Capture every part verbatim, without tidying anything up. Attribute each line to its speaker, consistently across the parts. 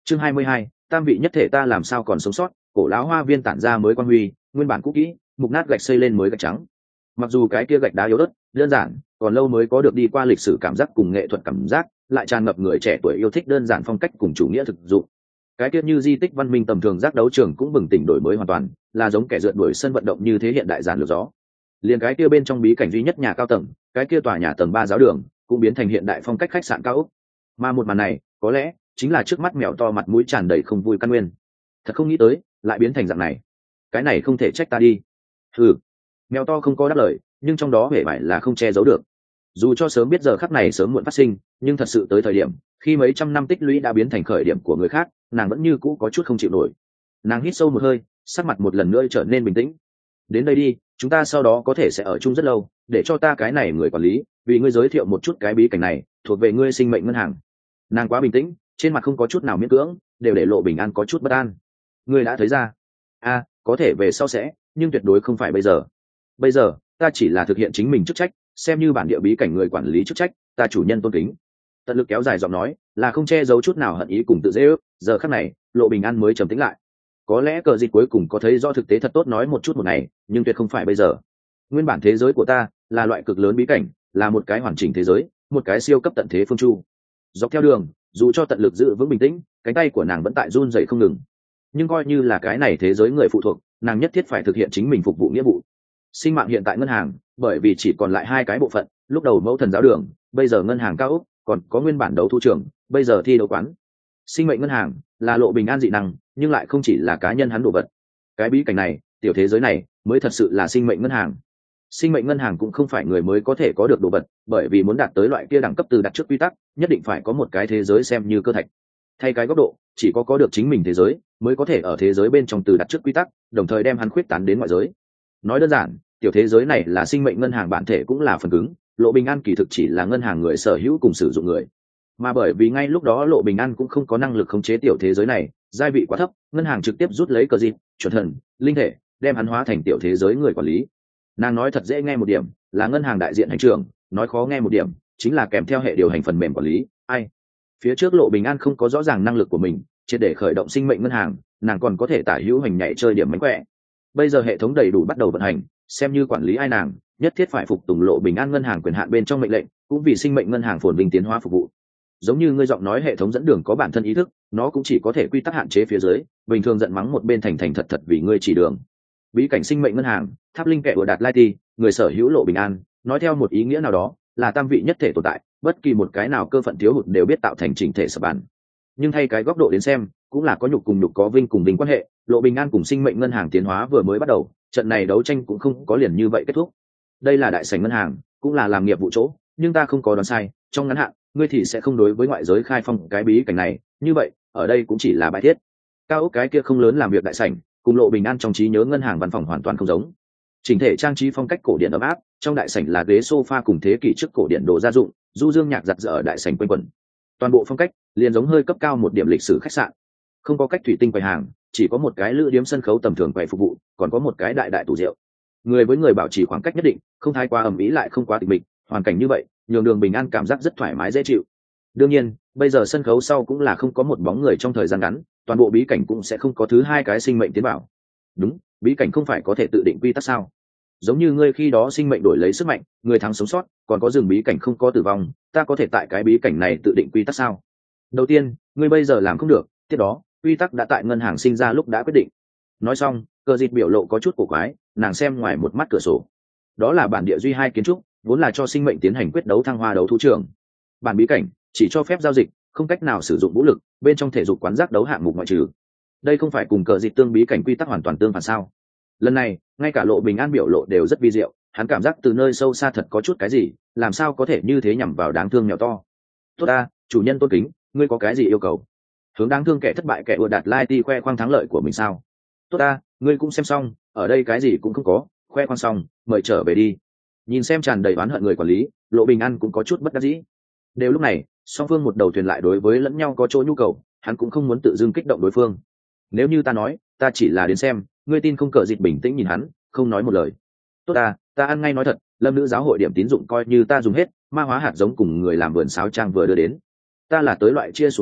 Speaker 1: chương hai mươi hai, tam vị nhất thể ta làm sao còn sống sót. Cổ lão hoa viên tản ra mới quan huy, nguyên bản cũ kỹ mục nát gạch xây lên mới gạch trắng. Mặc dù cái kia gạch đá yếu ớt đơn giản, còn lâu mới có được đi qua lịch sử cảm giác cùng nghệ thuật cảm giác, lại tràn ngập người trẻ tuổi yêu thích đơn giản phong cách cùng chủ nghĩa thực dụng. Cái kia như di tích văn minh tầm thường giác đấu trường cũng bừng tỉnh đổi mới hoàn toàn, là giống kẻ rượt đuổi sân vận động như thế hiện đại giản lược gió. Liền cái kia bên trong bí cảnh duy nhất nhà cao tầng, cái kia tòa nhà tầng ba giáo đường cũng biến thành hiện đại phong cách khách sạn cao ốc. Mà một màn này có lẽ chính là trước mắt mèo to mặt mũi tràn đầy không vui căn nguyên. Thật không nghĩ tới lại biến thành dạng này, cái này không thể trách ta đi. Ừ, mèo to không có đáp lời, nhưng trong đó hề bại là không che giấu được. Dù cho sớm biết giờ khắc này sớm muộn phát sinh, nhưng thật sự tới thời điểm khi mấy trăm năm tích lũy đã biến thành khởi điểm của người khác, nàng vẫn như cũ có chút không chịu nổi. Nàng hít sâu một hơi, sắc mặt một lần nữa trở nên bình tĩnh. Đến đây đi, chúng ta sau đó có thể sẽ ở chung rất lâu, để cho ta cái này người quản lý vì ngươi giới thiệu một chút cái bí cảnh này thuộc về ngươi sinh mệnh ngân hàng. Nàng quá bình tĩnh, trên mặt không có chút nào miễn cưỡng, đều để lộ bình an có chút bất an. Ngươi đã thấy ra? A, có thể về sau sẽ, nhưng tuyệt đối không phải bây giờ. Bây giờ ta chỉ là thực hiện chính mình chức trách, xem như bản địa bí cảnh người quản lý chức trách, ta chủ nhân tôn kính. Tận lực kéo dài giọng nói, là không che giấu chút nào hận ý cùng tự dễ ước. Giờ khắc này lộ bình an mới trầm tĩnh lại. Có lẽ cờ dịch cuối cùng có thấy do thực tế thật tốt nói một chút một ngày, nhưng tuyệt không phải bây giờ. Nguyên bản thế giới của ta là loại cực lớn bí cảnh, là một cái hoàn chỉnh thế giới, một cái siêu cấp tận thế phương chu. Dọc theo đường, dù cho tận lực giữ vững bình tĩnh, cánh tay của nàng vẫn tại run rẩy không ngừng. Nhưng coi như là cái này thế giới người phụ thuộc, nàng nhất thiết phải thực hiện chính mình phục vụ nghĩa vụ. Sinh mạng hiện tại ngân hàng, bởi vì chỉ còn lại hai cái bộ phận, lúc đầu mẫu thần giáo đường, bây giờ ngân hàng cao ốc, còn có nguyên bản đấu thu trường, bây giờ thi đấu quán. Sinh mệnh ngân hàng là lộ bình an dị năng, nhưng lại không chỉ là cá nhân hắn đồ vật. Cái bí cảnh này, tiểu thế giới này mới thật sự là sinh mệnh ngân hàng. Sinh mệnh ngân hàng cũng không phải người mới có thể có được đồ vật, bởi vì muốn đạt tới loại kia đẳng cấp từ đặt trước quy tắc, nhất định phải có một cái thế giới xem như cơ thạch. Thay cái góc độ, chỉ có có được chính mình thế giới mới có thể ở thế giới bên trong từ đặt trước quy tắc, đồng thời đem hắn khuyết tán đến ngoại giới. Nói đơn giản, tiểu thế giới này là sinh mệnh ngân hàng bản thể cũng là phần cứng, lộ bình an kỳ thực chỉ là ngân hàng người sở hữu cùng sử dụng người. Mà bởi vì ngay lúc đó lộ bình an cũng không có năng lực khống chế tiểu thế giới này, giai vị quá thấp, ngân hàng trực tiếp rút lấy cờ dịp chuẩn thần linh thể, đem hắn hóa thành tiểu thế giới người quản lý. Nàng nói thật dễ nghe một điểm là ngân hàng đại diện hành trưởng, nói khó nghe một điểm chính là kèm theo hệ điều hành phần mềm quản lý. Ai phía trước lộ bình an không có rõ ràng năng lực của mình, triệt để khởi động sinh mệnh ngân hàng, nàng còn có thể tả hữu hành nhảy chơi điểm mánh khỏe. Bây giờ hệ thống đầy đủ bắt đầu vận hành, xem như quản lý ai nàng nhất thiết phải phục tùng lộ bình an ngân hàng quyền hạn bên trong mệnh lệnh, cũng vì sinh mệnh ngân hàng phồn vinh tiến hóa phục vụ. Giống như ngươi giọng nói hệ thống dẫn đường có bản thân ý thức, nó cũng chỉ có thể quy tắc hạn chế phía dưới, bình thường giận mắng một bên thành thành thật thật vì ngươi chỉ đường. Bí cảnh sinh mệnh ngân hàng, tháp linh kệ của đạt lai ti, người sở hữu lộ bình an, nói theo một ý nghĩa nào đó là tam vị nhất thể tồn tại, bất kỳ một cái nào cơ phận thiếu hụt đều biết tạo thành chỉnh thể sập bàn. Nhưng thay cái góc độ đến xem, cũng là có nhục cùng nhục, có vinh cùng vinh quan hệ. Lộ bình an cùng sinh mệnh ngân hàng tiến hóa vừa mới bắt đầu, trận này đấu tranh cũng không có liền như vậy kết thúc. Đây là đại sảnh ngân hàng, cũng là làm nghiệp vụ chỗ, nhưng ta không có đoán sai, trong ngắn hạn ngươi thì sẽ không đối với ngoại giới khai phong cái bí cảnh này, như vậy ở đây cũng chỉ là bài thiết. Cao ốc cái kia không lớn làm việc đại sảnh, cùng lộ bình an trong trí nhớ ngân hàng văn phòng hoàn toàn không giống. Chỉnh thể trang trí phong cách cổ điển ấm áp, trong đại sảnh là ghế sofa cùng thế kỷ trước cổ điển đồ gia dụng, du dương nhạc giặt giở ở đại sảnh quanh quẩn. Toàn bộ phong cách liền giống hơi cấp cao một điểm lịch sử khách sạn. Không có cách thủy tinh quầy hàng, chỉ có một cái lữ điếm sân khấu tầm thường quầy phục vụ, còn có một cái đại đại tủ rượu. Người với người bảo trì khoảng cách nhất định, không thái quá ầm ĩ lại không quá tịch mịch, hoàn cảnh như vậy nhường đường bình an cảm giác rất thoải mái dễ chịu. Đương nhiên bây giờ sân khấu sau cũng là không có một bóng người trong thời gian ngắn, toàn bộ bí cảnh cũng sẽ không có thứ hai cái sinh mệnh tiến vào. Đúng, bí cảnh không phải có thể tự định quy tắc sao? Giống như ngươi khi đó sinh mệnh đổi lấy sức mạnh, người thắng sống sót, còn có rừng bí cảnh không có tử vong, ta có thể tại cái bí cảnh này tự định quy tắc sao? Đầu tiên ngươi bây giờ làm không được, tiếp đó quy tắc đã tại ngân hàng sinh ra lúc đã quyết định. Nói xong cờ dịt biểu lộ có chút cổ quái, nàng xem ngoài một mắt cửa sổ. Đó là bản địa duy hai kiến trúc, vốn là cho sinh mệnh tiến hành quyết đấu thăng hoa đấu thú trường. Bản bí cảnh chỉ cho phép giao dịch, không cách nào sử dụng vũ lực, bên trong thể dục quán giác đấu hạng mục ngoại trừ. Đây không phải cùng cờ dịt tương bí cảnh quy tắc hoàn toàn tương phản sao? Lần này ngay cả lộ bình an biểu lộ đều rất vi diệu, hắn cảm giác từ nơi sâu xa thật có chút cái gì, làm sao có thể như thế nhằm vào đáng thương mèo to. Tốt ta, chủ nhân tôn kính, ngươi có cái gì yêu cầu? Hướng đáng thương kẻ thất bại kẻ ùa đạt lai ti khoe khoang thắng lợi của mình sao? Tốt ta, ngươi cũng xem xong, ở đây cái gì cũng không có, khoe khoang xong mời trở về đi. Nhìn xem tràn đầy oán hận người quản lý, lộ bình an cũng có chút bất đắc dĩ. Đều lúc này song phương một đầu thuyền lại đối với lẫn nhau có chỗ nhu cầu, hắn cũng không muốn tự dưng kích động đối phương. Nếu như ta nói ta chỉ là đến xem, ngươi tin không? Cờ dịch bình tĩnh nhìn hắn, không nói một lời. Tốt ta, ta ăn ngay nói thật, lâm nữ giáo hội điểm tín dụng coi như ta dùng hết, ma hóa hạt giống cùng người làm vườn sáo trang vừa đưa đến. Ta là tới loại chia xuống đất,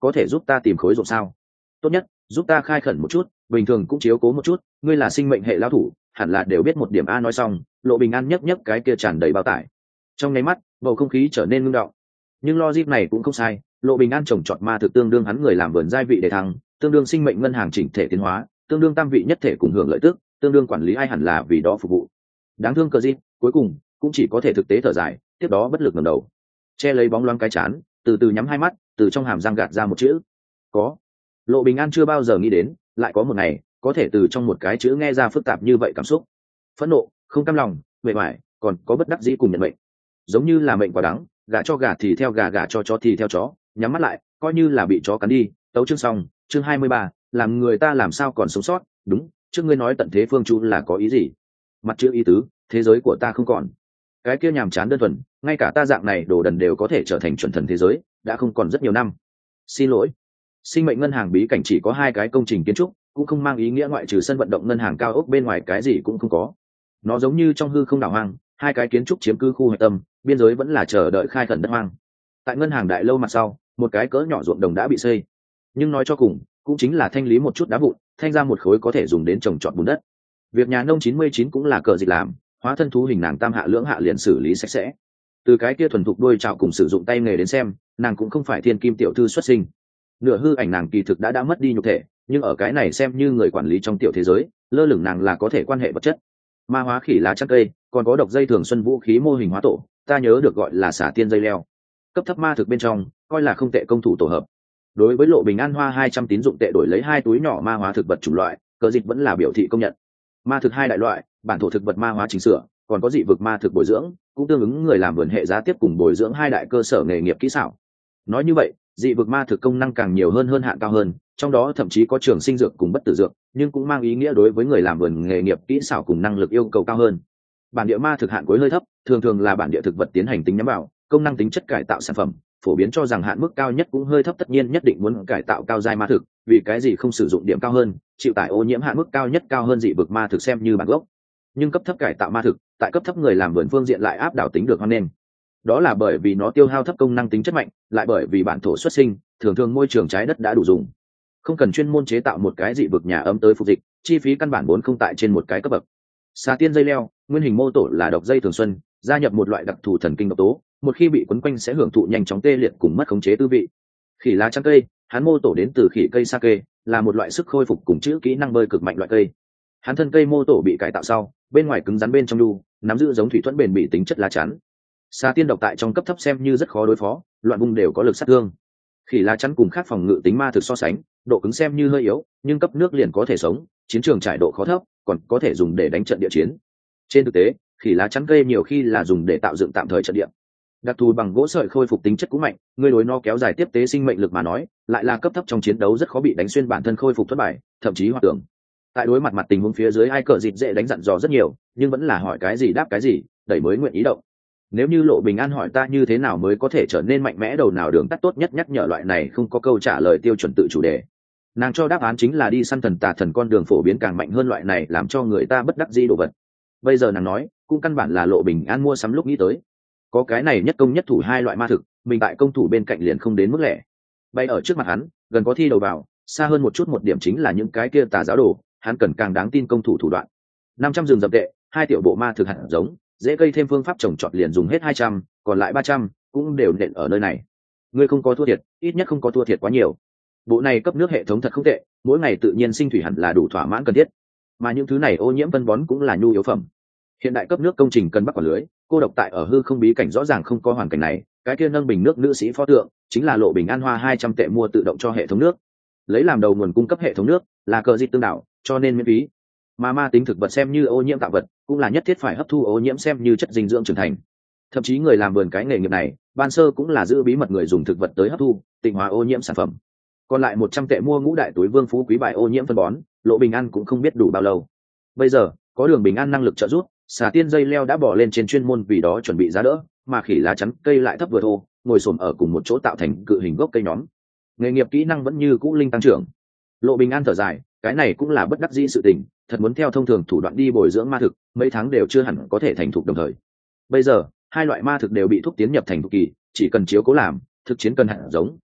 Speaker 1: có thể giúp ta tìm khối ruộng sao? Tốt nhất giúp ta khai khẩn một chút, bình thường cũng chiếu cố một chút, ngươi là sinh mệnh hệ lão thủ, hẳn là đều biết một điểm a. Nói xong, Lộ Bình An nhấc nhấc cái kia tràn đầy bao tải. Trong nháy mắt, bầu không khí trở nên ngưng động. Nhưng logic này cũng không sai, Lộ Bình An trồng trọt ma thực tương đương hắn người làm vườn giai vị để thăng, tương đương sinh mệnh ngân hàng chỉnh thể tiến hóa, tương đương tam vị nhất thể cùng hưởng lợi tức, tương đương quản lý ai hẳn là vì đó phục vụ. Đáng thương Cờ Dịp, cuối cùng cũng chỉ có thể thực tế thở dài, tiếp đó bất lực ngẩng đầu, che lấy bóng loáng cái chán, từ từ nhắm hai mắt, từ trong hàm răng gạt ra một chữ: có. Lộ Bình An chưa bao giờ nghĩ đến, lại có một ngày có thể từ trong một cái chữ nghe ra phức tạp như vậy cảm xúc: phẫn nộ, không cam lòng, mệt mỏi, còn có bất đắc dĩ cùng nhận mệnh. Giống như là mệnh quả đắng, gà cho gà thì theo gà, gà cho chó thì theo chó, nhắm mắt lại coi như là bị chó cắn đi. Tấu chương xong. Chương hai mươi ba, làm người ta làm sao còn sống sót. Đúng, trước ngươi nói tận thế phương chu là có ý gì? Mặt chữ ý tứ, thế giới của ta không còn cái kia nhàm chán đơn thuần, ngay cả ta dạng này đồ đần đều có thể trở thành chuẩn thần thế giới, đã không còn rất nhiều năm. Xin lỗi, sinh mệnh ngân hàng bí cảnh chỉ có hai cái công trình kiến trúc, cũng không mang ý nghĩa ngoại trừ sân vận động ngân hàng cao ốc bên ngoài cái gì cũng không có. Nó giống như trong hư không đảo hoang, hai cái kiến trúc chiếm cứ khu hạch tâm, biên giới vẫn là chờ đợi khai khẩn đất hoang. Tại ngân hàng đại lâu mặt sau, một cái cỡ nhỏ ruộng đồng đã bị xây, nhưng nói cho cùng cũng chính là thanh lý một chút đá vụn, thanh ra một khối có thể dùng đến trồng trọt bùn đất. Việc nhà nông chín mươi chín cũng là Cờ Dịch làm, hóa thân thú hình nàng tam hạ lưỡng hạ liền xử lý sạch sẽ. Từ cái kia thuần thục đôi trào cùng sử dụng tay nghề đến xem, nàng cũng không phải thiên kim tiểu thư xuất sinh. Nửa hư ảnh nàng kỳ thực đã đã mất đi nhục thể, nhưng ở cái này xem như người quản lý trong tiểu thế giới, lơ lửng nàng là có thể quan hệ vật chất. Ma hóa khỉ lá chắc cây, còn có độc dây thường xuân vũ khí mô hình hóa tổ, ta nhớ được gọi là xả tiên dây leo. Cấp thấp ma thực bên trong, coi là không tệ công thủ tổ hợp. Đối với Lộ Bình An hoa hai trăm tín dụng tệ đổi lấy hai túi nhỏ ma hóa thực vật chủng loại, Cờ Dịch vẫn là biểu thị công nhận. Ma thực hai đại loại, bản thổ thực vật ma hóa chỉnh sửa, còn có dị vực ma thực bồi dưỡng, cũng tương ứng người làm vườn hệ giá tiếp cùng bồi dưỡng hai đại cơ sở nghề nghiệp kỹ xảo. Nói như vậy, dị vực ma thực công năng càng nhiều hơn hơn hạn cao hơn, trong đó thậm chí có trường sinh dược cùng bất tử dược, nhưng cũng mang ý nghĩa đối với người làm vườn nghề nghiệp kỹ xảo cùng năng lực yêu cầu cao hơn. Bản địa ma thực hạn cuối hơi thấp, thường thường là bản địa thực vật tiến hành tính nhắm vào, công năng tính chất cải tạo sản phẩm, phổ biến cho rằng hạn mức cao nhất cũng hơi thấp, tất nhiên nhất định muốn cải tạo cao giai ma thực, vì cái gì không sử dụng điểm cao hơn, chịu tải ô nhiễm hạn mức cao nhất cao hơn dị vực ma thực xem như bản gốc. Nhưng cấp thấp cải tạo ma thực, tại cấp thấp người làm vườn phương diện lại áp đảo tính được hoan nghênh. Đó là bởi vì nó tiêu hao thấp, công năng tính chất mạnh, lại bởi vì bản thổ xuất sinh, thường thường môi trường trái đất đã đủ dùng, không cần chuyên môn chế tạo một cái dị vực nhà ấm tới phục dịch, chi phí căn bản vốn không tại trên một cái cấp bậc. Xà tiên dây leo, nguyên hình mô tổ là độc dây thường xuân, gia nhập một loại đặc thù thần kinh độc tố, một khi bị quấn quanh sẽ hưởng thụ nhanh chóng tê liệt cùng mất khống chế tư vị. Khỉ lá trắng cây, hắn mô tổ đến từ khỉ cây sake, là một loại sức khôi phục cùng chữ kỹ năng bơi cực mạnh loại cây. Hắn thân cây mô tổ bị cải tạo sau, bên ngoài cứng rắn bên trong đu, nắm giữ giống thủy thuẫn bền bỉ tính chất lá chắn. Xà tiên độc tại trong cấp thấp xem như rất khó đối phó, loạn vùng đều có lực sát thương. Khỉ lá chắn cùng khác phòng ngự tính ma thực so sánh, độ cứng xem như hơi yếu, nhưng cấp nước liền có thể sống, chiến trường trải độ khó thấp, còn có thể dùng để đánh trận địa chiến. Trên thực tế, khỉ lá chắn cây nhiều khi là dùng để tạo dựng tạm thời trận địa. Đặc thù bằng gỗ sợi khôi phục tính chất cũng mạnh, người đối nó kéo dài tiếp tế sinh mệnh lực mà nói, lại là cấp thấp trong chiến đấu rất khó bị đánh xuyên bản thân khôi phục thất bại, thậm chí hoạt tưởng. Tại đối mặt mặt tình huống phía dưới, ai Cờ Dịp dễ đánh dặn dò rất nhiều, nhưng vẫn là hỏi cái gì đáp cái gì, đẩy mới nguyện ý động. Nếu như Lộ Bình An hỏi ta như thế nào mới có thể trở nên mạnh mẽ, đầu nào đường tắt tốt nhất nhắc nhở loại này không có câu trả lời tiêu chuẩn tự chủ đề. Nàng cho đáp án chính là đi săn thần tà thần, con đường phổ biến càng mạnh hơn loại này làm cho người ta bất đắc dĩ đồ vật. Bây giờ nàng nói, cũng căn bản là Lộ Bình An mua sắm lúc nghĩ tới. Có cái này nhất công nhất thủ hai loại ma thực, mình tại công thủ bên cạnh liền không đến mức lẻ. Bay ở trước mặt hắn, gần có thi đầu vào, xa hơn một chút một điểm chính là những cái kia tà giáo đồ, hắn cần càng đáng tin công thủ thủ đoạn. Năm trăm rừng dập tệ, hai tiểu bộ ma thực hạt giống, dễ cây thêm phương pháp trồng trọt liền dùng hết hai trăm, còn lại ba trăm cũng đều nện ở nơi này. Ngươi không có thua thiệt, ít nhất không có thua thiệt quá nhiều. Bộ này cấp nước hệ thống thật không tệ, mỗi ngày tự nhiên sinh thủy hẳn là đủ thỏa mãn cần thiết. Mà những thứ này ô nhiễm phân bón cũng là nhu yếu phẩm. Hiện đại cấp nước công trình cần bắc quả lưới, cô độc tại ở hư không bí cảnh rõ ràng không có hoàn cảnh này, cái kia nâng bình nước nữ sĩ pho tượng chính là Lộ Bình An hoa hai trăm tệ mua tự động cho hệ thống nước, lấy làm đầu nguồn cung cấp hệ thống nước, là Cờ Dịp tương đạo, cho nên miễn phí. Mà ma tính thực vật xem như ô nhiễm tạo vật, cũng là nhất thiết phải hấp thu ô nhiễm xem như chất dinh dưỡng trưởng thành. Thậm chí người làm vườn cái nghề nghiệp này, ban sơ cũng là giữ bí mật người dùng thực vật tới hấp thu, tịnh hóa ô nhiễm sản phẩm. Còn lại một trăm tệ mua ngũ đại túi vương phú quý bài ô nhiễm phân bón, Lộ Bình An cũng không biết đủ bao lâu. Bây giờ, có Đường Bình An năng lực trợ giúp, xà tiên dây leo đã bỏ lên trên chuyên môn vì đó chuẩn bị giá đỡ, mà khỉ lá chắn cây lại thấp vừa thô, ngồi xổm ở cùng một chỗ tạo thành cự hình gốc cây nhóm. Nghề nghiệp kỹ năng vẫn như cũ linh tăng trưởng. Lộ Bình An thở dài, cái này cũng là bất đắc dĩ sự tình, thật muốn theo thông thường thủ đoạn đi bồi dưỡng ma thực, mấy tháng đều chưa hẳn có thể thành thục đồng thời. Bây giờ, hai loại ma thực đều bị thúc tiến nhập thành thục kỳ, chỉ cần chiếu cố làm, thực chiến cần hạt giống,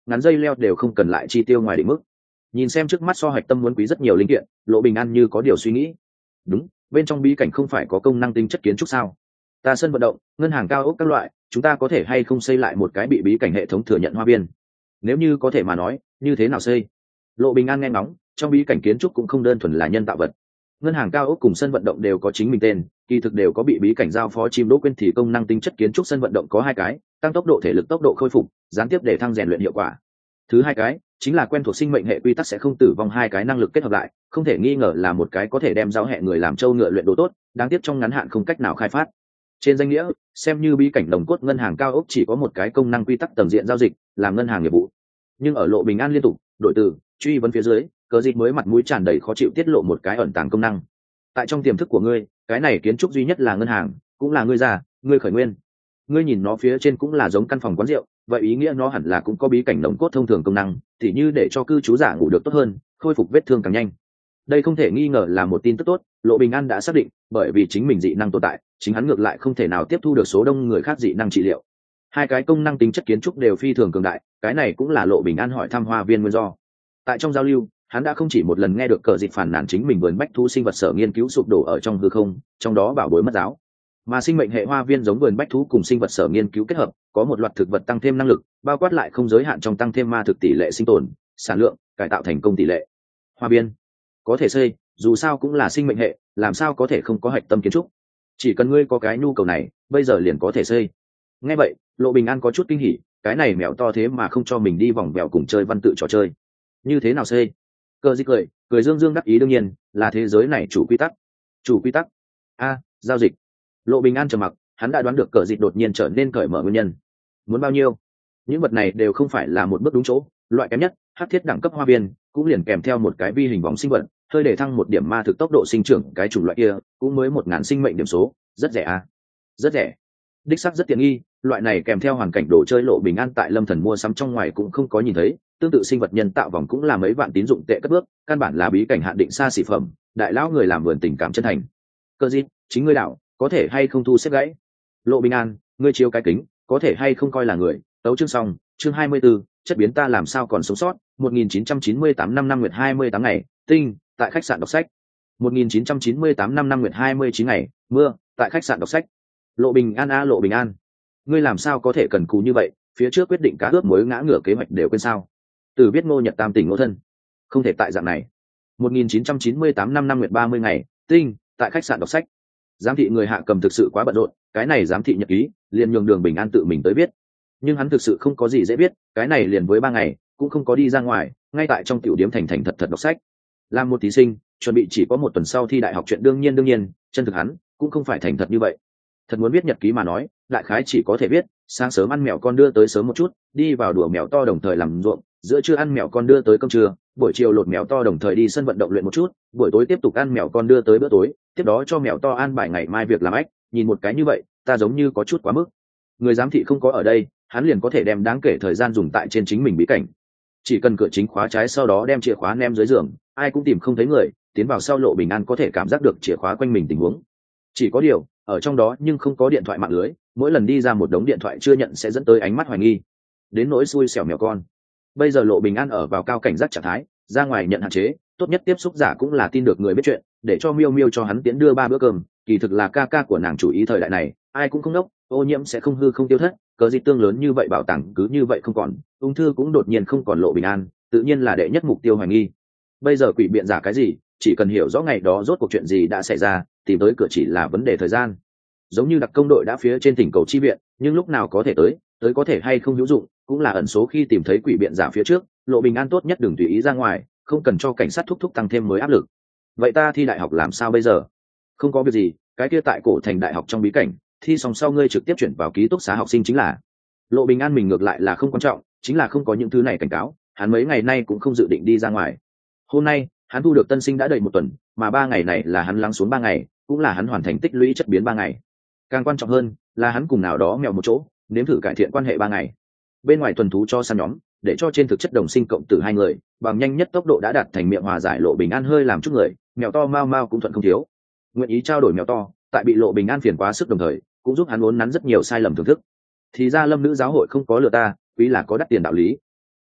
Speaker 1: ngắn dây leo đều không cần lại chi tiêu ngoài định mức. Nhìn xem trước mắt so hạch tâm muốn quý rất nhiều linh kiện, Lộ Bình An như có điều suy nghĩ. Đúng, bên trong bí cảnh không phải có công năng tính chất kiến trúc sao? Ta sân vận động, ngân hàng cao ốc các loại, chúng ta có thể hay không xây lại một cái bị bí cảnh hệ thống thừa nhận hoa viên? Nếu như có thể mà nói, như thế nào xây? Lộ Bình An nghe ngóng, trong bí cảnh kiến trúc cũng không đơn thuần là nhân tạo vật. Ngân hàng cao ốc cùng sân vận động đều có chính mình tên, kỳ thực đều có bị bí cảnh giao phó chim đỗ quên thì công năng tính chất kiến trúc sân vận động có hai cái, tăng tốc độ thể lực tốc độ khôi phục, gián tiếp để thăng rèn luyện hiệu quả. Thứ hai cái chính là quen thuộc sinh mệnh hệ quy tắc sẽ không tử vong, hai cái năng lực kết hợp lại, không thể nghi ngờ là một cái có thể đem giao hệ người làm trâu ngựa luyện đồ tốt, đáng tiếc trong ngắn hạn không cách nào khai phát. Trên danh nghĩa, xem như bí cảnh đồng cốt ngân hàng cao ốc chỉ có một cái công năng quy tắc tầng diện giao dịch, làm ngân hàng nghiệp vụ. Nhưng ở Lộ Bình An liên tục đổi từ truy vấn phía dưới, cớ dịch mới mặt mũi tràn đầy khó chịu tiết lộ một cái ẩn tàng công năng. Tại trong tiềm thức của ngươi, cái này kiến trúc duy nhất là ngân hàng, cũng là ngươi già, ngươi khởi nguyên. Ngươi nhìn nó phía trên cũng là giống căn phòng quán rượu, vậy ý nghĩa nó hẳn là cũng có bí cảnh đồng cốt thông thường công năng, tỉ như để cho cư trú giả ngủ được tốt hơn, khôi phục vết thương càng nhanh. Đây không thể nghi ngờ là một tin tức tốt, Lộ Bình An đã xác định, bởi vì chính mình dị năng tồn tại, chính hắn ngược lại không thể nào tiếp thu được số đông người khác dị năng trị liệu. Hai cái công năng tính chất kiến trúc đều phi thường cường đại, cái này cũng là Lộ Bình An hỏi thăm hoa viên nguyên do. Tại trong giao lưu, hắn đã không chỉ một lần nghe được cờ dịch phản nàn chính mình vườn bách thú sinh vật sở nghiên cứu sụp đổ ở trong hư không, trong đó bảo bối mất giáo. Mà sinh mệnh hệ hoa viên giống vườn bách thú cùng sinh vật sở nghiên cứu kết hợp, có một loạt thực vật tăng thêm năng lực, bao quát lại không giới hạn trong tăng thêm ma thực tỷ lệ sinh tồn, sản lượng, cải tạo thành công tỷ lệ. Hoa viên có thể xây, dù sao cũng là sinh mệnh hệ, làm sao có thể không có hạch tâm kiến trúc. Chỉ cần ngươi có cái nhu cầu này, bây giờ liền có thể xây. Nghe vậy, Lộ Bình An có chút kinh hỉ, cái này mèo to thế mà không cho mình đi vòng vèo cùng chơi văn tự trò chơi. Như thế nào xây? Cờ dịch cười, cười dương dương đắc ý, đương nhiên là thế giới này chủ quy tắc. Chủ quy tắc? A, giao dịch. Lộ Bình An trầm mặc, hắn đã đoán được cờ dịch đột nhiên trở nên cởi mở nguyên nhân. Muốn bao nhiêu? Những vật này đều không phải là một bước đúng chỗ, loại kém nhất, hắc thiết đẳng cấp hoa viên, cũng liền kèm theo một cái vi hình vòng sinh vật, hơi để thăng một điểm ma thực tốc độ sinh trưởng, cái chủng loại kia, cũng mới một ngàn sinh mệnh điểm số, rất rẻ à? Rất rẻ. Đích xác rất tiện nghi, loại này kèm theo hoàn cảnh đồ chơi Lộ Bình An tại Lâm Thần mua sắm trong ngoài cũng không có nhìn thấy, tương tự sinh vật nhân tạo vòng cũng là mấy vạn tín dụng tệ cất bước, căn bản là bí cảnh hạn định xa xỉ phẩm, đại lão người làm vườn tình cảm chân thành. Cơ gì, chính ngươi đạo, có thể hay không thu xếp gãy? Lộ Bình An, ngươi chiếu cái kính, có thể hay không coi là người? Tấu chương xong, chương hai mươi 24, chất biến ta làm sao còn sống sót, một nghìn chín trăm chín mươi tám năm năm nguyệt hai mươi tám ngày, tinh, tại khách sạn đọc sách. một nghìn chín trăm chín mươi tám năm năm nguyệt hai mươi chín ngày, mưa, tại khách sạn đọc sách. Lộ Bình An a Lộ Bình An, ngươi làm sao có thể cần cù như vậy, phía trước quyết định cá ướp muối ngã ngửa kế hoạch đều quên sao? Từ viết Ngô Nhật Tam tỉnh Ngô thân, không thể tại dạng này. một nghìn chín trăm chín mươi tám năm năm nguyệt ba mươi ngày, tinh, tại khách sạn đọc sách. Giám thị người hạ cầm thực sự quá bận rộn, cái này giám thị nhật ký liền nhường Đường Bình An tự mình tới viết. Nhưng hắn thực sự không có gì dễ viết, cái này liền với ba ngày cũng không có đi ra ngoài, ngay tại trong tiểu điếm thành thành thật thật đọc sách. Làm một thí sinh chuẩn bị chỉ có một tuần sau thi đại học chuyện đương nhiên đương nhiên, chân thực hắn cũng không phải thành thật như vậy. Thật muốn viết nhật ký mà nói, đại khái chỉ có thể viết sáng sớm ăn mèo con đưa tới sớm một chút, đi vào đùa mèo to đồng thời làm ruộng, giữa trưa ăn mèo con đưa tới cơm trưa, buổi chiều lột mèo to đồng thời đi sân vận động luyện một chút, buổi tối tiếp tục ăn mèo con đưa tới bữa tối, tiếp đó cho mèo to an bài ngày mai việc làm ách. Nhìn một cái như vậy, ta giống như có chút quá mức. Người giám thị không có ở đây, hắn liền có thể đem đáng kể thời gian dùng tại trên chính mình bí cảnh. Chỉ cần cửa chính khóa trái, sau đó đem chìa khóa ném dưới giường, ai cũng tìm không thấy người, tiến vào sau Lộ Bình An có thể cảm giác được chìa khóa quanh mình tình huống. Chỉ có điều, ở trong đó nhưng không có điện thoại mạng lưới, mỗi lần đi ra một đống điện thoại chưa nhận sẽ dẫn tới ánh mắt hoài nghi. Đến nỗi xui xẻo mèo con. Bây giờ Lộ Bình An ở vào cao cảnh giác trạng thái, ra ngoài nhận hạn chế, tốt nhất tiếp xúc giả cũng là tin được người biết chuyện, để cho Miêu Miêu cho hắn tiễn đưa ba bữa cơm, kỳ thực là ca ca của nàng chủ ý thời đại này, ai cũng không đốc, ô nhiễm sẽ không hư không tiêu thất, cớ gì tương lớn như vậy bảo tàng cứ như vậy không còn, ung thư cũng đột nhiên không còn Lộ Bình An, tự nhiên là đệ nhất mục tiêu hoài nghi. Bây giờ quỷ biện giả cái gì, chỉ cần hiểu rõ ngày đó rốt cuộc chuyện gì đã xảy ra, tìm tới cửa chỉ là vấn đề thời gian. Giống như đặc công đội đã phía trên tỉnh cầu chi viện, nhưng lúc nào có thể tới, tới có thể hay không hữu dụng, cũng là ẩn số. Khi tìm thấy quỷ biện giả phía trước, Lộ Bình An tốt nhất đừng tùy ý ra ngoài, không cần cho cảnh sát thúc thúc tăng thêm mới áp lực. Vậy ta thi đại học làm sao bây giờ? Không có việc gì, cái kia tại cổ thành đại học trong bí cảnh, thi xong sau ngươi trực tiếp chuyển vào ký túc xá học sinh chính là. Lộ Bình An mình ngược lại là không quan trọng, chính là không có những thứ này cảnh cáo, hắn mấy ngày nay cũng không dự định đi ra ngoài. Hôm nay hắn thu được tân sinh đã đầy một tuần, mà ba ngày này là hắn lắng xuống ba ngày, cũng là hắn hoàn thành tích lũy chất biến ba ngày. Càng quan trọng hơn là hắn cùng nào đó mèo một chỗ, nếm thử cải thiện quan hệ ba ngày. Bên ngoài tuần thú cho săn nhóm, để cho trên thực chất đồng sinh cộng tử hai người bằng nhanh nhất tốc độ đã đạt thành miệng hòa giải. Lộ Bình An hơi làm chút người, mèo to mau mau cũng thuận không thiếu, nguyện ý trao đổi mèo to, tại bị Lộ Bình An phiền quá sức đồng thời cũng giúp hắn uốn nắn rất nhiều sai lầm thưởng thức. Thì ra Lâm nữ giáo hội không có lừa ta, quý là có đắt tiền đạo lý.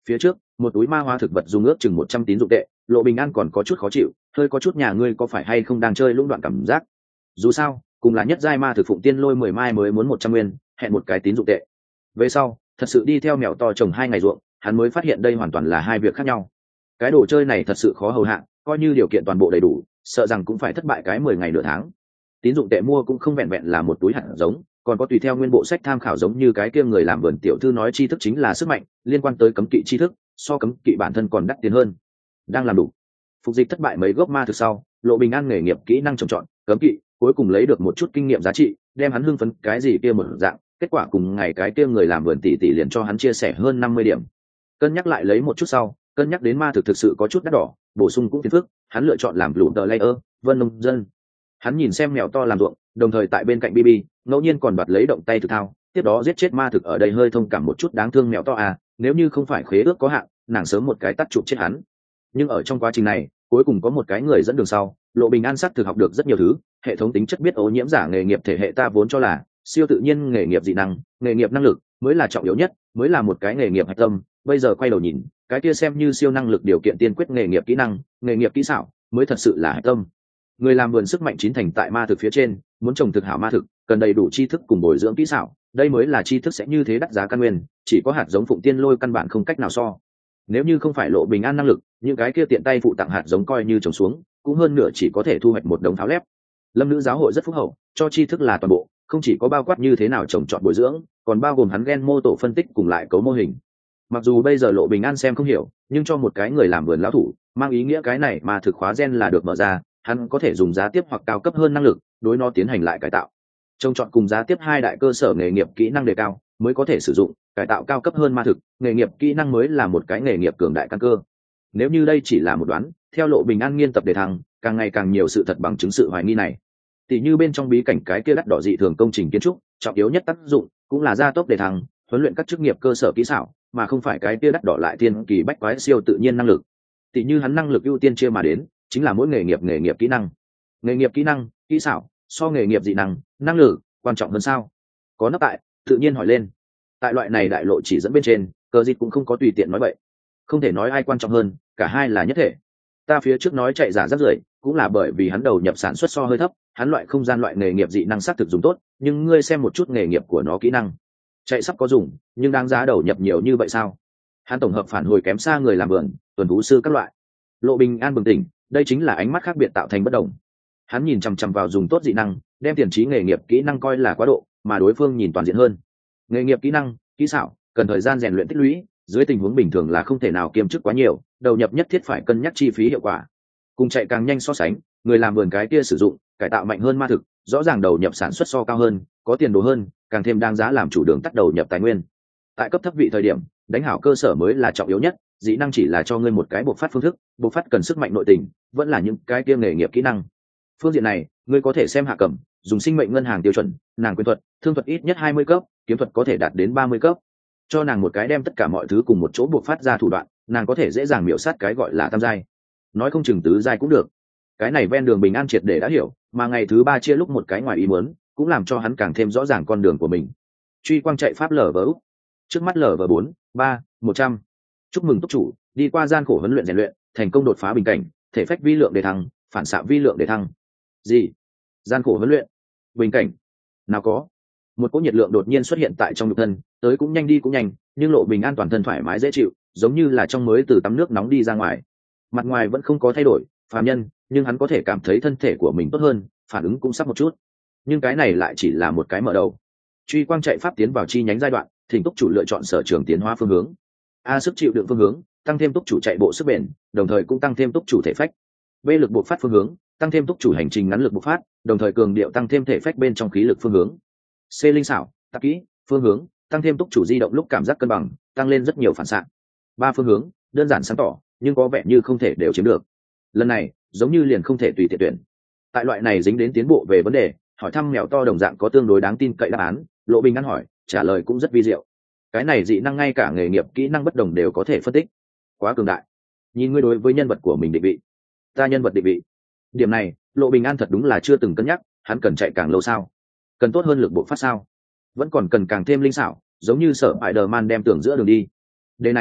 Speaker 1: Phía trước một túi ma hóa thực vật dùng ước chừng một trăm tín dụng tệ, Lộ Bình An còn có chút khó chịu, hơi có chút nhà ngươi có phải hay không đang chơi lũng đoạn cảm giác. Dù sao cùng là nhất giai ma thực phụng tiên lôi mười mai mới muốn một trăm nguyên, hẹn một cái tín dụng tệ. Về sau thật sự đi theo mèo to trồng hai ngày ruộng, hắn mới phát hiện đây hoàn toàn là hai việc khác nhau. Cái đồ chơi này thật sự khó hầu hạ, coi như điều kiện toàn bộ đầy đủ, sợ rằng cũng phải thất bại cái mười ngày nửa tháng. Tín dụng tệ mua cũng không vẹn vẹn là một túi hạt giống, còn có tùy theo nguyên bộ sách tham khảo, giống như cái kia người làm vườn tiểu thư nói tri thức chính là sức mạnh, liên quan tới cấm kỵ tri thức, so cấm kỵ bản thân còn đắt tiền hơn. Đang làm đủ phục dịch thất bại mấy gốc ma thực sau, Lộ Bình An nghề nghiệp kỹ năng trồng trọt cấm kỵ cuối cùng lấy được một chút kinh nghiệm giá trị, đem hắn hưng phấn cái gì kia một dạng. Kết quả cùng ngày cái kia người làm vườn tỷ tỷ liền cho hắn chia sẻ hơn năm mươi điểm. Cân nhắc lại lấy một chút sau, cân nhắc đến ma thực thực sự có chút đắt đỏ, bổ sung cũng phiền phức, hắn lựa chọn làm lũ tờ layer vân nông dân. Hắn nhìn xem mèo to làm ruộng, đồng thời tại bên cạnh bb ngẫu nhiên còn đoạt lấy động tay thực thao, tiếp đó giết chết ma thực. Ở đây hơi thông cảm một chút, đáng thương mèo to à, nếu như không phải khế ước có hạn, nàng sớm một cái tắt chụp chết hắn. Nhưng ở trong quá trình này cuối cùng có một cái người dẫn đường sau, Lộ Bình An sắc thực học được rất nhiều thứ. Hệ thống tính chất biết ô nhiễm giả nghề nghiệp thể hệ ta vốn cho là siêu tự nhiên nghề nghiệp dị năng, nghề nghiệp năng lực mới là trọng yếu nhất, mới là một cái nghề nghiệp hạch tâm. Bây giờ quay đầu nhìn, cái kia xem như siêu năng lực điều kiện tiên quyết nghề nghiệp kỹ năng, nghề nghiệp kỹ xảo mới thật sự là hạch tâm. Người làm vườn sức mạnh chín thành tại ma thực phía trên, muốn trồng thực hảo ma thực cần đầy đủ tri thức cùng bồi dưỡng kỹ xảo, đây mới là tri thức sẽ như thế đắt giá căn nguyên, chỉ có hạt giống phụng tiên lôi căn bản không cách nào so. Nếu như không phải Lộ Bình An năng lực, những cái kia tiện tay phụ tặng hạt giống coi như trồng xuống cũng hơn nửa chỉ có thể thu hoạch một đống tháo lép. Lâm nữ giáo hội rất phúc hậu, cho tri thức là toàn bộ, không chỉ có bao quát như thế nào trồng trọt bồi dưỡng, còn bao gồm hắn gen mô tổ phân tích cùng lại cấu mô hình. Mặc dù bây giờ Lộ Bình An xem không hiểu, nhưng cho một cái người làm vườn lão thủ, mang ý nghĩa cái này mà thực khóa gen là được mở ra, hắn có thể dùng giá tiếp hoặc cao cấp hơn năng lực đối nó tiến hành lại cải tạo. Trồng trọt cùng giá tiếp hai đại cơ sở nghề nghiệp kỹ năng đề cao mới có thể sử dụng cải tạo cao cấp hơn ma thực, nghề nghiệp kỹ năng mới là một cái nghề nghiệp cường đại căn cơ. Nếu như đây chỉ là một đoán, theo Lộ Bình An nghiên tập đề thăng, càng ngày càng nhiều sự thật bằng chứng sự hoài nghi này. Tỷ như bên trong bí cảnh cái kia đắt đỏ dị thường công trình kiến trúc, trọng yếu nhất tác dụng cũng là gia tốc đề thăng, huấn luyện các chức nghiệp cơ sở kỹ xảo, mà không phải cái kia đắt đỏ lại tiên kỳ bách quái siêu tự nhiên năng lực. Tỷ như hắn năng lực ưu tiên chia mà đến, chính là mỗi nghề nghiệp nghề nghiệp kỹ năng. Nghề nghiệp kỹ năng, kỹ xảo, so nghề nghiệp dị năng, năng lực quan trọng hơn sao? Có nắp tại, tự nhiên hỏi lên. Tại loại này đại lộ chỉ dẫn bên trên, cờ dịch cũng không có tùy tiện nói vậy. Không thể nói ai quan trọng hơn, cả hai là nhất thể. Ta phía trước nói chạy giả rất rưởi, cũng là bởi vì hắn đầu nhập sản xuất so hơi thấp, hắn loại không gian loại nghề nghiệp dị năng xác thực dùng tốt, nhưng ngươi xem một chút nghề nghiệp của nó kỹ năng, chạy sắp có dùng, nhưng đáng giá đầu nhập nhiều như vậy sao? Hắn tổng hợp phản hồi kém xa người làm vườn, tuần thú sư các loại. Lộ Bình An bừng tỉnh, đây chính là ánh mắt khác biệt tạo thành bất đồng. Hắn nhìn chằm chằm vào dùng tốt dị năng, đem tiền trí nghề nghiệp kỹ năng coi là quá độ, mà đối phương nhìn toàn diện hơn. Nghề nghiệp kỹ năng, kỹ xảo cần thời gian rèn luyện tích lũy, dưới tình huống bình thường là không thể nào kiêm chức quá nhiều, đầu nhập nhất thiết phải cân nhắc chi phí hiệu quả. Cùng chạy càng nhanh so sánh, người làm vườn cái kia sử dụng cải tạo mạnh hơn ma thực, rõ ràng đầu nhập sản xuất so cao hơn, có tiền đồ hơn, càng thêm đáng giá làm chủ đường tắt đầu nhập tài nguyên. Tại cấp thấp vị thời điểm, đánh hảo cơ sở mới là trọng yếu nhất, dị năng chỉ là cho ngươi một cái bộc phát phương thức, bộc phát cần sức mạnh nội tình, vẫn là những cái kia nghề nghiệp kỹ năng. Phương diện này, ngươi có thể xem Hạ Cẩm, dùng sinh mệnh ngân hàng tiêu chuẩn, nàng quyền thuật, thương thuật ít nhất hai mươi cấp, kiếm thuật có thể đạt đến ba mươi cấp. Cho nàng một cái đem tất cả mọi thứ cùng một chỗ bộc phát ra thủ đoạn, nàng có thể dễ dàng miểu sát cái gọi là tam giai. Nói không chừng tứ giai cũng được. Cái này ven đường Bình An triệt để đã hiểu, mà ngày thứ ba chia lúc một cái ngoài ý muốn, cũng làm cho hắn càng thêm rõ ràng con đường của mình. Truy quang chạy pháp lở vỡ úp. Trước mắt lở vỡ bốn, ba, một trăm. Chúc mừng túc chủ, đi qua gian khổ huấn luyện rèn luyện, thành công đột phá bình cảnh, thể phách vi lượng đề thăng, phản xạ vi lượng đề thăng. Gì? Gian khổ huấn luyện? Bình cảnh? Nào có. Một cỗ nhiệt lượng đột nhiên xuất hiện tại trong nhục thân, tới cũng nhanh đi cũng nhanh, nhưng Lộ Bình An toàn thân thoải mái dễ chịu, giống như là trong mới từ tắm nước nóng đi ra ngoài. Mặt ngoài vẫn không có thay đổi, phàm nhân, nhưng hắn có thể cảm thấy thân thể của mình tốt hơn, phản ứng cũng sắp một chút. Nhưng cái này lại chỉ là một cái mở đầu. Truy quang chạy pháp tiến vào chi nhánh giai đoạn, thỉnh túc chủ lựa chọn sở trường tiến hóa phương hướng. A sức chịu đựng phương hướng, tăng thêm túc chủ chạy bộ sức bền, đồng thời cũng tăng thêm túc chủ thể phách. B lực bộc phát phương hướng, tăng thêm túc chủ hành trình ngắn lực bộc phát, đồng thời cường điệu tăng thêm thể phách bên trong khí lực phương hướng. C linh xảo, tạp kỹ, phương hướng, tăng thêm túc chủ di động lúc cảm giác cân bằng, tăng lên rất nhiều phản xạ. Ba phương hướng, đơn giản sáng tỏ, nhưng có vẻ như không thể đều chiếm được. Lần này, giống như liền không thể tùy tiện tuyển. Tại loại này dính đến tiến bộ về vấn đề, hỏi thăm mèo to đồng dạng có tương đối đáng tin cậy đáp án, Lộ Bình An hỏi, trả lời cũng rất vi diệu. Cái này dị năng ngay cả nghề nghiệp kỹ năng bất đồng đều có thể phân tích, quá cường đại. Nhìn ngươi đối với nhân vật của mình định vị, ta nhân vật định vị, điểm này Lộ Bình An thật đúng là chưa từng cân nhắc. Hắn cần chạy càng lâu sao? Cần tốt hơn lực bộ phát sao? Vẫn còn cần càng thêm linh xảo, giống như Sở Spider-Man đem tưởng giữa đường đi. Đây này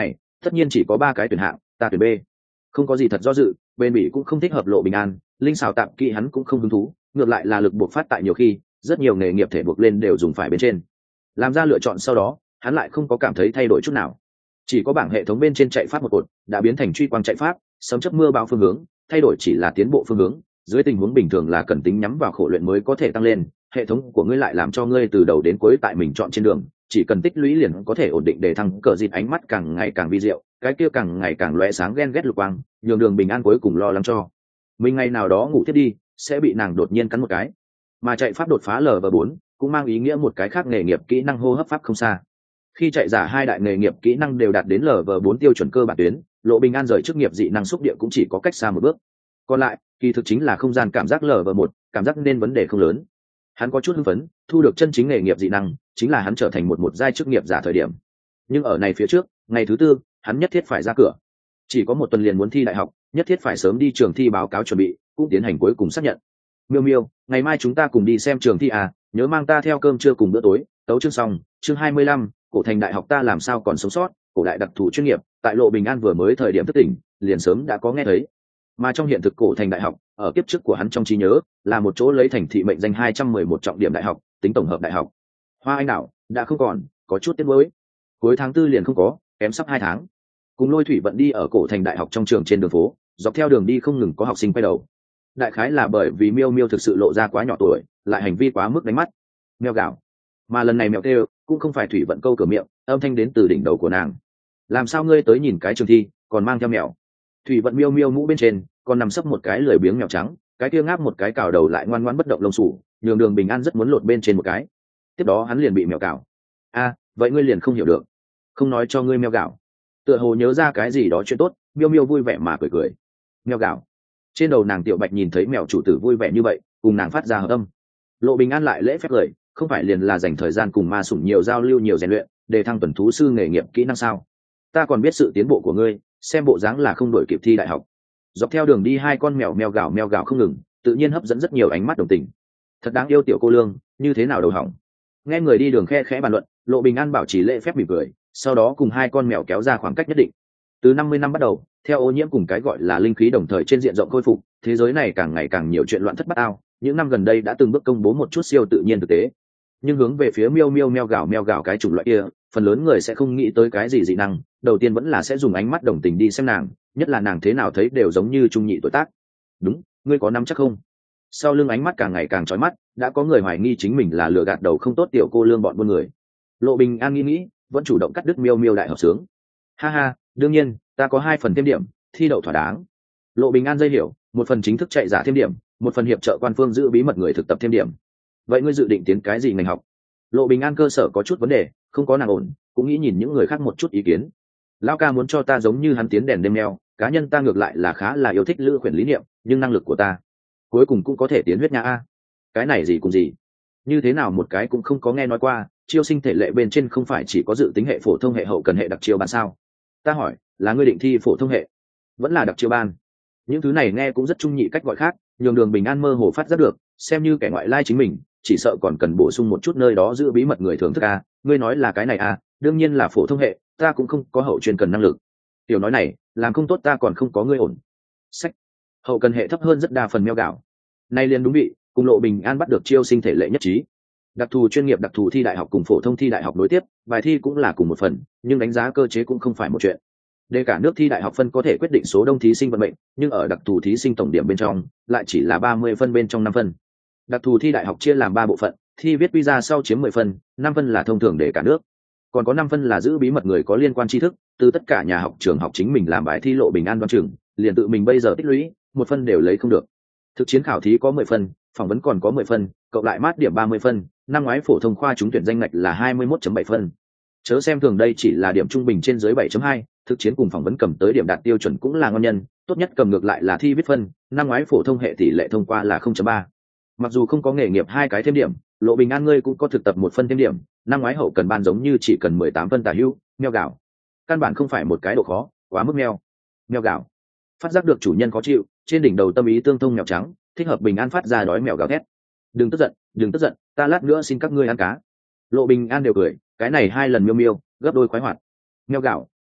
Speaker 1: tất nhiên chỉ có ba cái tuyển hạng, ta tuyển B. Không có gì thật do dự, bên bỉ cũng không thích hợp Lộ Bình An, linh xảo tạm kỹ hắn cũng không hứng thú, ngược lại là lực buộc phát tại nhiều khi rất nhiều nghề nghiệp thể buộc lên đều dùng phải bên trên. Làm ra lựa chọn sau đó, hắn lại không có cảm thấy thay đổi chút nào. Chỉ có bảng hệ thống bên trên chạy pháp một cột đã biến thành truy quang chạy pháp, sấm chớp mưa bão phương hướng, thay đổi chỉ là tiến bộ phương hướng, dưới tình huống bình thường là cần tính nhắm vào khổ luyện mới có thể tăng lên, hệ thống của ngươi lại làm cho ngươi từ đầu đến cuối tại mình chọn trên đường, chỉ cần tích lũy liền có thể ổn định để thăng cờ dịt ánh mắt càng ngày càng vi diệu, cái kia càng ngày càng lóe sáng ghen ghét lục quang, nhường đường bình an cuối cùng lo lắng cho mình ngày nào đó ngủ tiếp đi sẽ bị nàng đột nhiên cắn một cái. Mà chạy pháp đột phá L V bốn cũng mang ý nghĩa một cái khác nghề nghiệp kỹ năng hô hấp pháp không xa. Khi chạy giả hai đại nghề nghiệp kỹ năng đều đạt đến L V bốn tiêu chuẩn cơ bản tuyến, Lộ Bình An rời chức nghiệp dị năng xúc địa cũng chỉ có cách xa một bước. Còn lại, kỳ thực chính là không gian cảm giác L V một, cảm giác nên vấn đề không lớn. Hắn có chút hưng phấn, thu được chân chính nghề nghiệp dị năng, chính là hắn trở thành một một giai chức nghiệp giả thời điểm. Nhưng ở này phía trước, ngày thứ tư, hắn nhất thiết phải ra cửa. Chỉ có một tuần liền muốn thi đại học, nhất thiết phải sớm đi trường thi báo cáo chuẩn bị, cũng tiến hành cuối cùng xác nhận. Miêu Miêu, ngày mai chúng ta cùng đi xem trường thi à, nhớ mang ta theo cơm trưa cùng bữa tối. Tấu chương xong, chương hai mươi lăm, cổ thành đại học ta làm sao còn sống sót, cổ đại đặc thù chuyên nghiệp, tại Lộ Bình An vừa mới thời điểm thức tỉnh, liền sớm đã có nghe thấy. Mà trong hiện thực cổ thành đại học, ở kiếp trước của hắn trong trí nhớ, là một chỗ lấy thành thị mệnh danh hai trăm mười một trọng điểm đại học, tính tổng hợp đại học. Hoa Anh Đảo đã không còn, có chút tiếc nuối. Cuối tháng tư liền không có, kém sắp hai tháng. Cùng Lôi Thủy vận đi ở cổ thành đại học trong trường trên đường phố, dọc theo đường đi không ngừng có học sinh quay đầu. Đại khái là bởi vì Miêu Miêu thực sự lộ ra quá nhỏ tuổi, lại hành vi quá mức đánh mắt. Mèo gạo. Mà lần này mèo kêu cũng không phải Thủy vận câu cửa miệng, âm thanh đến từ đỉnh đầu của nàng. Làm sao ngươi tới nhìn cái trường thi, còn mang theo mèo? Thủy vận Miêu Miêu mũ bên trên còn nằm sấp một cái lười biếng mèo trắng, cái kia ngáp một cái cào đầu lại ngoan ngoãn bất động lông sủ, nhường Đường Bình An rất muốn lột bên trên một cái. Tiếp đó hắn liền bị mèo cào. A, vậy ngươi liền không hiểu được. Không nói cho ngươi mèo gạo. Tựa hồ nhớ ra cái gì đó chuyện tốt, Miêu Miêu vui vẻ mà cười cười. Mèo gạo. Trên đầu nàng Tiểu Bạch nhìn thấy mèo chủ tử vui vẻ như vậy, cùng nàng phát ra hợp âm. Lộ Bình An lại lễ phép cười, không phải liền là dành thời gian cùng ma sủng nhiều giao lưu nhiều rèn luyện, để thăng tuần thú sư nghề nghiệp kỹ năng sao? Ta còn biết sự tiến bộ của ngươi, xem bộ dáng là không đổi kịp thi đại học. Dọc theo đường đi hai con mèo mèo gào mèo gào không ngừng, tự nhiên hấp dẫn rất nhiều ánh mắt đồng tình. Thật đáng yêu tiểu cô lương, như thế nào đầu hỏng. Nghe người đi đường khe khẽ bàn luận, Lộ Bình An bảo trì lễ phép mỉm cười, sau đó cùng hai con mèo kéo ra khoảng cách nhất định. Từ năm mươi năm bắt đầu, theo ô nhiễm cùng cái gọi là linh khí đồng thời trên diện rộng khôi phục, thế giới này càng ngày càng nhiều chuyện loạn thất bát ao. Những năm gần đây đã từng bước công bố một chút siêu tự nhiên thực tế, nhưng hướng về phía miêu miêu meo gào meo gào cái chủng loại kia, phần lớn người sẽ không nghĩ tới cái gì dị năng, đầu tiên vẫn là sẽ dùng ánh mắt đồng tình đi xem nàng, nhất là nàng thế nào thấy đều giống như trung nhị tuổi tác. Đúng, ngươi có nắm chắc không? Sau lưng ánh mắt càng ngày càng chói mắt, đã có người hoài nghi chính mình là lừa gạt đầu không tốt tiểu cô lương bọn buôn người. Lộ Bình An nghĩ nghĩ, vẫn chủ động cắt đứt miêu miêu đại hợp sướng. Ha ha, đương nhiên, ta có hai phần thêm điểm, thi đậu thỏa đáng. Lộ Bình An dây hiểu, một phần chính thức chạy giả thêm điểm, một phần hiệp trợ quan phương giữ bí mật người thực tập thêm điểm. Vậy ngươi dự định tiến cái gì ngành học? Lộ Bình An cơ sở có chút vấn đề, không có nàng ổn, cũng nghĩ nhìn những người khác một chút ý kiến. Lão ca muốn cho ta giống như hắn tiến đèn đêm neo, cá nhân ta ngược lại là khá là yêu thích lữ khuyển lý niệm, nhưng năng lực của ta cuối cùng cũng có thể tiến huyết nha a. Cái này gì cùng gì? Như thế nào một cái cũng không có nghe nói qua, chiêu sinh thể lệ bên trên không phải chỉ có dự tính hệ phổ thông hệ hậu cần hệ đặc chiêu ban sao? Ta hỏi, là ngươi định thi phổ thông hệ, vẫn là đặc chiêu ban? Những thứ này nghe cũng rất trung nhị cách gọi khác, nhường Đường Bình An mơ hồ phát giác được, xem như kẻ ngoại lai chính mình, chỉ sợ còn cần bổ sung một chút nơi đó giữ bí mật người thưởng thức a. Ngươi nói là cái này a, đương nhiên là phổ thông hệ, ta cũng không có hậu chuyên cần năng lực. Tiểu nói này, làm không tốt ta còn không có ngươi ổn. Sách, hậu cần hệ thấp hơn rất đa phần meo gạo. Nay liền đúng vị, cùng Lộ Bình An bắt được chiêu sinh thể lệ nhất trí. Đặc thù chuyên nghiệp đặc thù thi đại học cùng phổ thông thi đại học đối tiếp, bài thi cũng là cùng một phần, nhưng đánh giá cơ chế cũng không phải một chuyện. Để cả nước thi đại học phân có thể quyết định số đông thí sinh vận mệnh, nhưng ở đặc thù thí sinh tổng điểm bên trong, lại chỉ là ba mươi phân bên trong năm phân. Đặc thù thi đại học chia làm ba bộ phận, thi viết quy ra sau chiếm mười phân, năm phân là thông thường để cả nước. Còn có năm phân là giữ bí mật người có liên quan tri thức, từ tất cả nhà học trường học chính mình làm bài thi Lộ Bình An đoán chừng, liền tự mình bây giờ tích lũy, một phân đều lấy không được. Thực chiến khảo thí có mười phân, phỏng vấn còn có mười phân, cộng lại mát điểm ba mươi phân, năm ngoái phổ thông khoa trúng tuyển danh ngạch là hai mươi mốt phẩy bảy phân. Chớ xem thường đây chỉ là điểm trung bình trên dưới bảy chấm hai, thực chiến cùng phỏng vấn cầm tới điểm đạt tiêu chuẩn cũng là ngon nhân, tốt nhất cầm ngược lại là thi viết phân, năm ngoái phổ thông hệ tỷ lệ thông qua là không chấm ba. Mặc dù không có nghề nghiệp hai cái thêm điểm, Lộ Bình An ngươi cũng có thực tập một phân thêm điểm, năm ngoái hậu cần ban giống như chỉ cần mười tám phân tả hữu, meo gạo. Căn bản không phải một cái độ khó, quá mức meo. Meo gạo. Phát giác được chủ nhân khó chịu, trên đỉnh đầu tâm ý tương thông mèo trắng, thích hợp Bình An phát ra đói mèo gào thét. Đừng tức giận, đừng tức giận, ta lát nữa xin các ngươi ăn cá. Lộ Bình An đều cười, cái này hai lần miêu miêu, gấp đôi khoái hoạt. Meo gạo,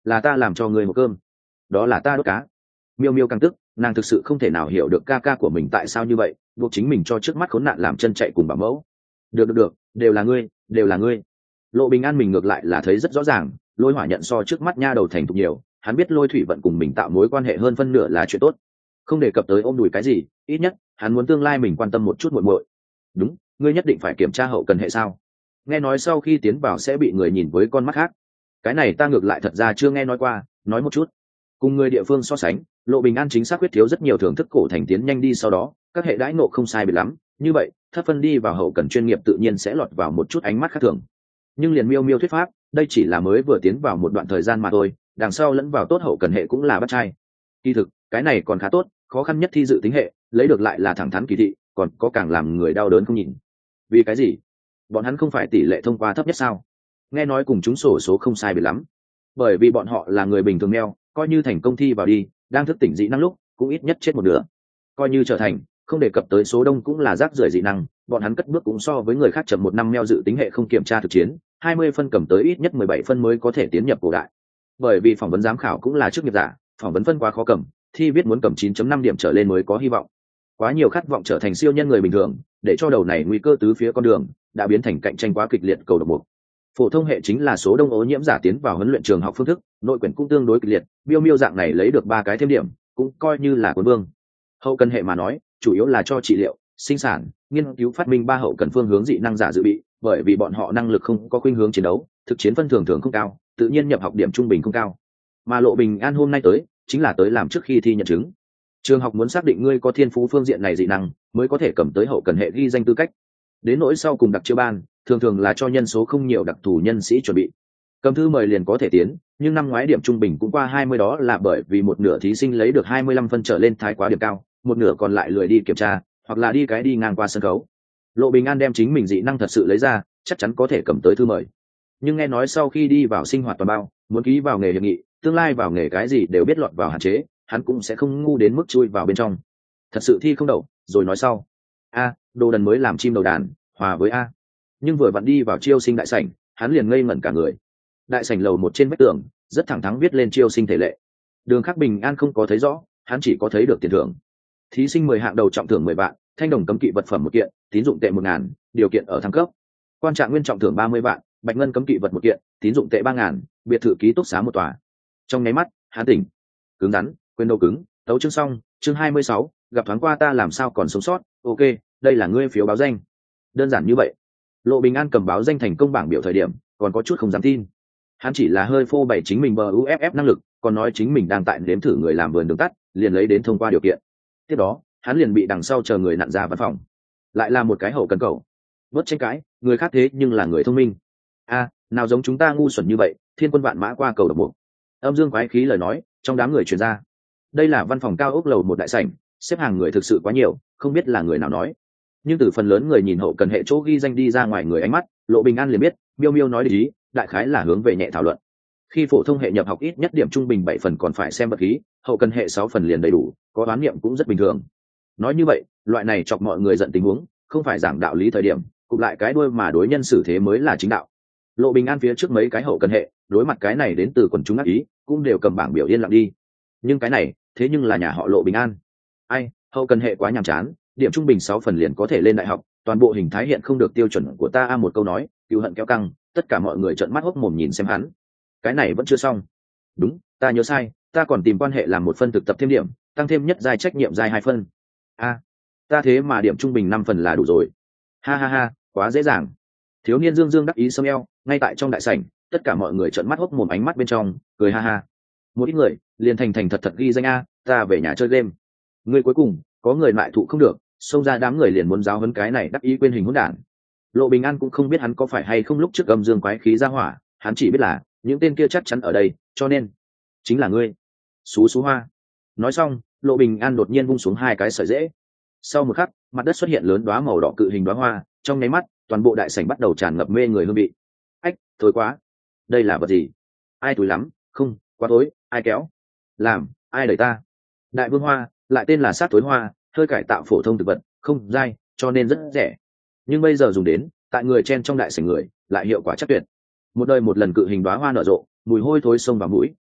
Speaker 1: là ta làm cho ngươi một cơm, đó là ta đốt cá. Miêu miêu càng tức, nàng thực sự không thể nào hiểu được ca ca của mình tại sao như vậy, buộc chính mình cho trước mắt khốn nạn làm chân chạy cùng bảo mẫu. Được được được, đều là ngươi, đều là ngươi. Lộ Bình An mình ngược lại là thấy rất rõ ràng, Lôi Hỏa nhận so trước mắt nha đầu thành thục nhiều, hắn biết Lôi Thủy Vận cùng mình tạo mối quan hệ hơn phân nửa là chuyện tốt, không đề cập tới ôm đùi cái gì, ít nhất hắn muốn tương lai mình quan tâm một chút muội muội. Đúng, ngươi nhất định phải kiểm tra hậu cần hệ sao? Nghe nói sau khi tiến vào sẽ bị người nhìn với con mắt khác. Cái này ta ngược lại thật ra chưa nghe nói qua, nói một chút. Cùng người địa phương so sánh, Lộ Bình An chính xác quyết thiếu rất nhiều thưởng thức cổ thành tiến nhanh đi, sau đó các hệ đãi nộ không sai biệt lắm, như vậy thấp phân đi vào hậu cần chuyên nghiệp tự nhiên sẽ lọt vào một chút ánh mắt khác thường. Nhưng liền Miêu Miêu thuyết pháp, đây chỉ là mới vừa tiến vào một đoạn thời gian mà thôi, đằng sau lẫn vào tốt hậu cần hệ cũng là bắt trai. Kỳ thực cái này còn khá tốt, khó khăn nhất thi dự tính hệ lấy được lại là thẳng thắn kỳ thị, còn có càng làm người đau đớn không nhìn. Vì cái gì? Bọn hắn không phải tỷ lệ thông qua thấp nhất sao? Nghe nói cùng chúng sổ số không sai biệt lắm, bởi vì bọn họ là người bình thường neo, coi như thành công thi vào đi, đang thức tỉnh dị năng lúc cũng ít nhất chết một nửa. Coi như trở thành, không đề cập tới số đông cũng là rác rưởi dị năng, bọn hắn cất bước cũng so với người khác chậm một năm neo dự tính hệ không kiểm tra thực chiến, hai mươi phân cầm tới ít nhất mười bảy phân mới có thể tiến nhập cổ đại. Bởi vì phỏng vấn giám khảo cũng là chức nghiệp giả, phỏng vấn phân quá khó cầm, thi viết muốn cầm chín chấm năm điểm trở lên mới có hy vọng. Quá nhiều khát vọng trở thành siêu nhân người bình thường, để cho đầu này nguy cơ tứ phía con đường đã biến thành cạnh tranh quá kịch liệt cầu độc buộc. Phổ thông hệ chính là số đông ô nhiễm giả tiến vào huấn luyện trường học phương thức, nội quyển cũng tương đối kịch liệt, Miêu Miêu dạng này lấy được ba cái thêm điểm cũng coi như là quân vương. Hậu cần hệ mà nói, chủ yếu là cho trị liệu, sinh sản, nghiên cứu phát minh ba hậu cần phương hướng dị năng giả dự bị, bởi vì bọn họ năng lực không có khuynh hướng chiến đấu, thực chiến phân thường thường không cao, tự nhiên nhập học điểm trung bình không cao. Mà Lộ Bình An hôm nay tới chính là tới làm trước khi thi nhận chứng. Trường học muốn xác định ngươi có thiên phú phương diện này dị năng mới có thể cầm tới hậu cần hệ ghi danh tư cách. Đến nỗi sau cùng đặc chiêu ban thường thường là cho nhân số không nhiều đặc thù nhân sĩ chuẩn bị, cầm thư mời liền có thể tiến, nhưng năm ngoái điểm trung bình cũng qua hai mươi, đó là bởi vì một nửa thí sinh lấy được hai mươi lăm phân trở lên thái quá điểm cao, một nửa còn lại lười đi kiểm tra hoặc là đi cái đi ngang qua sân khấu. Lộ Bình An đem chính mình dị năng thật sự lấy ra, chắc chắn có thể cầm tới thư mời. Nhưng nghe nói sau khi đi vào sinh hoạt toàn bao, muốn ký vào nghề hiệp nghị, tương lai vào nghề cái gì đều biết lọt vào hạn chế, hắn cũng sẽ không ngu đến mức chui vào bên trong. Thật sự thi không đậu rồi nói sau. A, đồ đần mới làm chim đầu đàn, hòa với A. Nhưng vừa vặn đi vào chiêu sinh đại sảnh, hắn liền ngây ngẩn cả người. Đại sảnh lầu một trên vách tường rất thẳng thắn viết lên chiêu sinh thể lệ. Đường Khắc Bình An không có thấy rõ, hắn chỉ có thấy được tiền thưởng. Thí sinh mười hạng đầu trọng thưởng mười vạn, thanh đồng cấm kỵ vật phẩm một kiện, tín dụng tệ một ngàn, điều kiện ở thăng cấp. Quan trạng nguyên trọng thưởng ba mươi vạn, bạch ngân cấm kỵ vật một kiện, tín dụng tệ ba ngàn, biệt thự ký túc xá một tòa. Trong nháy mắt, hắn tỉnh. Cứng rắn, quên đầu cứng, tấu chương xong, chương hai mươi sáu, gặp thoáng qua ta làm sao còn sống sót, ok, đây là ngươi phiếu báo danh. Đơn giản như vậy. Lộ Bình An cầm báo danh thành công bảng biểu thời điểm, còn có chút không dám tin. Hắn chỉ là hơi phô bày chính mình bờ u ép ép năng lực, còn nói chính mình đang tại nếm thử người làm vườn đường tắt, liền lấy đến thông qua điều kiện. Tiếp đó, hắn liền bị đằng sau chờ người nặn ra văn phòng. Lại là một cái hậu cần cầu. Bớt tranh cãi, người khác thế nhưng là người thông minh. A, nào giống chúng ta ngu xuẩn như vậy, thiên quân vạn mã qua cầu độc buộc. Âm dương quái khí lời nói, trong đám người truyền ra. Đây là văn phòng cao ốc lầu một đại sảnh, xếp hàng người thực sự quá nhiều, không biết là người nào nói. Nhưng từ phần lớn người nhìn hậu cần hệ chỗ ghi danh đi ra ngoài người ánh mắt, Lộ Bình An liền biết, Miêu Miêu nói ý, đại khái là hướng về nhẹ thảo luận. Khi phổ thông hệ nhập học ít nhất điểm trung bình bảy phần còn phải xem vật khí, hậu cần hệ sáu phần liền đầy đủ, có đoán niệm cũng rất bình thường. Nói như vậy, loại này chọc mọi người giận tình huống, không phải giảng đạo lý thời điểm, cụp lại cái đuôi mà đối nhân xử thế mới là chính đạo. Lộ Bình An phía trước mấy cái hậu cần hệ, đối mặt cái này đến từ quần chúng ác ý, cũng đều cầm bảng biểu yên lặng đi. Nhưng cái này, thế nhưng là nhà họ Lộ Bình An. Ai, hậu cần hệ quá nhàm chán, điểm trung bình sáu phần liền có thể lên đại học, toàn bộ hình thái hiện không được tiêu chuẩn của ta a, một câu nói, cừu hận kéo căng, tất cả mọi người trợn mắt hốc mồm nhìn xem hắn. Cái này vẫn chưa xong. Đúng, ta nhớ sai, ta còn tìm quan hệ làm một phân thực tập thêm điểm, tăng thêm nhất giai trách nhiệm giai hai phân. A, ta thế mà điểm trung bình năm phần là đủ rồi. Ha ha ha, quá dễ dàng. Thiếu niên dương dương đắc ý xông eo, ngay tại trong đại sảnh, tất cả mọi người trợn mắt hốc mồm ánh mắt bên trong, cười ha ha. Một ít người liền thành thành thật thật ghi danh a, ta về nhà chơi game. Người cuối cùng, có người lại thụ không được, xông ra đám người liền muốn giáo huấn cái này đắc ý quên hình hỗn đản. Lộ Bình An cũng không biết hắn có phải hay không lúc trước âm dương quái khí ra hỏa, hắn chỉ biết là những tên kia chắc chắn ở đây, cho nên chính là ngươi, xú xú hoa. Nói xong, Lộ Bình An đột nhiên vung xuống hai cái sợi rễ. Sau một khắc, mặt đất xuất hiện lớn đóa màu đỏ cự hình đóa hoa, trong nháy mắt, toàn bộ đại sảnh bắt đầu tràn ngập mê người hương vị. Ách, thối quá. Đây là vật gì? Ai túi lắm, không, quá tối, ai kéo? Làm, ai đẩy ta? Đại vương hoa, lại tên là sát thối hoa, hơi cải tạo phổ thông thực vật, không dai, cho nên rất rẻ. Nhưng bây giờ dùng đến, tại người chen trong đại sảnh người, lại hiệu quả chắc tuyệt. Một đời một lần cự hình đóa hoa nở rộ, mùi hôi thối xông vào mũi,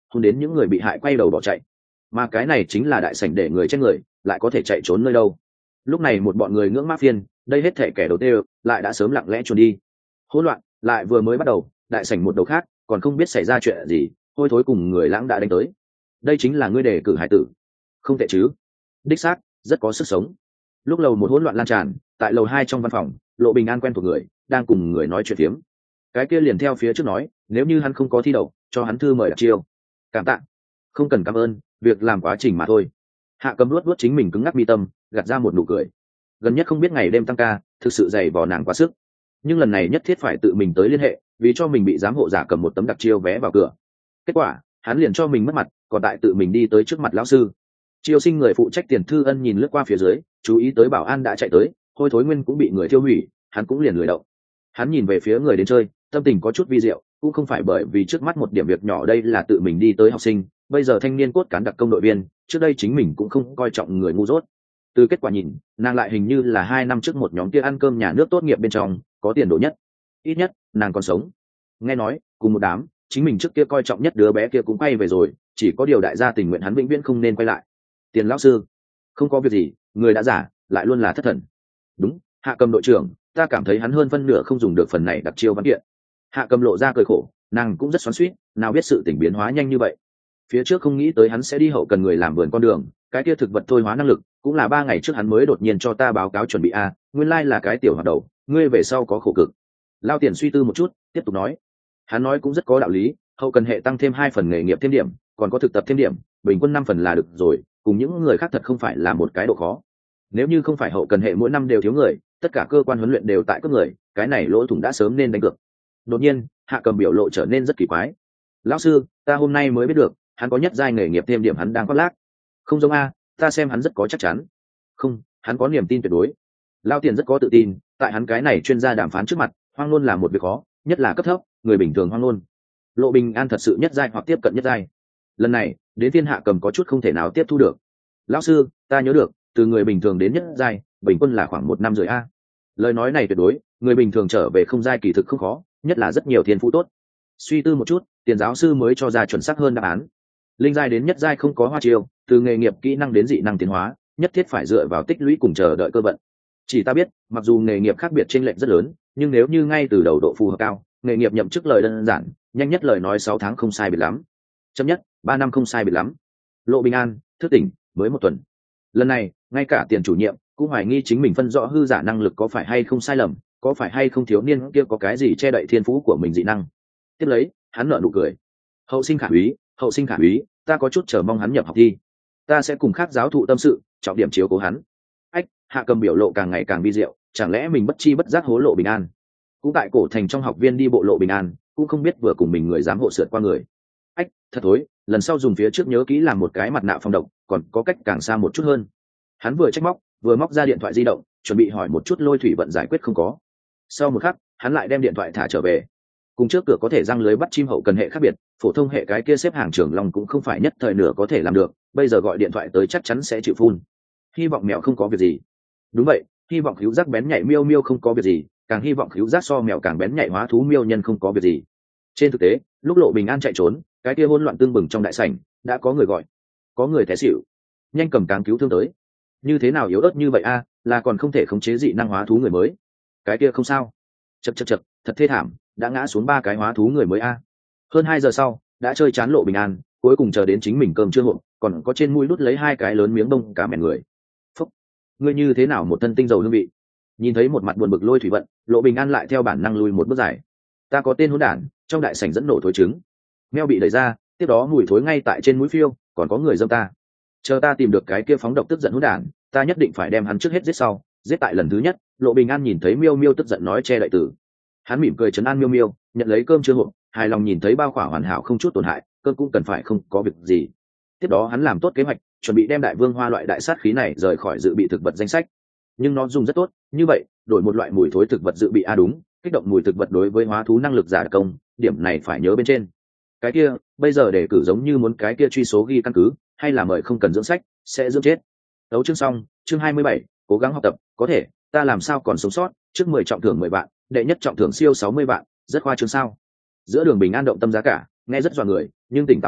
Speaker 1: hôn đến những người bị hại quay đầu bỏ chạy. Mà cái này chính là đại sảnh để người chết người lại có thể chạy trốn nơi đâu. Lúc này một bọn người ngưỡng mát phiên, đây hết thể kẻ đầu tiên lại đã sớm lặng lẽ trốn đi. Hỗn loạn lại vừa mới bắt đầu, đại sảnh một đầu khác còn không biết xảy ra chuyện gì, hôi thối cùng người lãng đã đánh tới. Đây chính là ngươi đề cử hải tử, không tệ chứ? Đích xác, rất có sức sống. Lúc lầu một hỗn loạn lan tràn, tại lầu hai trong văn phòng, Lộ Bình An quen thuộc người đang cùng người nói chuyện phiếm. Cái kia liền theo phía trước nói, nếu như hắn không có thi đậu, cho hắn thư mời đặc chiêu. Cảm tạ. Không cần cảm ơn, việc làm quá trình mà thôi. Hạ Cầm luốt luốt chính mình cứng ngắc mi tâm, gạt ra một nụ cười. Gần nhất không biết ngày đêm tăng ca, thực sự dày vò nàng quá sức. Nhưng lần này nhất thiết phải tự mình tới liên hệ, vì cho mình bị giám hộ giả cầm một tấm đặc chiêu vé vào cửa. Kết quả, hắn liền cho mình mất mặt, còn tại tự mình đi tới trước mặt lão sư. Chiêu sinh người phụ trách tiền thư ân nhìn lướt qua phía dưới, chú ý tới bảo an đã chạy tới, hôi thối nguyên cũng bị người tiêu hủy, hắn cũng liền lười động. Hắn nhìn về phía người đến chơi, tâm tình có chút vi diệu, cũng không phải bởi vì trước mắt một điểm việc nhỏ đây là tự mình đi tới học sinh, bây giờ thanh niên cốt cán đặc công đội viên, trước đây chính mình cũng không coi trọng người ngu dốt. Từ kết quả nhìn, nàng lại hình như là hai năm trước một nhóm kia ăn cơm nhà nước tốt nghiệp bên trong, có tiền đồ nhất. Ít nhất, nàng còn sống. Nghe nói, cùng một đám, chính mình trước kia coi trọng nhất đứa bé kia cũng quay về rồi, chỉ có điều đại gia tình nguyện hắn vĩnh viễn không nên quay lại. Tiền lão sư, không có việc gì, người đã giả, lại luôn là thất thần. Đúng, Hạ Cầm đội trưởng, ta cảm thấy hắn hơn phân nửa không dùng được phần này đặc chiêu văn kiện. Hạ Cầm lộ ra cười khổ, nàng cũng rất xoắn xuýt, nào biết sự tình biến hóa nhanh như vậy. Phía trước không nghĩ tới hắn sẽ đi hậu cần người làm vườn con đường, cái kia thực vật thôi hóa năng lực, cũng là ba ngày trước hắn mới đột nhiên cho ta báo cáo chuẩn bị a, nguyên lai like là cái tiểu hoạt đầu, ngươi về sau có khổ cực. Lao Tiền suy tư một chút, tiếp tục nói. Hắn nói cũng rất có đạo lý, hậu cần hệ tăng thêm hai phần nghề nghiệp thêm điểm, còn có thực tập thêm điểm, bình quân năm phần là được rồi, cùng những người khác thật không phải là một cái độ khó. Nếu như không phải hậu cần hệ mỗi năm đều thiếu người, tất cả cơ quan huấn luyện đều tại cấp người, cái này lỗ thủng đã sớm nên đánh cược. Đột nhiên, Hạ Cầm biểu lộ trở nên rất kỳ quái. Lão sư, ta hôm nay mới biết được, hắn có nhất giai nghề nghiệp thêm điểm hắn đang khoác lác. Không giống a, ta xem hắn rất có chắc chắn. Không, hắn có niềm tin tuyệt đối. Lao Tiền rất có tự tin, tại hắn cái này chuyên gia đàm phán trước mặt, hoang ngôn là một việc khó, nhất là cấp thấp, người bình thường hoang ngôn. Lộ Bình An thật sự nhất giai hoặc tiếp cận nhất giai. Lần này, đến thiên Hạ Cầm có chút không thể nào tiếp thu được. Lão sư, ta nhớ được, từ người bình thường đến nhất giai, bình quân là khoảng một năm rồi a. Lời nói này tuyệt đối, người bình thường trở về không giai kỳ thực không khó, nhất là rất nhiều thiên phú tốt. Suy tư một chút, Tiền giáo sư mới cho ra chuẩn xác hơn đáp án. Linh giai đến nhất giai không có hoa chiêu, từ nghề nghiệp kỹ năng đến dị năng tiến hóa, nhất thiết phải dựa vào tích lũy cùng chờ đợi cơ vận. Chỉ ta biết, mặc dù nghề nghiệp khác biệt chênh lệch rất lớn, nhưng nếu như ngay từ đầu độ phù hợp cao, nghề nghiệp nhậm chức lời đơn giản, nhanh nhất lời nói sáu tháng không sai biệt lắm. Chậm nhất, ba năm không sai biệt lắm. Lộ Bình An, thức tỉnh, mới một tuần. Lần này, ngay cả Tiền chủ nhiệm cũng hoài nghi chính mình phân rõ hư giả năng lực có phải hay không sai lầm, có phải hay không thiếu niên kia có cái gì che đậy thiên phú của mình dị năng. Tiếp lấy, hắn nở nụ cười. Hậu sinh khả úy, hậu sinh khả úy, ta có chút chờ mong hắn nhập học thi. Ta sẽ cùng khác giáo thụ tâm sự, trọng điểm chiếu cố hắn. Ách, Hạ Cầm biểu lộ càng ngày càng vi diệu, chẳng lẽ mình bất chi bất giác hố Lộ Bình An. Cũng tại cổ thành trong học viên đi bộ Lộ Bình An, cũng không biết vừa cùng mình người dám hộ sượt qua người. Ách, thật thối, lần sau dùng phía trước nhớ kỹ làm một cái mặt nạ phòng độc, còn có cách càng xa một chút hơn. Hắn vừa trách móc, vừa móc ra điện thoại di động, chuẩn bị hỏi một chút Lôi Thủy vận giải quyết không có. Sau một khắc, hắn lại đem điện thoại thả trở về. Cùng trước cửa có thể răng lưới bắt chim hậu cần hệ khác biệt, phổ thông hệ cái kia xếp hàng trường lòng cũng không phải nhất thời nửa có thể làm được, bây giờ gọi điện thoại tới chắc chắn sẽ chịu phun. Hy vọng mèo không có việc gì. Đúng vậy, hy vọng khứu giác bén nhạy miêu miêu không có việc gì, càng hy vọng khứu giác so mèo càng bén nhạy hóa thú miêu nhân không có việc gì. Trên thực tế, lúc Lộ Bình An chạy trốn, cái kia hỗn loạn tương bừng trong đại sảnh, đã có người gọi, có người té xỉu. Nhanh cầm càng cứu thương tới. Như thế nào yếu ớt như vậy a, là còn không thể khống chế dị năng hóa thú người mới. Cái kia không sao. Chậc chậc chậc, thật thê thảm, đã ngã xuống ba cái hóa thú người mới a. Hơn hai giờ sau, đã chơi chán Lộ Bình An, cuối cùng chờ đến chính mình cơm chưa hộp, còn có trên mũi đút lấy hai cái lớn miếng bông cá mèn người. Phúc, ngươi như thế nào một thân tinh dầu hương vị. Nhìn thấy một mặt buồn bực Lôi Thủy vận, Lộ Bình An lại theo bản năng lùi một bước dài. Ta có tên hỗn đản, trong đại sảnh dẫn nổ thối trứng. Meo bị đẩy ra, tiếp đó mùi thối ngay tại trên mũi phiêu, còn có người dâm ta. Chờ ta tìm được cái kia phóng độc tức giận hỗn đản, ta nhất định phải đem hắn trước hết giết sau, giết tại lần thứ nhất. Lộ Bình An nhìn thấy Miêu Miêu tức giận nói che đậy tử. Hắn mỉm cười trấn an Miêu Miêu, nhận lấy cơm chưa hộp, hài lòng nhìn thấy bao khỏa hoàn hảo không chút tổn hại, cơm cũng cần phải không có việc gì. Tiếp đó hắn làm tốt kế hoạch, chuẩn bị đem đại vương hoa loại đại sát khí này rời khỏi dự bị thực vật danh sách. Nhưng nó dùng rất tốt, như vậy đổi một loại mùi thối thực vật dự bị a đúng, kích động mùi thực vật đối với hóa thú năng lực giả công, điểm này phải nhớ bên trên. Cái kia, bây giờ để cử giống như muốn cái kia truy số ghi căn cứ, hay là mời không cần dưỡng sách, sẽ dưỡng chết. Đấu chương xong, chương hai mươi bảy, cố gắng học tập, có thể, ta làm sao còn sống sót, trước mười trọng thưởng mười vạn, đệ nhất trọng thưởng siêu sáu mươi vạn, rất khoa trương sao? Giữa đường bình an động tâm giá cả, nghe rất dọa người, nhưng tỉnh táo lại,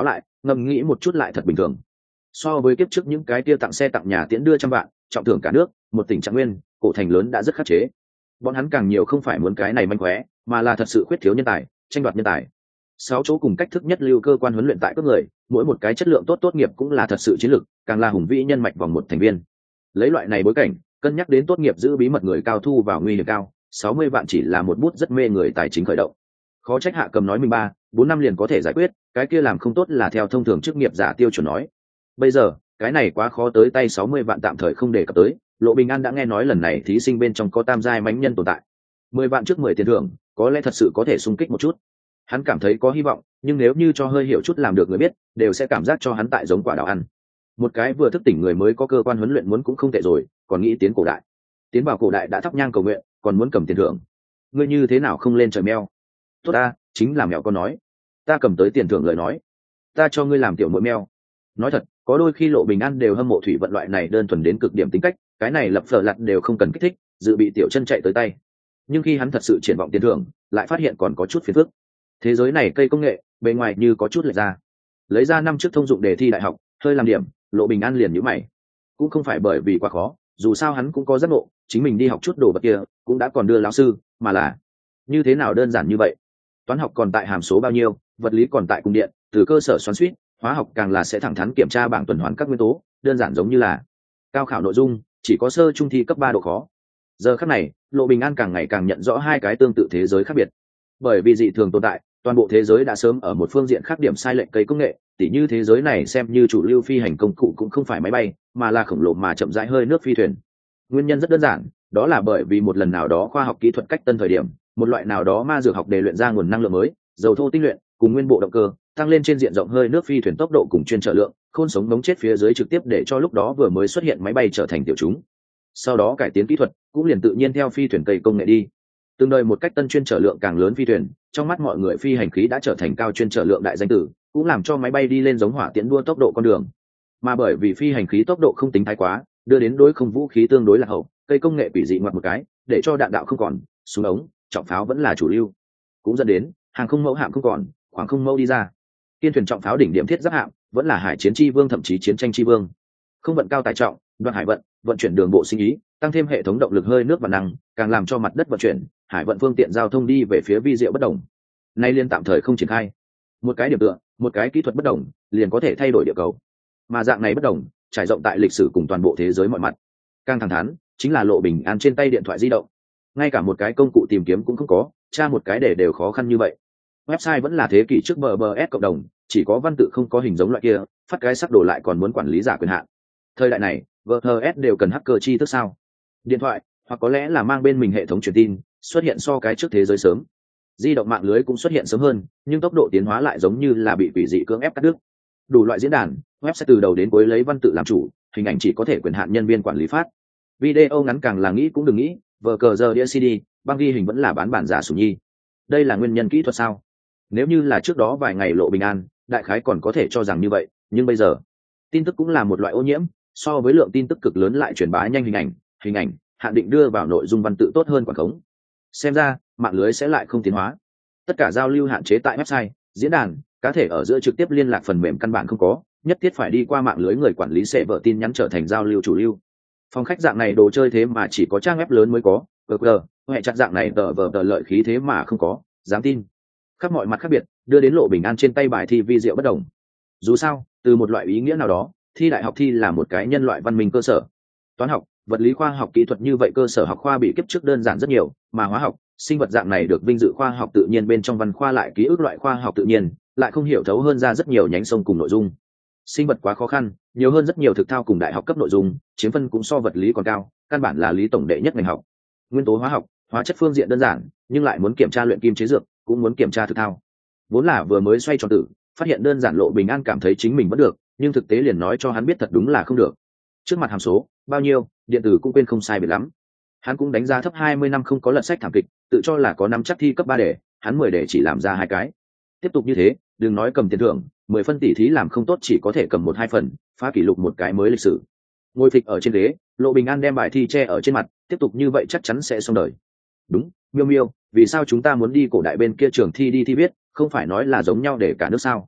Speaker 1: ngẫm nghĩ một chút lại thật bình thường. So với kiếp trước những cái kia tặng xe tặng nhà tiễn đưa trăm vạn trọng thưởng cả nước, một tỉnh Trạng Nguyên, cổ thành lớn đã rất khắc chế. Bọn hắn càng nhiều không phải muốn cái này manh khóe, mà là thật sự khuyết thiếu nhân tài, tranh đoạt nhân tài. Sáu chỗ cùng cách thức nhất lưu cơ quan huấn luyện tại các người, mỗi một cái chất lượng tốt tốt nghiệp cũng là thật sự chiến lược, càng là hùng vĩ nhân mạch vòng một thành viên. Lấy loại này bối cảnh, cân nhắc đến tốt nghiệp giữ bí mật người cao thu vào nguy hiểm cao, sáu mươi vạn chỉ là một bút rất mê người tài chính khởi động. Khó trách Hạ Cầm nói mình ba, bốn năm liền có thể giải quyết, cái kia làm không tốt là theo thông thường chức nghiệp giả tiêu chuẩn nói. Bây giờ, cái này quá khó tới tay sáu mươi vạn tạm thời không để cập tới, Lộ Bình An đã nghe nói lần này thí sinh bên trong có tam giai mãnh nhân tồn tại. mười vạn trước mười tiền thưởng, có lẽ thật sự có thể xung kích một chút. Hắn cảm thấy có hy vọng, nhưng nếu như cho hơi hiểu chút làm được người biết, đều sẽ cảm giác cho hắn tại giống quả đào ăn. Một cái vừa thức tỉnh người mới có cơ quan huấn luyện muốn cũng không tệ rồi, còn nghĩ tiến cổ đại. Tiến vào cổ đại đã thắp nhang cầu nguyện, còn muốn cầm tiền thưởng. Ngươi như thế nào không lên trời meo? Tốt ta, chính là mèo con nói. Ta cầm tới tiền thưởng lời nói, ta cho ngươi làm tiểu muội meo. Nói thật, có đôi khi Lộ Bình An đều hâm mộ thủy vận loại này đơn thuần đến cực điểm tính cách, cái này lập phở lặt đều không cần kích thích, dự bị tiểu chân chạy tới tay. Nhưng khi hắn thật sự triển vọng tiền thưởng, lại phát hiện còn có chút phiền phức. Thế giới này cây công nghệ, bề ngoài như có chút lệch ra. Lấy ra năm trước thông dụng đề thi đại học, hơi làm điểm, Lộ Bình An liền nhíu mày. Cũng không phải bởi vì quá khó, dù sao hắn cũng có giác ngộ, chính mình đi học chút đồ vật kia, cũng đã còn đưa lão sư, mà là như thế nào đơn giản như vậy. Toán học còn tại hàm số bao nhiêu, vật lý còn tại cung điện, từ cơ sở xoắn suýt, hóa học càng là sẽ thẳng thắn kiểm tra bảng tuần hoàn các nguyên tố, đơn giản giống như là cao khảo nội dung, chỉ có sơ trung thi cấp ba độ khó. Giờ khắc này, Lộ Bình An càng ngày càng nhận rõ hai cái tương tự thế giới khác biệt. Bởi vì dị thường tồn tại, toàn bộ thế giới đã sớm ở một phương diện khác điểm sai lệch cây công nghệ, tỉ như thế giới này xem như chủ lưu phi hành công cụ cũng không phải máy bay, mà là khổng lồ mà chậm rãi hơi nước phi thuyền. Nguyên nhân rất đơn giản, đó là bởi vì một lần nào đó khoa học kỹ thuật cách tân thời điểm, một loại nào đó ma dược học để luyện ra nguồn năng lượng mới, dầu thô tinh luyện, cùng nguyên bộ động cơ, tăng lên trên diện rộng hơi nước phi thuyền tốc độ cùng chuyên trở lượng, khôn sống đống chết phía dưới trực tiếp để cho lúc đó vừa mới xuất hiện máy bay trở thành tiểu chúng. Sau đó cải tiến kỹ thuật, cũng liền tự nhiên theo phi thuyền cây công nghệ đi. Từng đời một cách tân chuyên trở lượng càng lớn phi thuyền, trong mắt mọi người phi hành khí đã trở thành cao chuyên trở lượng đại danh tử, cũng làm cho máy bay đi lên giống hỏa tiễn đua tốc độ con đường. Mà bởi vì phi hành khí tốc độ không tính thái quá, đưa đến đối không vũ khí tương đối là hậu, cây công nghệ quỷ dị ngoặt một cái, để cho đạn đạo không còn, súng ống, trọng pháo vẫn là chủ lưu. Cũng dẫn đến hàng không mẫu hạm không còn, khoảng không mẫu đi ra. Tiên thuyền trọng pháo đỉnh điểm thiết giáp hạm vẫn là hải chiến chi vương thậm chí chiến tranh chi vương. Không vận cao tải trọng, đoạn hải vận, vận chuyển đường bộ sinh ý, tăng thêm hệ thống động lực hơi nước và năng, càng làm cho mặt đất vận chuyển, hải vận phương tiện giao thông đi về phía vi diệu bất đồng. Nay liên tạm thời không triển khai. Một cái điểm tựa, một cái kỹ thuật bất đồng, liền có thể thay đổi địa cầu. Mà dạng này bất đồng, trải rộng tại lịch sử cùng toàn bộ thế giới mọi mặt. Càng thẳng thắn, chính là Lộ Bình An trên tay điện thoại di động. Ngay cả một cái công cụ tìm kiếm cũng không có, tra một cái để đều khó khăn như vậy. Website vẫn là thế kỷ trước bờ bờ ét cộng đồng, chỉ có văn tự không có hình giống loại kia, phát cái sắc đồ lại còn muốn quản lý giả quyền hạn. Thời đại này, vê tê ét đều cần hacker chi thức sao? Điện thoại, hoặc có lẽ là mang bên mình hệ thống truyền tin, xuất hiện so cái trước thế giới sớm. Di động mạng lưới cũng xuất hiện sớm hơn, nhưng tốc độ tiến hóa lại giống như là bị quỷ dị cưỡng ép cắt đứt. Đủ loại diễn đàn, website từ đầu đến cuối lấy văn tự làm chủ, hình ảnh chỉ có thể quyền hạn nhân viên quản lý phát. Video ngắn càng là nghĩ cũng đừng nghĩ, vờ cờ giờ đĩa xê đê, băng ghi hình vẫn là bán bản giả sủ nhi. Đây là nguyên nhân kỹ thuật sao? Nếu như là trước đó vài ngày Lộ Bình An, đại khái còn có thể cho rằng như vậy, nhưng bây giờ, tin tức cũng là một loại ô nhiễm, so với lượng tin tức cực lớn lại truyền bá nhanh hình ảnh, hình ảnh, hạn định đưa vào nội dung văn tự tốt hơn quản khống. Xem ra, mạng lưới sẽ lại không tiến hóa. Tất cả giao lưu hạn chế tại website, diễn đàn, cá thể ở giữa trực tiếp liên lạc phần mềm căn bản không có, nhất thiết phải đi qua mạng lưới người quản lý sẽ vở tin nhắn trở thành giao lưu chủ lưu. Phòng khách dạng này đồ chơi thế mà chỉ có trang web lớn mới có, gờ gờ, hệ chặt dạng này tờ vờ tờ lợi khí thế mà không có, dám tin. Khắp mọi mặt khác biệt, đưa đến Lộ Bình An trên tay bài thi vi diệu bất đồng. Dù sao, từ một loại ý nghĩa nào đó, thi đại học thi là một cái nhân loại văn minh cơ sở. Toán học, vật lý khoa học kỹ thuật như vậy cơ sở học khoa bị kiếp trước đơn giản rất nhiều, mà hóa học, sinh vật dạng này được vinh dự khoa học tự nhiên bên trong văn khoa lại ký ức loại khoa học tự nhiên, lại không hiểu thấu hơn ra rất nhiều nhánh sông cùng nội dung. Sinh vật quá khó khăn, nhiều hơn rất nhiều thực thao cùng đại học cấp nội dung, chiếm phân cũng so vật lý còn cao, căn bản là lý tổng đệ nhất ngành học. Nguyên tố hóa học, hóa chất phương diện đơn giản, nhưng lại muốn kiểm tra luyện kim chế dược, cũng muốn kiểm tra thực thao. Vốn là vừa mới xoay tròn tử, phát hiện đơn giản Lộ Bình An cảm thấy chính mình vẫn được, nhưng thực tế liền nói cho hắn biết thật đúng là không được. Trước mặt hàm số, bao nhiêu, điện tử cũng quên không sai biệt lắm. Hắn cũng đánh giá thấp hai mươi năm không có lật sách thảm kịch, tự cho là có năm chắc thi cấp ba đề, hắn mười đề chỉ làm ra hai cái. Tiếp tục như thế, đừng nói cầm tiền thưởng, mười phân tỷ thí làm không tốt chỉ có thể cầm một hai phần, phá kỷ lục một cái mới lịch sử. Ngồi phịch ở trên ghế, Lộ Bình An đem bài thi che ở trên mặt, tiếp tục như vậy chắc chắn sẽ xong đời. Đúng, Miêu Miêu, vì sao chúng ta muốn đi cổ đại bên kia trường thi đi thi viết, không phải nói là giống nhau để cả nước sao?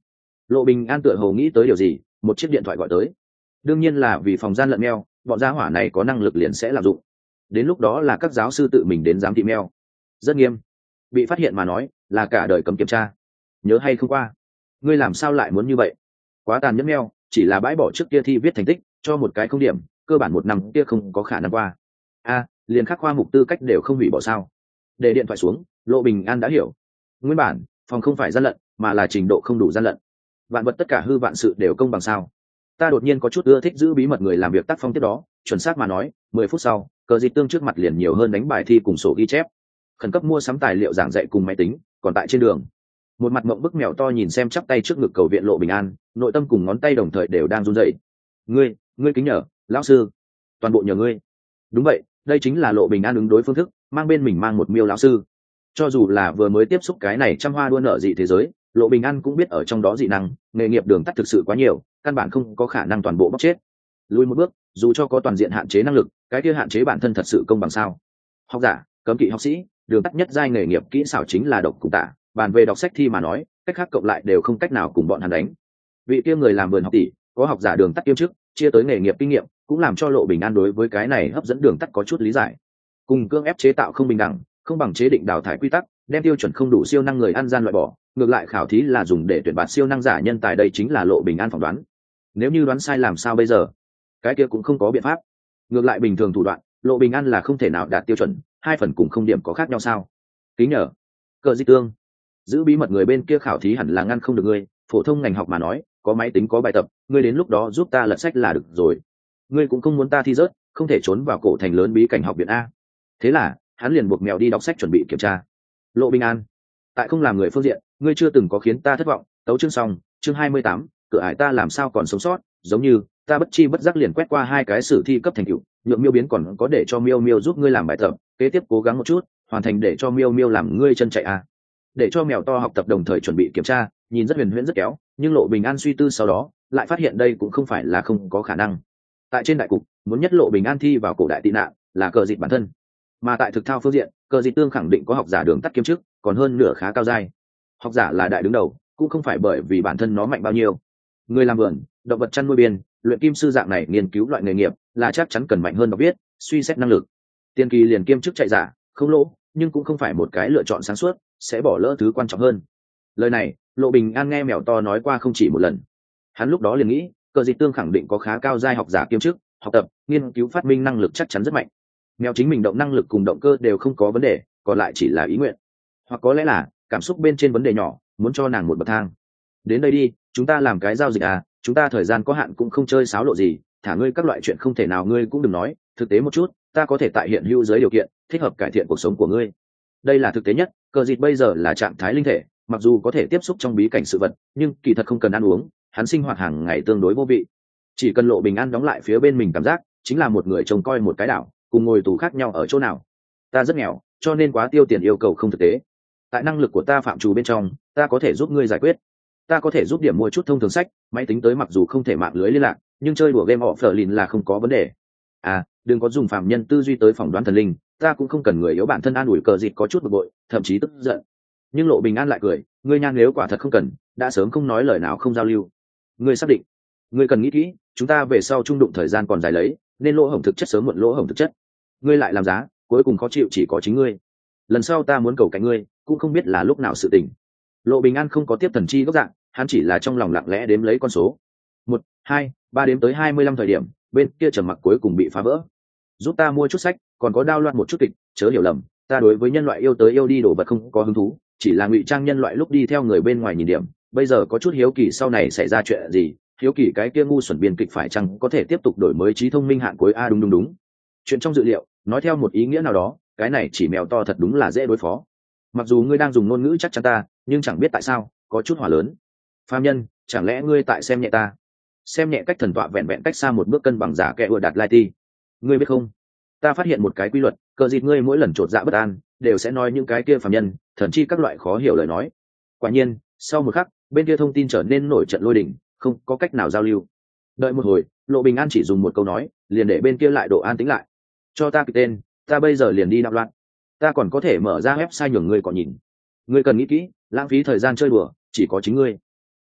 Speaker 1: Lộ Bình An tựa hồ nghĩ tới điều gì, một chiếc điện thoại gọi tới. Đương nhiên là vì phòng gian lận meo, bọn gia hỏa này có năng lực liền sẽ làm dụng. Đến lúc đó là các giáo sư tự mình đến giám thị meo. Rất nghiêm. Bị phát hiện mà nói, là cả đời cấm kiểm tra. Nhớ hay không qua? Ngươi làm sao lại muốn như vậy? Quá tàn nhẫn meo, chỉ là bãi bỏ trước kia thi viết thành tích, cho một cái không điểm, cơ bản một năm kia không có khả năng qua. A, liền khắc khoa mục tư cách đều không hủy bỏ sao? Để điện thoại xuống, Lộ Bình An đã hiểu. Nguyên bản, phòng không phải gian lận, mà là trình độ không đủ gian lận. Vạn vật tất cả hư vạn sự đều công bằng sao? Ta đột nhiên có chút ưa thích giữ bí mật người làm việc tác phong tiếp đó, chuẩn xác mà nói, mười phút sau, cờ dịch tương trước mặt liền nhiều hơn đánh bài thi cùng sổ ghi chép. Khẩn cấp mua sắm tài liệu giảng dạy cùng máy tính, còn tại trên đường. Một mặt mộng bức mèo to nhìn xem chắp tay trước ngực cầu viện Lộ Bình An, nội tâm cùng ngón tay đồng thời đều đang run rẩy. Ngươi, ngươi kính nhờ, lão sư, toàn bộ nhờ ngươi. Đúng vậy, đây chính là Lộ Bình An ứng đối phương thức, mang bên mình mang một miêu lão sư. Cho dù là vừa mới tiếp xúc cái này trăm hoa đua nở dị thế giới, Lộ Bình An cũng biết ở trong đó dị năng, nghề nghiệp đường tắt thực sự quá nhiều, căn bản không có khả năng toàn bộ bóc chết. Lùi một bước, dù cho có toàn diện hạn chế năng lực, cái kia hạn chế bản thân thật sự công bằng sao? Học giả, cấm kỵ học sĩ, đường tắt nhất giai nghề nghiệp kỹ xảo chính là độc cùng tả, bàn về đọc sách thi mà nói, cách khác cộng lại đều không cách nào cùng bọn hắn đánh. Vị kia người làm vườn học tỷ, có học giả đường tắt kiêm chức, chia tới nghề nghiệp kinh nghiệm, cũng làm cho Lộ Bình An đối với cái này hấp dẫn đường tắt có chút lý giải. Cùng cương ép chế tạo không bình đẳng, không bằng chế định đào thải quy tắc, đem tiêu chuẩn không đủ siêu năng người ăn gian loại bỏ, ngược lại khảo thí là dùng để tuyển bạt siêu năng giả nhân tài, đây chính là Lộ Bình An phỏng đoán. Nếu như đoán sai làm sao bây giờ? Cái kia cũng không có biện pháp. Ngược lại bình thường thủ đoạn, Lộ Bình An là không thể nào đạt tiêu chuẩn, hai phần cùng không điểm có khác nhau sao? Kính nhờ, cờ di tương, giữ bí mật người bên kia khảo thí hẳn là ngăn không được ngươi, phổ thông ngành học mà nói, có máy tính có bài tập, ngươi đến lúc đó giúp ta lật sách là được rồi. Ngươi cũng không muốn ta thi rớt, không thể trốn vào cổ thành lớn bí cảnh học viện a. Thế là, hắn liền buộc mèo đi đọc sách chuẩn bị kiểm tra. Lộ Bình An, tại không làm người phương diện, ngươi chưa từng có khiến ta thất vọng. Tấu chương xong, chương hai mươi tám, cửa ải ta làm sao còn sống sót, giống như ta bất chi bất giác liền quét qua hai cái sử thi cấp thành tựu, nhượng miêu biến còn có để cho miêu miêu giúp ngươi làm bài tập, kế tiếp cố gắng một chút, hoàn thành để cho miêu miêu làm ngươi chân chạy a. Để cho mèo to học tập đồng thời chuẩn bị kiểm tra, nhìn rất huyền huyễn rất kéo, nhưng Lộ Bình An suy tư sau đó, lại phát hiện đây cũng không phải là không có khả năng. Tại trên đại cục, muốn nhất Lộ Bình An thi vào cổ đại tị nạn, là cờ dịch bản thân. Mà tại thực thao phương diện, cờ dịch tương khẳng định có học giả đường tắt kiêm chức, còn hơn nửa khá cao giai. Học giả là đại đứng đầu, cũng không phải bởi vì bản thân nó mạnh bao nhiêu. Người làm vườn, động vật chăn nuôi biên, luyện kim sư dạng này nghiên cứu loại nghề nghiệp, là chắc chắn cần mạnh hơn đọc viết, suy xét năng lực. Tiên kỳ liền kiêm chức chạy giả, không lỗ, nhưng cũng không phải một cái lựa chọn sáng suốt, sẽ bỏ lỡ thứ quan trọng hơn. Lời này, Lộ Bình An nghe mèo to nói qua không chỉ một lần. Hắn lúc đó liền nghĩ, cờ dịch tương khẳng định có khá cao giai học giả kiêm chức, học tập, nghiên cứu phát minh năng lực chắc chắn rất mạnh. Mèo chính mình động năng lực cùng động cơ đều không có vấn đề, còn lại chỉ là ý nguyện, hoặc có lẽ là cảm xúc bên trên vấn đề nhỏ, muốn cho nàng một bậc thang. Đến đây đi, chúng ta làm cái giao dịch à, chúng ta thời gian có hạn cũng không chơi xáo lộ gì, thả ngươi các loại chuyện không thể nào ngươi cũng đừng nói, thực tế một chút, ta có thể tại hiện hữu dưới điều kiện thích hợp cải thiện cuộc sống của ngươi. Đây là thực tế nhất, cờ dịt bây giờ là trạng thái linh thể, mặc dù có thể tiếp xúc trong bí cảnh sự vật, nhưng kỳ thật không cần ăn uống, hắn sinh hoạt hàng ngày tương đối vô vị. Chỉ cần Lộ Bình An đóng lại phía bên mình cảm giác chính là một người trông coi một cái đảo, cùng ngồi tù khác nhau ở chỗ nào. Ta rất nghèo, cho nên quá tiêu tiền yêu cầu không thực tế. Tại năng lực của ta phạm trù bên trong, ta có thể giúp ngươi giải quyết. Ta có thể giúp điểm mua chút thông thường sách, máy tính tới mặc dù không thể mạng lưới liên lạc, nhưng chơi đùa game offline là không có vấn đề. À, đừng có dùng phạm nhân tư duy tới phỏng đoán thần linh, ta cũng không cần người yếu bản thân an ủi. Cờ dịt có chút bực bội, thậm chí tức giận. Nhưng Lộ Bình An lại cười, ngươi nhan nếu quả thật không cần, đã sớm không nói lời nào không giao lưu. Ngươi xác định? Ngươi cần nghĩ kỹ, chúng ta về sau trung đụng thời gian còn dài lấy, nên lỗ hổng thực chất sớm muộn lỗ hổng thực chất. Ngươi lại làm giá, cuối cùng khó chịu chỉ có chính ngươi. Lần sau ta muốn cầu cạnh ngươi, cũng không biết là lúc nào sự tình. Lộ Bình An không có tiếp thần chi gốc dạng, hắn chỉ là trong lòng lặng lẽ đếm lấy con số. Một, hai, ba đếm tới hai mươi lăm thời điểm, bên kia trầm mặc cuối cùng bị phá vỡ. Giúp ta mua chút sách, còn có đao loạn một chút kịch, chớ hiểu lầm, ta đối với nhân loại yêu tới yêu đi đổ vật không có hứng thú, chỉ là ngụy trang nhân loại lúc đi theo người bên ngoài nhìn điểm. Bây giờ có chút hiếu kỳ sau này xảy ra chuyện gì, hiếu kỳ cái kia ngu xuẩn biên kịch phải chăng có thể tiếp tục đổi mới trí thông minh hạn cuối. A đúng đúng đúng, chuyện trong dự liệu, nói theo một ý nghĩa nào đó, cái này chỉ mèo to thật đúng là dễ đối phó. Mặc dù ngươi đang dùng ngôn ngữ chắc chắn ta, nhưng chẳng biết tại sao có chút hỏa lớn. Phàm nhân, chẳng lẽ ngươi tại xem nhẹ ta? Xem nhẹ cách thần tọa vẹn vẹn cách xa một bước cân bằng giả kẻ ùa đạt lai ti. Ngươi biết không, ta phát hiện một cái quy luật, cờ dịt ngươi mỗi lần trột dạ bất an đều sẽ nói những cái kia phàm nhân thần chi các loại khó hiểu lời nói. Quả nhiên, sau một khắc, bên kia thông tin trở nên nổi trận lôi đình, không có cách nào giao lưu. Đợi một hồi, Lộ Bình An chỉ dùng một câu nói, liền để bên kia lại độ an tĩnh lại. Cho ta cái tên, ta bây giờ liền đi đạo loạn. Ta còn có thể mở ra website nhường ngươi còn nhìn. Ngươi cần nghĩ kỹ, lãng phí thời gian chơi đùa, chỉ có chính ngươi.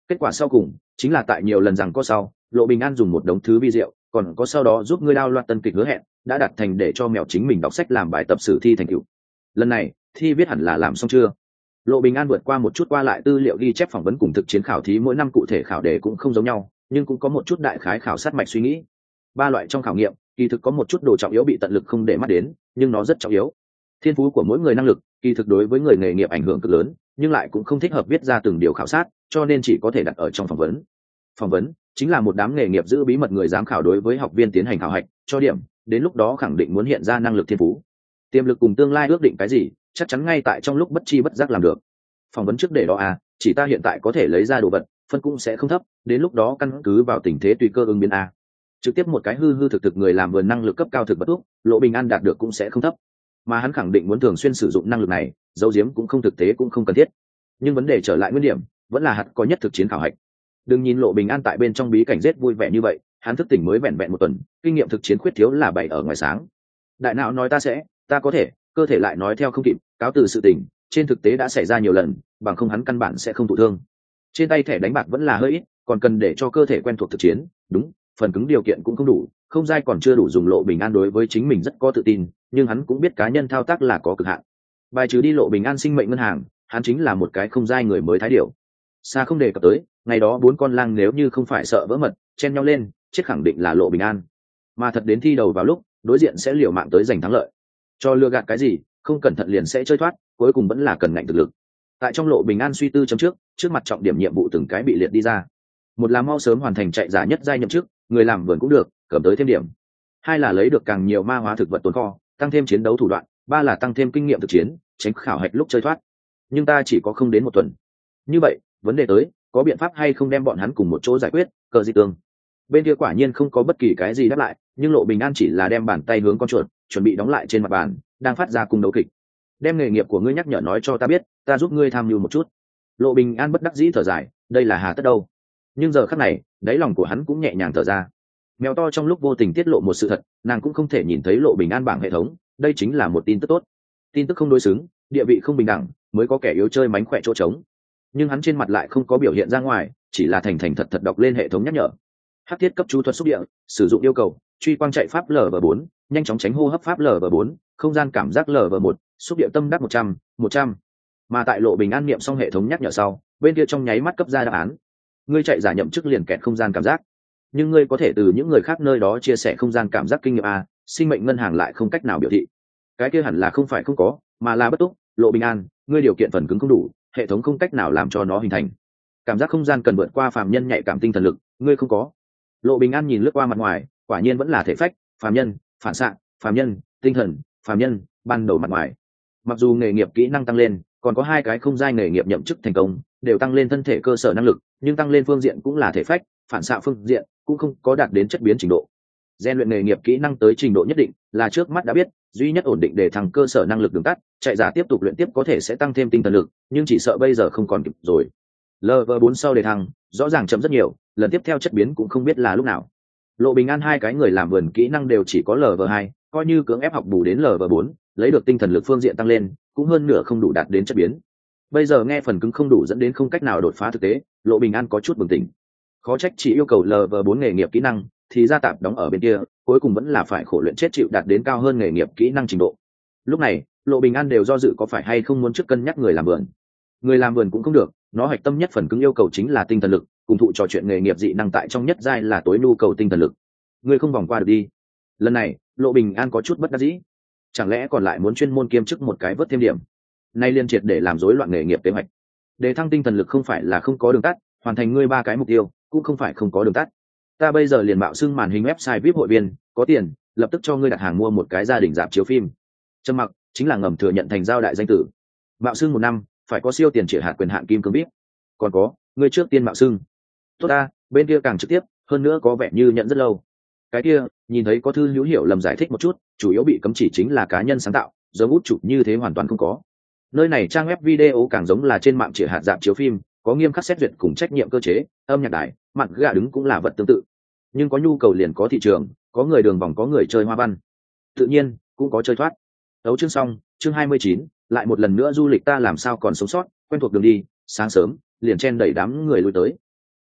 Speaker 1: Kết quả sau cùng chính là tại nhiều lần rằng có sau, Lộ Bình An dùng một đống thứ vi diệu, còn có sau đó giúp ngươi đao loạt tân kịch hứa hẹn, đã đạt thành để cho mèo chính mình đọc sách làm bài tập sử thi thành tựu. Lần này thi viết hẳn là làm xong chưa? Lộ Bình An vượt qua một chút qua lại tư liệu ghi chép phỏng vấn cùng thực chiến khảo thí, mỗi năm cụ thể khảo đề cũng không giống nhau, nhưng cũng có một chút đại khái khảo sát mạch suy nghĩ. Ba loại trong khảo nghiệm kỳ thực có một chút đồ trọng yếu bị tận lực không để mắt đến, nhưng nó rất trọng yếu. Thiên phú của mỗi người năng lực kỳ thực đối với người nghề nghiệp ảnh hưởng cực lớn, nhưng lại cũng không thích hợp viết ra từng điều khảo sát, cho nên chỉ có thể đặt ở trong phỏng vấn. Phỏng vấn chính là một đám nghề nghiệp giữ bí mật người giám khảo đối với học viên tiến hành khảo hạch, cho điểm, đến lúc đó khẳng định muốn hiện ra năng lực thiên phú, tiềm lực cùng tương lai ước định cái gì, chắc chắn ngay tại trong lúc bất chi bất giác làm được. Phỏng vấn trước để đó à, chỉ ta hiện tại có thể lấy ra đồ vật, phân cũng sẽ không thấp, đến lúc đó căn cứ vào tình thế tùy cơ ứng biến a. Trực tiếp một cái hư hư thực thực người làm vườn năng lực cấp cao thực bất thuốc, Lộ Bình An đạt được cũng sẽ không thấp. Mà hắn khẳng định muốn thường xuyên sử dụng năng lực này, giấu giếm cũng không thực tế cũng không cần thiết. Nhưng vấn đề trở lại nguyên điểm, vẫn là hắn có nhất thực chiến khảo hạch. Đừng nhìn Lộ Bình An tại bên trong bí cảnh rết vui vẻ như vậy, hắn thức tỉnh mới vẹn vẹn một tuần, kinh nghiệm thực chiến khuyết thiếu là bày ở ngoài sáng. Đại não nói ta sẽ, ta có thể, cơ thể lại nói theo không kịp, cáo từ sự tình, trên thực tế đã xảy ra nhiều lần, bằng không hắn căn bản sẽ không thụ thương. Trên tay thẻ đánh bạc vẫn là hơi ít, còn cần để cho cơ thể quen thuộc thực chiến, đúng, phần cứng điều kiện cũng không đủ, không dai còn chưa đủ dùng. Lộ Bình An đối với chính mình rất có tự tin, nhưng hắn cũng biết cá nhân thao tác là có cực hạn. Bài trừ đi Lộ Bình An sinh mệnh ngân hàng, hắn chính là một cái không dai người mới thái điểu. Xa không đề cập tới, ngày đó bốn con lang nếu như không phải sợ vỡ mật, chen nhau lên, chết khẳng định là Lộ Bình An. Mà thật đến thi đầu vào lúc, đối diện sẽ liều mạng tới giành thắng lợi. Cho lừa gạt cái gì, không cẩn thận liền sẽ chơi thoát, cuối cùng vẫn là cần ngạnh thực lực. Tại trong Lộ Bình An suy tư chấm trước, trước mặt trọng điểm nhiệm vụ từng cái bị liệt đi ra. Một là mau sớm hoàn thành chạy giả nhất giai nhậm chức, người làm vườn cũng được, cầm tới thêm điểm. Hai là lấy được càng nhiều ma hóa thực vật tồn kho, tăng thêm chiến đấu thủ đoạn. Ba là tăng thêm kinh nghiệm thực chiến, tránh khảo hạch lúc chơi thoát. Nhưng ta chỉ có không đến một tuần. Như vậy, vấn đề tới, có biện pháp hay không đem bọn hắn cùng một chỗ giải quyết? Cờ Di Tương bên kia quả nhiên không có bất kỳ cái gì đáp lại, nhưng Lộ Bình An chỉ là đem bàn tay hướng con chuột, chuẩn bị đóng lại trên mặt bàn, đang phát ra cung đấu kịch. Đem nghề nghiệp của ngươi nhắc nhở nói cho ta biết, ta giúp ngươi tham mưu một chút. Lộ Bình An bất đắc dĩ thở dài, đây là hà tất đâu. Nhưng giờ khắc này, đáy lòng của hắn cũng nhẹ nhàng thở ra. Mèo to trong lúc vô tình tiết lộ một sự thật, nàng cũng không thể nhìn thấy Lộ Bình An bảng hệ thống, đây chính là một tin tức tốt. Tin tức không đối xứng, địa vị không bình đẳng, mới có kẻ yếu chơi mánh khỏe chỗ trống. Nhưng hắn trên mặt lại không có biểu hiện ra ngoài, chỉ là thành thành thật thật đọc lên hệ thống nhắc nhở. Hắc thiết cấp chú thuật xúc địa, sử dụng yêu cầu truy quang chạy pháp L V bốn, nhanh chóng tránh hô hấp pháp L V bốn, không gian cảm giác L V một, xúc địa tâm đắc một trăm, một trăm. Mà tại Lộ Bình An niệm xong hệ thống nhắc nhở sau, bên kia trong nháy mắt cấp ra đáp án. Ngươi chạy giả nhậm chức liền kẹt không gian cảm giác, nhưng ngươi có thể từ những người khác nơi đó chia sẻ không gian cảm giác kinh nghiệm a, sinh mệnh ngân hàng lại không cách nào biểu thị. Cái kia hẳn là không phải không có, mà là bất túc. Lộ Bình An, ngươi điều kiện phần cứng không đủ, hệ thống không cách nào làm cho nó hình thành. Cảm giác không gian cần vượt qua phàm nhân nhạy cảm tinh thần lực, ngươi không có. Lộ Bình An nhìn lướt qua mặt ngoài, quả nhiên vẫn là thể phách, phàm nhân, phản xạ, phàm nhân, tinh thần, phàm nhân, ban đầu mặt ngoài. Mặc dù nghề nghiệp kỹ năng tăng lên, còn có hai cái không giai nghề nghiệp nhậm chức thành công, đều tăng lên thân thể cơ sở năng lực, nhưng tăng lên phương diện cũng là thể phách, phản xạ phương diện cũng không có đạt đến chất biến trình độ. Gen luyện nghề nghiệp kỹ năng tới trình độ nhất định, là trước mắt đã biết, duy nhất ổn định để thăng cơ sở năng lực đường tắt, chạy giả tiếp tục luyện tiếp có thể sẽ tăng thêm tinh thần lực, nhưng chỉ sợ bây giờ không còn kịp rồi. L V bốn sau đề thăng, rõ ràng chậm rất nhiều, lần tiếp theo chất biến cũng không biết là lúc nào. Lộ Bình An hai cái người làm vườn kỹ năng đều chỉ có L V hai, coi như cưỡng ép học bù đến L V bốn, lấy được tinh thần lực phương diện tăng lên, cũng hơn nửa không đủ đạt đến chất biến. Bây giờ nghe phần cứng không đủ dẫn đến không cách nào đột phá thực tế, Lộ Bình An có chút bừng tỉnh. Khó trách chỉ yêu cầu L V bốn nghề nghiệp kỹ năng, thì ra tạm đóng ở bên kia, cuối cùng vẫn là phải khổ luyện chết chịu đạt đến cao hơn nghề nghiệp kỹ năng trình độ. Lúc này, Lộ Bình An đều do dự có phải hay không muốn trước cân nhắc người làm vườn. Người làm vườn cũng không được, nó hạch tâm nhất phần cứng yêu cầu chính là tinh thần lực, cùng thụ trò chuyện nghề nghiệp dị năng tại trong nhất giai là tối nhu cầu tinh thần lực. Người không vòng qua được đi. Lần này, Lộ Bình An có chút bất đắc dĩ. Chẳng lẽ còn lại muốn chuyên môn kiêm chức một cái vớt thêm điểm? Nay liên triệt để làm rối loạn nghề nghiệp kế hoạch. Để thăng tinh thần lực không phải là không có đường tắt, hoàn thành ngươi ba cái mục tiêu, cũng không phải không có đường tắt. Ta bây giờ liền mạo xưng màn hình website vi ai pi hội viên, có tiền, lập tức cho ngươi đặt hàng mua một cái gia đình rạp chiếu phim. Trầm mặc chính là ngầm thừa nhận thành giao đại danh tử. Mạo xưng một năm, phải có siêu tiền triệt hạt quyền hạn kim cương biết. Còn có, ngươi trước tiên mạo xưng. Tốt ta, bên kia càng trực tiếp, hơn nữa có vẻ như nhận rất lâu. Cái kia, nhìn thấy có thư hữu hiểu lầm giải thích một chút, chủ yếu bị cấm chỉ chính là cá nhân sáng tạo, giống út chụp như thế hoàn toàn không có. Nơi này trang web video càng giống là trên mạng triệt hạt rạp chiếu phim, có nghiêm khắc xét duyệt cùng trách nhiệm cơ chế, âm nhạc đài, mặt gà đứng cũng là vật tương tự. Nhưng có nhu cầu liền có thị trường, có người đường vòng có người chơi hoa văn, tự nhiên cũng có chơi thoát. Đấu chương xong, chương hai mươi chín, lại một lần nữa du lịch ta làm sao còn sống sót, quen thuộc đường đi, sáng sớm liền chen đẩy đám người lui tới.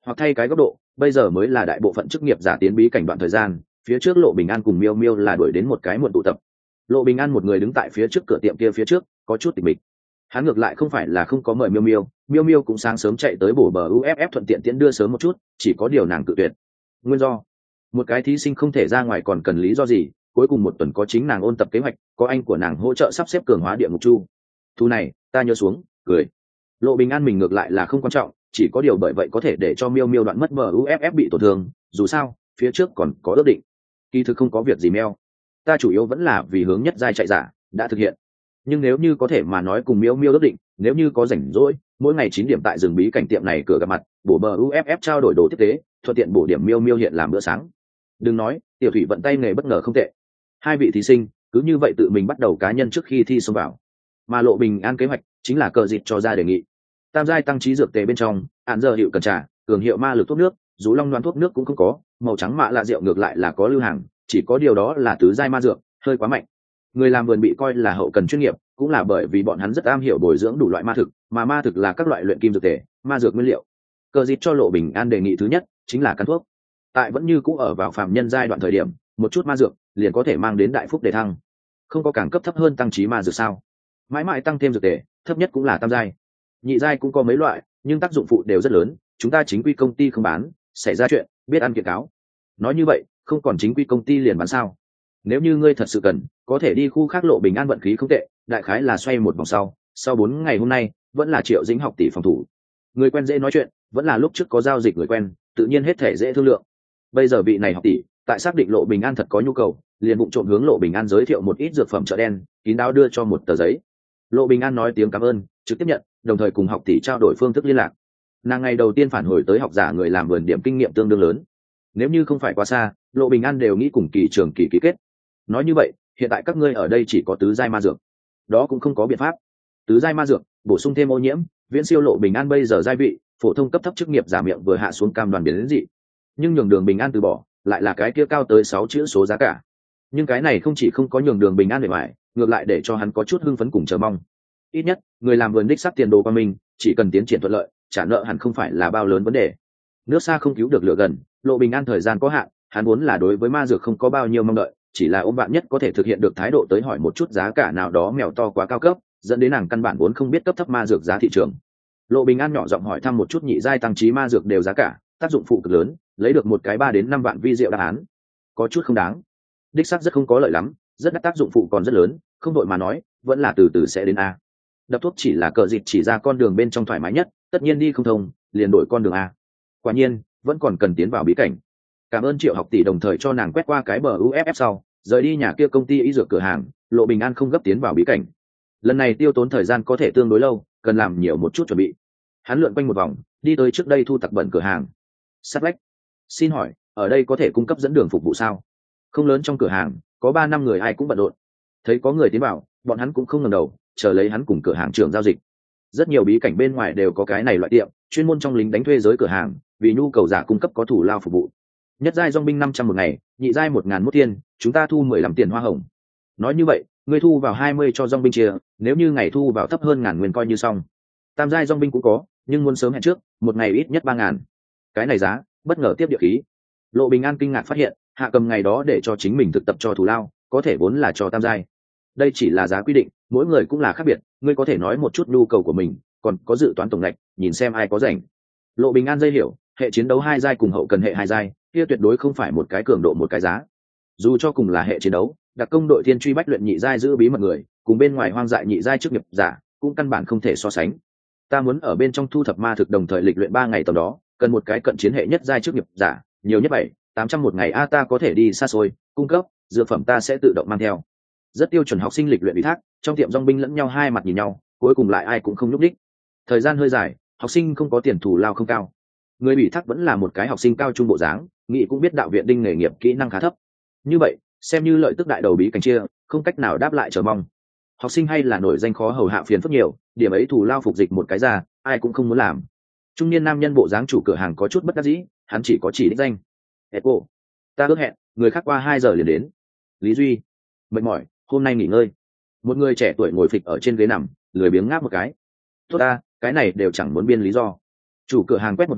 Speaker 1: hoặc thay cái góc độ, bây giờ mới là đại bộ phận chức nghiệp giả tiến bí cảnh đoạn thời gian, phía trước Lộ Bình An cùng Miêu Miêu là đuổi đến một cái muộn tụ tập. Lộ Bình An một người đứng tại phía trước cửa tiệm kia phía trước, có chút tịch mịch. Hắn ngược lại không phải là không có mời Miêu Miêu, Miêu Miêu cũng sáng sớm chạy tới bổ bờ u ép ép thuận tiện tiễn đưa sớm một chút, chỉ có điều nàng cự tuyệt. Nguyên do, một cái thí sinh không thể ra ngoài còn cần lý do gì, cuối cùng một tuần có chính nàng ôn tập kế hoạch, có anh của nàng hỗ trợ sắp xếp cường hóa địa ngục chu. Thu này, ta nhớ xuống, cười. Lộ Bình An mình ngược lại là không quan trọng, chỉ có điều bởi vậy có thể để cho Miêu Miêu đoạn mất bờ u ép ép bị tổn thương, dù sao, phía trước còn có ước định. Kỳ thực không có việc gì meo. Ta chủ yếu vẫn là vì hướng nhất giai chạy giả, đã thực hiện. Nhưng nếu như có thể mà nói cùng Miêu Miêu ước định, nếu như có rảnh rỗi, mỗi ngày chín điểm tại rừng bí cảnh tiệm này cửa gặp mặt, bổ bờ u ép ép trao đổi đồ tiếp tế, thuận tiện bổ điểm Miêu Miêu hiện làm bữa sáng. Đừng nói, tiểu thủy vận tay nghề bất ngờ không tệ. Hai vị thí sinh cứ như vậy tự mình bắt đầu cá nhân trước khi thi xông vào, mà Lộ Bình An kế hoạch chính là cờ dịt cho ra đề nghị. Tam giai tăng trí dược tề bên trong, hạn giờ hiệu cần trà, cường hiệu ma lực thuốc nước, rú long đoán thuốc nước cũng không có, màu trắng mạ lạ rượu ngược lại là có lưu hàng, chỉ có điều đó là tứ giai ma dược, hơi quá mạnh. Người làm vườn bị coi là hậu cần chuyên nghiệp, cũng là bởi vì bọn hắn rất am hiểu bồi dưỡng đủ loại ma thực, mà ma thực là các loại luyện kim dược tề, ma dược nguyên liệu. Cờ dịt cho Lộ Bình An đề nghị thứ nhất chính là căn thuốc. Tại vẫn như cũ ở vào phàm nhân giai đoạn thời điểm, một chút ma dược liền có thể mang đến đại phúc đề thăng. Không có càng cấp thấp hơn tăng trí ma dược sao? Mãi mãi tăng thêm dược tề, thấp nhất cũng là tam giai. Nhị giai cũng có mấy loại, nhưng tác dụng phụ đều rất lớn, chúng ta chính quy công ty không bán, xảy ra chuyện biết ăn kiện cáo. Nói như vậy, không còn chính quy công ty liền bán sao? Nếu như ngươi thật sự cần, có thể đi khu khác. Lộ Bình An vận khí không tệ, đại khái là xoay một vòng sau, sau bốn ngày hôm nay vẫn là Triệu Dĩnh học tỷ phòng thủ. Người quen dễ nói chuyện, vẫn là lúc trước có giao dịch người quen, tự nhiên hết thể dễ thương lượng. Bây giờ vị này học tỷ, tại xác định Lộ Bình An thật có nhu cầu, liền bụng trộm hướng Lộ Bình An giới thiệu một ít dược phẩm chợ đen, kín đáo đưa cho một tờ giấy. Lộ Bình An nói tiếng cảm ơn, trực tiếp nhận, đồng thời cùng học tỷ trao đổi phương thức liên lạc. Nàng ngày đầu tiên phản hồi tới học giả người làm vườn điểm kinh nghiệm tương đương lớn. Nếu như không phải quá xa, Lộ Bình An đều nghĩ cùng kỳ trường kỳ ký kết. Nói như vậy, hiện tại các ngươi ở đây chỉ có tứ giai ma dược, đó cũng không có biện pháp. Tứ giai ma dược bổ sung thêm ô nhiễm, viễn siêu Lộ Bình An bây giờ giai vị, phổ thông cấp thấp chức nghiệp giả miệng vừa hạ xuống cam đoàn biến đến dị. Nhưng nhường Đường Bình An từ bỏ, lại là cái kia cao tới sáu chữ số giá cả. Nhưng cái này không chỉ không có nhường Đường Bình An để bại, ngược lại để cho hắn có chút hưng phấn cùng chờ mong. Ít nhất, người làm vườn đích xác tiền đồ qua mình, chỉ cần tiến triển thuận lợi, trả nợ hẳn không phải là bao lớn vấn đề. Nước xa không cứu được lửa gần, Lộ Bình An thời gian có hạn, hắn muốn là đối với ma dược không có bao nhiêu mong đợi, chỉ là ôm bạn nhất có thể thực hiện được thái độ tới hỏi một chút giá cả nào đó mèo to quá cao cấp, dẫn đến nàng căn bản vốn không biết cấp thấp ma dược giá thị trường. Lộ Bình An nhỏ giọng hỏi thăm một chút nhị giai tăng trí ma dược đều giá cả, tác dụng phụ cực lớn, lấy được một cái ba đến năm vạn vi diệu đáp án. Có chút không đáng. Đích xác rất không có lợi lắm, rất đắt, tác dụng phụ còn rất lớn, không đội mà nói, vẫn là từ từ sẽ đến a. Đập thuốc chỉ là cờ dịt chỉ ra con đường bên trong thoải mái nhất, tất nhiên đi không thông, liền đổi con đường a. Quả nhiên, vẫn còn cần tiến vào bí cảnh. Cảm ơn Triệu học tỷ đồng thời cho nàng quét qua cái bờ u ép ép sau, rời đi nhà kia công ty y dược cửa hàng, Lộ Bình An không gấp tiến vào bí cảnh. Lần này tiêu tốn thời gian có thể tương đối lâu, cần làm nhiều một chút chuẩn bị. Hắn lượn quanh một vòng, đi tới trước đây thu tặc bẩn cửa hàng. Sát vách, xin hỏi, ở đây có thể cung cấp dẫn đường phục vụ sao? Không lớn, trong cửa hàng có ba năm người ai cũng bận rộn. Thấy có người tiến vào, bọn hắn cũng không ngẩng đầu, chờ lấy hắn cùng cửa hàng trưởng giao dịch. Rất nhiều bí cảnh bên ngoài đều có cái này loại tiệm, chuyên môn trong lính đánh thuê giới cửa hàng, vì nhu cầu giả cung cấp có thủ lao phục vụ. Nhất giai dong binh năm trăm một ngày, nhị giai một ngàn mốt tiền, chúng ta thu mười lăm tiền hoa hồng. Nói như vậy, ngươi thu vào hai mươi cho dong binh chia, nếu như ngày thu vào thấp hơn ngàn nguyên coi như xong. Tam giai dong binh cũng có, nhưng muốn sớm hẹn trước, một ngày ít nhất ba ngàn. Cái này giá, bất ngờ tiếp địa khí. Lộ Bình An kinh ngạc phát hiện, hạ cầm ngày đó để cho chính mình thực tập cho thủ lao, có thể vốn là cho tam giai. Đây chỉ là giá quy định, mỗi người cũng là khác biệt, ngươi có thể nói một chút nhu cầu của mình, còn có dự toán tổng lệch, nhìn xem ai có rảnh. Lộ Bình An dây hiểu, hệ chiến đấu hai giai cùng hậu cần hệ hai giai, kia tuyệt đối không phải một cái cường độ một cái giá. Dù cho cùng là hệ chiến đấu, đặc công đội thiên truy bách luyện nhị giai giữ bí mật người, cùng bên ngoài hoang dại nhị giai chức nghiệp giả, cũng căn bản không thể so sánh. Ta muốn ở bên trong thu thập ma thực đồng thời lịch luyện ba ngày tầm đó, cần một cái cận chiến hệ nhất giai chức nghiệp giả, nhiều nhất bảy tám trăm một ngày a, ta có thể đi xa xôi, cung cấp dược phẩm ta sẽ tự động mang theo. Rất tiêu chuẩn học sinh lịch luyện ủy thác, trong tiệm dong binh lẫn nhau hai mặt nhìn nhau, cuối cùng lại ai cũng không nhúc đích. Thời gian hơi dài, học sinh không có tiền thù lao không cao. Người ủy thác vẫn là một cái học sinh cao trung bộ dáng, nghĩ cũng biết đạo viện đinh nghề nghiệp kỹ năng khá thấp. Như vậy, xem như lợi tức đại đầu bí cảnh chia, không cách nào đáp lại chờ mong. Học sinh hay là nổi danh khó hầu hạ phiền phức nhiều, điểm ấy thù lao phục dịch một cái ra, ai cũng không muốn làm. Trung niên nam nhân bộ dáng chủ cửa hàng có chút bất đắc dĩ, hắn chỉ có chỉ đích danh. Echo, ta ước hẹn, người khác qua hai giờ liền đến. Lý Duy, mệt mỏi, hôm nay nghỉ ngơi. Một người trẻ tuổi ngồi phịch ở trên ghế nằm, lười biếng ngáp một cái. Tốt ta, cái này đều chẳng muốn biên lý do. Chủ cửa hàng quét một vòng,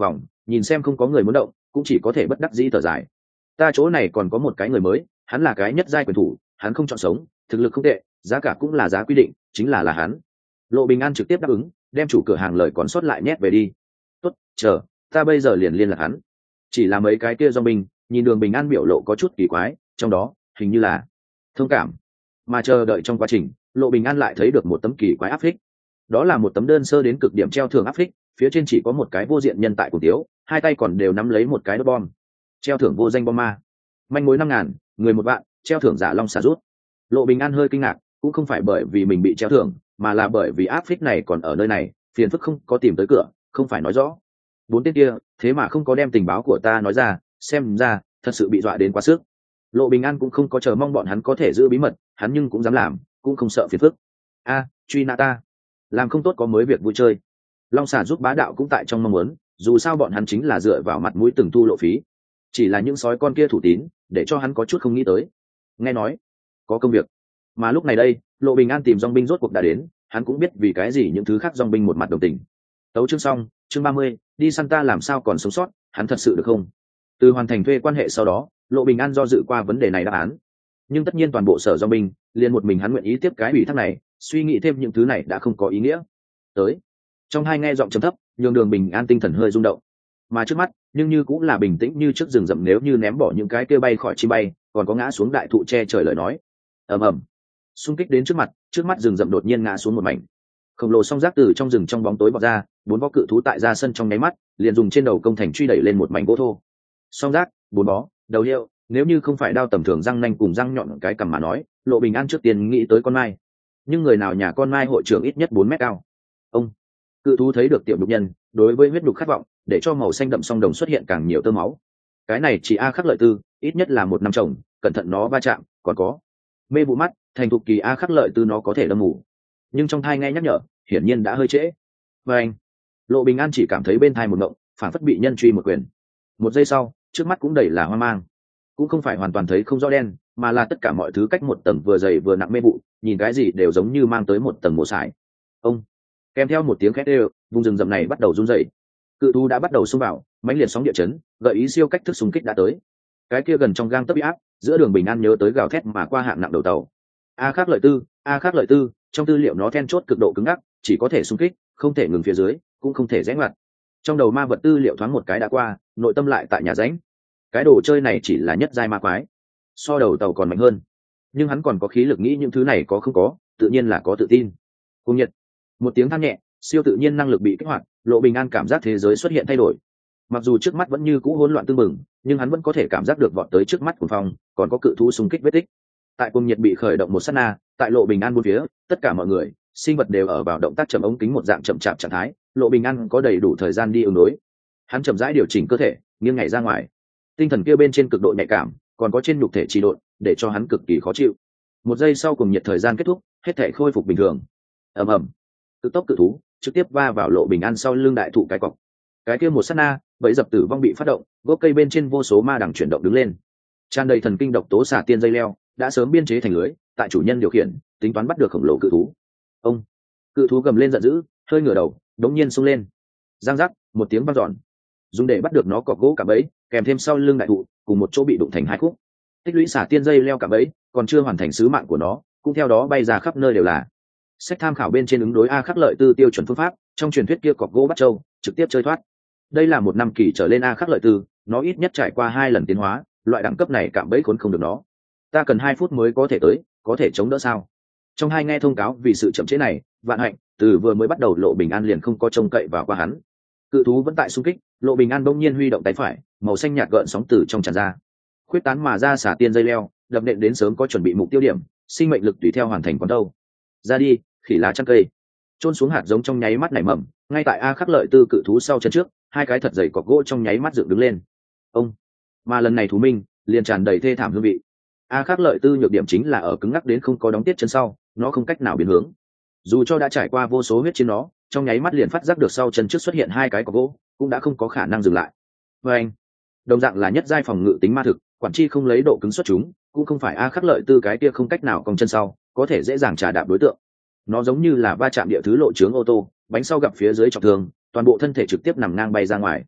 Speaker 1: nhìn xem không có người muốn động cũng chỉ có thể bất đắc dĩ thở dài. Ta chỗ này còn có một cái người mới, hắn là cái nhất giai quyền thủ, hắn không chọn sống, thực lực không tệ, giá cả cũng là giá quy định, chính là là hắn. Lộ Bình An trực tiếp đáp ứng, đem chủ cửa hàng lời còn sót lại nhét về đi. Tốt, chờ, ta bây giờ liền liên lạc hắn. Chỉ là mấy cái kia do mình, nhìn Đường Bình An biểu lộ có chút kỳ quái, trong đó hình như là thông cảm. Mà chờ đợi trong quá trình, Lộ Bình An lại thấy được một tấm kỳ quái áp phích. Đó là một tấm đơn sơ đến cực điểm treo thưởng áp phích, phía trên chỉ có một cái vô diện nhân tại cùng tiếu, hai tay còn đều nắm lấy một cái đốt bom. Treo thưởng vô danh bom ma, manh mối năm ngàn, người một bạn, treo thưởng giả long xả rút. Lộ Bình An hơi kinh ngạc, cũng không phải bởi vì mình bị treo thưởng, mà là bởi vì áp phích này còn ở nơi này, phiền phức không có tìm tới cửa, không phải nói rõ. Bốn tên kia, thế mà không có đem tình báo của ta nói ra, xem ra thật sự bị dọa đến quá sức. Lộ Bình An cũng không có chờ mong bọn hắn có thể giữ bí mật, hắn nhưng cũng dám làm, cũng không sợ phiền phức. A, truy nã ta, làm không tốt có mới việc vui chơi. Long xả giúp bá đạo cũng tại trong mong muốn, dù sao bọn hắn chính là dựa vào mặt mũi từng thu lộ phí. Chỉ là những sói con kia thủ tín, để cho hắn có chút không nghĩ tới. Nghe nói có công việc, mà lúc này đây, Lộ Bình An tìm dòng binh rốt cuộc đã đến, hắn cũng biết vì cái gì những thứ khác dòng binh một mặt đồng tình. Tấu chương xong, chương ba mươi, đi săn ta làm sao còn sống sót, hắn thật sự được không? Từ hoàn thành thuê quan hệ sau đó, Lộ Bình An do dự qua vấn đề này đáp án. Nhưng tất nhiên toàn bộ sở dòng binh, liền một mình hắn nguyện ý tiếp cái ủy thác này, suy nghĩ thêm những thứ này đã không có ý nghĩa. Tới, trong hai nghe giọng trầm thấp, nhường Đường Bình An tinh thần hơi rung động. Mà trước mắt, nhưng như cũng là bình tĩnh như trước rừng rậm, nếu như ném bỏ những cái kia bay khỏi chim bay, còn có ngã xuống đại thụ che trời lời nói. Ầm ầm, xung kích đến trước mặt, trước mắt rừng rậm đột nhiên ngã xuống một mảnh. Khổng lồ song giác từ trong rừng trong bóng tối bọc ra, bốn vó cự thú tại ra sân trong nháy mắt, liền dùng trên đầu công thành truy đẩy lên một mảnh gỗ thô. Song giác, bốn bó, đầu hiệu, nếu như không phải đao tầm thường răng nanh cùng răng nhọn cái cằm mà nói, Lộ Bình An trước tiên nghĩ tới con mai. Nhưng người nào nhà con mai hội trưởng ít nhất bốn mét cao. Ông cự thú thấy được tiểu nhục nhân, đối với huyết nhục khát vọng, để cho màu xanh đậm song đồng xuất hiện càng nhiều tơ máu. Cái này chỉ a khắc lợi tư, ít nhất là một năm chồng, cẩn thận nó va chạm, còn có mê vụ mắt, thành thục kỳ a khắc lợi tư nó có thể đâm mù. Nhưng trong thai nghe nhắc nhở, hiển nhiên đã hơi trễ. Và anh, Lộ Bình An chỉ cảm thấy bên thai một ngộng, phản phất bị nhân truy một quyền. Một giây sau, trước mắt cũng đầy là hoang mang, cũng không phải hoàn toàn thấy không rõ đen, mà là tất cả mọi thứ cách một tầng vừa dày vừa nặng mê vụ, nhìn cái gì đều giống như mang tới một tầng mồ sải. Ông kèm theo một tiếng khét đều, vùng rừng rậm này bắt đầu rung rẩy. Cự thú đã bắt đầu xung vào, mãnh liệt sóng địa chấn, gợi ý siêu cách thức xung kích đã tới. Cái kia gần trong gang tấc áp, giữa Đường Bình An nhớ tới gào thét mà qua hạng nặng đầu tàu. A khắc lợi tư, a khắc lợi tư, trong tư liệu nó then chốt cực độ cứng ngắc, chỉ có thể xung kích, không thể ngừng phía dưới, cũng không thể rẽ ngoặt. Trong đầu ma vật tư liệu thoáng một cái đã qua, nội tâm lại tại nhà ránh. Cái đồ chơi này chỉ là nhất giai ma quái, so đầu tàu còn mạnh hơn, nhưng hắn còn có khí lực nghĩ những thứ này có không có, tự nhiên là có tự tin. Cùng nhiệt, một tiếng than nhẹ, siêu tự nhiên năng lực bị kích hoạt, Lộ Bình An cảm giác thế giới xuất hiện thay đổi. Mặc dù trước mắt vẫn như cũ hỗn loạn tương mừng, nhưng hắn vẫn có thể cảm giác được vọt tới trước mắt của phòng, còn có cự thú xung kích vết tích. Tại cùng nhiệt bị khởi động một sát na, tại Lộ Bình An bốn phía, tất cả mọi người, sinh vật đều ở vào động tác chậm ống kính một dạng chậm chạp trạng thái. Lộ Bình An có đầy đủ thời gian đi ứng đối. Hắn chậm rãi điều chỉnh cơ thể, nghiêng nhảy ra ngoài. Tinh thần kia bên trên cực độ nhạy cảm, còn có trên nhục thể trì độn, để cho hắn cực kỳ khó chịu. Một giây sau cùng nhiệt thời gian kết thúc, hết thể khôi phục bình thường. Ầm ầm, cực tốc cự thú trực tiếp va vào Lộ Bình An sau lưng đại thụ cái cọc. Cái kia một sát na, bẫy dập tử vong bị phát động, gốc cây bên trên vô số ma đằng chuyển động đứng lên. Tràn đầy thần kinh độc tố xả tiên dây leo, đã sớm biên chế thành lưới, tại chủ nhân điều khiển, tính toán bắt được khổng lồ cự thú. Ông cự thú gầm lên giận dữ, hơi ngửa đầu, đống nhiên xông lên. Giang giác, một tiếng vang dọn. Dùng để bắt được nó cọc gỗ cả bẫy, kèm thêm sau lưng đại thụ, cùng một chỗ bị đụng thành hai khúc. Tích lũy xả tiên dây leo cả bẫy, còn chưa hoàn thành sứ mạng của nó, cũng theo đó bay ra khắp nơi đều là. Sách tham khảo bên trên ứng đối a khắc lợi tư tiêu chuẩn phương pháp, trong truyền thuyết kia cọc gỗ bắt châu, trực tiếp chơi thoát. Đây là một năm kỳ trở lên a khắc lợi tư, nó ít nhất trải qua hai lần tiến hóa, loại đẳng cấp này cạm bẫy khốn không được nó. Ta cần hai phút mới có thể tới, có thể chống đỡ sao? Trong hai nghe thông cáo vì sự chậm trễ này, vạn hạnh, từ vừa mới bắt đầu Lộ Bình An liền không có trông cậy vào qua hắn. Cự thú vẫn tại xung kích, Lộ Bình An bỗng nhiên huy động tay phải, màu xanh nhạt gợn sóng từ trong tràn ra, khuyết tán mà ra xả tiên dây leo, đập nện đến sớm có chuẩn bị mục tiêu điểm, sinh mệnh lực tùy theo hoàn thành con đâu. Ra đi, khỉ lá chăn cây. Trôn xuống hạt giống trong nháy mắt nảy mầm, ngay tại a khắc lợi tư cự thú sau chân trước, hai cái thật dày cọc gỗ trong nháy mắt dựng đứng lên. Ông, mà lần này thú minh liền tràn đầy thê thảm hương vị. A khắc lợi tư nhược điểm chính là ở cứng ngắc đến không có đóng tiết chân sau, nó không cách nào biến hướng. Dù cho đã trải qua vô số huyết chiến nó, trong nháy mắt liền phát giác được sau chân trước xuất hiện hai cái cọc gỗ, cũng đã không có khả năng dừng lại. Và anh, đồng dạng là nhất giai phòng ngự tính ma thực, quản chi không lấy độ cứng xuất chúng, cũng không phải a khắc lợi tư cái kia không cách nào cong chân sau, có thể dễ dàng trà đạp đối tượng. Nó giống như là va chạm địa thứ lộ chướng ô tô, bánh sau gặp phía dưới trọng thương, toàn bộ thân thể trực tiếp nằm ngang bay ra ngoài.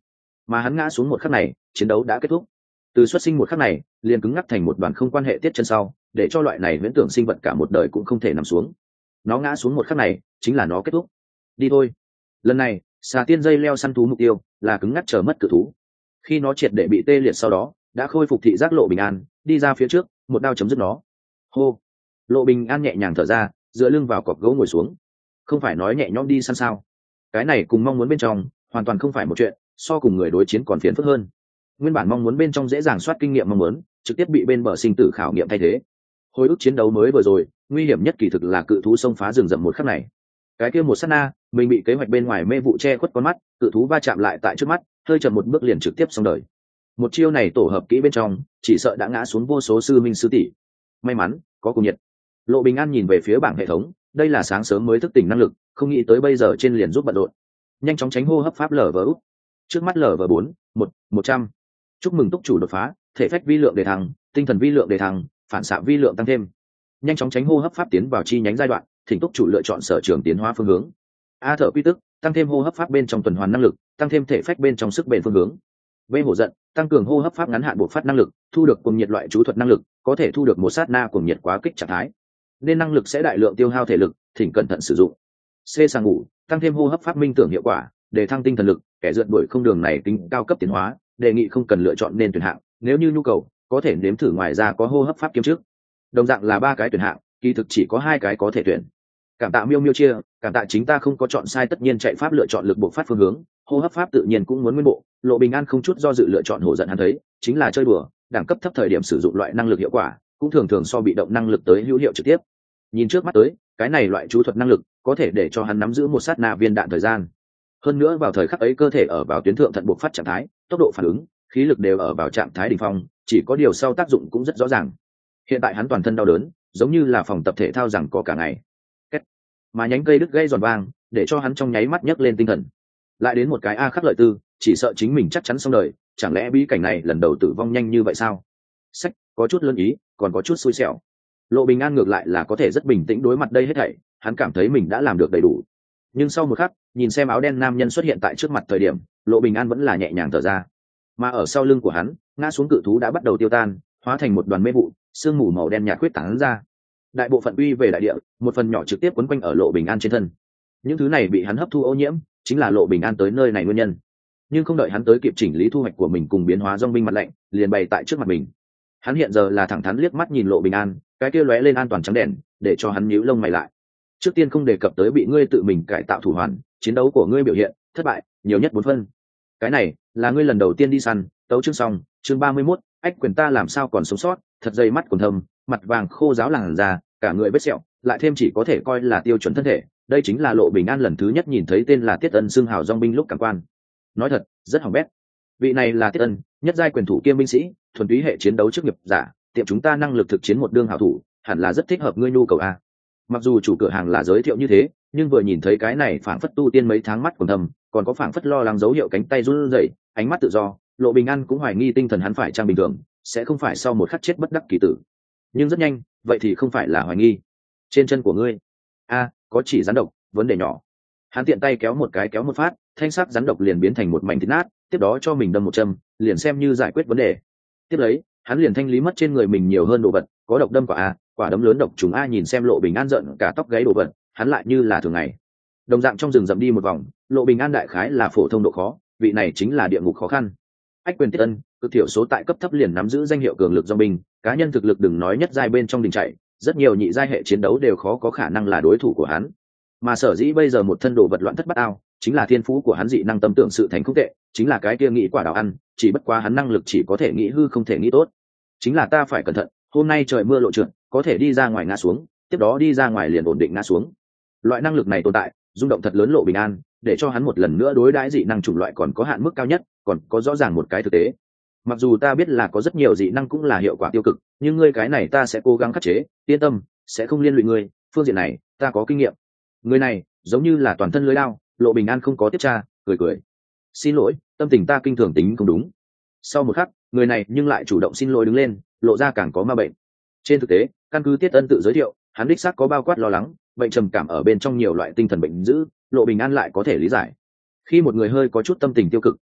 Speaker 1: mà hắn ngã xuống một khắc này chiến đấu đã kết thúc. Từ xuất sinh một khắc này liền cứng ngắc thành một đoàn không quan hệ tiết chân sau, để cho loại này viễn tưởng sinh vật cả một đời cũng không thể nằm xuống. Nó ngã xuống một khắc này chính là nó kết thúc. Đi thôi. Lần này xà tiên dây leo săn thú mục tiêu là cứng ngắc chờ mất cự thú. Khi nó triệt để bị tê liệt sau đó đã khôi phục thị giác Lộ Bình An đi ra phía trước một đao chấm dứt nó. Hô. Lộ Bình An nhẹ nhàng thở ra, dựa lưng vào cọc gỗ ngồi xuống. Không phải nói nhẹ nhõm đi săn sao? Cái này cùng mong muốn bên trong hoàn toàn không phải một chuyện, so cùng người đối chiến còn phiền phức hơn. Nguyên bản mong muốn bên trong dễ dàng soát kinh nghiệm mong muốn trực tiếp bị bên bờ sinh tử khảo nghiệm thay thế. Hồi ức chiến đấu mới vừa rồi nguy hiểm nhất kỳ thực là cự thú xông phá rừng rậm một khắc này. Cái kia một sát na mình bị kế hoạch bên ngoài mê vụ che khuất con mắt, cự thú va chạm lại tại trước mắt, hơi chậm một bước liền trực tiếp xong đời. Một chiêu này tổ hợp kỹ bên trong chỉ sợ đã ngã xuống vô số sư minh sư tỷ. May mắn có cùng nhiệt. Lộ Bình An nhìn về phía bảng hệ thống, đây là sáng sớm mới thức tỉnh năng lực, không nghĩ tới bây giờ trên liền giúp bận rộn. Nhanh chóng tránh hô hấp pháp lở vỡ. Trước mắt lở vỡ bốn, một, một trăm. Chúc mừng túc chủ đột phá, thể phách vi lượng đề thăng, tinh thần vi lượng đề thăng, phản xạ vi lượng tăng thêm. Nhanh chóng tránh hô hấp pháp tiến vào chi nhánh giai đoạn, thỉnh túc chủ lựa chọn sở trường tiến hóa phương hướng. A thở quy tức, tăng thêm hô hấp pháp bên trong tuần hoàn năng lực, tăng thêm thể phách bên trong sức bền phương hướng. V hổ giận, tăng cường hô hấp pháp ngắn hạn bộc phát năng lực, thu được cuồng nhiệt loại chú thuật năng lực, có thể thu được một sát na cuồng nhiệt quá kích trạng thái. Nên năng lực sẽ đại lượng tiêu hao thể lực, thỉnh cẩn thận sử dụng. C sàng ngủ, tăng thêm hô hấp pháp minh tưởng hiệu quả, để thăng tinh thần lực, kẻ rượt đuổi không đường này tính cao cấp tiến hóa, đề nghị không cần lựa chọn nên tuyển hạng, nếu như nhu cầu có thể nếm thử ngoài ra có hô hấp pháp kiếm trước. Đồng dạng là ba cái tuyển hạng, kỳ thực chỉ có hai cái có thể tuyển. Cảm tạ miêu miêu chia, cảm tạ chính ta không có chọn sai, tất nhiên chạy pháp lựa chọn lực bộc phát phương hướng, hô hấp pháp tự nhiên cũng muốn nguyên bộ. Lộ Bình An không chút do dự lựa chọn hổ giận, hắn thấy chính là chơi đùa, đẳng cấp thấp thời điểm sử dụng loại năng lực hiệu quả cũng thường thường so bị động năng lực tới hữu hiệu trực tiếp. Nhìn trước mắt tới cái này loại chú thuật năng lực có thể để cho hắn nắm giữ một sát na viên đạn thời gian, hơn nữa vào thời khắc ấy cơ thể ở vào tuyến thượng thận bộc phát trạng thái, tốc độ phản ứng khí lực đều ở vào trạng thái đỉnh phong, chỉ có điều sau tác dụng cũng rất rõ ràng. Hiện tại hắn toàn thân đau đớn giống như là phòng tập thể thao rằng có cả ngày, mà nhánh cây đứt gây giòn vang để cho hắn trong nháy mắt nhấc lên tinh thần. Lại đến một cái a khắc lợi tư, chỉ sợ chính mình chắc chắn xong đời, chẳng lẽ bí cảnh này lần đầu tử vong nhanh như vậy sao? Sách có chút lớn ý, còn có chút xui xẻo. Lộ Bình An ngược lại là có thể rất bình tĩnh đối mặt đây hết thảy, hắn cảm thấy mình đã làm được đầy đủ. Nhưng sau một khắc, nhìn xem áo đen nam nhân xuất hiện tại trước mặt thời điểm, Lộ Bình An vẫn là nhẹ nhàng thở ra. Mà ở sau lưng của hắn, ngã xuống cự thú đã bắt đầu tiêu tan, hóa thành một đoàn mê vụ, sương mù màu đen nhạt khuyết tán ra. Đại bộ phận uy về đại địa, một phần nhỏ trực tiếp quấn quanh ở Lộ Bình An trên thân. Những thứ này bị hắn hấp thu ô nhiễm, chính là Lộ Bình An tới nơi này nguyên nhân. Nhưng không đợi hắn tới kịp chỉnh lý thu hoạch của mình cùng biến hóa dòng binh mặt lạnh, liền bày tại trước mặt mình. Hắn hiện giờ là thẳng thắn liếc mắt nhìn Lộ Bình An, cái kia lóe lên an toàn trắng đèn, để cho hắn nhíu lông mày lại. Trước tiên không đề cập tới bị ngươi tự mình cải tạo thủ hoàn, chiến đấu của ngươi biểu hiện thất bại, nhiều nhất bốn phân. Cái này là ngươi lần đầu tiên đi săn, tấu chương xong, chương ba mươi mốt, ách quyền ta làm sao còn sống sót, thật dây mắt quần thâm, mặt vàng khô ráo làn da, cả người vết sẹo, lại thêm chỉ có thể coi là tiêu chuẩn thân thể, đây chính là Lộ Bình An lần thứ nhất nhìn thấy tên là Tiết Ân xưng hào dòng binh lúc cảm quan. Nói thật, rất hỏng bét. Vị này là Tiết Ân, nhất giai quyền thủ kiêm binh sĩ, thuần túy hệ chiến đấu chức nghiệp giả, tiệm chúng ta năng lực thực chiến một đương hảo thủ, hẳn là rất thích hợp ngươi nhu cầu a. Mặc dù chủ cửa hàng là giới thiệu như thế, nhưng vừa nhìn thấy cái này phảng phất tu tiên mấy tháng mắt còn thầm, còn có phảng phất lo lắng dấu hiệu cánh tay run rẩy, ánh mắt tự do, Lộ Bình An cũng hoài nghi tinh thần hắn phải trang bình thường, sẽ không phải sau một khắc chết bất đắc kỳ tử. Nhưng rất nhanh, vậy thì không phải là hoài nghi. Trên chân của ngươi, a, có chỉ rắn độc, vấn đề nhỏ. Hắn tiện tay kéo một cái kéo một phát, thanh sắc rắn độc liền biến thành một mảnh thịt nát, tiếp đó cho mình đâm một châm, liền xem như giải quyết vấn đề. Tiếp lấy, hắn liền thanh lý mất trên người mình nhiều hơn đồ vật, có độc đâm quả a, quả đấm lớn độc trùng a. Nhìn xem Lộ Bình An giận cả tóc gáy đồ vật, hắn lại như là thường ngày. Đồng dạng trong rừng rậm đi một vòng, Lộ Bình An đại khái là phổ thông độ khó, vị này chính là địa ngục khó khăn. Ách quyền Tiết Ân, cực thiểu số tại cấp thấp liền nắm giữ danh hiệu cường lực do binh, cá nhân thực lực đừng nói nhất giai bên trong đình chạy, rất nhiều nhị giai hệ chiến đấu đều khó có khả năng là đối thủ của hắn. Mà sở dĩ bây giờ một thân đồ vật loạn thất bát ao, chính là thiên phú của hắn dị năng tâm tưởng sự thành không tệ, chính là cái kia nghĩ quả đào ăn, chỉ bất quá hắn năng lực chỉ có thể nghĩ hư không thể nghĩ tốt. Chính là ta phải cẩn thận, hôm nay trời mưa lộ trượt, có thể đi ra ngoài ngã xuống, tiếp đó đi ra ngoài liền ổn định ngã xuống. Loại năng lực này tồn tại, rung động thật lớn Lộ Bình An, để cho hắn một lần nữa đối đãi dị năng chủng loại còn có hạn mức cao nhất, còn có rõ ràng một cái thực tế. Mặc dù ta biết là có rất nhiều dị năng cũng là hiệu quả tiêu cực, nhưng ngươi cái này ta sẽ cố gắng khắc chế, yên tâm, sẽ không liên lụy ngươi, phương diện này ta có kinh nghiệm. Người này giống như là toàn thân lưới lao, Lộ Bình An không có tiếp tra, cười cười. Xin lỗi, tâm tình ta kinh thường tính không đúng. Sau một khắc, người này nhưng lại chủ động xin lỗi đứng lên, lộ ra càng có ma bệnh. Trên thực tế, căn cứ Tiết Ân tự giới thiệu, hắn đích xác có bao quát lo lắng, bệnh trầm cảm ở bên trong nhiều loại tinh thần bệnh dữ, Lộ Bình An lại có thể lý giải. Khi một người hơi có chút tâm tình tiêu cực,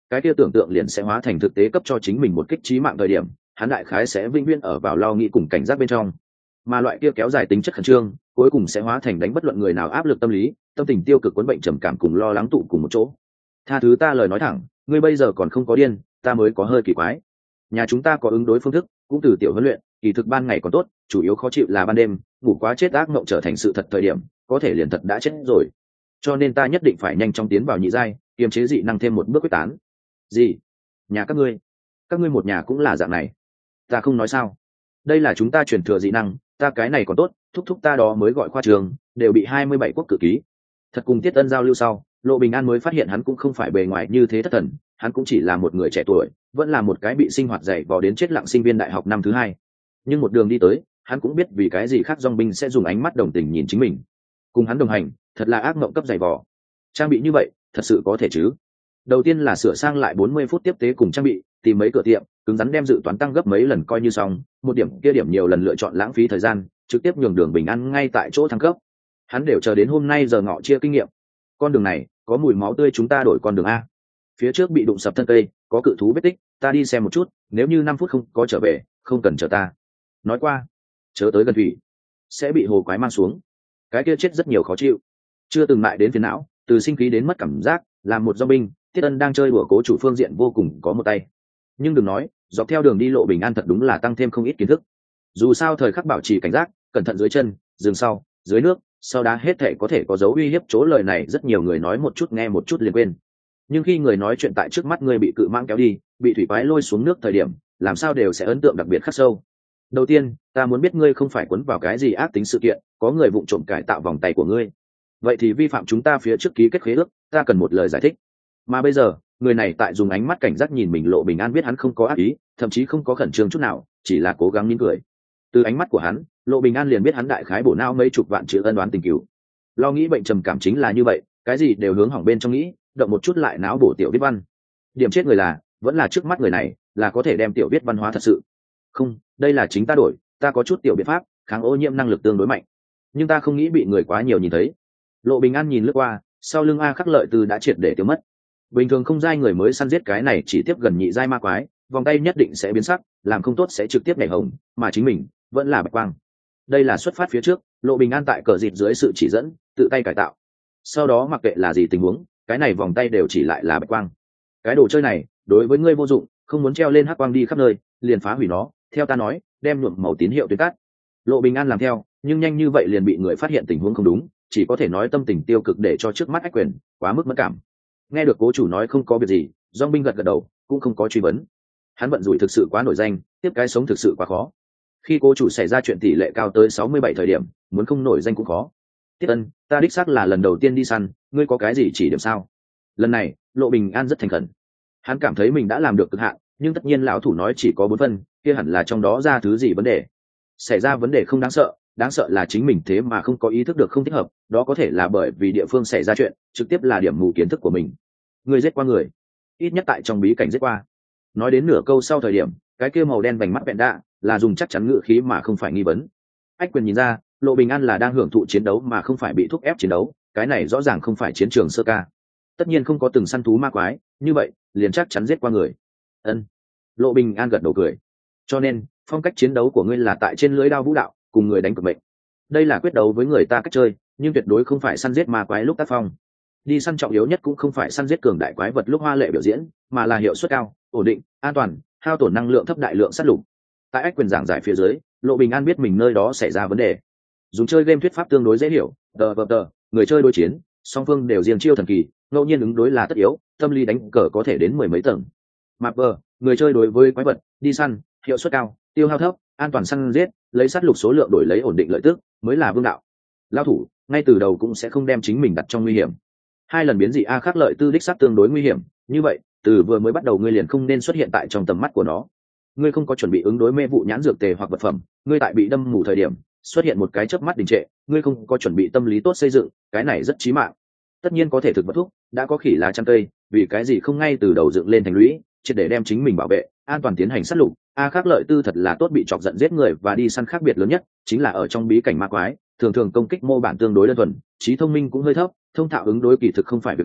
Speaker 1: cái kia tưởng tượng liền sẽ hóa thành thực tế cấp cho chính mình một kích trí mạng thời điểm, hắn đại khái sẽ vĩnh viễn ở vào lo nghĩ cùng cảnh giác bên trong. Mà loại kia kéo dài tính chất khẩn trương, cuối cùng sẽ hóa thành đánh bất luận người nào áp lực tâm lý, tâm tình tiêu cực cuốn bệnh trầm cảm cùng lo lắng tụ cùng một chỗ. Tha thứ ta lời nói thẳng, ngươi bây giờ còn không có điên, ta mới có hơi kỳ quái. Nhà chúng ta có ứng đối phương thức, cũng từ tiểu huấn luyện, kỳ thực ban ngày còn tốt, chủ yếu khó chịu là ban đêm, ngủ quá chết ác mộng trở thành sự thật thời điểm, có thể liền thật đã chết rồi. Cho nên ta nhất định phải nhanh chóng tiến vào nhị giai, kiềm chế dị năng thêm một bước quyết tán. Gì? Nhà các ngươi? Các ngươi một nhà cũng là dạng này? Ta không nói sao? Đây là chúng ta truyền thừa dị năng, ta cái này còn tốt, thúc thúc ta đó mới gọi khoa trường, đều bị hai mươi bảy quốc cử ký. Thật cùng Tiết Ân giao lưu sau, Lộ Bình An mới phát hiện hắn cũng không phải bề ngoài như thế thất thần, hắn cũng chỉ là một người trẻ tuổi, vẫn là một cái bị sinh hoạt dạy vò đến chết lặng sinh viên đại học năm thứ hai. Nhưng một đường đi tới, hắn cũng biết vì cái gì khác dòng binh sẽ dùng ánh mắt đồng tình nhìn chính mình. Cùng hắn đồng hành, thật là ác mộng cấp dày vò. Trang bị như vậy, thật sự có thể chứ? Đầu tiên là sửa sang lại bốn mươi phút tiếp tế cùng trang bị, tìm mấy cửa tiệm, cứng rắn đem dự toán tăng gấp mấy lần coi như xong, một điểm kia điểm nhiều lần lựa chọn lãng phí thời gian, trực tiếp nhường Đường Bình An ngay tại chỗ thăng cấp. Hắn đều chờ đến hôm nay giờ ngọ chia kinh nghiệm. Con đường này, có mùi máu tươi, chúng ta đổi con đường a. Phía trước bị đụng sập thân cây, có cự thú vết tích, ta đi xem một chút, nếu như năm phút không có trở về, không cần chờ ta. Nói qua, chớ tới gần thủy, sẽ bị hồ quái mang xuống. Cái kia chết rất nhiều khó chịu, chưa từng mại đến phiền não, từ sinh khí đến mất cảm giác, làm một do binh, Tiết Ân đang chơi đùa cố chủ phương diện vô cùng có một tay. Nhưng đừng nói, dọc theo đường đi Lộ Bình An thật đúng là tăng thêm không ít kiến thức. Dù sao thời khắc bảo trì cảnh giác, cẩn thận dưới chân, dừng sau, dưới nước, sau đá hết thể có thể có dấu uy hiếp, chỗ lời này rất nhiều người nói một chút nghe một chút liền quên. Nhưng khi người nói chuyện tại trước mắt người bị cự mãng kéo đi, bị thủy quái lôi xuống nước thời điểm, làm sao đều sẽ ấn tượng đặc biệt khắc sâu. Đầu tiên, ta muốn biết ngươi không phải cuốn vào cái gì ác tính sự kiện, có người vụng trộm cải tạo vòng tay của ngươi. Vậy thì vi phạm chúng ta phía trước ký kết khế ước, ta cần một lời giải thích. Mà bây giờ, người này tại dùng ánh mắt cảnh giác nhìn mình. Lộ Bình An biết hắn không có ác ý, thậm chí không có khẩn trương chút nào, chỉ là cố gắng nín cười. Từ ánh mắt của hắn, Lộ Bình An liền biết hắn đại khái bổ não mấy chục vạn chữ ân oán tình cứu. Lo nghĩ bệnh trầm cảm chính là như vậy, cái gì đều hướng hỏng bên trong nghĩ, động một chút lại não bổ tiểu viết văn. Điểm chết người là, vẫn là trước mắt người này, là có thể đem tiểu viết văn hóa thật sự. Không, đây là chính ta đổi, ta có chút tiểu biện pháp, kháng ô nhiễm năng lực tương đối mạnh, nhưng ta không nghĩ bị người quá nhiều nhìn thấy. Lộ Bình An nhìn lướt qua, sau lưng A Khắc Lợi Tư đã triệt để tiêu mất. Bình thường không giai người mới săn giết cái này chỉ tiếp gần nhị giai ma quái, vòng tay nhất định sẽ biến sắc, làm không tốt sẽ trực tiếp nhảy hồng, mà chính mình vẫn là bạch quang. Đây là xuất phát phía trước, Lộ Bình An tại cờ dịt dưới sự chỉ dẫn, tự tay cải tạo. Sau đó mặc kệ là gì tình huống, cái này vòng tay đều chỉ lại là bạch quang. Cái đồ chơi này, đối với ngươi vô dụng, không muốn treo lên hắc quang đi khắp nơi, liền phá hủy nó, theo ta nói, đem nhuộm màu tín hiệu tuyến tắt. Lộ Bình An làm theo, nhưng nhanh như vậy liền bị người phát hiện tình huống không đúng, chỉ có thể nói tâm tình tiêu cực để cho trước mắt ách quyền quá mức mất cảm. Nghe được cố chủ nói không có việc gì, Dong binh gật gật đầu, cũng không có truy vấn. Hắn bận rủi thực sự quá nổi danh, tiếp cái sống thực sự quá khó. Khi cố chủ xảy ra chuyện tỷ lệ cao tới sáu mươi bảy thời điểm, muốn không nổi danh cũng khó. Tiết Ân, ta đích xác là lần đầu tiên đi săn, ngươi có cái gì chỉ điểm sao? Lần này, Lộ Bình An rất thành khẩn. Hắn cảm thấy mình đã làm được cực hạn, nhưng tất nhiên lão thủ nói chỉ có bốn phân, kia hẳn là trong đó ra thứ gì vấn đề. Xảy ra vấn đề không đáng sợ, đáng sợ là chính mình thế mà không có ý thức được không thích hợp, đó có thể là bởi vì địa phương xảy ra chuyện, trực tiếp là điểm mù kiến thức của mình. Người giết qua người, ít nhất tại trong bí cảnh giết qua. Nói đến nửa câu sau thời điểm, cái kia màu đen vành mắt vẹn đạ là dùng chắc chắn ngữ khí mà không phải nghi vấn. Ách Quyền nhìn ra, Lộ Bình An là đang hưởng thụ chiến đấu mà không phải bị thúc ép chiến đấu, cái này rõ ràng không phải chiến trường sơ ca. Tất nhiên không có từng săn thú ma quái, như vậy liền chắc chắn giết qua người. Ân. Lộ Bình An gật đầu cười. Cho nên phong cách chiến đấu của ngươi là tại trên lưới đao vũ đạo, cùng người đánh cực mệnh. Đây là quyết đấu với người ta cách chơi, nhưng tuyệt đối không phải săn giết ma quái lúc tác phong. Đi săn trọng yếu nhất cũng không phải săn giết cường đại quái vật lúc hoa lệ biểu diễn, mà là hiệu suất cao, ổn định, an toàn, hao tổn năng lượng thấp, đại lượng sát lục. Tại Ách Quyền giảng giải phía dưới, Lộ Bình An biết mình nơi đó xảy ra vấn đề. Dùng chơi game thuyết pháp tương đối dễ hiểu, tờ vờ tờ, người chơi đối chiến, song phương đều riêng chiêu thần kỳ, ngẫu nhiên ứng đối là tất yếu, tâm lý đánh cờ có thể đến mười mấy tầng. Map vờ, người chơi đối với quái vật, đi săn, hiệu suất cao, tiêu hao thấp, an toàn săn giết, lấy sát lục số lượng đổi lấy ổn định lợi tức, mới là vương đạo. Lao thủ ngay từ đầu cũng sẽ không đem chính mình đặt trong nguy hiểm. Hai lần biến dị A Khắc Lợi Tư đích xác tương đối nguy hiểm, như vậy từ vừa mới bắt đầu ngươi liền không nên xuất hiện tại trong tầm mắt của nó. Ngươi không có chuẩn bị ứng đối mê vụ nhãn dược tề hoặc vật phẩm, ngươi tại bị đâm mù thời điểm xuất hiện một cái chớp mắt đình trệ, ngươi không có chuẩn bị tâm lý tốt xây dựng, cái này rất chí mạng. Tất nhiên có thể thực vật thuốc, đã có khỉ lá trăm cây, vì cái gì không ngay từ đầu dựng lên thành lũy, triệt để đem chính mình bảo vệ, an toàn tiến hành sát lục. A Khắc Lợi Tư thật là tốt bị chọc giận giết người và đi săn khác biệt lớn nhất chính là ở trong bí cảnh ma quái, thường thường công kích mô bản tương đối đơn thuần, trí thông minh cũng hơi thấp, thông thạo ứng đối kỳ thực không phải việc khó,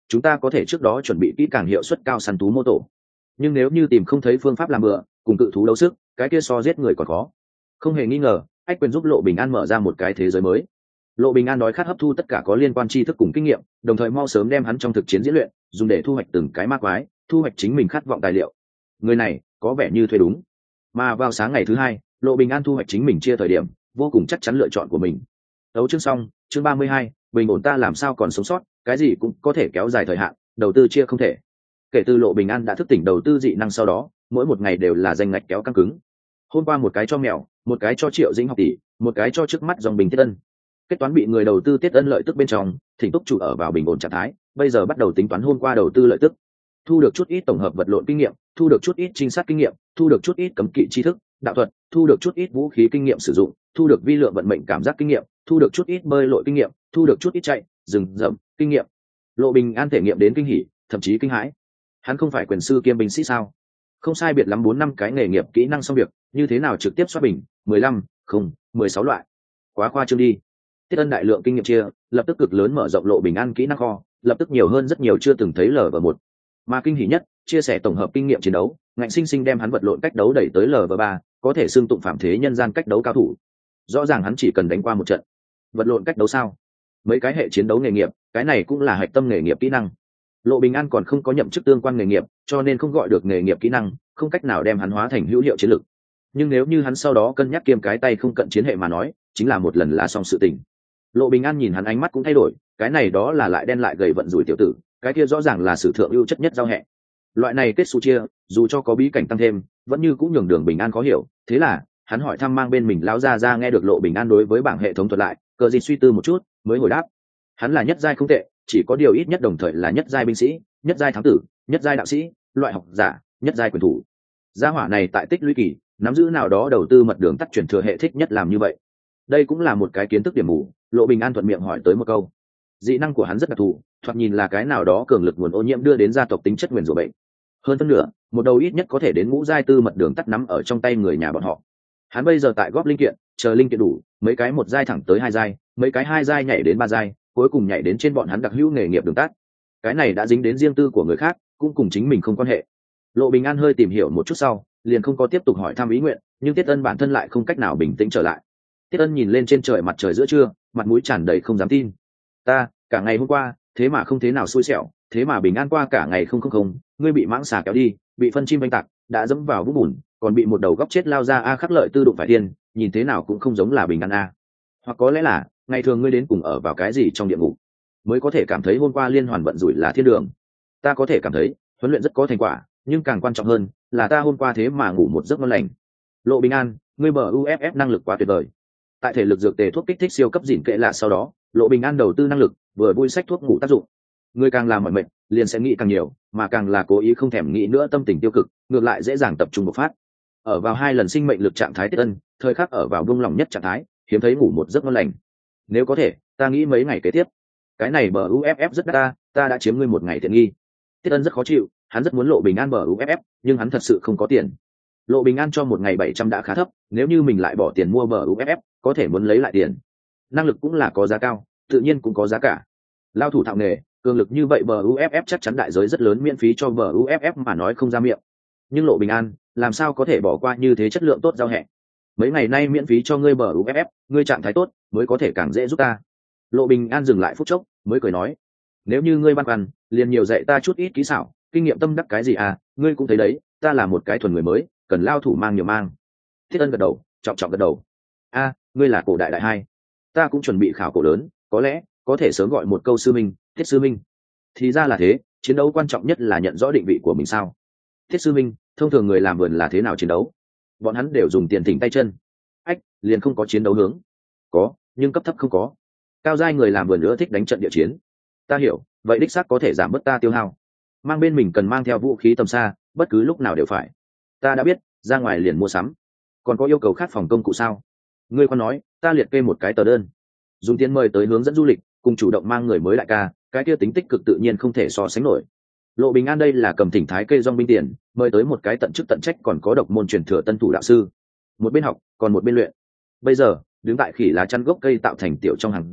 Speaker 1: chúng ta có thể trước đó chuẩn bị kỹ càng hiệu suất cao săn thú mô tổ. Nhưng nếu như tìm không thấy phương pháp làm bừa cùng cự thú đấu sức, cái kia so giết người còn khó. Không hề nghi ngờ, ách quyền giúp Lộ Bình An mở ra một cái thế giới mới. Lộ Bình An đói khát hấp thu tất cả có liên quan tri thức cùng kinh nghiệm, đồng thời mau sớm đem hắn trong thực chiến diễn luyện, dùng để thu hoạch từng cái ma quái, thu hoạch chính mình khát vọng tài liệu. Người này có vẻ như thuê đúng. Mà vào sáng ngày thứ hai, Lộ Bình An thu hoạch chính mình chia thời điểm, vô cùng chắc chắn lựa chọn của mình. Đấu chương xong, chương ba mươi hai, bình ổn ta làm sao còn sống sót, cái gì cũng có thể kéo dài thời hạn, đầu tư chia không thể. Kể từ Lộ Bình An đã thức tỉnh đầu tư dị năng sau đó, mỗi một ngày đều là danh ngạch kéo căng cứng. Hôm qua một cái cho mèo, một cái cho Triệu Dĩnh học tỷ, một cái cho trước mắt dòng Bình Tiết Ân. Kết toán bị người đầu tư Tiết Ân lợi tức bên trong, Thỉnh Túc chủ ở vào bình ổn trạng thái, bây giờ bắt đầu tính toán hôm qua đầu tư lợi tức. Thu được chút ít tổng hợp vật lộn kinh nghiệm, thu được chút ít trinh sát kinh nghiệm, thu được chút ít cấm kỵ tri thức, đạo thuật, thu được chút ít vũ khí kinh nghiệm sử dụng, thu được vi lượng vận mệnh cảm giác kinh nghiệm, thu được chút ít bơi lội kinh nghiệm, thu được chút ít chạy, rừng rậm kinh nghiệm. Lộ Bình An thể nghiệm đến kinh hỉ, thậm chí kinh hãi. Hắn không phải quyền sư kiêm binh sĩ sao? Không sai biệt lắm bốn năm cái nghề nghiệp kỹ năng xong việc, như thế nào trực tiếp xoát bình mười lăm, không, mười sáu loại. Quá khoa trương đi. Tiết Ân đại lượng kinh nghiệm chia, lập tức cực lớn mở rộng Lộ Bình An kỹ năng kho, lập tức nhiều hơn rất nhiều chưa từng thấy lv một. Mà kinh hỉ nhất, chia sẻ tổng hợp kinh nghiệm chiến đấu, ngạnh sinh sinh đem hắn vật lộn cách đấu đẩy tới lv ba, có thể xưng tụng phạm thế nhân gian cách đấu cao thủ. Rõ ràng hắn chỉ cần đánh qua một trận. Vật lộn cách đấu sao? Mấy cái hệ chiến đấu nghề nghiệp, cái này cũng là hạch tâm nghề nghiệp kỹ năng. Lộ Bình An còn không có nhậm chức tương quan nghề nghiệp, cho nên không gọi được nghề nghiệp kỹ năng, không cách nào đem hắn hóa thành hữu hiệu chiến lực. Nhưng nếu như hắn sau đó cân nhắc kiêm cái tay không cận chiến hệ mà nói, chính là một lần là xong sự tình. Lộ Bình An nhìn hắn ánh mắt cũng thay đổi, cái này đó là lại đen lại gầy vận rủi tiểu tử, cái kia rõ ràng là sử thượng ưu chất nhất giao hẹ. Loại này kết xu chia, dù cho có bí cảnh tăng thêm, vẫn như cũng nhường đường Bình An khó hiểu, thế là hắn hỏi thăm mang bên mình lão gia ra nghe được Lộ Bình An đối với bảng hệ thống thuật lại, cờ gì suy tư một chút, mới hồi đáp. Hắn là nhất giai không tệ, chỉ có điều ít nhất đồng thời là nhất giai binh sĩ, nhất giai thám tử, nhất giai đạo sĩ, loại học giả, nhất giai quyền thủ. Gia hỏa này tại tích lũy kỳ, nắm giữ nào đó đầu tư mật đường tắt chuyển thừa hệ thích nhất làm như vậy. Đây cũng là một cái kiến thức điểm mù. Lộ Bình An thuận miệng hỏi tới một câu. Dị năng của hắn rất đặc thù, thoạt nhìn là cái nào đó cường lực nguồn ô nhiễm đưa đến gia tộc tính chất nguyền rủa bệnh. Hơn phân nửa, một đầu ít nhất có thể đến ngũ giai tư mật đường tắt nắm ở trong tay người nhà bọn họ. Hắn bây giờ tại góp linh kiện, chờ linh kiện đủ, mấy cái một giai thẳng tới hai giai, mấy cái hai giai nhảy đến ba giai, cuối cùng nhảy đến trên bọn hắn đặc hữu nghề nghiệp đường tắt. Cái này đã dính đến riêng tư của người khác, cũng cùng chính mình không quan hệ. Lộ Bình An hơi tìm hiểu một chút sau, liền không có tiếp tục hỏi thăm ý nguyện, nhưng Tiết Ân bản thân lại không cách nào bình tĩnh trở lại. Tiết Ân nhìn lên trên trời mặt trời giữa trưa, mặt mũi tràn đầy không dám tin. Ta, cả ngày hôm qua, thế mà không thế nào xui xẻo, thế mà bình an qua cả ngày không không không, ngươi bị mãng xà kéo đi, bị phân chim oanh tạc, đã dẫm vào vũng bùn, còn bị một đầu góc chết lao ra a khắc lợi tư đụng phải tiên, nhìn thế nào cũng không giống là bình an a. Hoặc có lẽ là, ngày thường ngươi đến cùng ở vào cái gì trong địa ngục, mới có thể cảm thấy hôm qua liên hoàn vận rủi là thiên đường. Ta có thể cảm thấy, huấn luyện rất có thành quả, nhưng càng quan trọng hơn là ta hôm qua thế mà ngủ một giấc ngon lành. Lộ Bình An, ngươi bờ u ép ép năng lực quá tuyệt vời. Tại thể lực dược tề thuốc kích thích siêu cấp dỉn kệ lạ sau đó, Lộ Bình An đầu tư năng lực vừa vui sách thuốc ngủ tác dụng. Ngươi càng làm mọi mệnh, liền sẽ nghĩ càng nhiều, mà càng là cố ý không thèm nghĩ nữa tâm tình tiêu cực, ngược lại dễ dàng tập trung bộc phát. Ở vào hai lần sinh mệnh lực trạng thái Tiết Ân, thời khắc ở vào buông lỏng nhất trạng thái, hiếm thấy ngủ một giấc ngon lành. Nếu có thể, ta nghĩ mấy ngày kế tiếp. Cái này bờ u ép ép rất đắt ta, ta đã chiếm ngươi một ngày tiện nghi. Tiết Ân rất khó chịu, hắn rất muốn Lộ Bình An bờ u ép ép, nhưng hắn thật sự không có tiền. Lộ Bình An cho một ngày bảy trăm đã khá thấp, nếu như mình lại bỏ tiền mua bờ u ép ép, có thể muốn lấy lại tiền. Năng lực cũng là có giá cao, tự nhiên cũng có giá cả. Lao thủ thạo nghề, cường lực như vậy bờ u ép ép chắc chắn đại giới rất lớn miễn phí cho bờ u ép ép mà nói không ra miệng. Nhưng Lộ Bình An, làm sao có thể bỏ qua như thế chất lượng tốt giao hẹ. Mấy ngày nay miễn phí cho ngươi bờ u ép ép, ngươi trạng thái tốt, mới có thể càng dễ giúp ta. Lộ Bình An dừng lại phút chốc, mới cười nói, nếu như ngươi băn khoăn, liền nhiều dạy ta chút ít kỹ xảo, kinh nghiệm tâm đắc cái gì à, ngươi cũng thấy đấy, ta là một cái thuần người mới, cần lao thủ mang nhiều mang. Thiết Ân gật đầu, trọng trọng gật đầu. A, ngươi là cổ đại đại hai, ta cũng chuẩn bị khảo cổ lớn, có lẽ có thể sớm gọi một câu sư minh, Thiết sư minh. Thì ra là thế, chiến đấu quan trọng nhất là nhận rõ định vị của mình sao? Thiết sư minh, thông thường người làm vườn là thế nào chiến đấu? Bọn hắn đều dùng tiền thỉnh tay chân. Ách, liền không có chiến đấu hướng. Có, nhưng cấp thấp không có. Cao giai người làm vườn nữa thích đánh trận địa chiến. Ta hiểu, vậy đích xác có thể giảm bớt ta tiêu hao. Mang bên mình cần mang theo vũ khí tầm xa, bất cứ lúc nào đều phải. Ta đã biết, ra ngoài liền mua sắm. Còn có yêu cầu khác phòng công cụ sao? Ngươi còn nói, ta liệt kê một cái tờ đơn. Dùng tiền mời tới hướng dẫn du lịch, cùng chủ động mang người mới đại ca, cái kia tính tích cực tự nhiên không thể so sánh nổi. Lộ Bình An đây là cầm thỉnh thái kê dong binh tiền, mời tới một cái tận chức tận trách còn có độc môn truyền thừa tân thủ đạo sư. Một bên học, còn một bên luyện. Bây giờ, đứng tại khỉ lá chắn gốc cây tạo thành tiểu trong hàng rào,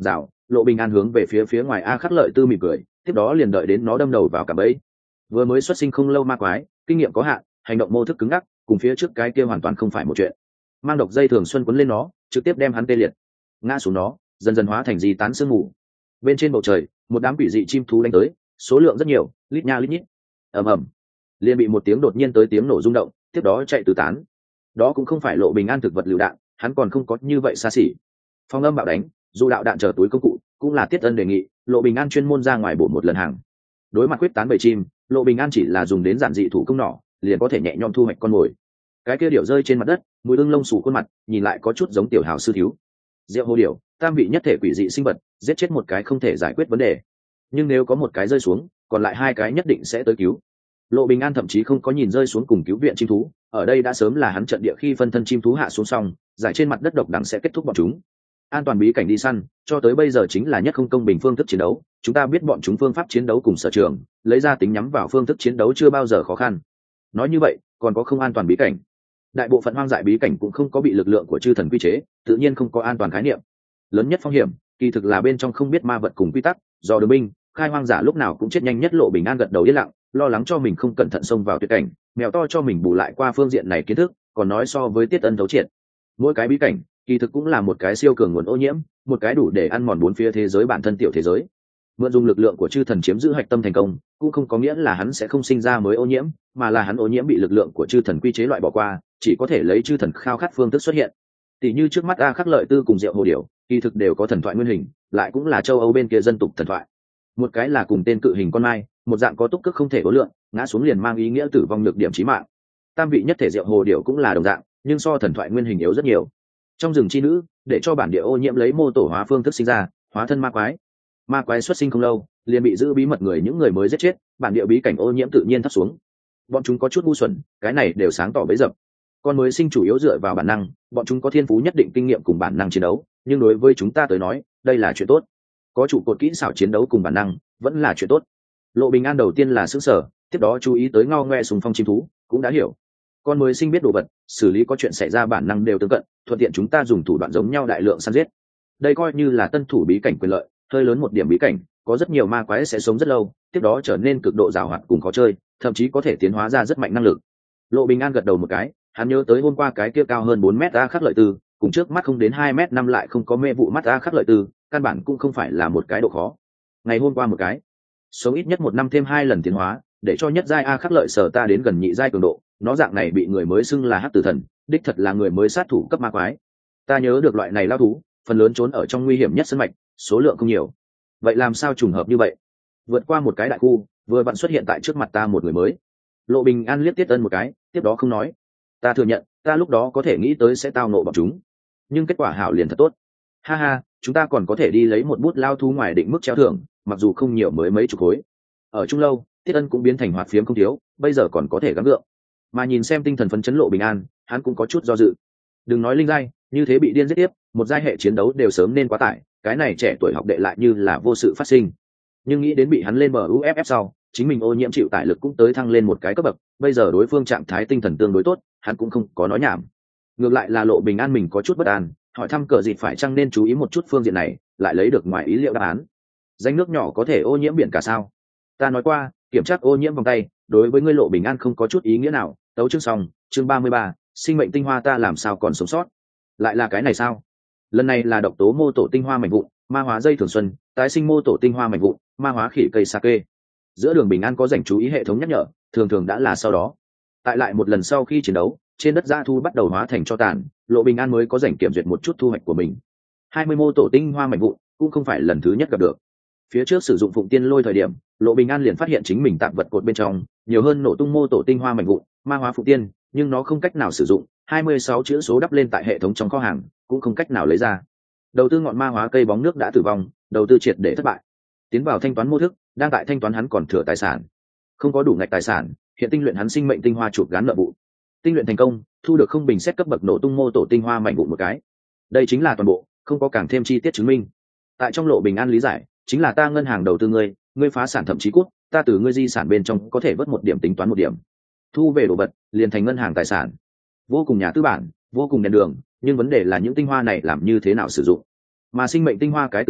Speaker 1: Lộ Bình An hướng về phía phía ngoài A Khắc Lợi Tư mỉm cười, tiếp đó liền đợi đến nó đâm đầu vào cả bẫy. Vừa mới xuất sinh không lâu ma quái, kinh nghiệm có hạn, hành động mô thức cứng ngắc, cùng phía trước cái kia hoàn toàn không phải một chuyện. Mang độc dây thường xuân quấn lên nó, trực tiếp đem hắn tê liệt, ngã xuống nó, dần dần hóa thành di tán sương mù. Bên trên bầu trời, một đám quỷ dị chim thú đánh tới, số lượng rất nhiều, lít nha lít nhít. Ầm ầm, liền bị một tiếng đột nhiên tới tiếng nổ rung động, tiếp đó chạy tứ tán. Đó cũng không phải Lộ Bình An thực vật lựu đạn, hắn còn không có như vậy xa xỉ. Phong âm bạo đánh, dù đạo đạn chờ túi công cụ, cũng là Tiết Ân đề nghị, Lộ Bình An chuyên môn ra ngoài bổ một lần hàng. Đối mặt quyết tán bầy chim, Lộ Bình An chỉ là dùng đến giản dị thủ công nỏ, liền có thể nhẹ nhõm thu hoạch con mồi. Cái kia điểu rơi trên mặt đất, mùi ưng lông xù khuôn mặt, nhìn lại có chút giống tiểu hào sư thiếu. Diệu hồ điểu, tam vị nhất thể quỷ dị sinh vật, giết chết một cái không thể giải quyết vấn đề, nhưng nếu có một cái rơi xuống, còn lại hai cái nhất định sẽ tới cứu. Lộ Bình An thậm chí không có nhìn rơi xuống cùng cứu viện chim thú, ở đây đã sớm là hắn trận địa khi phân thân chim thú hạ xuống xong, giải trên mặt đất độc đẳng sẽ kết thúc bọn chúng. An toàn bí cảnh đi săn, cho tới bây giờ chính là nhất không công bình phương thức chiến đấu, chúng ta biết bọn chúng phương pháp chiến đấu cùng sở trường, lấy ra tính nhắm vào phương thức chiến đấu chưa bao giờ khó khăn. Nói như vậy, còn có không an toàn bí cảnh. Đại bộ phận hoang dại bí cảnh cũng không có bị lực lượng của chư thần quy chế, tự nhiên không có an toàn khái niệm. Lớn nhất phong hiểm, kỳ thực là bên trong không biết ma vật cùng quy tắc, do đường binh, khai hoang giả lúc nào cũng chết nhanh nhất. Lộ Bình An gật đầu yên lặng, lo lắng cho mình không cẩn thận xông vào tuyệt cảnh, mèo to cho mình bù lại qua phương diện này kiến thức, còn nói so với Tiết Ân thấu triệt. Mỗi cái bí cảnh, kỳ thực cũng là một cái siêu cường nguồn ô nhiễm, một cái đủ để ăn mòn bốn phía thế giới bản thân tiểu thế giới. Mượn dùng lực lượng của chư thần chiếm giữ hạch tâm thành công, cũng không có nghĩa là hắn sẽ không sinh ra mới ô nhiễm, mà là hắn ô nhiễm bị lực lượng của chư thần quy chế loại bỏ qua, chỉ có thể lấy chư thần khao khát phương thức xuất hiện. Tỷ như trước mắt A Khắc Lợi Tư cùng Diệu Hồ Điểu, kỳ thực đều có thần thoại nguyên hình, lại cũng là châu Âu bên kia dân tục thần thoại. Một cái là cùng tên cự hình con mai, một dạng có túc cước không thể có lượng, ngã xuống liền mang ý nghĩa tử vong nhược điểm chí mạng. Tam vị nhất thể Diệu Hồ Điểu cũng là đồng dạng, nhưng so thần thoại nguyên hình yếu rất nhiều. Trong rừng chi nữ, để cho bản địa ô nhiễm lấy mô tổ hóa phương thức sinh ra, hóa thân ma quái. Ma quái xuất sinh không lâu, liền bị giữ bí mật người những người mới giết chết, bản địa bí cảnh ô nhiễm tự nhiên thấp xuống. Bọn chúng có chút ngu xuẩn, cái này đều sáng tỏ bấy dập. Con mới sinh chủ yếu dựa vào bản năng, bọn chúng có thiên phú nhất định kinh nghiệm cùng bản năng chiến đấu, nhưng đối với chúng ta tới nói, đây là chuyện tốt. Có trụ cột kỹ xảo chiến đấu cùng bản năng, vẫn là chuyện tốt. Lộ Bình An đầu tiên là sững sờ, tiếp đó chú ý tới ngao ngoe sùng phong chim thú, cũng đã hiểu. Con mới sinh biết đồ vật, xử lý có chuyện xảy ra bản năng đều tương cận, thuận tiện chúng ta dùng thủ đoạn giống nhau đại lượng săn giết. Đây coi như là tân thủ bí cảnh quyền lợi, hơi lớn một điểm bí cảnh, có rất nhiều ma quái sẽ sống rất lâu, tiếp đó trở nên cực độ giàu hoạt cùng khó chơi, thậm chí có thể tiến hóa ra rất mạnh năng lực. Lộ Bình An gật đầu một cái, hắn nhớ tới hôm qua cái kia cao hơn bốn mét A Khắc Lợi Tư, cùng trước mắt không đến hai mét năm lại không có mê vụ mắt A Khắc Lợi Tư, căn bản cũng không phải là một cái độ khó. Ngày hôm qua một cái, sống ít nhất một năm thêm hai lần tiến hóa, để cho nhất giai A Khắc Lợi sở ta đến gần nhị giai cường độ, nó dạng này bị người mới xưng là Hắc Tử Thần, đích thật là người mới sát thủ cấp ma quái. Ta nhớ được loại này lao thú, phần lớn trốn ở trong nguy hiểm nhất sân mạch, số lượng không nhiều. Vậy làm sao trùng hợp như vậy? Vượt qua một cái đại khu, vừa vặn xuất hiện tại trước mặt ta một người mới. Lộ Bình An liếc Tiết Ân một cái, tiếp đó không nói. Ta thừa nhận, ta lúc đó có thể nghĩ tới sẽ tao nộ bọn chúng, nhưng kết quả hảo liền thật tốt. Ha ha, chúng ta còn có thể đi lấy một bút lao thú ngoài định mức treo thưởng, mặc dù không nhiều mới mấy chục khối. Ở trung lâu, Tiết Ân cũng biến thành hoạt phiếm không thiếu, bây giờ còn có thể gắng gượng. Mà nhìn xem tinh thần phấn chấn Lộ Bình An, hắn cũng có chút do dự. Đừng nói linh giai, như thế bị điên giết tiếp, một giai hệ chiến đấu đều sớm nên quá tải, cái này trẻ tuổi học đệ lại như là vô sự phát sinh. Nhưng nghĩ đến bị hắn lên bờ u ép ép sau, chính mình ô nhiễm chịu tải lực cũng tới thăng lên một cái cấp bậc, bây giờ đối phương trạng thái tinh thần tương đối tốt, hắn cũng không có nói nhảm. Ngược lại là Lộ Bình An mình có chút bất an, hỏi thăm cờ dịt phải chăng nên chú ý một chút phương diện này, lại lấy được ngoài ý liệu đáp án. Danh nước nhỏ có thể ô nhiễm biển cả sao? Ta nói qua, kiểm tra ô nhiễm vòng tay, đối với ngươi Lộ Bình An không có chút ý nghĩa nào. Tấu chương xong, chương ba mươi ba, sinh mệnh tinh hoa ta làm sao còn sống sót? Lại là cái này sao? Lần này là độc tố mô tổ tinh hoa mạnh vụn, ma hóa dây thường xuân, tái sinh mô tổ tinh hoa mạnh vụn, ma hóa khỉ cây sake. Giữa đường Bình An có dành chú ý hệ thống nhắc nhở, thường thường đã là sau đó. Tại lại một lần sau khi chiến đấu, trên đất dã thu bắt đầu hóa thành cho tàn, Lộ Bình An mới có dành kiểm duyệt một chút thu hoạch của mình. hai mươi mô tổ tinh hoa mạnh vụn, cũng không phải lần thứ nhất gặp được. Phía trước sử dụng phụng tiên lôi thời điểm, Lộ Bình An liền phát hiện chính mình tạm vật cột bên trong nhiều hơn nổ tung mô tổ tinh hoa mạnh vụn, ma hóa phụng tiên, nhưng nó không cách nào sử dụng, hai mươi sáu chữ số đắp lên tại hệ thống trong kho hàng, cũng không cách nào lấy ra. Đầu tư ngọn ma hóa cây bóng nước đã tử vong, đầu tư triệt để thất bại. Tiến vào thanh toán mô thức, đang tại thanh toán hắn còn thừa tài sản, không có đủ ngạch tài sản, hiện tinh luyện hắn sinh mệnh tinh hoa chụp gán nợ vụ. Tinh luyện thành công, thu được không bình xét cấp bậc nổ tung mô tổ tinh hoa mạnh vụn một cái. Đây chính là toàn bộ, không có càng thêm chi tiết chứng minh. Tại trong Lộ Bình An lý giải, chính là ta ngân hàng đầu tư ngươi, ngươi phá sản thậm chí cút, ta từ ngươi di sản bên trong có thể vớt một điểm tính toán một điểm. Thu về đồ vật, liền thành ngân hàng tài sản. Vô cùng nhà tư bản, vô cùng đèn đường, nhưng vấn đề là những tinh hoa này làm như thế nào sử dụng. Mà sinh mệnh tinh hoa cái từ này,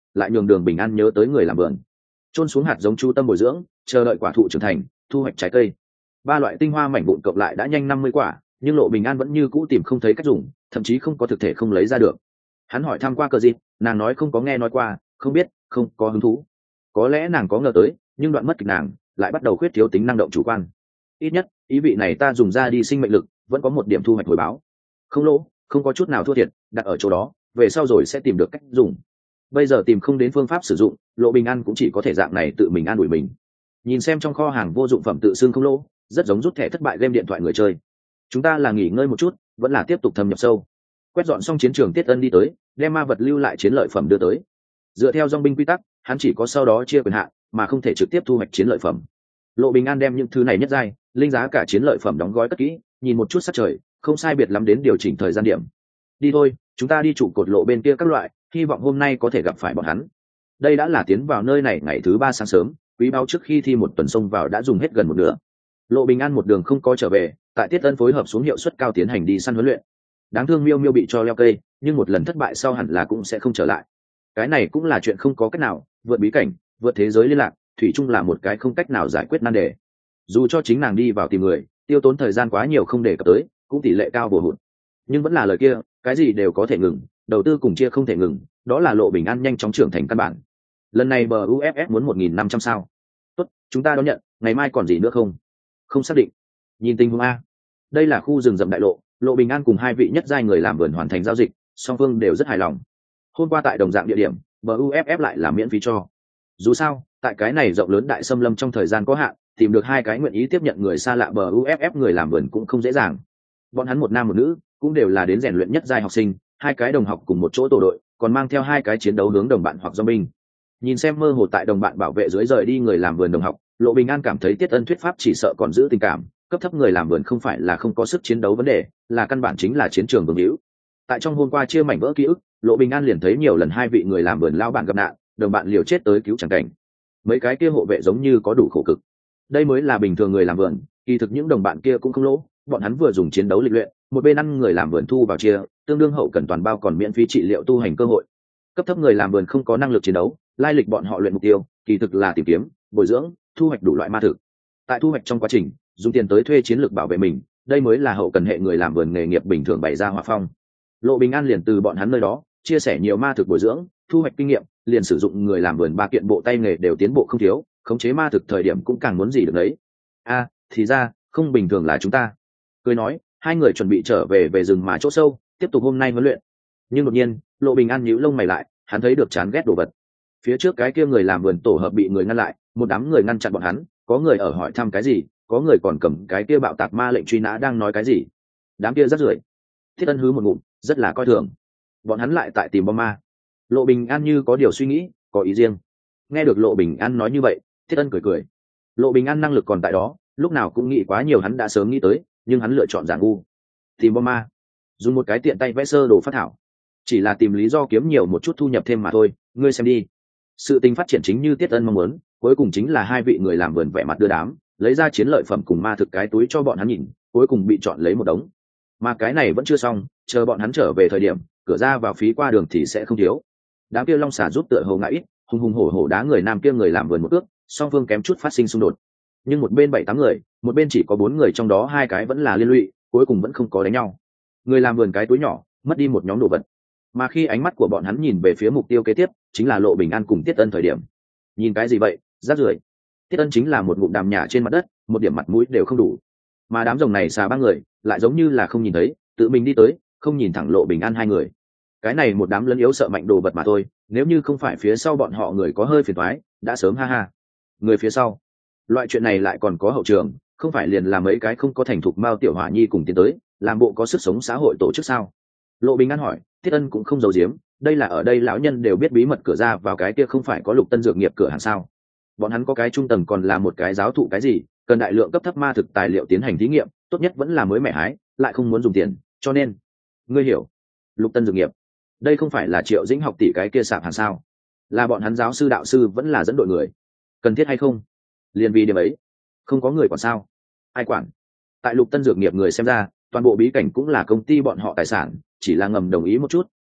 Speaker 1: lại nhường Đường Bình An nhớ tới người làm vườn. Chôn xuống hạt giống chu tâm bồi dưỡng, chờ đợi quả thụ trưởng thành, thu hoạch trái cây. Ba loại tinh hoa mảnh vụn cộng lại đã nhanh năm mươi quả, nhưng Lộ Bình An vẫn như cũ tìm không thấy cách dùng, thậm chí không có thực thể không lấy ra được. Hắn hỏi thăm qua Cờ Dịt, nàng nói không có nghe nói qua, không biết, không có hứng thú. Có lẽ nàng có ngờ tới, nhưng đoạn mất kịch nàng lại bắt đầu khuyết thiếu tính năng động chủ quan. Ít nhất ý vị này ta dùng ra đi sinh mệnh lực vẫn có một điểm thu hoạch hồi báo, không lỗ, không có chút nào thua thiệt, đặt ở chỗ đó về sau rồi sẽ tìm được cách dùng. Bây giờ tìm không đến phương pháp sử dụng, Lộ Bình An cũng chỉ có thể dạng này tự mình an ủi mình. Nhìn xem trong kho hàng vô dụng phẩm tự xưng không lỗ, rất giống rút thẻ thất bại game điện thoại người chơi. Chúng ta là nghỉ ngơi một chút, vẫn là tiếp tục thâm nhập sâu. Quét dọn xong chiến trường, Tiết Ân đi tới, đem ma vật lưu lại chiến lợi phẩm đưa tới. Dựa theo dòng binh quy tắc, hắn chỉ có sau đó chia quyền hạn, mà không thể trực tiếp thu hoạch chiến lợi phẩm. Lộ Bình An đem những thứ này nhất giai, linh giá cả chiến lợi phẩm đóng gói cất kỹ, nhìn một chút sắc trời, không sai biệt lắm đến điều chỉnh thời gian điểm. Đi thôi, chúng ta đi trụ cột lộ bên kia các loại, hy vọng hôm nay có thể gặp phải bọn hắn. Đây đã là tiến vào nơi này ngày thứ ba sáng sớm, quý báo trước khi thi một tuần xông vào đã dùng hết gần một nửa. Lộ Bình An một đường không có trở về, tại Tiết Ân phối hợp xuống hiệu suất cao tiến hành đi săn huấn luyện. Đáng thương Miêu Miêu bị cho leo cây, nhưng một lần thất bại sau hẳn là cũng sẽ không trở lại. Cái này cũng là chuyện không có cách nào, vượt bí cảnh, vượt thế giới liên lạc, thủy chung là một cái không cách nào giải quyết nan đề. Dù cho chính nàng đi vào tìm người, tiêu tốn thời gian quá nhiều không để cập tới, cũng tỷ lệ cao bổ hụt. Nhưng vẫn là lời kia, cái gì đều có thể ngừng, đầu tư cùng chia không thể ngừng, đó là Lộ Bình An nhanh chóng trưởng thành căn bản. Lần này bờ u ép ép muốn một nghìn năm trăm sao. Tốt, chúng ta đón nhận, ngày mai còn gì nữa không? Không xác định. Nhìn tình huống a. Đây là khu rừng rậm đại lộ, Lộ Bình An cùng hai vị nhất giai người làm vườn hoàn thành giao dịch, song phương đều rất hài lòng. Hôm qua tại đồng dạng địa điểm, bờ u ép ép lại là miễn phí cho. Dù sao, tại cái này rộng lớn đại xâm lâm trong thời gian có hạn, tìm được hai cái nguyện ý tiếp nhận người xa lạ bờ u ép ép người làm vườn cũng không dễ dàng. Bọn hắn một nam một nữ, cũng đều là đến rèn luyện nhất giai học sinh, hai cái đồng học cùng một chỗ tổ đội, còn mang theo hai cái chiến đấu hướng đồng bạn hoặc do binh. Nhìn xem mơ hồ tại đồng bạn bảo vệ dưới rời đi người làm vườn đồng học, Lộ Bình An cảm thấy Tiết Ân thuyết pháp chỉ sợ còn giữ tình cảm, cấp thấp người làm vườn không phải là không có sức chiến đấu vấn đề, là căn bản chính là chiến trường vương hữu. Tại trong hôm qua chia mảnh vỡ ký ức, Lộ Bình An liền thấy nhiều lần hai vị người làm vườn lao bạn gặp nạn, đồng bạn liều chết tới cứu chẳng cảnh. Mấy cái kia hộ vệ giống như có đủ khổ cực. Đây mới là bình thường người làm vườn, kỳ thực những đồng bạn kia cũng không lỗ, bọn hắn vừa dùng chiến đấu lịch luyện, một bên ăn người làm vườn thu vào chia, tương đương hậu cần toàn bao còn miễn phí trị liệu tu hành cơ hội. Cấp thấp người làm vườn không có năng lực chiến đấu, lai lịch bọn họ luyện mục tiêu, kỳ thực là tìm kiếm, bồi dưỡng, thu hoạch đủ loại ma thực. Tại thu hoạch trong quá trình, dùng tiền tới thuê chiến lược bảo vệ mình, đây mới là hậu cần hệ người làm vườn nghề nghiệp bình thường bày ra hỏa phong. Lộ Bình An liền từ bọn hắn nơi đó chia sẻ nhiều ma thực bồi dưỡng, thu hoạch kinh nghiệm, liền sử dụng người làm vườn ba kiện bộ tay nghề đều tiến bộ không thiếu, khống chế ma thực thời điểm cũng càng muốn gì được đấy. A, thì ra không bình thường là chúng ta. Cười nói, hai người chuẩn bị trở về về rừng mà chỗ sâu, tiếp tục hôm nay huấn luyện. Nhưng đột nhiên, Lộ Bình An nhíu lông mày lại, hắn thấy được chán ghét đồ vật. Phía trước cái kia người làm vườn tổ hợp bị người ngăn lại, một đám người ngăn chặn bọn hắn, có người ở hỏi thăm cái gì, có người còn cầm cái kia bạo tạc ma lệnh truy nã đang nói cái gì. Đám kia rất rưởi. Thiết Ân hứ một ngụm, rất là coi thường. Bọn hắn lại tại tìm bom ma. Lộ Bình An như có điều suy nghĩ, có ý riêng. Nghe được Lộ Bình An nói như vậy, Thiết Ân cười cười. Lộ Bình An năng lực còn tại đó, lúc nào cũng nghĩ quá nhiều hắn đã sớm nghĩ tới, nhưng hắn lựa chọn giả ngu. Tìm bom ma, dùng một cái tiện tay vẽ sơ đồ phát thảo, chỉ là tìm lý do kiếm nhiều một chút thu nhập thêm mà thôi. Ngươi xem đi. Sự tình phát triển chính như Tiết Ân mong muốn, cuối cùng chính là hai vị người làm vườn vẻ mặt đưa đám, lấy ra chiến lợi phẩm cùng ma thực cái túi cho bọn hắn nhìn, cuối cùng bị chọn lấy một đống. Mà cái này vẫn chưa xong, chờ bọn hắn trở về thời điểm, cửa ra vào phí qua đường thì sẽ không thiếu. Đám kia long xà giúp tựa hồ ngã ít, hùng hùng hổ hổ đá người nam kia người làm vườn một ước, song phương kém chút phát sinh xung đột. Nhưng một bên bảy tám người, một bên chỉ có bốn người, trong đó hai cái vẫn là liên lụy, cuối cùng vẫn không có đánh nhau. Người làm vườn cái túi nhỏ mất đi một nhóm đồ vật, mà khi ánh mắt của bọn hắn nhìn về phía mục tiêu kế tiếp, chính là Lộ Bình An cùng Tiết Ân thời điểm. Nhìn cái gì vậy, rác rưởi. Tiết Ân chính là một ngụm đàm nhả trên mặt đất, một điểm mặt mũi đều không đủ. Mà đám rồng này xà ba người lại giống như là không nhìn thấy, tự mình đi tới, không nhìn thẳng Lộ Bình An hai người. Cái này một đám lấn yếu sợ mạnh đồ vật mà thôi, nếu như không phải phía sau bọn họ người có hơi phiền toái, đã sớm ha ha. Người phía sau, loại chuyện này lại còn có hậu trường, không phải liền là mấy cái không có thành thục Mao Tiểu Hỏa Nhi cùng tiến tới, làm bộ có sức sống xã hội tổ chức sao? Lộ Bình An hỏi. Tiết Ân cũng không giấu giếm, đây là ở đây lão nhân đều biết bí mật cửa ra vào cái kia không phải có Lục Tân dược nghiệp cửa hàng sao? Bọn hắn có cái trung tầng còn là một cái giáo thụ cái gì, cần đại lượng cấp thấp ma thực tài liệu tiến hành thí nghiệm, tốt nhất vẫn là mới mẻ hái, lại không muốn dùng tiền, cho nên, ngươi hiểu, Lục Tân dược nghiệp, đây không phải là Triệu Dĩnh học tỷ cái kia sạp hàng sao? Là bọn hắn giáo sư đạo sư vẫn là dẫn đội người, cần thiết hay không? Liên vì điểm ấy, không có người quản sao? Ai quản? Tại Lục Tân dược nghiệp người xem ra, toàn bộ bí cảnh cũng là công ty bọn họ tài sản, chỉ là ngầm đồng ý một chút,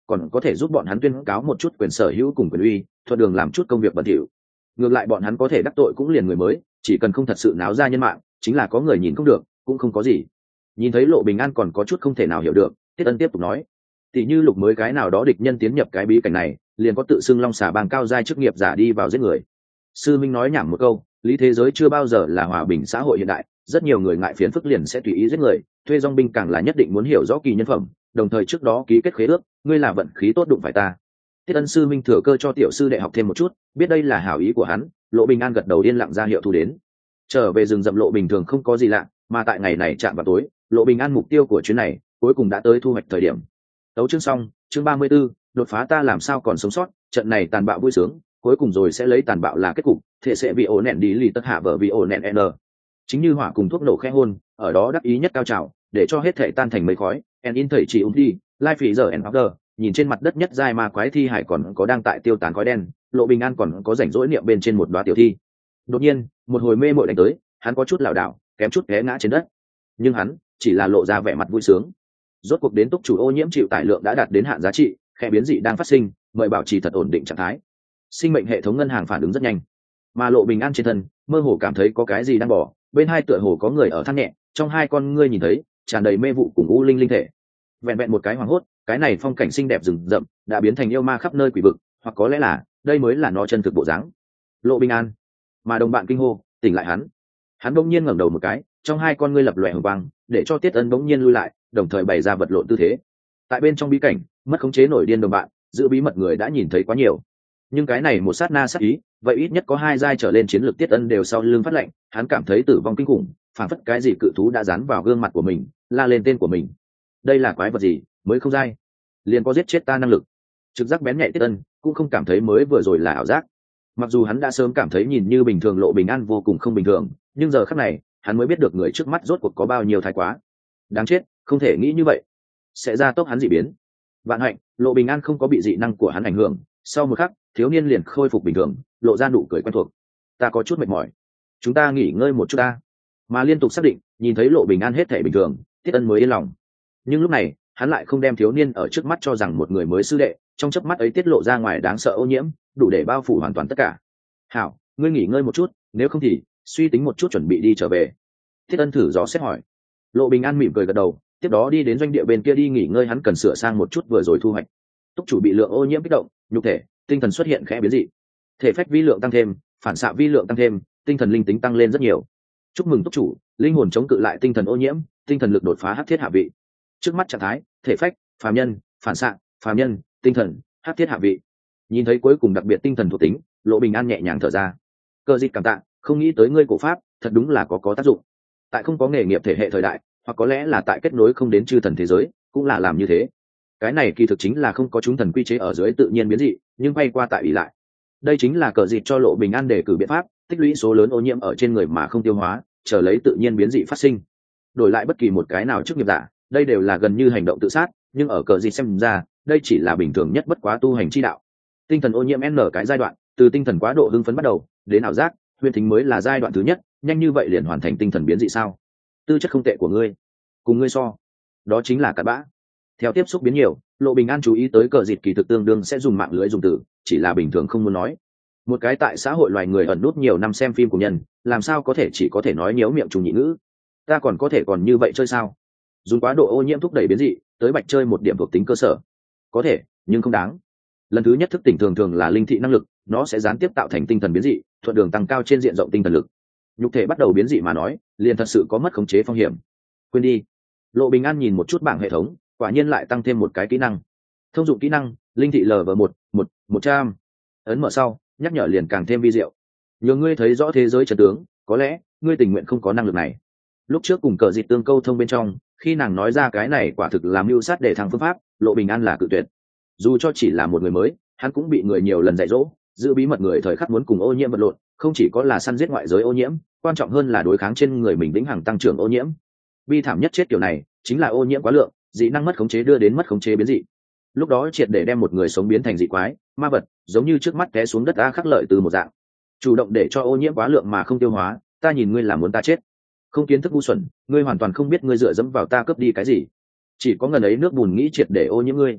Speaker 1: còn có thể giúp bọn hắn tuyên cáo một chút quyền sở hữu cùng quyền uy, thuận đường làm chút công việc bẩn thỉu. Ngược lại bọn hắn có thể đắc tội cũng liền người mới, chỉ cần không thật sự náo ra nhân mạng, chính là có người nhìn không được cũng không có gì. Nhìn thấy Lộ Bình An còn có chút không thể nào hiểu được, Tiết Ân tiếp tục nói, tỷ như Lục mới cái nào đó địch nhân tiến nhập cái bí cảnh này, liền có tự xưng Long Xà bang cao giai chức nghiệp giả đi vào giết người. Sư Minh nói nhảm một câu, lý thế giới chưa bao giờ là hòa bình xã hội hiện đại, rất nhiều người ngại phiền phức liền sẽ tùy ý giết người, thuê dòng binh càng là nhất định muốn hiểu rõ kỳ nhân phẩm, đồng thời trước đó ký kết khế ước, ngươi là vận khí tốt đụng phải ta. Tiết Ân sư Minh thừa cơ cho tiểu sư đệ học thêm một chút, biết đây là hảo ý của hắn, Lộ Bình An gật đầu điên lặng ra hiệu thu đến. Trở về rừng rậm Lộ bình thường không có gì lạ, mà tại ngày này chạm vào tối, Lộ Bình An mục tiêu của chuyến này cuối cùng đã tới thu hoạch thời điểm. Tấu chương xong, chương ba mươi 34, đột phá ta làm sao còn sống sót, trận này tàn bạo vui sướng, cuối cùng rồi sẽ lấy tàn bạo là kết cục, thể sẽ bị ổ nẹn đi lì tất hạ vợ vì ổ nẹn n. Chính như hỏa cùng thuốc nổ khẽ hôn, ở đó đắc ý nhất cao trào, để cho hết thể tan thành mây khói, en in thầy chỉ ung đi, lai phỉ giờ en order, nhìn trên mặt đất nhất giai ma quái thi hải còn có đang tại tiêu tán khói đen, Lộ Bình An còn có rảnh rỗi niệm bên trên một đóa tiểu thi. Đột nhiên, một hồi mê muội đánh tới, hắn có chút lảo đảo, kém chút té ngã trên đất. Nhưng hắn chỉ là lộ ra vẻ mặt vui sướng. Rốt cuộc đến túc chủ ô nhiễm chịu tải lượng đã đạt đến hạn giá trị, khe biến dị đang phát sinh, mời bảo trì thật ổn định trạng thái. Sinh mệnh hệ thống ngân hàng phản ứng rất nhanh, mà Lộ Bình An trên thân mơ hồ cảm thấy có cái gì đang bỏ, bên hai tựa hồ có người ở than nhẹ, trong hai con ngươi nhìn thấy tràn đầy mê vụ cùng u linh linh thể. Vẹn vẹn một cái hoàng hốt, cái này phong cảnh xinh đẹp rừng rậm đã biến thành yêu ma khắp nơi quỷ vực, hoặc có lẽ là đây mới là nó chân thực bộ dáng. Lộ Bình An, mà đồng bạn kinh hô, tỉnh lại hắn. Hắn bỗng nhiên ngẩng đầu một cái, trong hai con ngươi lập lòe hồng quang, để cho Tiết Ân bỗng nhiên lui lại, đồng thời bày ra vật lộn tư thế. Tại bên trong bí cảnh, mất khống chế nổi điên đồng bạn, giữ bí mật người đã nhìn thấy quá nhiều. Nhưng cái này một sát na sát ý, vậy ít nhất có hai giai trở lên chiến lược Tiết Ân đều sau lưng phát lệnh, hắn cảm thấy tử vong kinh khủng, phản phất cái gì cự thú đã dán vào gương mặt của mình, la lên tên của mình. Đây là quái vật gì, mới không giai, liền có giết chết ta năng lực. Trực giác bén nhạy Tiết Ân cũng không cảm thấy mới vừa rồi là ảo giác. Mặc dù hắn đã sớm cảm thấy nhìn như bình thường Lộ Bình An vô cùng không bình thường, nhưng giờ khắc này hắn mới biết được người trước mắt rốt cuộc có bao nhiêu thái quá. Đáng chết, không thể nghĩ như vậy, sẽ ra tốc hắn dị biến. Vạn hạnh, Lộ Bình An không có bị dị năng của hắn ảnh hưởng, sau một khắc thiếu niên liền khôi phục bình thường, lộ ra nụ cười quen thuộc. Ta có chút mệt mỏi, chúng ta nghỉ ngơi một chút ta. Mà liên tục xác định nhìn thấy Lộ Bình An hết thể bình thường, Tiết Ân mới yên lòng. Nhưng lúc này hắn lại không đem thiếu niên ở trước mắt cho rằng một người mới sư đệ, trong chớp mắt ấy tiết lộ ra ngoài đáng sợ ô nhiễm, đủ để bao phủ hoàn toàn tất cả. Hảo, ngươi nghỉ ngơi một chút, nếu không thì suy tính một chút chuẩn bị đi trở về. Thiết Ân thử dò xét hỏi. Lộ Bình An mỉm cười gật đầu, tiếp đó đi đến doanh địa bên kia đi nghỉ ngơi, hắn cần sửa sang một chút vừa rồi thu hoạch. Túc chủ bị lượng ô nhiễm kích động, nhục thể, tinh thần xuất hiện khẽ biến dị, thể phách vi lượng tăng thêm, phản xạ vi lượng tăng thêm, tinh thần linh tính tăng lên rất nhiều. Chúc mừng túc chủ, linh hồn chống cự lại tinh thần ô nhiễm, tinh thần lực đột phá hắc thiết hạ vị. Trước mắt trạng thái, thể phách, phàm nhân, phản xạ, phàm nhân, tinh thần, hắc thiết hạ vị. Nhìn thấy cuối cùng đặc biệt tinh thần thuộc tính, Lộ Bình An nhẹ nhàng thở ra. Cơ dịch cảm tạ, không nghĩ tới ngươi cổ pháp, thật đúng là có có tác dụng. Tại không có nghề nghiệp thể hệ thời đại, hoặc có lẽ là tại kết nối không đến chư thần thế giới, cũng là làm như thế. Cái này kỳ thực chính là không có chúng thần quy chế ở dưới tự nhiên biến dị, nhưng bay qua tại ủy lại. Đây chính là cờ dịch cho Lộ Bình An đề cử biện pháp, tích lũy số lớn ô nhiễm ở trên người mà không tiêu hóa, chờ lấy tự nhiên biến dị phát sinh. Đổi lại bất kỳ một cái nào chức nghiệp giả, đây đều là gần như hành động tự sát, nhưng ở cờ dịch xem ra, đây chỉ là bình thường nhất bất quá tu hành chi đạo. Tinh thần ô nhiễm n cái giai đoạn, từ tinh thần quá độ hưng phấn bắt đầu đến ảo giác, huyền thính mới là giai đoạn thứ nhất, nhanh như vậy liền hoàn thành tinh thần biến dị sao? Tư chất không tệ của ngươi, cùng ngươi so, đó chính là cặn bã. Theo tiếp xúc biến nhiều, Lộ Bình An chú ý tới cờ dịt kỳ thực tương đương sẽ dùng mạng lưới dùng từ, chỉ là bình thường không muốn nói. Một cái tại xã hội loài người ẩn nút nhiều năm xem phim của nhân, làm sao có thể chỉ có thể nói nhiễu miệng trùng nhị ngữ? Ta còn có thể còn như vậy chơi sao? Dùng quá độ ô nhiễm thúc đẩy biến dị, tới bạch chơi một điểm thuộc tính cơ sở. Có thể, nhưng không đáng. Lần thứ nhất thức tỉnh thường thường là linh thị năng lực, nó sẽ gián tiếp tạo thành tinh thần biến dị, thuận đường tăng cao trên diện rộng tinh thần lực. Nhục thể bắt đầu biến dị mà nói, liền thật sự có mất khống chế phong hiểm. Quên đi. Lộ Bình An nhìn một chút bảng hệ thống, quả nhiên lại tăng thêm một cái kỹ năng. Thông dụng kỹ năng, linh thị lv một, một, một trăm. Ấn mở sau, nhắc nhở liền càng thêm vi diệu. Nhờ ngươi thấy rõ thế giới chân tướng, có lẽ ngươi tình nguyện không có năng lực này. Lúc trước cùng cờ dịch tương câu thông bên trong, khi nàng nói ra cái này quả thực làm mưu sát để thăng phương pháp, Lộ Bình An là cự tuyệt. Dù cho chỉ là một người mới, hắn cũng bị người nhiều lần dạy dỗ, giữ bí mật người thời khắc muốn cùng ô nhiễm vật lộn, không chỉ có là săn giết ngoại giới ô nhiễm, quan trọng hơn là đối kháng trên người mình vĩnh hằng tăng trưởng ô nhiễm. Bi thảm nhất chết kiểu này chính là ô nhiễm quá lượng, dị năng mất khống chế đưa đến mất khống chế biến dị. Lúc đó triệt để đem một người sống biến thành dị quái, ma vật, giống như trước mắt té xuống đất a khắc lợi từ một dạng. Chủ động để cho ô nhiễm quá lượng mà không tiêu hóa, ta nhìn ngươi là muốn ta chết. Không kiến thức ngu xuẩn, ngươi hoàn toàn không biết ngươi dựa dẫm vào ta cướp đi cái gì. Chỉ có ngần ấy nước bùn nghĩ triệt để ô nhiễm ngươi.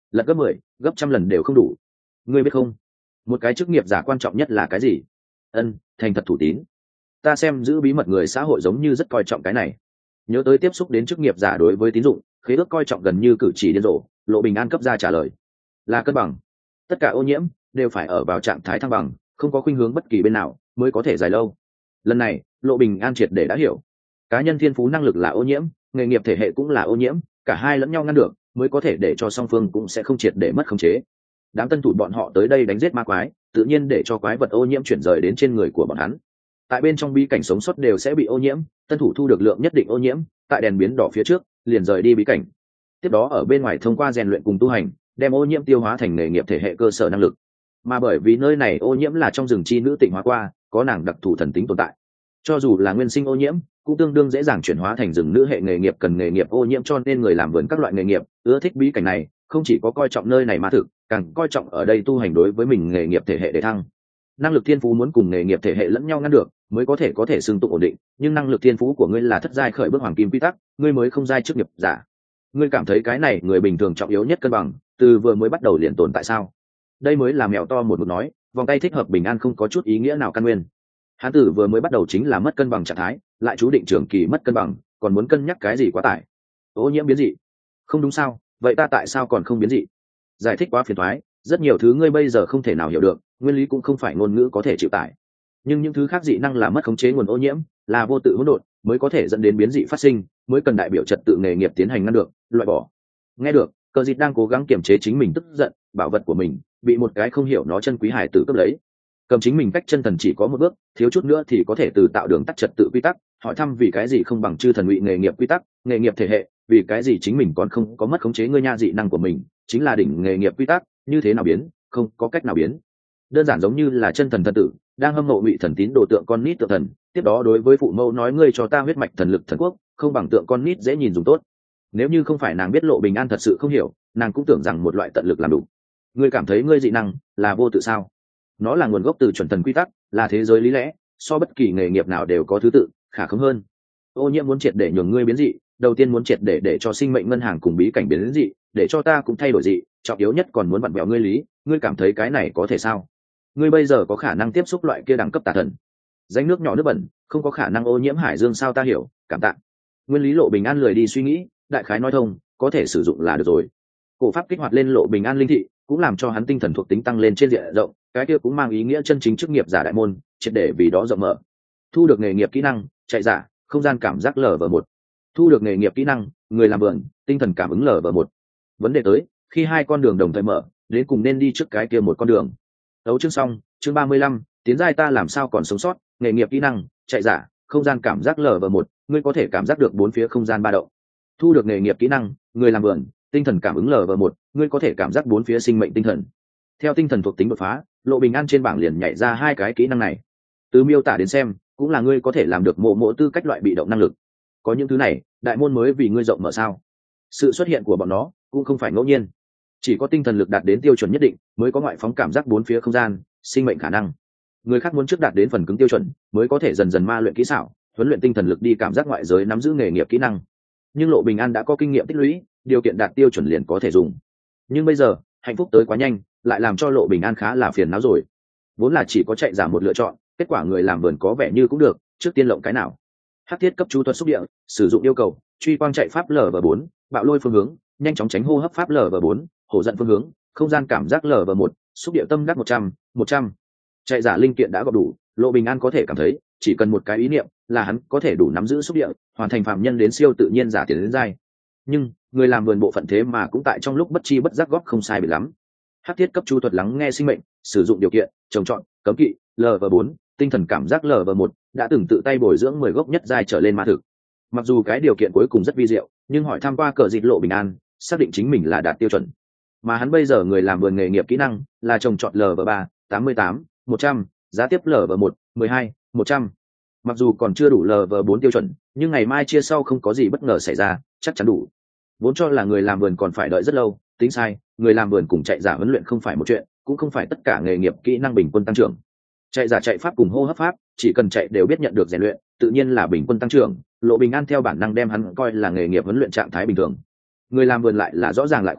Speaker 1: lật gấp mười gấp trăm lần đều không đủ. Ngươi biết không, một cái chức nghiệp giả quan trọng nhất là cái gì? Ân, thành thật thủ tín. Ta xem giữ bí mật người xã hội giống như rất coi trọng cái này. Nhớ tới tiếp xúc đến chức nghiệp giả đối với tín dụng khế ước coi trọng gần như cử chỉ điên rồ, Lộ Bình An cấp ra trả lời là cân bằng. Tất cả ô nhiễm đều phải ở vào trạng thái thăng bằng, không có khuynh hướng bất kỳ bên nào mới có thể dài lâu. Lần này Lộ Bình An triệt để đã hiểu, cá nhân thiên phú năng lực là ô nhiễm, nghề nghiệp thể hệ cũng là ô nhiễm, cả hai lẫn nhau ngăn được mới có thể để cho song phương cũng sẽ không triệt để mất khống chế. Đám tân thủ bọn họ tới đây đánh giết ma quái, tự nhiên để cho quái vật ô nhiễm chuyển rời đến trên người của bọn hắn. Tại bên trong bí cảnh sống sót đều sẽ bị ô nhiễm, tân thủ thu được lượng nhất định ô nhiễm, tại đèn biến đỏ phía trước liền rời đi bí cảnh. Tiếp đó ở bên ngoài thông qua rèn luyện cùng tu hành, đem ô nhiễm tiêu hóa thành nghề nghiệp thể hệ cơ sở năng lực. Mà bởi vì nơi này ô nhiễm là trong rừng chi nữ tịnh hóa qua, có nàng đặc thù thần tính tồn tại, cho dù là nguyên sinh ô nhiễm cũng tương đương dễ dàng chuyển hóa thành rừng nữ hệ nghề nghiệp cần nghề nghiệp ô nhiễm, cho nên người làm vườn các loại nghề nghiệp ưa thích bí cảnh này, không chỉ có coi trọng nơi này ma thực, càng coi trọng ở đây tu hành đối với mình nghề nghiệp thể hệ để thăng. Năng lực thiên phú muốn cùng nghề nghiệp thể hệ lẫn nhau ngăn được mới có thể có thể xương tụng ổn định, nhưng năng lực thiên phú của ngươi là thất giai khởi bước hoàng kim quy tắc, ngươi mới không giai chức nghiệp giả. Ngươi cảm thấy cái này người bình thường trọng yếu nhất cân bằng từ vừa mới bắt đầu liền tồn tại sao? Đây mới là mèo to một mực nói, vòng tay thích hợp bình an không có chút ý nghĩa nào căn nguyên. Hán tử vừa mới bắt đầu chính là mất cân bằng trạng thái, lại chú định trường kỳ mất cân bằng, còn muốn cân nhắc cái gì quá tải. Ô nhiễm biến dị không đúng sao? Vậy ta tại sao còn không biến dị? Giải thích quá phiền toái, rất nhiều thứ ngươi bây giờ không thể nào hiểu được, nguyên lý cũng không phải ngôn ngữ có thể chịu tải. Nhưng những thứ khác dị năng là mất khống chế nguồn ô nhiễm, là vô tự hỗn độn, mới có thể dẫn đến biến dị phát sinh, mới cần đại biểu trật tự nghề nghiệp tiến hành ngăn được, loại bỏ. Nghe được, Cờ Dịt đang cố gắng kiềm chế chính mình tức giận, bảo vật của mình bị một cái không hiểu nó chân quý hải tử cướp lấy. Cầm chính mình cách chân thần chỉ có một bước, thiếu chút nữa thì có thể từ tạo đường tắt trật tự quy tắc, hỏi thăm vì cái gì không bằng chư thần ngụy nghề nghiệp quy tắc, nghề nghiệp thể hệ, vì cái gì chính mình còn không có mất khống chế ngươi nha, dị năng của mình chính là đỉnh nghề nghiệp quy tắc, như thế nào biến, không có cách nào biến. Đơn giản giống như là chân thần thần tử đang hâm mộ ngụy thần tín đồ tượng con nít tượng thần, tiếp đó đối với phụ mẫu nói ngươi cho ta huyết mạch thần lực thần quốc, không bằng tượng con nít dễ nhìn dùng tốt. Nếu như không phải nàng biết Lộ Bình An thật sự không hiểu, nàng cũng tưởng rằng một loại tận lực làm đủ. Ngươi cảm thấy ngươi dị năng là vô tự sao? Nó là nguồn gốc từ chuẩn thần quy tắc, là thế giới lý lẽ, so bất kỳ nghề nghiệp nào đều có thứ tự, khả không hơn. Ô nhiễm muốn triệt để nhường ngươi biến dị, đầu tiên muốn triệt để để cho sinh mệnh ngân hàng cùng bí cảnh biến dị, để cho ta cũng thay đổi dị, trọng yếu nhất còn muốn vặn vẹo ngươi lý, ngươi cảm thấy cái này có thể sao? Ngươi bây giờ có khả năng tiếp xúc loại kia đẳng cấp tà thần, danh nước nhỏ nước bẩn, không có khả năng ô nhiễm hải dương sao? Ta hiểu, cảm tạ. Nguyên lý Lộ Bình An lười đi suy nghĩ, đại khái nói thông, có thể sử dụng là được rồi. Cổ pháp kích hoạt lên Lộ Bình An linh thị, cũng làm cho hắn tinh thần thuộc tính tăng lên trên diện rộng, cái kia cũng mang ý nghĩa chân chính chức nghiệp giả đại môn triệt để vì đó rộng mở. Thu được nghề nghiệp kỹ năng chạy giả, không gian cảm giác lv một. Thu được nghề nghiệp kỹ năng người làm vườn, tinh thần cảm ứng lv một. Vấn đề tới, khi hai con đường đồng thời mở, đến cùng nên đi trước cái kia một con đường. Đấu chương xong, chương ba mươi lăm, tiến giai ta làm sao còn sống sót, nghề nghiệp kỹ năng chạy giả, không gian cảm giác lv một, ngươi có thể cảm giác được bốn phía không gian ba động. Thu được nghề nghiệp kỹ năng người làm vườn, tinh thần cảm ứng lv một, ngươi có thể cảm giác bốn phía sinh mệnh tinh thần. Theo tinh thần thuộc tính đột phá, Lộ Bình An trên bảng liền nhảy ra hai cái kỹ năng này. Từ miêu tả đến xem, cũng là ngươi có thể làm được mộ mộ tư cách loại bị động năng lực. Có những thứ này, đại môn mới vì ngươi rộng mở sao? Sự xuất hiện của bọn nó cũng không phải ngẫu nhiên, chỉ có tinh thần lực đạt đến tiêu chuẩn nhất định mới có ngoại phóng cảm giác bốn phía không gian, sinh mệnh khả năng. Người khác muốn trước đạt đến phần cứng tiêu chuẩn mới có thể dần dần ma luyện kỹ xảo, huấn luyện tinh thần lực đi cảm giác ngoại giới, nắm giữ nghề nghiệp kỹ năng. Nhưng Lộ Bình An đã có kinh nghiệm tích lũy, điều kiện đạt tiêu chuẩn liền có thể dùng. Nhưng bây giờ hạnh phúc tới quá nhanh, lại làm cho Lộ Bình An khá là phiền não rồi. Vốn là chỉ có chạy giả một lựa chọn, kết quả người làm vườn có vẻ như cũng được, trước tiên lộng cái nào? Hắc thiết cấp chú thuật xúc địa, sử dụng yêu cầu truy quang chạy pháp lv bốn, bạo lôi phương hướng, nhanh chóng tránh hô hấp pháp lv bốn, hổ giận phương hướng, không gian cảm giác lv một, xúc địa tâm đắc một trăm, một trăm. Chạy giả linh kiện đã gọp đủ, Lộ Bình An có thể cảm thấy chỉ cần một cái ý niệm là hắn có thể đủ nắm giữ xúc địa, hoàn thành phạm nhân đến siêu tự nhiên giả tiền đến giai. Nhưng người làm vườn bộ phận thế mà cũng tại trong lúc bất chi bất giác góp không sai biệt lắm. Hắc thiết cấp chú thuật lắng nghe sinh mệnh, sử dụng điều kiện trồng trọt cấm kỵ lv bốn, tinh thần cảm giác lv một, đã từng tự tay bồi dưỡng mười gốc nhất giai trở lên ma thực. Mặc dù cái điều kiện cuối cùng rất vi diệu, nhưng hỏi tham qua Cờ Dịt Lộ Bình An xác định chính mình là đạt tiêu chuẩn. Mà hắn bây giờ người làm vườn nghề nghiệp kỹ năng là trồng trọt lv ba, tám mươi tám, một trăm, giá tiếp lv một, mười hai, một trăm. Mặc dù còn chưa đủ lv bốn tiêu chuẩn, nhưng ngày mai chia sau không có gì bất ngờ xảy ra, chắc chắn đủ. Vốn cho là người làm vườn còn phải đợi rất lâu, tính sai, người làm vườn cùng chạy giả huấn luyện không phải một chuyện, cũng không phải tất cả nghề nghiệp kỹ năng bình quân tăng trưởng. Chạy giả chạy pháp cùng hô hấp pháp, chỉ cần chạy đều biết nhận được rèn luyện, tự nhiên là bình quân tăng trưởng. Lộ Bình An theo bản năng đem hắn coi là nghề nghiệp huấn luyện trạng thái bình thường. Người làm vườn lại là rõ ràng lại khoa,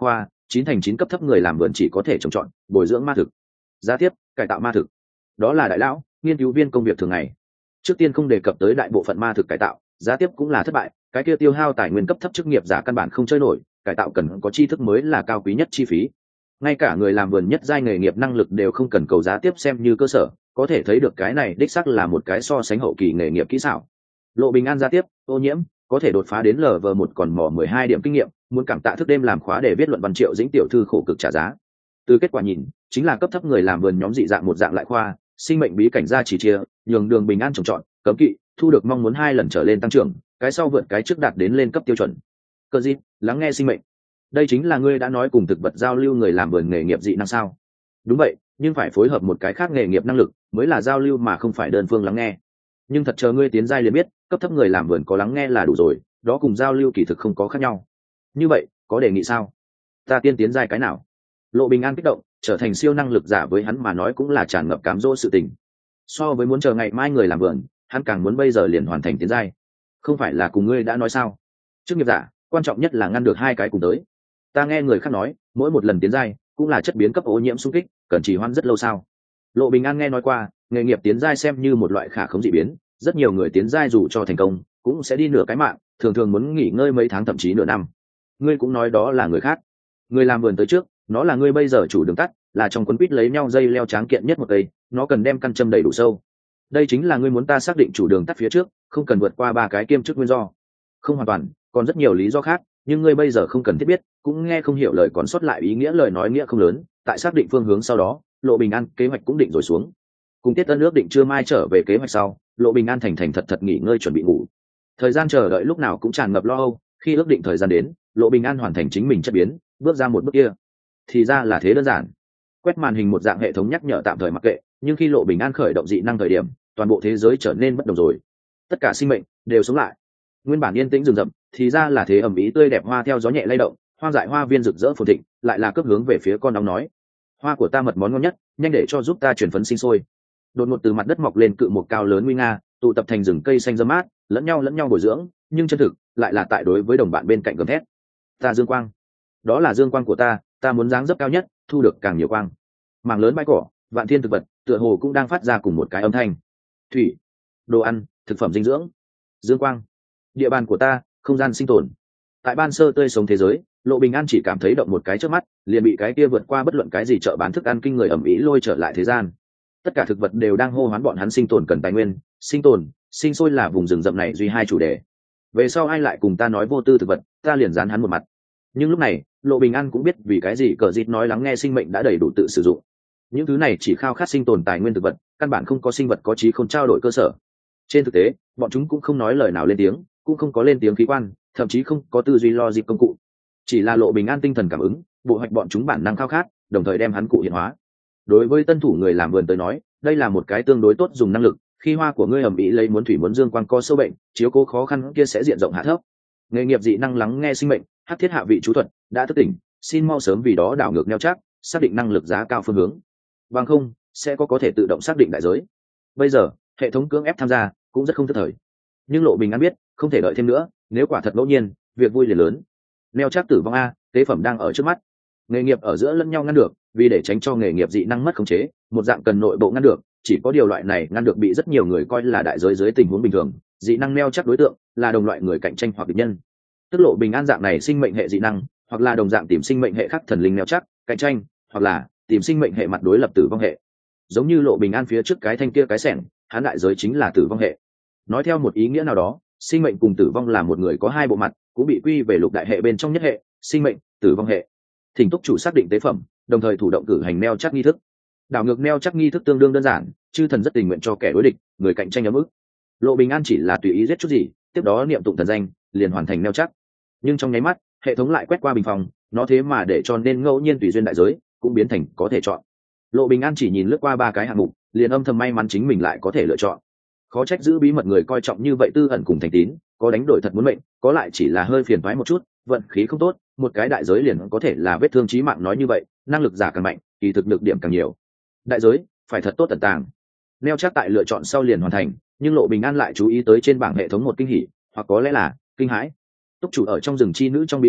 Speaker 1: chín thành chín cấp thấp người làm vườn chỉ có thể trồng trọt bồi dưỡng ma thực, giá tiếp cải tạo ma thực. Đó là đại lão nghiên cứu viên công việc thường ngày. Trước tiên không đề cập tới đại bộ phận ma thực cải tạo, giá tiếp cũng là thất bại, cái kia tiêu hao tài nguyên cấp thấp chức nghiệp giả căn bản không chơi nổi, cải tạo cần có tri thức mới là cao quý nhất chi phí. Ngay cả người làm vườn nhất giai nghề nghiệp năng lực đều không cần cầu giá tiếp xem như cơ sở, có thể thấy được cái này đích xác là một cái so sánh hậu kỳ nghề nghiệp kỹ xảo. Lộ Bình An giá tiếp, ô nhiễm, có thể đột phá đến lờ vờ một còn mò mười hai điểm kinh nghiệm, muốn cảm tạ thức đêm làm khóa để viết luận văn Triệu Dĩnh tiểu thư khổ cực trả giá. Từ kết quả nhìn, chính là cấp thấp người làm vườn nhóm dị dạng một dạng lại khoa, sinh mệnh bí cảnh ra chỉ chia, nhường đường bình an trồng trọt, cấm kỵ, thu được mong muốn hai lần trở lên tăng trưởng, cái sau vượt cái trước đạt đến lên cấp tiêu chuẩn. Cơ gì, lắng nghe sinh mệnh. Đây chính là ngươi đã nói cùng thực vật giao lưu người làm vườn nghề nghiệp dị năng sao? Đúng vậy, nhưng phải phối hợp một cái khác nghề nghiệp năng lực, mới là giao lưu mà không phải đơn phương lắng nghe. Nhưng thật chờ ngươi tiến giai liền biết, cấp thấp người làm vườn có lắng nghe là đủ rồi, đó cùng giao lưu kỳ thực không có khác nhau. Như vậy, có đề nghị sao? Ta tiên tiến giai cái nào? Lộ Bình An kích động, trở thành siêu năng lực giả với hắn mà nói cũng là tràn ngập cám dỗ sự tình. So với muốn chờ ngày mai người làm vườn, hắn càng muốn bây giờ liền hoàn thành tiến giai. Không phải là cùng ngươi đã nói sao? Chức nghiệp giả, quan trọng nhất là ngăn được hai cái cùng tới. Ta nghe người khác nói, mỗi một lần tiến giai cũng là chất biến cấp ô nhiễm xung kích, cần trì hoãn rất lâu sao? Lộ Bình An nghe nói qua, nghề nghiệp tiến giai xem như một loại khả khống dị biến, rất nhiều người tiến giai dù cho thành công, cũng sẽ đi nửa cái mạng, thường thường muốn nghỉ ngơi mấy tháng thậm chí nửa năm. Ngươi cũng nói đó là người khác. Người làm vườn tới trước, nó là ngươi bây giờ chủ đường tắt, là trong quấn quýt lấy nhau dây leo tráng kiện nhất một cây, nó cần đem căn châm đầy đủ sâu. Đây chính là ngươi muốn ta xác định chủ đường tắt phía trước, không cần vượt qua ba cái kiêm chức nguyên do. Không hoàn toàn, còn rất nhiều lý do khác, nhưng ngươi bây giờ không cần thiết biết, cũng nghe không hiểu lời còn sót lại ý nghĩa lời nói nghĩa không lớn. Tại xác định phương hướng sau đó, Lộ Bình An kế hoạch cũng định rồi xuống. Cùng Tiết Tân ước định trưa mai trở về kế hoạch sau, Lộ Bình An thành thành thật thật nghỉ ngơi chuẩn bị ngủ. Thời gian chờ đợi lúc nào cũng tràn ngập lo âu, khi ước định thời gian đến, Lộ Bình An hoàn thành chính mình chất biến, bước ra một bước kia. Thì ra là thế đơn giản. Quét màn hình một dạng hệ thống nhắc nhở tạm thời mặc kệ, nhưng khi Lộ Bình An khởi động dị năng thời điểm, toàn bộ thế giới trở nên bất đồng rồi. Tất cả sinh mệnh đều sống lại. Nguyên bản yên tĩnh rừng rậm, thì ra là thế ẩm ý tươi đẹp hoa theo gió nhẹ lay động, hoang dại hoa viên rực rỡ phồn thịnh, lại là cướp hướng về phía con nóng nói: "Hoa của ta mật món ngon nhất, nhanh để cho giúp ta chuyển phấn sinh sôi." Đột ngột từ mặt đất mọc lên cự một cao lớn nguy nga, tụ tập thành rừng cây xanh râm mát, lẫn nhau lẫn nhau bồi dưỡng, nhưng chân thực lại là tại đối với đồng bạn bên cạnh gầm thét: "Ta dương quang, đó là dương quang của ta, ta muốn dáng dấp cao nhất, thu được càng nhiều quang." Mảng lớn bãi cỏ, vạn thiên thực vật, tựa hồ cũng đang phát ra cùng một cái âm thanh. Thủy, đồ ăn, thực phẩm dinh dưỡng, dương quang, địa bàn của ta, không gian sinh tồn. Tại ban sơ tươi sống thế giới, Lộ Bình An chỉ cảm thấy động một cái trước mắt, liền bị cái kia vượt qua bất luận cái gì chợ bán thức ăn kinh người ẩm ĩ lôi trở lại thế gian. Tất cả thực vật đều đang hô hoán bọn hắn sinh tồn cần tài nguyên, sinh tồn, sinh sôi là vùng rừng rậm này duy hai chủ đề. Về sau ai lại cùng ta nói vô tư thực vật, ta liền dán hắn một mặt. Nhưng lúc này, Lộ Bình An cũng biết vì cái gì cờ dịt nói lắng nghe sinh mệnh đã đầy đủ tự sử dụng. Những thứ này chỉ khao khát sinh tồn tài nguyên thực vật, căn bản không có sinh vật có trí không trao đổi cơ sở. Trên thực tế, bọn chúng cũng không nói lời nào lên tiếng, cũng không có lên tiếng khí quan, thậm chí không có tư duy logic công cụ. Chỉ là Lộ Bình An tinh thần cảm ứng, bộ hoạch bọn chúng bản năng khao khát, đồng thời đem hắn cụ hiện hóa. Đối với tân thủ người làm vườn tới nói, đây là một cái tương đối tốt dùng năng lực, khi hoa của ngươi ẩm ĩ lấy muốn thủy muốn dương quang co sâu bệnh, chiếu cố khó khăn kia sẽ diện rộng hạ thấp. Nghề nghiệp dị năng lắng nghe sinh mệnh, hắc thiết hạ vị chú thuật đã thức tỉnh, xin mau sớm vì đó đảo ngược neo chắc, xác định năng lực giá cao phương hướng. Bằng không, sẽ có có thể tự động xác định đại giới. Bây giờ, hệ thống cưỡng ép tham gia cũng rất không thất thời. Nhưng Lộ Bình An biết, không thể đợi thêm nữa, nếu quả thật ngẫu nhiên, việc vui liền lớn. Neo chắc tử vong a, tế phẩm đang ở trước mắt. Nghề nghiệp ở giữa lẫn nhau ngăn được, vì để tránh cho nghề nghiệp dị năng mất khống chế, một dạng cần nội bộ ngăn được, chỉ có điều loại này ngăn được bị rất nhiều người coi là đại giới dưới tình huống bình thường, dị năng neo chắc đối tượng là đồng loại người cạnh tranh hoặc địch nhân. Tức Lộ Bình An dạng này sinh mệnh hệ dị năng, hoặc là đồng dạng tìm sinh mệnh hệ khác thần linh neo chắc, cạnh tranh, hoặc là tìm sinh mệnh hệ mặt đối lập tử vong hệ. Giống như Lộ Bình An phía trước cái thanh kia cái xẻng, hắn đại giới chính là tử vong hệ. Nói theo một ý nghĩa nào đó, sinh mệnh cùng tử vong là một người có hai bộ mặt, cũng bị quy về lục đại hệ bên trong nhất hệ, sinh mệnh, tử vong hệ. Thỉnh túc chủ xác định tế phẩm, đồng thời thủ động cử hành neo chắc nghi thức. Đảo ngược neo chắc nghi thức tương đương đơn giản, chư thần rất tình nguyện cho kẻ đối địch, người cạnh tranh ấm ức. Lộ Bình An chỉ là tùy ý giết chút gì, tiếp đó niệm tụng thần danh, liền hoàn thành neo chắc. Nhưng trong nháy mắt, hệ thống lại quét qua bình phòng, nó thế mà để cho nên ngẫu nhiên tùy duyên đại giới, cũng biến thành có thể chọn. Lộ Bình An chỉ nhìn lướt qua ba cái hạng mục, liền âm thầm may mắn chính mình lại có thể lựa chọn. Khó trách giữ bí mật người coi trọng như vậy tư ẩn cùng thành tín, có đánh đổi thật muốn mệnh, có lại chỉ là hơi phiền toái một chút, vận khí không tốt, một cái đại giới liền có thể là vết thương chí mạng nói như vậy, năng lực giả càng mạnh, kỳ thực lực điểm càng nhiều. Đại giới phải thật tốt tận tàng. Neo chắc tại lựa chọn sau liền hoàn thành, nhưng Lộ Bình An lại chú ý tới trên bảng hệ thống một kinh hỉ, hoặc có lẽ là kinh hãi. Túc chủ ở trong rừng chi nữ trong bí cảnh,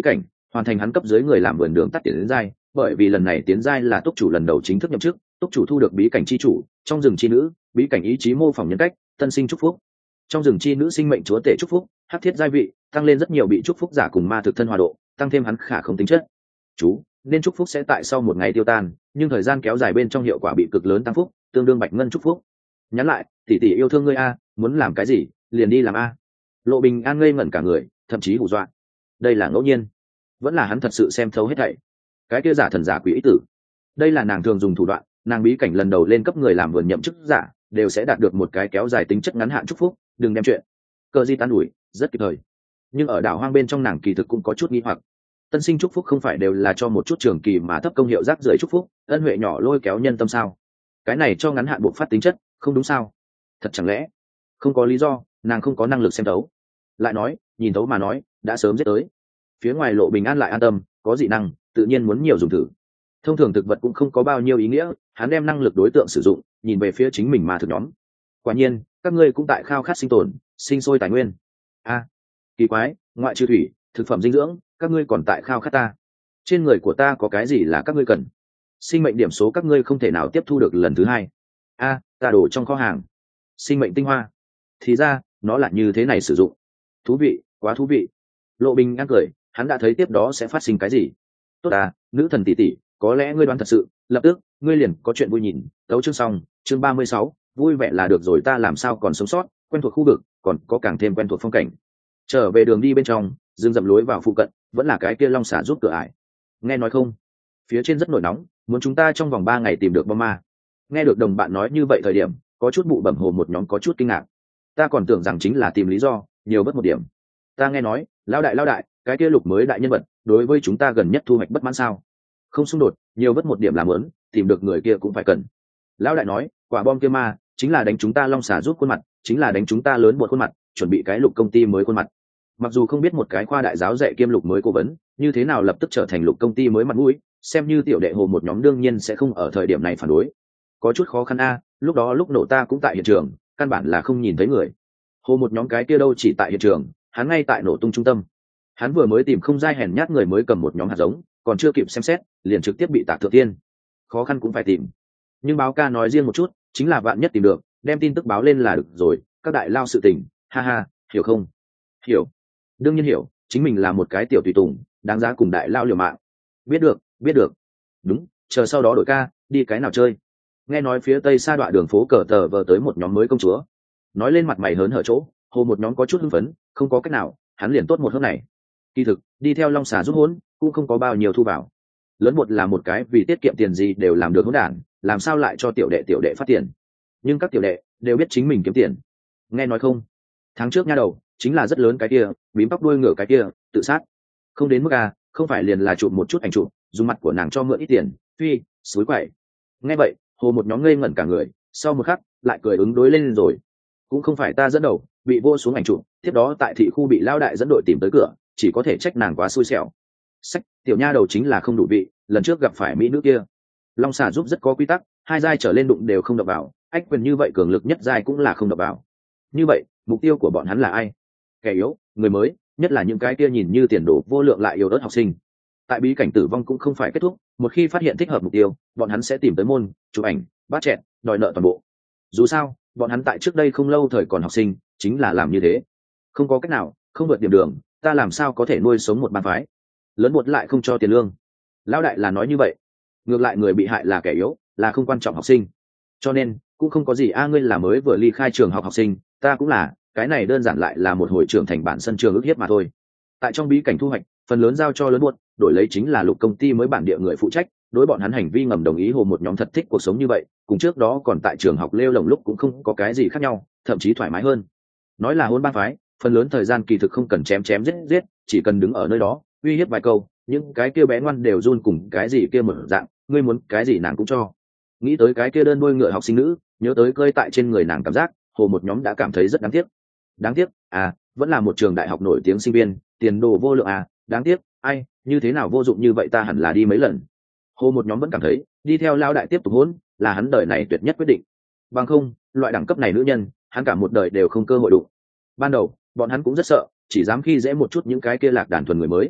Speaker 1: hoàn thành hắn cấp dưới người làm vườn đường tắt tiến đến giai, bởi vì lần này tiến giai là túc chủ lần đầu chính thức nhậm chức, túc chủ thu được bí cảnh chi chủ, trong rừng chi nữ, bí cảnh ý chí mô phỏng nhân cách, tân sinh chúc phúc. Trong rừng chi nữ sinh mệnh chúa tể chúc phúc, hắc thiết giai vị, tăng lên rất nhiều bị chúc phúc giả cùng ma thực thân hòa độ, tăng thêm hắn khả không tính chất. Chú, nên chúc phúc sẽ tại sau một ngày tiêu tan, nhưng thời gian kéo dài bên trong hiệu quả bị cực lớn tăng phúc, tương đương bạch ngân chúc phúc. Nhắn lại, tỷ tỷ yêu thương ngươi a, muốn làm cái gì, liền đi làm a. Lộ Bình An ngây ngẩn cả người, thậm chí hù dọa. Đây là ngẫu nhiên, vẫn là hắn thật sự xem thấu hết thảy. Cái kia giả thần giả quỷ ý tử, đây là nàng thường dùng thủ đoạn, nàng bí cảnh lần đầu lên cấp người làm vườn nhậm chức giả, đều sẽ đạt được một cái kéo dài tính chất ngắn hạn chúc phúc, đừng đem chuyện. Cờ Di tan ủi, rất kịp thời. Nhưng ở đảo hoang bên trong nàng kỳ thực cũng có chút nghi hoặc. Tân sinh chúc phúc không phải đều là cho một chút trường kỳ mà thấp công hiệu rác rưởi chúc phúc, ân huệ nhỏ lôi kéo nhân tâm sao? Cái này cho ngắn hạn buộc phát tính chất, không đúng sao? Thật chẳng lẽ không có lý do, nàng không có năng lực xem thấu. Lại nói, nhìn thấu mà nói, đã sớm giết tới. Phía ngoài Lộ Bình An lại an tâm, có dị năng, tự nhiên muốn nhiều dùng thử. Thông thường thực vật cũng không có bao nhiêu ý nghĩa, hắn đem năng lực đối tượng sử dụng, nhìn về phía chính mình mà thực nhóm. Quả nhiên, các ngươi cũng tại khao khát sinh tồn, sinh sôi tài nguyên. A, kỳ quái, ngoại trừ thủy, thực phẩm dinh dưỡng, các ngươi còn tại khao khát ta. Trên người của ta có cái gì là các ngươi cần? Sinh mệnh điểm số các ngươi không thể nào tiếp thu được lần thứ hai. A, ta đổ trong kho hàng. Sinh mệnh tinh hoa. Thì ra, nó là như thế này sử dụng. Thú vị, quá thú vị. Lộ Bình An cười, hắn đã thấy tiếp đó sẽ phát sinh cái gì. Tốt à, nữ thần tỷ tỷ, có lẽ ngươi đoán thật sự, lập tức, ngươi liền có chuyện vui nhìn. Tấu chương xong, chương ba mươi sáu, vui vẻ là được rồi, ta làm sao còn sống sót, quen thuộc khu vực, còn có càng thêm quen thuộc phong cảnh. Trở về đường đi bên trong, rừng rậm lối vào phụ cận, vẫn là cái kia long xả giúp cửa ải. Nghe nói không? Phía trên rất nổi nóng, muốn chúng ta trong vòng ba ngày tìm được bom ma. Nghe được đồng bạn nói như vậy thời điểm, có chút bụ bẩm hồ một nhóm có chút kinh ngạc. Ta còn tưởng rằng chính là tìm lý do, nhiều bất một điểm. Ta nghe nói, lão đại lão đại, cái kia lục mới đại nhân vật, đối với chúng ta gần nhất thu hoạch bất mãn sao? Không xung đột, nhiều bất một điểm làm lớn, tìm được người kia cũng phải cần. Lão đại nói, quả bom kia ma, chính là đánh chúng ta long xả giúp khuôn mặt, chính là đánh chúng ta lớn một khuôn mặt, chuẩn bị cái lục công ty mới khuôn mặt. Mặc dù không biết một cái khoa đại giáo dạy kiêm lục mới cố vấn, như thế nào lập tức trở thành lục công ty mới mặt mũi, xem như tiểu đệ hồ một nhóm đương nhiên sẽ không ở thời điểm này phản đối. Có chút khó khăn a, lúc đó lúc nổ ta cũng tại hiện trường, căn bản là không nhìn thấy người. Hồ một nhóm cái kia đâu chỉ tại hiện trường, hắn ngay tại nổ tung trung tâm. Hắn vừa mới tìm không dai hèn nhát người mới cầm một nhóm hạt giống, còn chưa kịp xem xét, liền trực tiếp bị tạc thượng tiên. Khó khăn cũng phải tìm. Nhưng báo ca nói riêng một chút, chính là vạn nhất tìm được, đem tin tức báo lên là được rồi, các đại lao sự tình, ha ha, hiểu không? Hiểu. Đương nhiên hiểu, chính mình là một cái tiểu tùy tùng, đáng giá cùng đại lao liều mạng. Biết được, biết được. Đúng, chờ sau đó đổi ca, đi cái nào chơi. Nghe nói phía tây xa đoạn đường phố cờ tờ vờ tới một nhóm mới công chúa. Nói lên mặt mày hớn hở chỗ, hồ một nhóm có chút hưng phấn, không có cách nào, hắn liền tốt một hôm này. Kỳ thực, đi theo long xà giúp hỗn, cũng không có bao nhiêu thu vào. Lớn một là một cái vì tiết kiệm tiền gì đều làm được hỗn đản, làm sao lại cho tiểu đệ tiểu đệ phát tiền. Nhưng các tiểu đệ đều biết chính mình kiếm tiền. Nghe nói không? Tháng trước nha đầu, chính là rất lớn cái kia, bím tóc đuôi ngựa cái kia, tự sát. Không đến mức à, không phải liền là chụp một chút ảnh chụp, dùng mặt của nàng cho mượn ít tiền, phi, suối quậy. Nghe vậy, hồ một nhóm ngây ngẩn cả người, sau một khắc, lại cười ứng đối lên rồi. Cũng không phải ta dẫn đầu, bị vô xuống ảnh chụp, tiếp đó tại thị khu bị lao đại dẫn đội tìm tới cửa, chỉ có thể trách nàng quá xui xẻo. Sách, tiểu nha đầu chính là không đủ vị, lần trước gặp phải mỹ nữ kia. Long xà giúp rất có quy tắc, hai giai trở lên đụng đều không đập vào, ách quyền như vậy cường lực nhất giai cũng là không đập vào. Như vậy, mục tiêu của bọn hắn là ai? Kẻ yếu, người mới, nhất là những cái kia nhìn như tiền đồ vô lượng lại yếu ớt học sinh. Tại bí cảnh tử vong cũng không phải kết thúc, một khi phát hiện thích hợp mục tiêu, bọn hắn sẽ tìm tới môn, chụp ảnh, bắt chẹt, đòi nợ toàn bộ. Dù sao, bọn hắn tại trước đây không lâu thời còn học sinh, chính là làm như thế. Không có cách nào, không vượt điểm đường, ta làm sao có thể nuôi sống một bang phái? Lớn một lại không cho tiền lương. Lão đại là nói như vậy. Ngược lại người bị hại là kẻ yếu, là không quan trọng học sinh. Cho nên, cũng không có gì a, ngươi là mới vừa ly khai trường học học sinh, ta cũng là, cái này đơn giản lại là một hồi trưởng thành bản sân trường ước hiếp mà thôi. Tại trong bí cảnh thu hoạch, phần lớn giao cho lớn buốt, đổi lấy chính là lục công ty mới bản địa người phụ trách, đối bọn hắn hành vi ngầm đồng ý hồ một nhóm thật thích cuộc sống như vậy, cùng trước đó còn tại trường học lêu lồng lúc cũng không có cái gì khác nhau, thậm chí thoải mái hơn. Nói là hôn bang phái, phần lớn thời gian kỳ thực không cần chém chém giết giết, chỉ cần đứng ở nơi đó, uy hiếp vài câu, những cái kia bé ngoan đều run cùng cái gì kia mở dạng, ngươi muốn cái gì nàng cũng cho. Nghĩ tới cái kia đơn đôi ngựa học sinh nữ, nhớ tới cơi tại trên người nàng cảm giác, hồ một nhóm đã cảm thấy rất đáng tiếc. Đáng tiếc, à, vẫn là một trường đại học nổi tiếng sinh viên, tiền đồ vô lượng à, đáng tiếc, ai, như thế nào vô dụng như vậy ta hẳn là đi mấy lần. Hồ một nhóm vẫn cảm thấy, đi theo lao đại tiếp tục hôn, là hắn đời này tuyệt nhất quyết định. Bằng không, loại đẳng cấp này nữ nhân, hắn cả một đời đều không cơ hội đụng. Ban đầu, bọn hắn cũng rất sợ, chỉ dám khi dễ một chút những cái kia lạc đàn thuần người mới.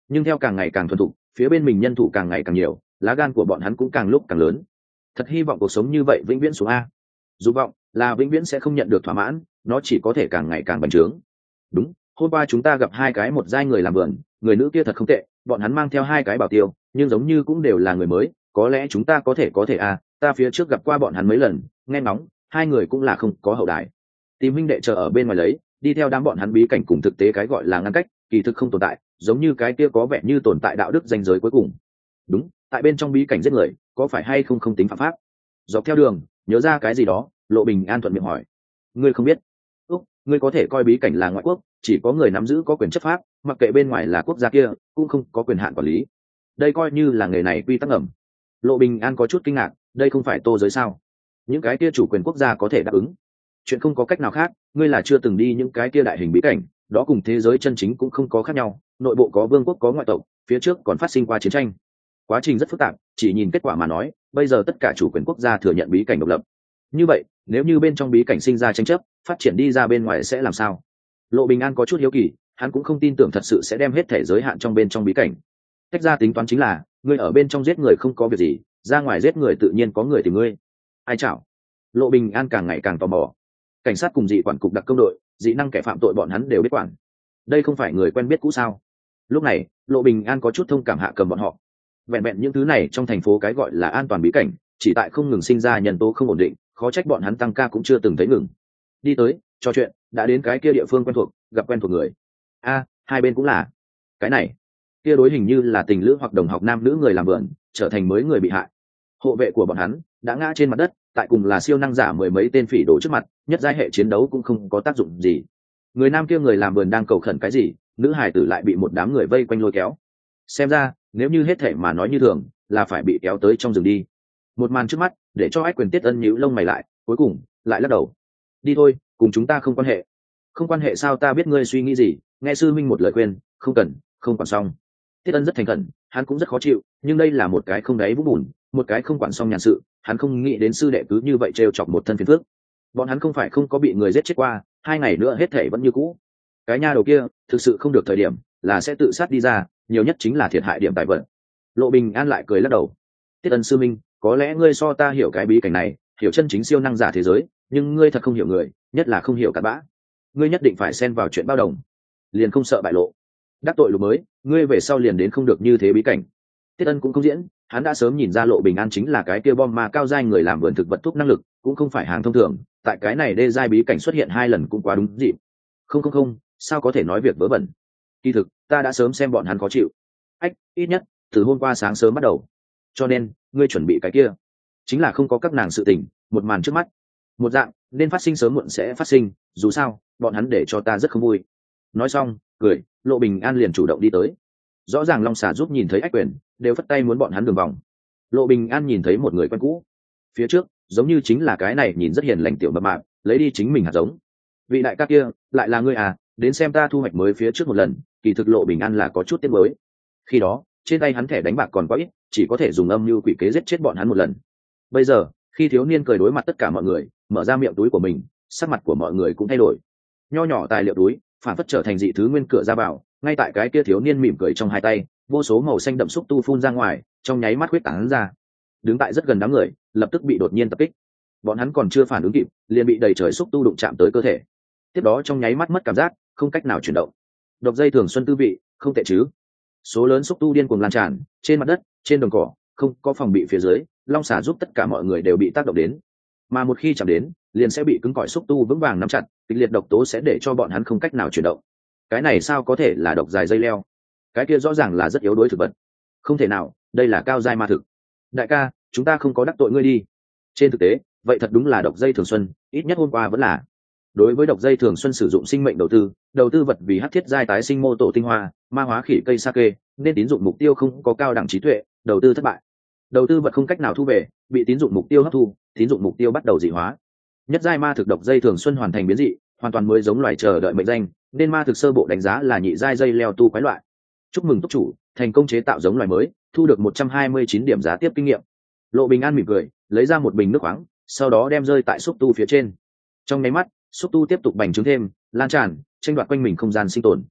Speaker 1: nhưng theo càng ngày càng thuần thục, phía bên mình nhân thủ càng ngày càng nhiều, lá gan của bọn hắn cũng càng lúc càng lớn. Thật hy vọng cuộc sống như vậy vĩnh viễn xuống a. Dục vọng là vĩnh viễn sẽ không nhận được thỏa mãn, nó chỉ có thể càng ngày càng bành trướng. Đúng, hôm qua chúng ta gặp hai cái một giai người làm vườn, người nữ kia thật không tệ, bọn hắn mang theo hai cái bảo tiêu, nhưng giống như cũng đều là người mới, có lẽ chúng ta có thể có thể à, ta phía trước gặp qua bọn hắn mấy lần, nghe ngóng, hai người cũng là không có hậu đài. Tìm huynh đệ chờ ở bên ngoài lấy, đi theo đám bọn hắn bí cảnh cùng thực tế cái gọi là ngăn cách, kỳ thực không tồn tại, giống như cái kia có vẻ như tồn tại đạo đức ranh giới cuối cùng. Đúng, tại bên trong bí cảnh giết người, có phải hay không không tính phạm pháp? Dọc theo đường, nhớ ra cái gì đó, Lộ Bình An thuận miệng hỏi. Ngươi không biết? Úc, ngươi có thể coi bí cảnh là ngoại quốc, chỉ có người nắm giữ có quyền chấp pháp, mặc kệ bên ngoài là quốc gia kia, cũng không có quyền hạn quản lý. Đây coi như là nghề này quy tắc ngầm. Lộ Bình An có chút kinh ngạc, đây không phải tô giới sao? Những cái kia chủ quyền quốc gia có thể đáp ứng. Chuyện không có cách nào khác, ngươi là chưa từng đi những cái kia đại hình bí cảnh, đó cùng thế giới chân chính cũng không có khác nhau, nội bộ có vương quốc có ngoại tộc, phía trước còn phát sinh qua chiến tranh. Quá trình rất phức tạp, chỉ nhìn kết quả mà nói, bây giờ tất cả chủ quyền quốc gia thừa nhận bí cảnh độc lập. Như vậy, nếu như bên trong bí cảnh sinh ra tranh chấp, phát triển đi ra bên ngoài sẽ làm sao? Lộ Bình An có chút hiếu kỳ, hắn cũng không tin tưởng thật sự sẽ đem hết thể giới hạn trong bên trong bí cảnh. Cách ra tính toán chính là, ngươi ở bên trong giết người không có việc gì, ra ngoài giết người tự nhiên có người tìm ngươi. Ai chảo? Lộ Bình An càng ngày càng tò mò. Cảnh sát cùng dị quản cục đặc công đội, dị năng kẻ phạm tội bọn hắn đều biết quản. Đây không phải người quen biết cũ sao? Lúc này, Lộ Bình An có chút thông cảm hạ cầm bọn họ. Vẹn vẹn những thứ này trong thành phố cái gọi là an toàn bí cảnh, chỉ tại không ngừng sinh ra nhân tố không ổn định, khó trách bọn hắn tăng ca cũng chưa từng thấy ngừng. Đi tới, trò chuyện, đã đến cái kia địa phương quen thuộc, gặp quen thuộc người. A, hai bên cũng là. Cái này, kia đối hình như là tình lữ hoặc đồng học nam nữ người làm vườn, trở thành mới người bị hại. Hộ vệ của bọn hắn đã ngã trên mặt đất, tại cùng là siêu năng giả mười mấy tên phỉ đổ trước mặt, nhất giai hệ chiến đấu cũng không có tác dụng gì. Người nam kia người làm vườn đang cầu khẩn cái gì, nữ hài tử lại bị một đám người vây quanh lôi kéo. Xem ra, nếu như hết thể mà nói như thường, là phải bị kéo tới trong rừng đi. Một màn trước mắt, để cho Ách Quyền Tiết Ân nhíu lông mày lại, cuối cùng lại lắc đầu. Đi thôi, cùng chúng ta không quan hệ. Không quan hệ sao? Ta biết ngươi suy nghĩ gì, nghe sư minh một lời khuyên, không cần, không quản xong. Tiết Ân rất thành khẩn, hắn cũng rất khó chịu, nhưng đây là một cái không đáy vũng bùn, một cái không quản xong nhàn sự, hắn không nghĩ đến sư đệ cứ như vậy trêu chọc một thân phiền phức. Bọn hắn không phải không có bị người giết chết qua, hai ngày nữa hết thể vẫn như cũ. Cái nha đầu kia, thực sự không được thời điểm, là sẽ tự sát đi ra, nhiều nhất chính là thiệt hại điểm tài vận. Lộ Bình An lại cười lắc đầu. Tiết Ân sư minh, có lẽ ngươi so ta hiểu cái bí cảnh này, hiểu chân chính siêu năng giả thế giới, nhưng ngươi thật không hiểu người, nhất là không hiểu cặn bã. Ngươi nhất định phải xen vào chuyện bao đồng, liền không sợ bại lộ. Đắc tội lục mới, ngươi về sau liền đến không được như thế bí cảnh. Tiết Ân cũng không diễn, hắn đã sớm nhìn ra Lộ Bình An chính là cái kia bom ma cao giai người làm vườn thực vật thuốc năng lực, cũng không phải hàng thông thường, tại cái này đê giai bí cảnh xuất hiện hai lần cũng quá đúng dịp. Không không không, sao có thể nói việc vớ vẩn. Kỳ thực, ta đã sớm xem bọn hắn khó chịu. Ách, ít nhất, từ hôm qua sáng sớm bắt đầu. Cho nên, ngươi chuẩn bị cái kia, chính là không có các nàng sự tình, một màn trước mắt. Một dạng, nên phát sinh sớm muộn sẽ phát sinh, dù sao, bọn hắn để cho ta rất không vui. Nói xong, cười, Lộ Bình An liền chủ động đi tới. Rõ ràng Long Xà giúp nhìn thấy Ách Quyền, đều phất tay muốn bọn hắn đường vòng. Lộ Bình An nhìn thấy một người quen cũ. Phía trước, giống như chính là cái này nhìn rất hiền lành tiểu mập mạp, lấy đi chính mình hạt giống. Vị đại ca kia, lại là ngươi à, đến xem ta thu hoạch mới phía trước một lần, kỳ thực Lộ Bình An là có chút tiếc mới. Khi đó, trên tay hắn thẻ đánh bạc còn quá ít, chỉ có thể dùng âm mưu quỷ kế giết chết bọn hắn một lần. Bây giờ, khi thiếu niên cười đối mặt tất cả mọi người, mở ra miệng túi của mình, sắc mặt của mọi người cũng thay đổi. Nho nhỏ tài liệu túi, phản phất trở thành dị thứ nguyên cửa ra vào, ngay tại cái kia thiếu niên mỉm cười trong hai tay, vô số màu xanh đậm xúc tu phun ra ngoài, trong nháy mắt huyết tán ra. Đứng tại rất gần đám người, lập tức bị đột nhiên tập kích. Bọn hắn còn chưa phản ứng kịp, liền bị đầy trời xúc tu đụng chạm tới cơ thể. Tiếp đó trong nháy mắt mất cảm giác, không cách nào chuyển động. Độc dây thường xuân tư vị, không tệ chứ? Số lớn xúc tu điên cuồng lan tràn, trên mặt đất, trên đồng cỏ, không có phòng bị phía dưới, Long Xà giúp tất cả mọi người đều bị tác động đến. Mà một khi chạm đến, liền sẽ bị cứng cỏi xúc tu vững vàng nắm chặt, kịch liệt độc tố sẽ để cho bọn hắn không cách nào chuyển động. Cái này sao có thể là độc dài dây leo? Cái kia rõ ràng là rất yếu đối thực vật. Không thể nào, đây là cao giai ma thực. Đại ca, chúng ta không có đắc tội ngươi đi. Trên thực tế, vậy thật đúng là độc dây thường xuân, ít nhất hôm qua vẫn là. Đối với độc dây thường xuân sử dụng sinh mệnh đầu tư, đầu tư vật vì hắc thiết giai tái sinh mô tổ tinh hoa, ma hóa khỉ cây sake, nên tín dụng mục tiêu không có cao đẳng trí tuệ, đầu tư thất bại. Đầu tư vật không cách nào thu về, bị tín dụng mục tiêu hấp thu, tín dụng mục tiêu bắt đầu dị hóa. Nhất giai ma thực độc dây thường xuân hoàn thành biến dị, hoàn toàn mới giống loài chờ đợi mệnh danh, nên ma thực sơ bộ đánh giá là nhị giai dây leo tu quái loại. Chúc mừng túc chủ, thành công chế tạo giống loài mới, thu được một trăm hai mươi chín điểm giá tiếp kinh nghiệm. Lộ Bình An mỉm cười, lấy ra một bình nước khoáng, sau đó đem rơi tại xúc tu phía trên. Trong nháy mắt, xúc tu tiếp tục bành trướng thêm, lan tràn, tranh đoạt quanh mình không gian sinh tồn.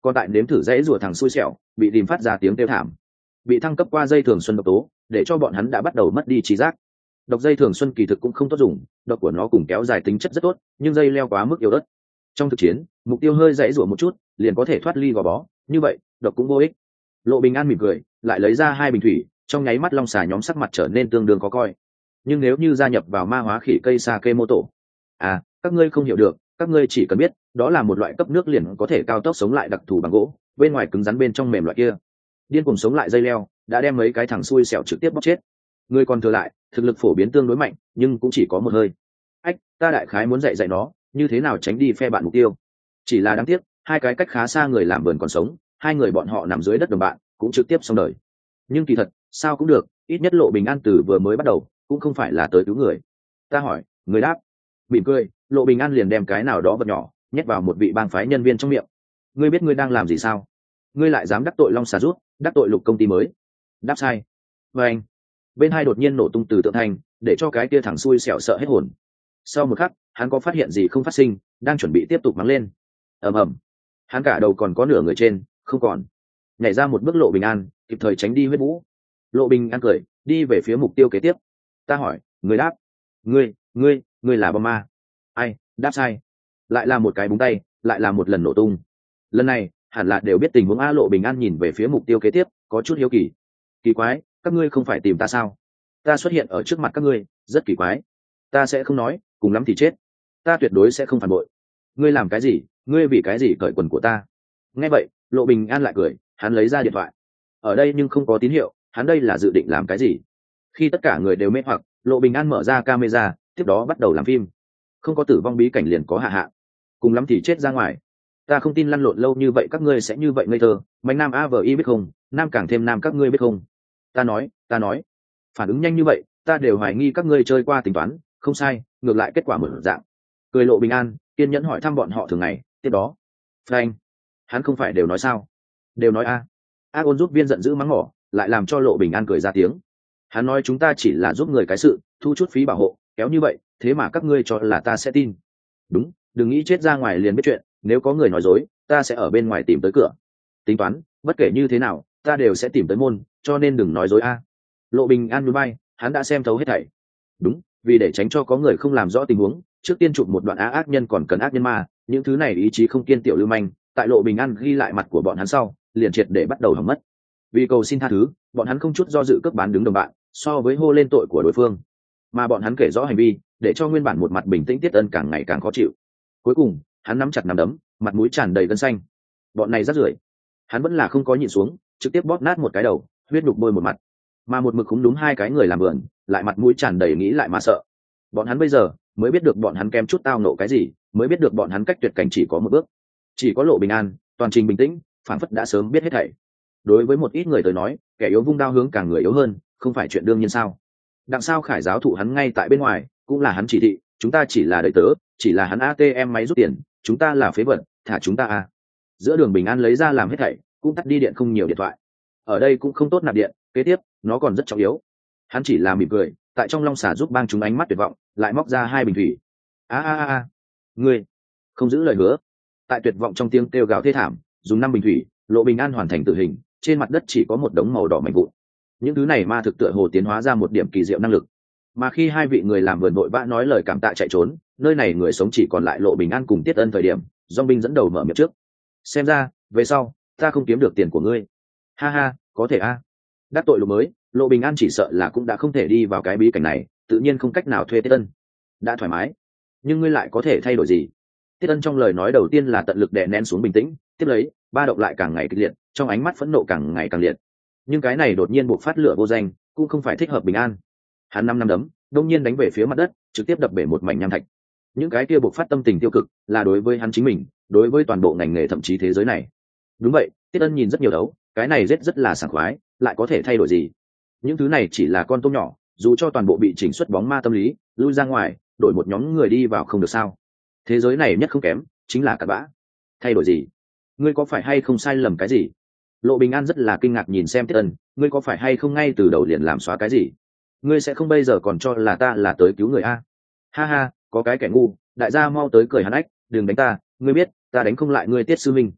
Speaker 1: còn tại nếm thử dãy rủa thằng xui xẻo bị tìm phát ra tiếng kêu thảm. Bị thăng cấp qua dây thường xuân độc tố để cho bọn hắn đã bắt đầu mất đi trí giác. Độc dây thường xuân kỳ thực cũng không tốt dùng, độc của nó cùng kéo dài tính chất rất tốt, nhưng dây leo quá mức yếu ớt. Trong thực chiến, mục tiêu hơi dãy rủa một chút liền có thể thoát ly gò bó, như vậy độc cũng vô ích. Lộ Bình An mỉm cười, lại lấy ra hai bình thủy, trong nháy mắt long xà nhóm sắc mặt trở nên tương đương khó coi. Nhưng nếu như gia nhập vào ma hóa khỉ cây sake mô tổ, à các ngươi không hiểu được, các ngươi chỉ cần biết đó là một loại cấp nước liền có thể cao tốc sống lại đặc thù bằng gỗ, bên ngoài cứng rắn bên trong mềm loại kia. Điên cùng sống lại dây leo đã đem mấy cái thằng xui xẻo trực tiếp bóc chết. Người còn thừa lại thực lực phổ biến tương đối mạnh, nhưng cũng chỉ có một hơi. Ách, ta đại khái muốn dạy dạy nó như thế nào tránh đi phe bạn mục tiêu. Chỉ là đáng tiếc, hai cái cách khá xa người làm vườn còn sống, hai người bọn họ nằm dưới đất đồng bạn cũng trực tiếp xong đời. Nhưng kỳ thật sao cũng được, ít nhất Lộ Bình An từ vừa mới bắt đầu cũng không phải là tới cứu người. Ta hỏi, người đáp. Mỉm cười, Lộ Bình An liền đem cái nào đó vật nhỏ nhét vào một vị bang phái nhân viên trong miệng. Ngươi biết ngươi đang làm gì sao? Ngươi lại dám đắc tội Long Xà Rút, đắc tội Lục công ty mới? Đáp sai. Và anh, bên hai đột nhiên nổ tung từ tượng thanh, để cho cái kia thằng xui xẻo sợ hết hồn. Sau một khắc, hắn có phát hiện gì không phát sinh, đang chuẩn bị tiếp tục mắng lên. Ầm ầm, hắn cả đầu còn có nửa người trên không còn, nhảy ra một bước Lộ Bình An kịp thời tránh đi huyết vũ. Lộ Bình An cười, đi về phía mục tiêu kế tiếp. Ta hỏi, người đáp. Ngươi, ngươi, ngươi là bom ma. Ai, đáp sai. Lại là một cái búng tay, lại là một lần nổ tung. Lần này hẳn là đều biết tình huống a. Lộ Bình An nhìn về phía mục tiêu kế tiếp, có chút hiếu kỳ. Kỳ quái, các ngươi không phải tìm ta sao? Ta xuất hiện ở trước mặt các ngươi, rất kỳ quái. Ta sẽ không nói, cùng lắm thì chết. Ta tuyệt đối sẽ không phản bội. Ngươi làm cái gì? Ngươi vì cái gì cởi quần của ta? Nghe vậy, Lộ Bình An lại cười, hắn lấy ra điện thoại. Ở đây nhưng không có tín hiệu, hắn đây là dự định làm cái gì? Khi tất cả người đều mê hoặc, Lộ Bình An mở ra camera, tiếp đó bắt đầu làm phim. Không có tử vong bí cảnh liền có hạ hạ, cùng lắm thì chết ra ngoài. Ta không tin lăn lộn lâu như vậy các ngươi sẽ như vậy ngây thơ. Mạnh nam a vờ i biết không, nam càng thêm nam các ngươi biết không? Ta nói, ta nói, phản ứng nhanh như vậy, ta đều hoài nghi các ngươi chơi qua tính toán. Không sai, ngược lại kết quả một dạng. Cười Lộ Bình An kiên nhẫn hỏi thăm bọn họ thường ngày. Tiếp đó, Frank, hắn không phải đều nói sao? Đều nói a. A ôn giúp viên giận dữ mắng mỏ, lại làm cho Lộ Bình An cười ra tiếng. Hắn nói chúng ta chỉ là giúp người cái sự, thu chút phí bảo hộ, kéo như vậy, thế mà các ngươi cho là ta sẽ tin? Đúng, đừng nghĩ chết ra ngoài liền biết chuyện, nếu có người nói dối, ta sẽ ở bên ngoài tìm tới cửa. Tính toán, bất kể như thế nào, ta đều sẽ tìm tới môn, cho nên đừng nói dối a. Lộ Bình An nhún vai, hắn đã xem thấu hết thảy. Đúng, vì để tránh cho có người không làm rõ tình huống, trước tiên chụp một đoạn á ác nhân còn cần ác nhân ma, những thứ này ý chí không kiên tiểu lưu manh, tại Lộ Bình An ghi lại mặt của bọn hắn sau, liền triệt để bắt đầu hỏng mất. Vì cầu xin tha thứ, bọn hắn không chút do dự cướp bán đứng đồng bạn, so với hô lên tội của đối phương, mà bọn hắn kể rõ hành vi, để cho nguyên bản một mặt bình tĩnh Tiết Ân càng ngày càng khó chịu. Cuối cùng, hắn nắm chặt nắm đấm, mặt mũi tràn đầy gân xanh. Bọn này rác rưởi. Hắn vẫn là không có nhịn xuống, trực tiếp bóp nát một cái đầu, huyết nhục bôi một mặt. Mà một mực khúng đúng hai cái người làm vườn, lại mặt mũi tràn đầy nghĩ lại mà sợ. Bọn hắn bây giờ mới biết được bọn hắn kém chút tao nộ cái gì, mới biết được bọn hắn cách tuyệt cảnh chỉ có một bước. Chỉ có Lộ Bình An, toàn trình bình tĩnh, phản phất đã sớm biết hết thảy. Đối với một ít người tới nói, kẻ yếu vung đao hướng càng người yếu hơn, không phải chuyện đương nhiên sao? Đằng sao Khải giáo thụ hắn ngay tại bên ngoài, cũng là hắn chỉ thị, chúng ta chỉ là đầy tớ, chỉ là hắn a tê em máy rút tiền, chúng ta là phế vật, thả chúng ta à. Giữa đường Bình An lấy ra làm hết thảy, cũng tắt đi điện không nhiều điện thoại. Ở đây cũng không tốt nạp điện, kế tiếp, nó còn rất trọng yếu. Hắn chỉ là mỉm cười, tại trong long xà giúp bang chúng ánh mắt tuyệt vọng, lại móc ra hai bình thủy. A a a a, ngươi không giữ lời hứa. Tại tuyệt vọng trong tiếng kêu gào thê thảm, dùng năm bình thủy, Lộ Bình An hoàn thành tử hình, trên mặt đất chỉ có một đống màu đỏ mảnh vụn. Những thứ này ma thực tựa hồ tiến hóa ra một điểm kỳ diệu năng lực. Mà khi hai vị người làm vườn vội vã nói lời cảm tạ chạy trốn, nơi này người sống chỉ còn lại Lộ Bình An cùng Tiết Ân thời điểm, Dong binh dẫn đầu mở miệng trước. Xem ra, về sau, ta không kiếm được tiền của ngươi. Ha ha, có thể a. Đắc tội lục mới, Lộ Bình An chỉ sợ là cũng đã không thể đi vào cái bí cảnh này, tự nhiên không cách nào thuê Tiết Ân. Đã thoải mái, nhưng ngươi lại có thể thay đổi gì? Tiết Ân trong lời nói đầu tiên là tận lực đè nén xuống bình tĩnh, tiếp lấy, ba động lại càng ngày kịch liệt, trong ánh mắt phẫn nộ càng ngày càng liệt. Nhưng cái này đột nhiên buộc phát lửa vô danh, cũng không phải thích hợp Bình An. Hắn năm năm đấm, đông nhiên đánh về phía mặt đất, trực tiếp đập bể một mảnh nham thạch. Những cái kia buộc phát tâm tình tiêu cực, là đối với hắn chính mình, đối với toàn bộ ngành nghề thậm chí thế giới này. Đúng vậy, Tiết Ân nhìn rất nhiều đấu, cái này rất rất là sảng khoái, lại có thể thay đổi gì? Những thứ này chỉ là con tôm nhỏ, dù cho toàn bộ bị chỉnh xuất bóng ma tâm lý, lui ra ngoài, đổi một nhóm người đi vào không được sao? Thế giới này nhất không kém, chính là cặn bã. Thay đổi gì? Ngươi có phải hay không sai lầm cái gì? Lộ Bình An rất là kinh ngạc nhìn xem Tiết Ân, ngươi có phải hay không ngay từ đầu liền làm xóa cái gì? Ngươi sẽ không bây giờ còn cho là ta là tới cứu người a? Ha ha, có cái kẻ ngu, đại gia mau tới cười hắn ách, đừng đánh ta, ngươi biết, ta đánh không lại ngươi Tiết sư minh.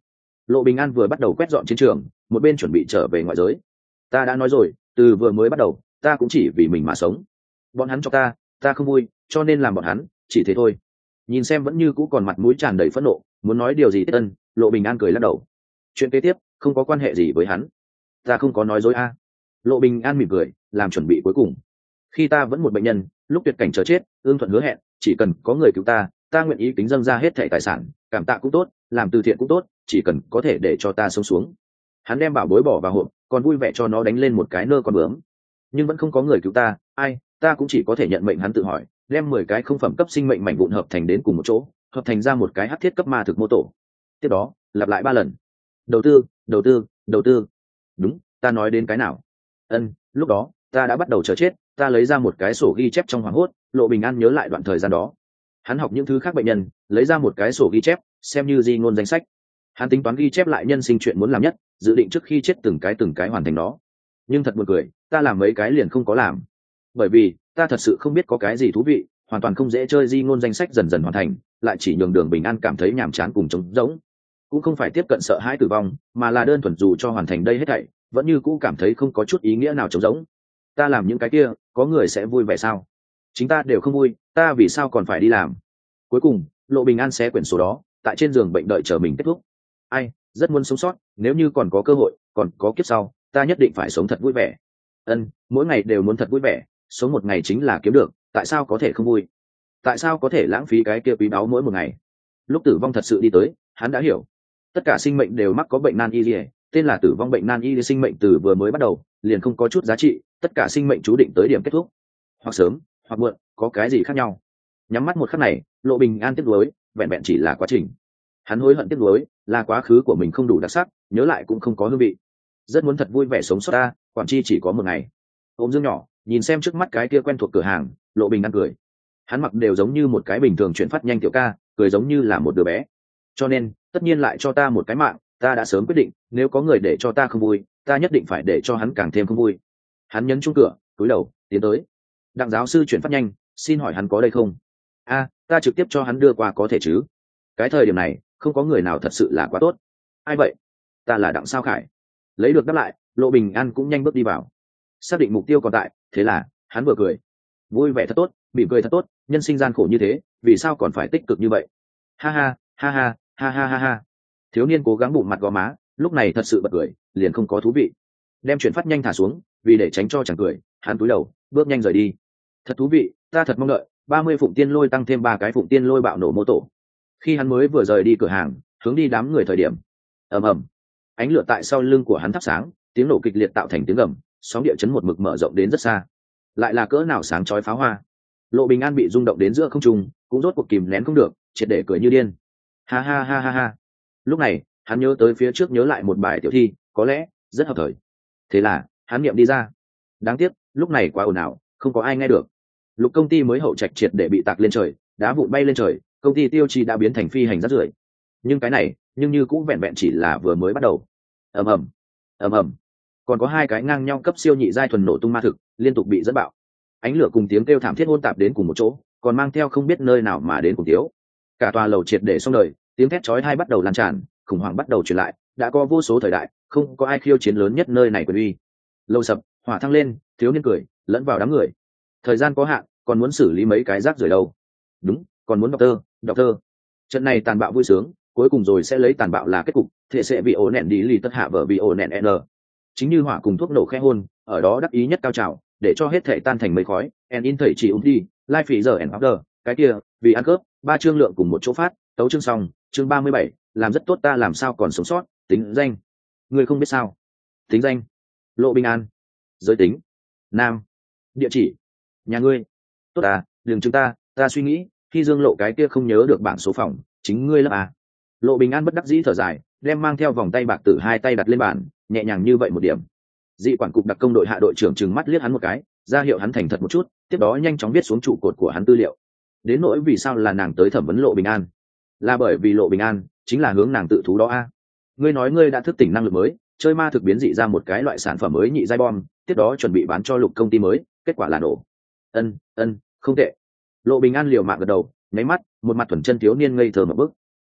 Speaker 1: Lộ Bình An vừa bắt đầu quét dọn chiến trường, một bên chuẩn bị trở về ngoại giới. Ta đã nói rồi, từ vừa mới bắt đầu ta cũng chỉ vì mình mà sống. Bọn hắn cho ta ta không vui, cho nên làm bọn hắn, chỉ thế thôi. Nhìn xem vẫn như cũ còn mặt mũi tràn đầy phẫn nộ, muốn nói điều gì Tiết Ân, Lộ Bình An cười lắc đầu. Chuyện kế tiếp không có quan hệ gì với hắn, ta không có nói dối a. Lộ Bình An mỉm cười, làm chuẩn bị cuối cùng. Khi ta vẫn một bệnh nhân, lúc tuyệt cảnh chờ chết, ương thuận hứa hẹn, chỉ cần có người cứu ta, ta nguyện ý kính dâng ra hết thảy tài sản, cảm tạ cũng tốt, làm từ thiện cũng tốt, chỉ cần có thể để cho ta sống xuống. Hắn đem bảo bối bỏ vào hộp, còn vui vẻ cho nó đánh lên một cái nơ con bướm. Nhưng vẫn không có người cứu ta, ai, ta cũng chỉ có thể nhận mệnh. Hắn tự hỏi, đem mười cái không phẩm cấp sinh mệnh mảnh vụn hợp thành đến cùng một chỗ, hợp thành ra một cái hắc thiết cấp ma thực mô tổ. Tiếp đó, lặp lại ba lần. Đầu tư, đầu tư, đầu tư. Đúng, ta nói đến cái nào? Ân, lúc đó, ta đã bắt đầu chờ chết, ta lấy ra một cái sổ ghi chép trong hoảng hốt. Lộ Bình An nhớ lại đoạn thời gian đó. Hắn học những thứ khác bệnh nhân, lấy ra một cái sổ ghi chép, xem như di ngôn danh sách. Hắn tính toán ghi chép lại nhân sinh chuyện muốn làm nhất, dự định trước khi chết từng cái từng cái hoàn thành nó. Nhưng thật buồn cười, ta làm mấy cái liền không có làm. Bởi vì, ta thật sự không biết có cái gì thú vị, hoàn toàn không dễ chơi. Di ngôn danh sách dần dần hoàn thành, lại chỉ nhường Đường Bình An cảm thấy nhàm chán cùng trống rỗng. Cũng không phải tiếp cận sợ hãi tử vong, mà là đơn thuần dù cho hoàn thành đây hết thảy, vẫn như cũ cảm thấy không có chút ý nghĩa nào trống rỗng. Ta làm những cái kia, có người sẽ vui vẻ sao? Chính ta đều không vui, ta vì sao còn phải đi làm? Cuối cùng, Lộ Bình An xé quyển sổ đó, tại trên giường bệnh đợi chờ mình kết thúc. Ai, rất muốn sống sót, nếu như còn có cơ hội, còn có kiếp sau, ta nhất định phải sống thật vui vẻ. Ân, mỗi ngày đều muốn thật vui vẻ, sống một ngày chính là kiếm được, tại sao có thể không vui? Tại sao có thể lãng phí cái kia quý báu mỗi một ngày? Lúc tử vong thật sự đi tới, hắn đã hiểu, tất cả sinh mệnh đều mắc có bệnh nan y liệt, tên là tử vong bệnh nan y liệt. Sinh mệnh từ vừa mới bắt đầu liền không có chút giá trị, tất cả sinh mệnh chú định tới điểm kết thúc, hoặc sớm hoặc muộn, có cái gì khác nhau? Nhắm mắt một khắc này, Lộ Bình An tiếc nuối, vẹn vẹn chỉ là quá trình. Hắn hối hận tiếc nuối, là quá khứ của mình không đủ đặc sắc, nhớ lại cũng không có hương vị. Rất muốn thật vui vẻ sống sót ta, quản chi chỉ có một ngày. Ôm dương nhỏ, nhìn xem trước mắt cái kia quen thuộc cửa hàng, Lộ Bình An cười. Hắn mặc đều giống như một cái bình thường chuyển phát nhanh tiểu ca, cười giống như là một đứa bé. Cho nên, tất nhiên lại cho ta một cái mạng, ta đã sớm quyết định, nếu có người để cho ta không vui, ta nhất định phải để cho hắn càng thêm không vui. Hắn nhấn chuông cửa, cúi đầu, tiến tới. Đặng giáo sư chuyển phát nhanh, xin hỏi hắn có đây không? A, ta trực tiếp cho hắn đưa qua có thể chứ? Cái thời điểm này, không có người nào thật sự là quá tốt. Ai vậy? Ta là Đặng Sao Khải. Lấy được đáp lại, Lộ Bình An cũng nhanh bước đi vào. Xác định mục tiêu còn tại, thế là hắn vừa cười, vui vẻ thật tốt, mỉm cười thật tốt. Nhân sinh gian khổ như thế, vì sao còn phải tích cực như vậy? Ha ha, ha ha, ha ha ha ha. Thiếu niên cố gắng bụng mặt gò má, lúc này thật sự bật cười, liền không có thú vị. Đem chuyển phát nhanh thả xuống, vì để tránh cho chẳng cười, hắn cúi đầu, bước nhanh rời đi. Thật thú vị, ta thật mong đợi. Ba mươi phụng tiên lôi tăng thêm ba cái phụng tiên lôi bạo nổ mô tổ. Khi hắn mới vừa rời đi cửa hàng, hướng đi đám người thời điểm, ầm ầm, ánh lửa tại sau lưng của hắn thắp sáng, tiếng nổ kịch liệt tạo thành tiếng gầm, sóng địa chấn một mực mở rộng đến rất xa. Lại là cỡ nào sáng chói pháo hoa. Lộ Bình An bị rung động đến giữa không trung, cũng rốt cuộc kìm nén không được, triệt để cười như điên. Ha ha ha ha ha. Lúc này, hắn nhớ tới phía trước nhớ lại một bài tiểu thi, có lẽ rất hợp thời. Thế là, hắn niệm đi ra. Đáng tiếc, lúc này quá ồn ào, không có ai nghe được. Lục công ty mới hậu trạch triệt để bị tạc lên trời, đá vụn bay lên trời, công ty tiêu chi đã biến thành phi hành rác rưởi. Nhưng cái này, nhưng như cũng vẹn vẹn chỉ là vừa mới bắt đầu. Ầm ầm, ầm ầm. Còn có hai cái ngang nhau cấp siêu nhị giai thuần nổ tung ma thực, liên tục bị dẫn bạo. Ánh lửa cùng tiếng kêu thảm thiết hỗn tạp đến cùng một chỗ, còn mang theo không biết nơi nào mà đến cùng tiếu. Cả tòa lầu triệt để xong đời, tiếng thét chói tai bắt đầu lan tràn, khủng hoảng bắt đầu truyền lại, đã có vô số thời đại, không có ai khiêu chiến lớn nhất nơi này quyền uy. Lâu sập, hỏa thăng lên, thiếu niên cười, lẫn vào đám người. Thời gian có hạn, còn muốn xử lý mấy cái rác rưởi đâu. Đúng, còn muốn đọc thơ, đọc thơ. Trận này tàn bạo vui sướng, cuối cùng rồi sẽ lấy tàn bạo là kết cục, thể sẽ bị ổ nẹn đi lì tất hạ vở bị ổ nẹn n. Chính như hỏa cùng thuốc nổ khe hôn, ở đó đắc ý nhất cao trào, để cho hết thể tan thành mây khói. En in thầy chỉ ung đi, life phí giờ en order, cái kia, vì ăn cướp, ba chương lượng cùng một chỗ phát, tấu chương xong, chương ba mươi bảy, làm rất tốt, ta làm sao còn sống sót, tính danh. Người không biết sao? Tính danh. Lộ Bình An. Giới tính. Nam. Địa chỉ. Nhà ngươi. Tốt à, đừng chúng ta, ta suy nghĩ, khi Dương Lộ cái kia không nhớ được bảng số phòng, chính ngươi lắm à. Lộ Bình An bất đắc dĩ thở dài, đem mang theo vòng tay bạc tử hai tay đặt lên bàn, nhẹ nhàng như vậy một điểm. Dị quản cục đặc công đội hạ đội trưởng trừng mắt liếc hắn một cái, ra hiệu hắn thành thật một chút, tiếp đó nhanh chóng viết xuống trụ cột của hắn tư liệu. Đến nỗi vì sao là nàng tới thẩm vấn Lộ Bình An, là bởi vì Lộ Bình An chính là hướng nàng tự thú đó a. À. Ngươi nói ngươi đã thức tỉnh năng lực mới, chơi ma thực biến dị ra một cái loại sản phẩm mới nhị giai bom, tiếp đó chuẩn bị bán cho Lục công ty mới, kết quả là nổ. Ân, ân, không tệ. Lộ Bình An liều mạng gật đầu, mấy mắt, một mặt thuần chân thiếu niên ngây thơ một bức.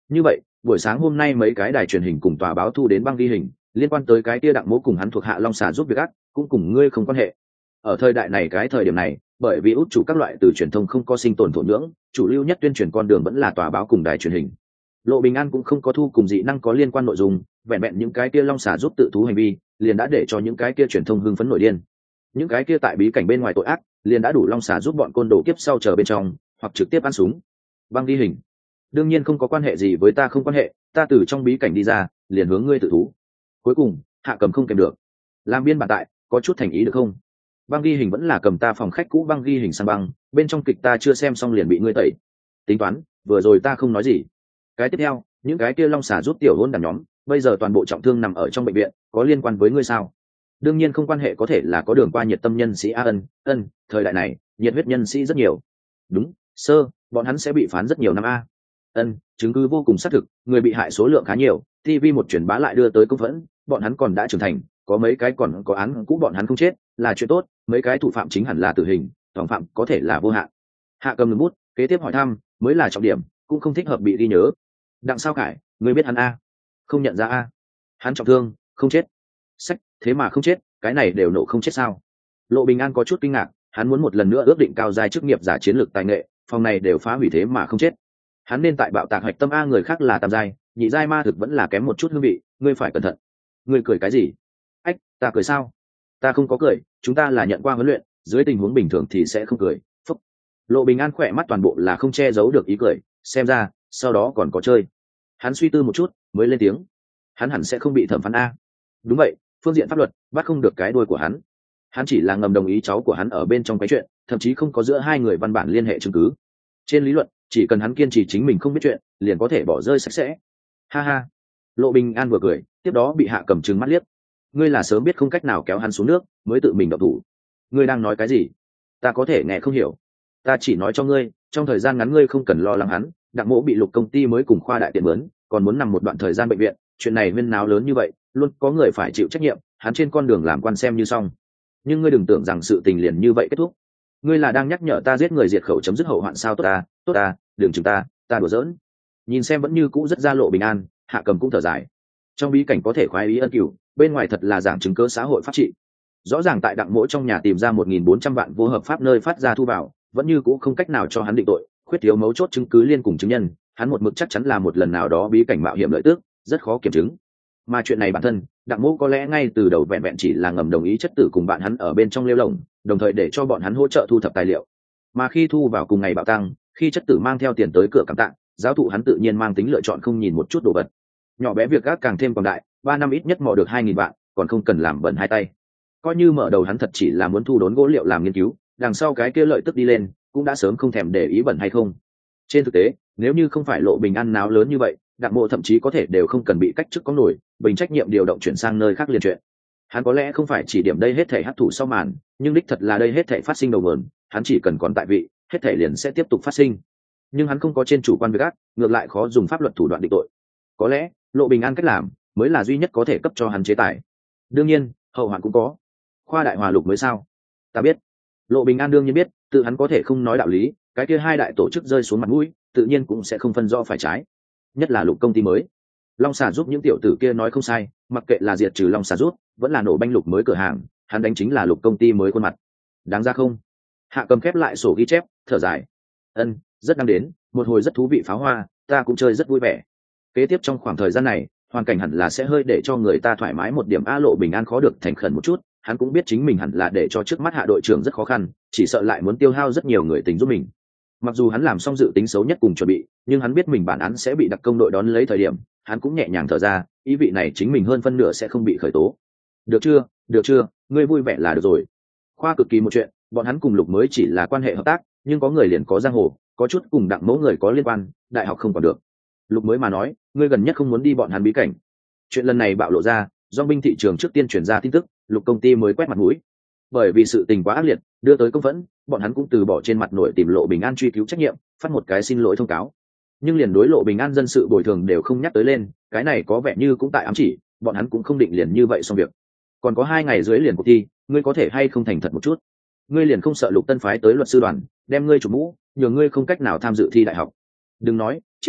Speaker 1: Như vậy buổi sáng hôm nay mấy cái đài truyền hình cùng tòa báo thu đến băng ghi hình liên quan tới cái tia đặng mỗ cùng hắn thuộc hạ long xà giúp việc ác cũng cùng ngươi không quan hệ. Ở thời đại này cái thời điểm này, bởi vì út chủ các loại từ truyền thông không có sinh tồn thổ nhưỡng, chủ lưu nhất tuyên truyền con đường vẫn là tòa báo cùng đài truyền hình. Lộ Bình An cũng không có thu cùng dị năng có liên quan nội dung, vẹn vẹn những cái kia long xà giúp tự thú hành vi liền đã để cho những cái kia truyền thông hưng phấn nổi điên. Những cái kia tại bí cảnh bên ngoài tội ác liền đã đủ long xà giúp bọn côn đồ kiếp sau chờ bên trong hoặc trực tiếp ăn súng. Băng ghi hình đương nhiên không có quan hệ gì với ta, không quan hệ, ta từ trong bí cảnh đi ra liền hướng ngươi tự thú. Cuối cùng Hạ Cầm không kèm được, làm biên bản tại, có chút thành ý được không? Băng ghi hình vẫn là cầm ta phòng khách cũ băng ghi hình sang băng, bên trong kịch ta chưa xem xong liền bị ngươi tẩy. Tính toán vừa rồi ta không nói gì. Cái tiếp theo, những cái kia long xà giúp tiểu hôn đàn nhóm bây giờ toàn bộ trọng thương nằm ở trong bệnh viện, có liên quan với ngươi sao? Đương nhiên không quan hệ, có thể là có đường qua nhiệt tâm nhân sĩ. A ân ân thời đại này nhiệt huyết nhân sĩ rất nhiều. Đúng sơ, bọn hắn sẽ bị phán rất nhiều năm. A ân chứng cứ vô cùng xác thực, người bị hại số lượng khá nhiều, tv một truyền bá lại đưa tới công vẫn, bọn hắn còn đã trưởng thành, có mấy cái còn có án cũ bọn hắn không chết là chuyện tốt, mấy cái thủ phạm chính hẳn là tử hình, thủ phạm có thể là vô hạn. Hạ Cầm ngừng bút, kế tiếp hỏi thăm mới là trọng điểm, cũng không thích hợp bị ghi nhớ. Đặng Sao Khải, ngươi biết hắn a? Không nhận ra a? Hắn trọng thương không chết. Sách, thế mà không chết, cái này đều nổ không chết sao? Lộ Bình An có chút kinh ngạc, hắn muốn một lần nữa ước định cao giai chức nghiệp giả chiến lược tài nghệ, phòng này đều phá hủy thế mà không chết. Hắn nên tại bạo tạc hạch tâm a, người khác là tam giai, nhị giai ma thực vẫn là kém một chút hương vị, ngươi phải cẩn thận. Ngươi cười cái gì? Ách, ta cười sao? Ta không có cười, chúng ta là nhận qua huấn luyện, dưới tình huống bình thường thì sẽ không cười. Phúc. Lộ Bình An khỏe mắt toàn bộ là không che giấu được ý cười, xem ra sau đó còn có chơi. Hắn suy tư một chút mới lên tiếng, hắn hẳn sẽ không bị thẩm phán a. Đúng vậy, phương diện pháp luật bắt không được cái đuôi của hắn. Hắn chỉ là ngầm đồng ý cháu của hắn ở bên trong cái chuyện, thậm chí không có giữa hai người văn bản liên hệ chứng cứ. Trên lý luận chỉ cần hắn kiên trì chính mình không biết chuyện liền có thể bỏ rơi sạch sẽ. Ha ha. Lộ Bình An vừa cười, tiếp đó bị Hạ Cầm trừng mắt liếc. Ngươi là sớm biết không cách nào kéo hắn xuống nước mới tự mình động thủ. Ngươi đang nói cái gì? Ta có thể nghe không hiểu. Ta chỉ nói cho ngươi, trong thời gian ngắn ngươi không cần lo lắng hắn. Đặng Mỗ bị Lục công ty mới cùng khoa đại tiện mướn, còn muốn nằm một đoạn thời gian bệnh viện, chuyện này huyên náo lớn như vậy luôn có người phải chịu trách nhiệm, hắn trên con đường làm quan xem như xong. Nhưng ngươi đừng tưởng rằng sự tình liền như vậy kết thúc. Ngươi là đang nhắc nhở ta giết người diệt khẩu chấm dứt hậu hoạn sao? Tốt ta, tốt ta, đừng chừng ta, ta đùa giỡn. Nhìn xem vẫn như cũ rất ra Lộ Bình An, Hạ Cầm cũng thở dài. Trong bí cảnh có thể khoái ý ân cửu, bên ngoài thật là giảng chứng cớ xã hội pháp trị. Rõ ràng tại Đặng Mỗ trong nhà tìm ra một nghìn bốn trăm vạn vô hợp pháp nơi phát ra thu vào, vẫn như cũ không cách nào cho hắn định tội, khuyết thiếu mấu chốt chứng cứ liên cùng chứng nhân, hắn một mực chắc chắn là một lần nào đó bí cảnh mạo hiểm lợi tước, rất khó kiểm chứng. Mà chuyện này bản thân, Đặng Mỗ có lẽ ngay từ đầu vẹn vẹn chỉ là ngầm đồng ý chất tử cùng bạn hắn ở bên trong lêu lồng, đồng thời để cho bọn hắn hỗ trợ thu thập tài liệu. Mà khi thu vào cùng ngày bạo tăng, khi chất tử mang theo tiền tới cửa cảm tạ, giáo thụ hắn tự nhiên mang tính lựa chọn không nhìn một chút đồ vật. Nhỏ bé việc gác càng thêm còn đại, ba năm ít nhất mò được hai nghìn vạn, còn không cần làm bẩn hai tay. Coi như mở đầu hắn thật chỉ là muốn thu đốn gỗ liệu làm nghiên cứu, đằng sau cái kia lợi tức đi lên, cũng đã sớm không thèm để ý bẩn hay không. Trên thực tế, nếu như không phải Lộ Bình An náo lớn như vậy, Đặng Mộ thậm chí có thể đều không cần bị cách chức có nổi, bình trách nhiệm điều động chuyển sang nơi khác liền chuyện. Hắn có lẽ không phải chỉ điểm đây hết thảy hấp thụ sau màn, nhưng đích thật là đây hết thảy phát sinh đầu nguồn, hắn chỉ cần còn tại vị, hết thảy liền sẽ tiếp tục phát sinh. Nhưng hắn không có trên chủ quan việc ác, ngược lại khó dùng pháp luật thủ đoạn định tội. Có lẽ, Lộ Bình An cách làm mới là duy nhất có thể cấp cho hắn chế tài. Đương nhiên, hậu hoạn cũng có. Khoa đại hòa lục mới sao? Ta biết. Lộ Bình An đương nhiên biết, tự hắn có thể không nói đạo lý, cái kia hai đại tổ chức rơi xuống mặt mũi, tự nhiên cũng sẽ không phân rõ phải trái. Nhất là Lục công ty mới. Long Xà giúp những tiểu tử kia nói không sai, mặc kệ là diệt trừ Long Xà giúp, vẫn là nổ banh Lục mới cửa hàng, hắn đánh chính là Lục công ty mới khuôn mặt. Đáng ra không? Hạ Cầm khép lại sổ ghi chép, thở dài. Ân, rất đáng đến, một hồi rất thú vị pháo hoa, ta cũng chơi rất vui vẻ. Kế tiếp trong khoảng thời gian này, hoàn cảnh hẳn là sẽ hơi để cho người ta thoải mái một điểm. A Lộ Bình An khó được thành khẩn một chút, hắn cũng biết chính mình hẳn là để cho trước mắt Hạ đội trưởng rất khó khăn, chỉ sợ lại muốn tiêu hao rất nhiều người tình giúp mình. Mặc dù hắn làm xong dự tính xấu nhất cùng chuẩn bị, nhưng hắn biết mình bản án sẽ bị đặc công đội đón lấy thời điểm, hắn cũng nhẹ nhàng thở ra, ý vị này chính mình hơn phân nửa sẽ không bị khởi tố. Được chưa, được chưa, ngươi vui vẻ là được rồi. Khoa cực kỳ một chuyện, bọn hắn cùng Lục mới chỉ là quan hệ hợp tác, nhưng có người liền có giang hồ, có chút cùng Đặng Mẫu người có liên quan, đại học không còn được. Lục mới mà nói, ngươi gần nhất không muốn đi bọn hắn bí cảnh. Chuyện lần này bạo lộ ra, do binh thị trường trước tiên truyền ra tin tức, Lục công ty mới quét mặt mũi. Bởi vì sự tình quá ác liệt, đưa tới công vẫn, bọn hắn cũng từ bỏ trên mặt nổi tìm Lộ Bình An truy cứu trách nhiệm, phát một cái xin lỗi thông cáo. Nhưng liền đối Lộ Bình An dân sự bồi thường đều không nhắc tới lên, cái này có vẻ như cũng tại ám chỉ, bọn hắn cũng không định liền như vậy xong việc. Còn có hai ngày dưới liền cuộc thi, ngươi có thể hay không thành thật một chút? Ngươi liền không sợ Lục Tân phái tới luật sư đoàn, đem ngươi chủ mũ, nhờ ngươi không cách nào tham dự thi đại học? Đừng nói, chiêu này,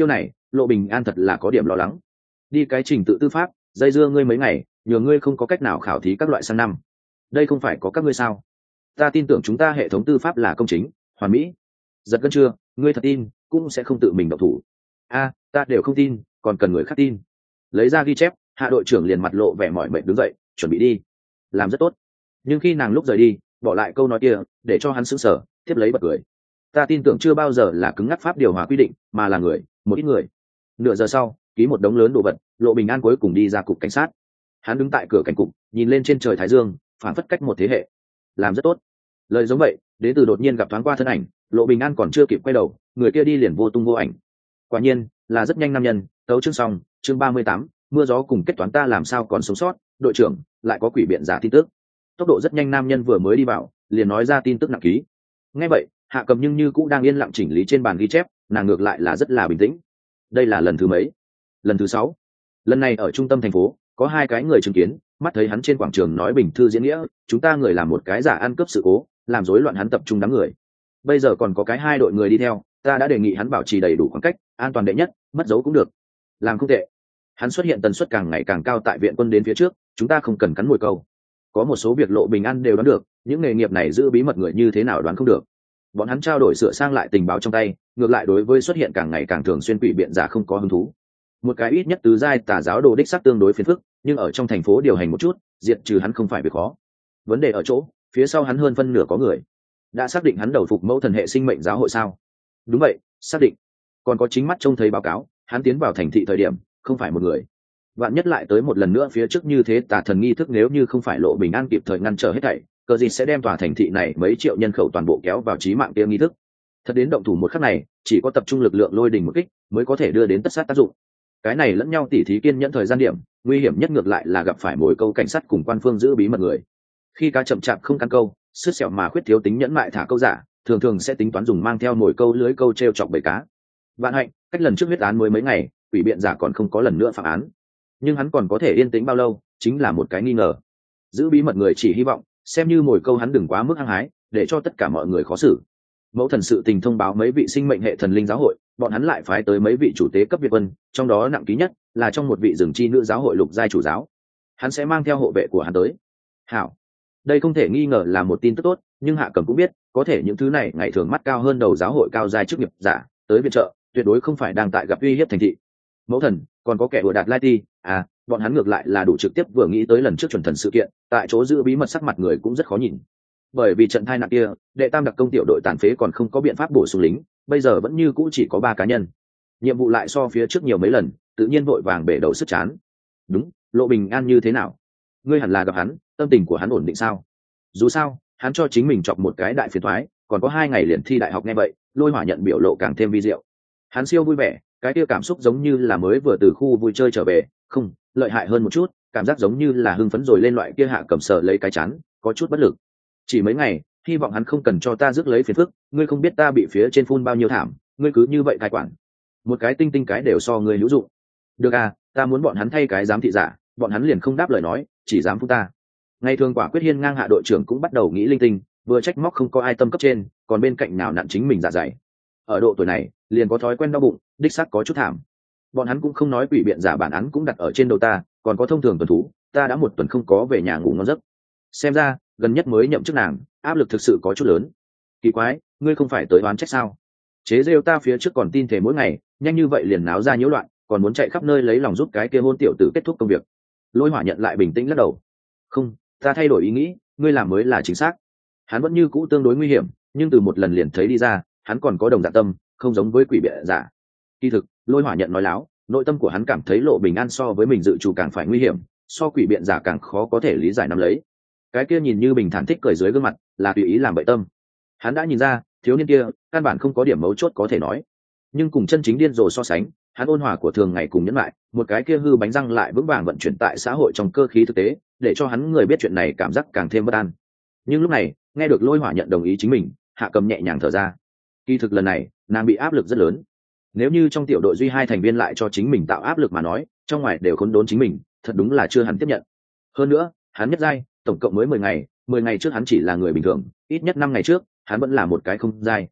Speaker 1: Lộ Bình An thật là có điểm lo lắng. Đi cái trình tự tư pháp dây dưa ngươi mấy ngày, nhờ ngươi không có cách nào khảo thí các loại sang năm, đây không phải có các ngươi sao? Ta tin tưởng chúng ta hệ thống tư pháp là công chính hoàn mỹ. Giật gân chưa? Ngươi thật tin cũng sẽ không tự mình động thủ. A, ta đều không tin, còn cần người khác tin. Lấy ra ghi chép, hạ đội trưởng liền mặt lộ vẻ mỏi mệt đứng dậy, chuẩn bị đi. Làm rất tốt. Nhưng khi nàng lúc rời đi, bỏ lại câu nói kia, để cho hắn sững sờ, tiếp lấy bật cười. Ta tin tưởng chưa bao giờ là cứng ngắc pháp điều hòa quy định, mà là người, một ít người. Nửa giờ sau, ký một đống lớn đồ vật, Lộ Bình An cuối cùng đi ra cục cảnh sát. Hắn đứng tại cửa cảnh cục, nhìn lên trên trời thái dương, phản phất cách một thế hệ. Làm rất tốt. Lời giống vậy, đến từ đột nhiên gặp thoáng qua thân ảnh, Lộ Bình An còn chưa kịp quay đầu, người kia đi liền vô tung vô ảnh. Quả nhiên, là rất nhanh nam nhân. Tấu chương xong, chương ba mươi tám, mưa gió cùng kết toán ta làm sao còn sống sót, đội trưởng, lại có quỷ biện giả tin tức. Tốc độ rất nhanh nam nhân vừa mới đi vào, liền nói ra tin tức nặng ký. Nghe vậy, Hạ Cầm nhưng như cũng đang yên lặng chỉnh lý trên bàn ghi chép, nàng ngược lại là rất là bình tĩnh. Đây là lần thứ mấy? Lần thứ sáu. Lần này ở trung tâm thành phố, có hai cái người chứng kiến, mắt thấy hắn trên quảng trường nói bình thư diễn nghĩa, chúng ta người làm một cái giả ăn cướp sự cố, làm rối loạn hắn tập trung đám người. Bây giờ còn có cái hai đội người đi theo, ta đã đề nghị hắn bảo trì đầy đủ khoảng cách, an toàn đệ nhất, mất dấu cũng được. Làm không tệ. Hắn xuất hiện tần suất càng ngày càng cao tại viện quân đến phía trước, chúng ta không cần cắn mồi câu. Có một số việc Lộ Bình An đều đoán được, những nghề nghiệp này giữ bí mật người như thế nào đoán không được. Bọn hắn trao đổi sửa sang lại tình báo trong tay, ngược lại đối với xuất hiện càng ngày càng thường xuyên quỷ biện giả không có hứng thú. Một cái ít nhất tứ giai tà giáo đồ đích xác tương đối phiền phức, nhưng ở trong thành phố điều hành một chút, diệt trừ hắn không phải việc khó. Vấn đề ở chỗ, phía sau hắn hơn phân nửa có người. Đã xác định hắn đầu phục mẫu thần hệ sinh mệnh giáo hội sao? Đúng vậy, xác định. Còn có chính mắt trông thấy báo cáo, hắn tiến vào thành thị thời điểm, không phải một người. Vạn nhất lại tới một lần nữa phía trước như thế tà thần nghi thức, nếu như không phải Lộ Bình An kịp thời ngăn trở hết thảy, cờ gì sẽ đem tòa thành thị này mấy triệu nhân khẩu toàn bộ kéo vào chí mạng kia nghi thức. Thật đến động thủ một khắc này, chỉ có tập trung lực lượng lôi đình một kích mới có thể đưa đến tất sát tác dụng. Cái này lẫn nhau tỉ thí kiên nhẫn thời gian điểm, nguy hiểm nhất ngược lại là gặp phải mồi câu cảnh sát cùng quan phương giữ bí mật người. Khi cá chậm chạp không căn câu, sứt sẹo mà khuyết thiếu tính nhẫn mại thả câu giả, thường thường sẽ tính toán dùng mang theo mồi câu lưới câu treo chọc bầy cá. Vạn hạnh, cách lần trước huyết án mới mấy ngày, quỷ biện giả còn không có lần nữa phạm án. Nhưng hắn còn có thể yên tĩnh bao lâu, chính là một cái nghi ngờ. Giữ bí mật người chỉ hy vọng, xem như mồi câu hắn đừng quá mức hăng hái, để cho tất cả mọi người khó xử. Mẫu thần sự tình thông báo mấy vị sinh mệnh hệ thần linh giáo hội, bọn hắn lại phái tới mấy vị chủ tế cấp Việt Vân, trong đó nặng ký nhất là trong một vị rừng chi nữ giáo hội lục giai chủ giáo. Hắn sẽ mang theo hộ vệ của hắn tới. Hảo, đây không thể nghi ngờ là một tin tức tốt, nhưng Hạ Cẩm cũng biết, có thể những thứ này ngày thường mắt cao hơn đầu giáo hội cao giai chức nghiệp giả tới viện trợ, tuyệt đối không phải đang tại gặp uy hiếp thành thị. Mẫu thần, còn có kẻ đùa đạt lai ti, à, bọn hắn ngược lại là đủ trực tiếp vừa nghĩ tới lần trước chuẩn thần sự kiện, tại chỗ giữ bí mật sắc mặt người cũng rất khó nhìn. Bởi vì trận thai nạn kia, đệ tam đặc công tiểu đội tàn phế còn không có biện pháp bổ sung lính, bây giờ vẫn như cũ chỉ có ba cá nhân. Nhiệm vụ lại so phía trước nhiều mấy lần, tự nhiên vội vàng bể đầu sức chán. Đúng, Lộ Bình An như thế nào? Ngươi hẳn là gặp hắn, tâm tình của hắn ổn định sao? Dù sao, hắn cho chính mình chọc một cái đại phiền thoái, còn có hai ngày liền thi đại học nghe vậy, Lôi Hỏa nhận biểu lộ càng thêm vi diệu. Hắn siêu vui vẻ, cái kia cảm xúc giống như là mới vừa từ khu vui chơi trở về, không, lợi hại hơn một chút, cảm giác giống như là hưng phấn rồi lên loại kia. Hạ Cầm sờ lấy cái chán, có chút bất lực. Chỉ mấy ngày, hy vọng hắn không cần cho ta rước lấy phiền phức, ngươi không biết ta bị phía trên phun bao nhiêu thảm, ngươi cứ như vậy cai quản. Một cái tinh tinh cái đều so ngươi hữu dụng. Được à, ta muốn bọn hắn thay cái giám thị giả, bọn hắn liền không đáp lời nói, chỉ dám phun ta. Ngày thường quả quyết hiên ngang hạ đội trưởng cũng bắt đầu nghĩ linh tinh, vừa trách móc không có ai tâm cấp trên, còn bên cạnh nào nặn chính mình dạ dày. Ở độ tuổi này, liền có thói quen đau bụng, đích xác có chút thảm. Bọn hắn cũng không nói quỷ biện giả bản án cũng đặt ở trên đầu ta, còn có thông thường tuần thú, ta đã một tuần không có về nhà ngủ ngon giấc. Xem ra, gần nhất mới nhậm chức nàng, áp lực thực sự có chút lớn. Kỳ quái, ngươi không phải tới oán trách sao? Chế rêu ta phía trước còn tin thể mỗi ngày, nhanh như vậy liền náo ra nhiễu loạn, còn muốn chạy khắp nơi lấy lòng giúp cái kia hôn tiểu tử kết thúc công việc. Lôi Hỏa nhận lại bình tĩnh lắc đầu. Không, ta thay đổi ý nghĩ, ngươi làm mới là chính xác. Hắn vẫn như cũ tương đối nguy hiểm, nhưng từ một lần liền thấy đi ra, hắn còn có đồng dạ tâm, không giống với quỷ biện giả. Kỳ thực, Lôi Hỏa nhận nói láo, nội tâm của hắn cảm thấy Lộ Bình An so với mình dự trù càng phải nguy hiểm, so quỷ biện giả càng khó có thể lý giải nắm lấy. Cái kia nhìn như bình thản thích cười dưới gương mặt, là tùy ý làm bậy tâm. Hắn đã nhìn ra, thiếu niên kia căn bản không có điểm mấu chốt có thể nói. Nhưng cùng chân chính điên rồ so sánh, hắn ôn hòa của thường ngày cùng nhẫn lại, một cái kia hư bánh răng lại vững vàng vận chuyển tại xã hội trong cơ khí thực tế, để cho hắn người biết chuyện này cảm giác càng thêm bất an. Nhưng lúc này, nghe được Lôi Hỏa nhận đồng ý chính mình, Hạ Cầm nhẹ nhàng thở ra. Kỳ thực lần này, nàng bị áp lực rất lớn. Nếu như trong tiểu đội duy hai thành viên lại cho chính mình tạo áp lực mà nói, trong ngoài đều khốn đốn chính mình, thật đúng là chưa hắn tiếp nhận. Hơn nữa, hắn nhất giai, tổng cộng mới mười ngày, mười ngày trước hắn chỉ là người bình thường, ít nhất năm ngày trước, hắn vẫn là một cái không giai.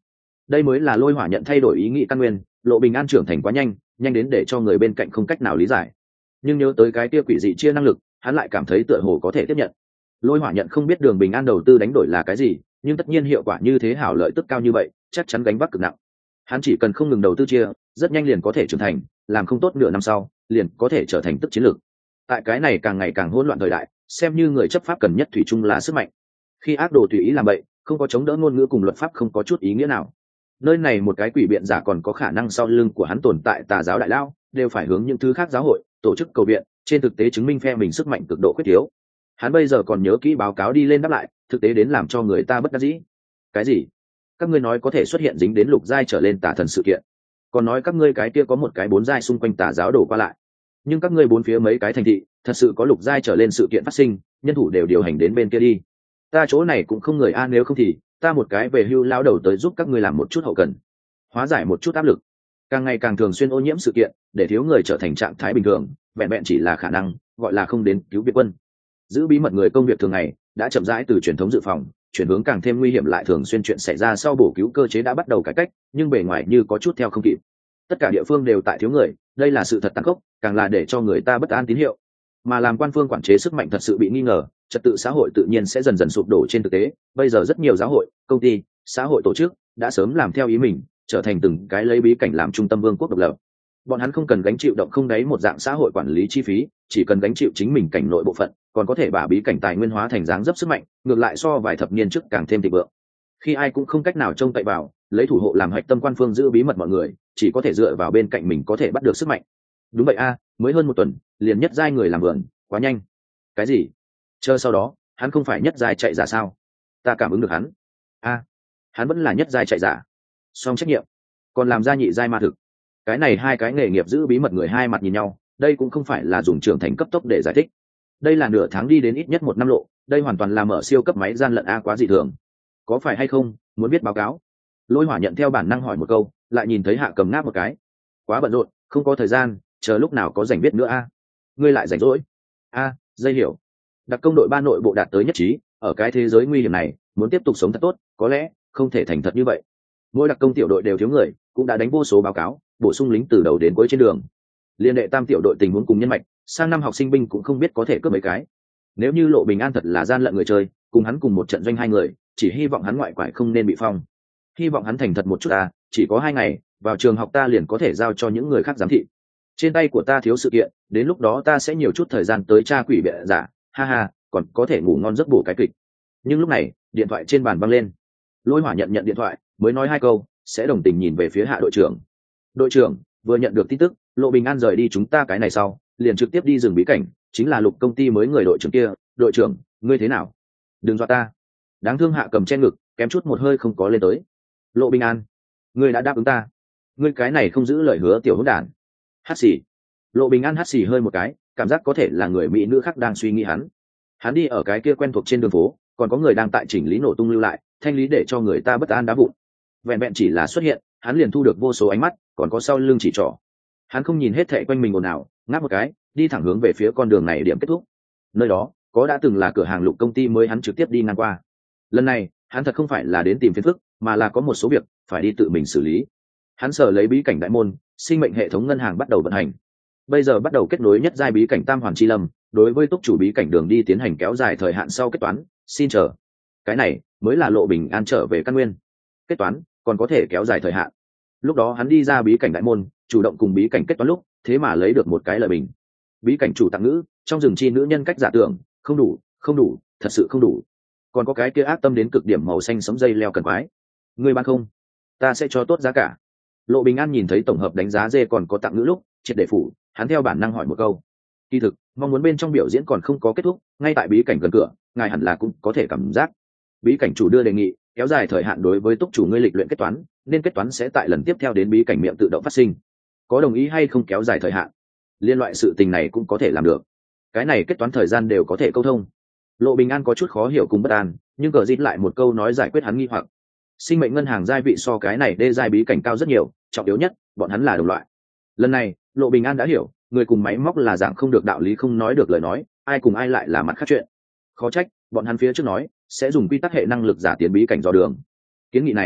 Speaker 1: đây mới là Lôi Hỏa Nhận thay đổi ý nghĩ căn nguyên. Lộ Bình An trưởng thành quá nhanh, nhanh đến để cho người bên cạnh không cách nào lý giải, nhưng nhớ tới cái kia quỷ dị chia năng lực, hắn lại cảm thấy tựa hồ có thể tiếp nhận. Lôi Hỏa Nhận không biết Đường Bình An đầu tư đánh đổi là cái gì, nhưng tất nhiên hiệu quả như thế, hảo lợi tức cao như vậy, chắc chắn gánh vác cực nặng. Hắn chỉ cần không ngừng đầu tư chia, rất nhanh liền có thể trưởng thành, làm không tốt nửa năm sau liền có thể trở thành tức chiến lược. Tại cái này càng ngày càng hỗn loạn thời đại, xem như người chấp pháp cần nhất thủy chung là sức mạnh. Khi ác đồ tùy ý làm bậy, không có chống đỡ ngôn ngữ cùng luật pháp, không có chút ý nghĩa nào. Nơi này một cái quỷ biện giả còn có khả năng sau lưng của hắn tồn tại tà giáo đại lao, đều phải hướng những thứ khác giáo hội tổ chức cầu viện, trên thực tế chứng minh phe mình sức mạnh cực độ khuyết thiếu. Hắn bây giờ còn nhớ kỹ báo cáo đi lên đáp lại, thực tế đến làm cho người ta bất đắc dĩ. Cái gì? Các ngươi nói có thể xuất hiện dính đến lục giai trở lên tà thần sự kiện, còn nói các ngươi cái kia có một cái bốn giai xung quanh tà giáo đổ qua lại, nhưng các ngươi bốn phía mấy cái thành thị thật sự có lục giai trở lên sự kiện phát sinh, nhân thủ đều điều hành đến bên kia đi. Ta chỗ này cũng không người a, nếu không thì ta một cái về hưu lão đầu tới giúp các ngươi làm một chút hậu cần, hóa giải một chút áp lực. Càng ngày càng thường xuyên ô nhiễm sự kiện, để thiếu người trở thành trạng thái bình thường, vẹn vẹn chỉ là khả năng, gọi là không đến cứu viện quân. Giữ bí mật người công việc thường ngày đã chậm rãi từ truyền thống dự phòng chuyển hướng càng thêm nguy hiểm, lại thường xuyên chuyện xảy ra sau bổ cứu cơ chế đã bắt đầu cải cách, nhưng bề ngoài như có chút theo không kịp. Tất cả địa phương đều tại thiếu người, đây là sự thật tàn khốc, càng là để cho người ta bất an tín hiệu. Mà làm quan phương quản chế sức mạnh thật sự bị nghi ngờ, trật tự xã hội tự nhiên sẽ dần dần sụp đổ. Trên thực tế, bây giờ rất nhiều giáo hội, công ty, xã hội tổ chức đã sớm làm theo ý mình, trở thành từng cái lấy bí cảnh làm trung tâm vương quốc độc lập. Bọn hắn không cần gánh chịu động không đáy một dạng xã hội quản lý chi phí, chỉ cần gánh chịu chính mình cảnh nội bộ phận, còn có thể把bí cảnh tài nguyên hóa thành dáng dấp sức mạnh, ngược lại so vài thập niên trước càng thêm thịnh vượng. Khi ai cũng không cách nào trông cậy vào, lấy thủ hộ làm hạch tâm quan phương giữ bí mật mọi người, chỉ có thể dựa vào bên cạnh mình có thể bắt được sức mạnh. Đúng vậy a, mới hơn một tuần, liền nhất giai người làm vườn, quá nhanh. Cái gì? Chờ sau đó, hắn không phải nhất giai chạy giả sao? Ta cảm ứng được hắn. A, hắn vẫn là nhất giai chạy giả. Song trách nhiệm, còn làm ra nhị giai ma thực. Cái này hai cái nghề nghiệp giữ bí mật người hai mặt nhìn nhau, đây cũng không phải là dùng trưởng thành cấp tốc để giải thích. Đây là nửa tháng đi đến ít nhất một năm lộ, đây hoàn toàn là mở siêu cấp máy gian lận a, quá dị thường. Có phải hay không, muốn biết báo cáo? Lôi Hỏa Nhận theo bản năng hỏi một câu, lại nhìn thấy Hạ Cầm ngáp một cái. Quá bận rộn, không có thời gian, chờ lúc nào có rảnh biết nữa a. Ngươi lại rảnh rỗi? A, dây hiểu. Đặc công đội ba nội bộ đạt tới nhất trí, ở cái thế giới nguy hiểm này, muốn tiếp tục sống thật tốt, có lẽ không thể thành thật như vậy. Mỗi đặc công tiểu đội đều thiếu người, cũng đã đánh vô số báo cáo, bổ sung lính từ đầu đến cuối trên đường. Liên đệ tam tiểu đội tình huống cùng nhân mạch, sang năm học sinh binh cũng không biết có thể cướp mấy cái. Nếu như Lộ Bình An thật là gian lận người chơi, cùng hắn cùng một trận doanh hai người, chỉ hy vọng hắn ngoại quải không nên bị phong. Hy vọng hắn thành thật một chút à, chỉ có hai ngày, vào trường học ta liền có thể giao cho những người khác giám thị. Trên tay của ta thiếu sự kiện, đến lúc đó ta sẽ nhiều chút thời gian tới tra quỷ bịa giả, ha ha, còn có thể ngủ ngon giấc bổ cái kịch. Nhưng lúc này, điện thoại trên bàn văng lên. Lôi Hỏa nhận nhận điện thoại, mới nói hai câu, sẽ đồng tình nhìn về phía Hạ đội trưởng. Đội trưởng, vừa nhận được tin tức, Lộ Bình An rời đi chúng ta cái này sau, liền trực tiếp đi rừng bí cảnh, chính là Lục công ty mới người đội trưởng kia. Đội trưởng, ngươi thế nào? Đừng dọa ta. Đáng thương Hạ cầm trên ngực, kém chút một hơi không có lên tới. Lộ Bình An, ngươi đã đáp ứng ta, ngươi cái này không giữ lời hứa tiểu hỗn đản. Hắt xì. Lộ Bình An hắt xì hơi một cái, cảm giác có thể là người mỹ nữ khác đang suy nghĩ hắn. Hắn đi ở cái kia quen thuộc trên đường phố, còn có người đang tại chỉnh lý nổ tung lưu lại, thanh lý để cho người ta bất an đá vụn. Vẹn vẹn chỉ là xuất hiện, hắn liền thu được vô số ánh mắt, còn có sau lưng chỉ trỏ. Hắn không nhìn hết thảy quanh mình ồn ào, ngáp một cái, đi thẳng hướng về phía con đường này điểm kết thúc. Nơi đó có đã từng là cửa hàng Lục công ty mới hắn trực tiếp đi ngang qua. Lần này, hắn thật không phải là đến tìm phiền phức, mà là có một số việc phải đi tự mình xử lý. Hắn sở lấy bí cảnh đại môn, sinh mệnh hệ thống ngân hàng bắt đầu vận hành. Bây giờ bắt đầu kết nối nhất giai bí cảnh Tam Hoàn Chi Lâm, đối với túc chủ bí cảnh đường đi tiến hành kéo dài thời hạn sau kết toán, xin chờ. Cái này mới là Lộ Bình An trở về căn nguyên. Kết toán còn có thể kéo dài thời hạn. Lúc đó hắn đi ra bí cảnh đại môn, chủ động cùng bí cảnh kết toán lúc, thế mà lấy được một cái lời bình. Bí cảnh chủ tặng ngữ, trong rừng chi nữ nhân cách giả tưởng, không đủ, không đủ, thật sự không đủ. Còn có cái kia ác tâm đến cực điểm màu xanh sẫm dây leo cần quái. Ngươi bán không? Ta sẽ cho tốt giá cả. Lộ Bình An nhìn thấy tổng hợp đánh giá dê còn có tặng ngữ lúc, triệt để phủ, hắn theo bản năng hỏi một câu. Kỳ thực, mong muốn bên trong biểu diễn còn không có kết thúc, ngay tại bí cảnh gần cửa, ngài hẳn là cũng có thể cảm giác. Bí cảnh chủ đưa đề nghị, kéo dài thời hạn đối với túc chủ ngươi lịch luyện kết toán, nên kết toán sẽ tại lần tiếp theo đến bí cảnh miệng tự động phát sinh. Có đồng ý hay không kéo dài thời hạn? Liên loại sự tình này cũng có thể làm được. Cái này kết toán thời gian đều có thể câu thông. Lộ Bình An có chút khó hiểu cùng bất an, nhưng cờ dít lại một câu nói giải quyết hắn nghi hoặc. Sinh mệnh ngân hàng giai vị so cái này đê giai bí cảnh cao rất nhiều, trọng yếu nhất, bọn hắn là đồng loại. Lần này, Lộ Bình An đã hiểu, người cùng máy móc là dạng không được đạo lý không nói được lời nói, ai cùng ai lại là mặt khác chuyện. Khó trách, bọn hắn phía trước nói sẽ dùng quy tắc hệ năng lực giả tiến bí cảnh dò đường. Kiến nghị này,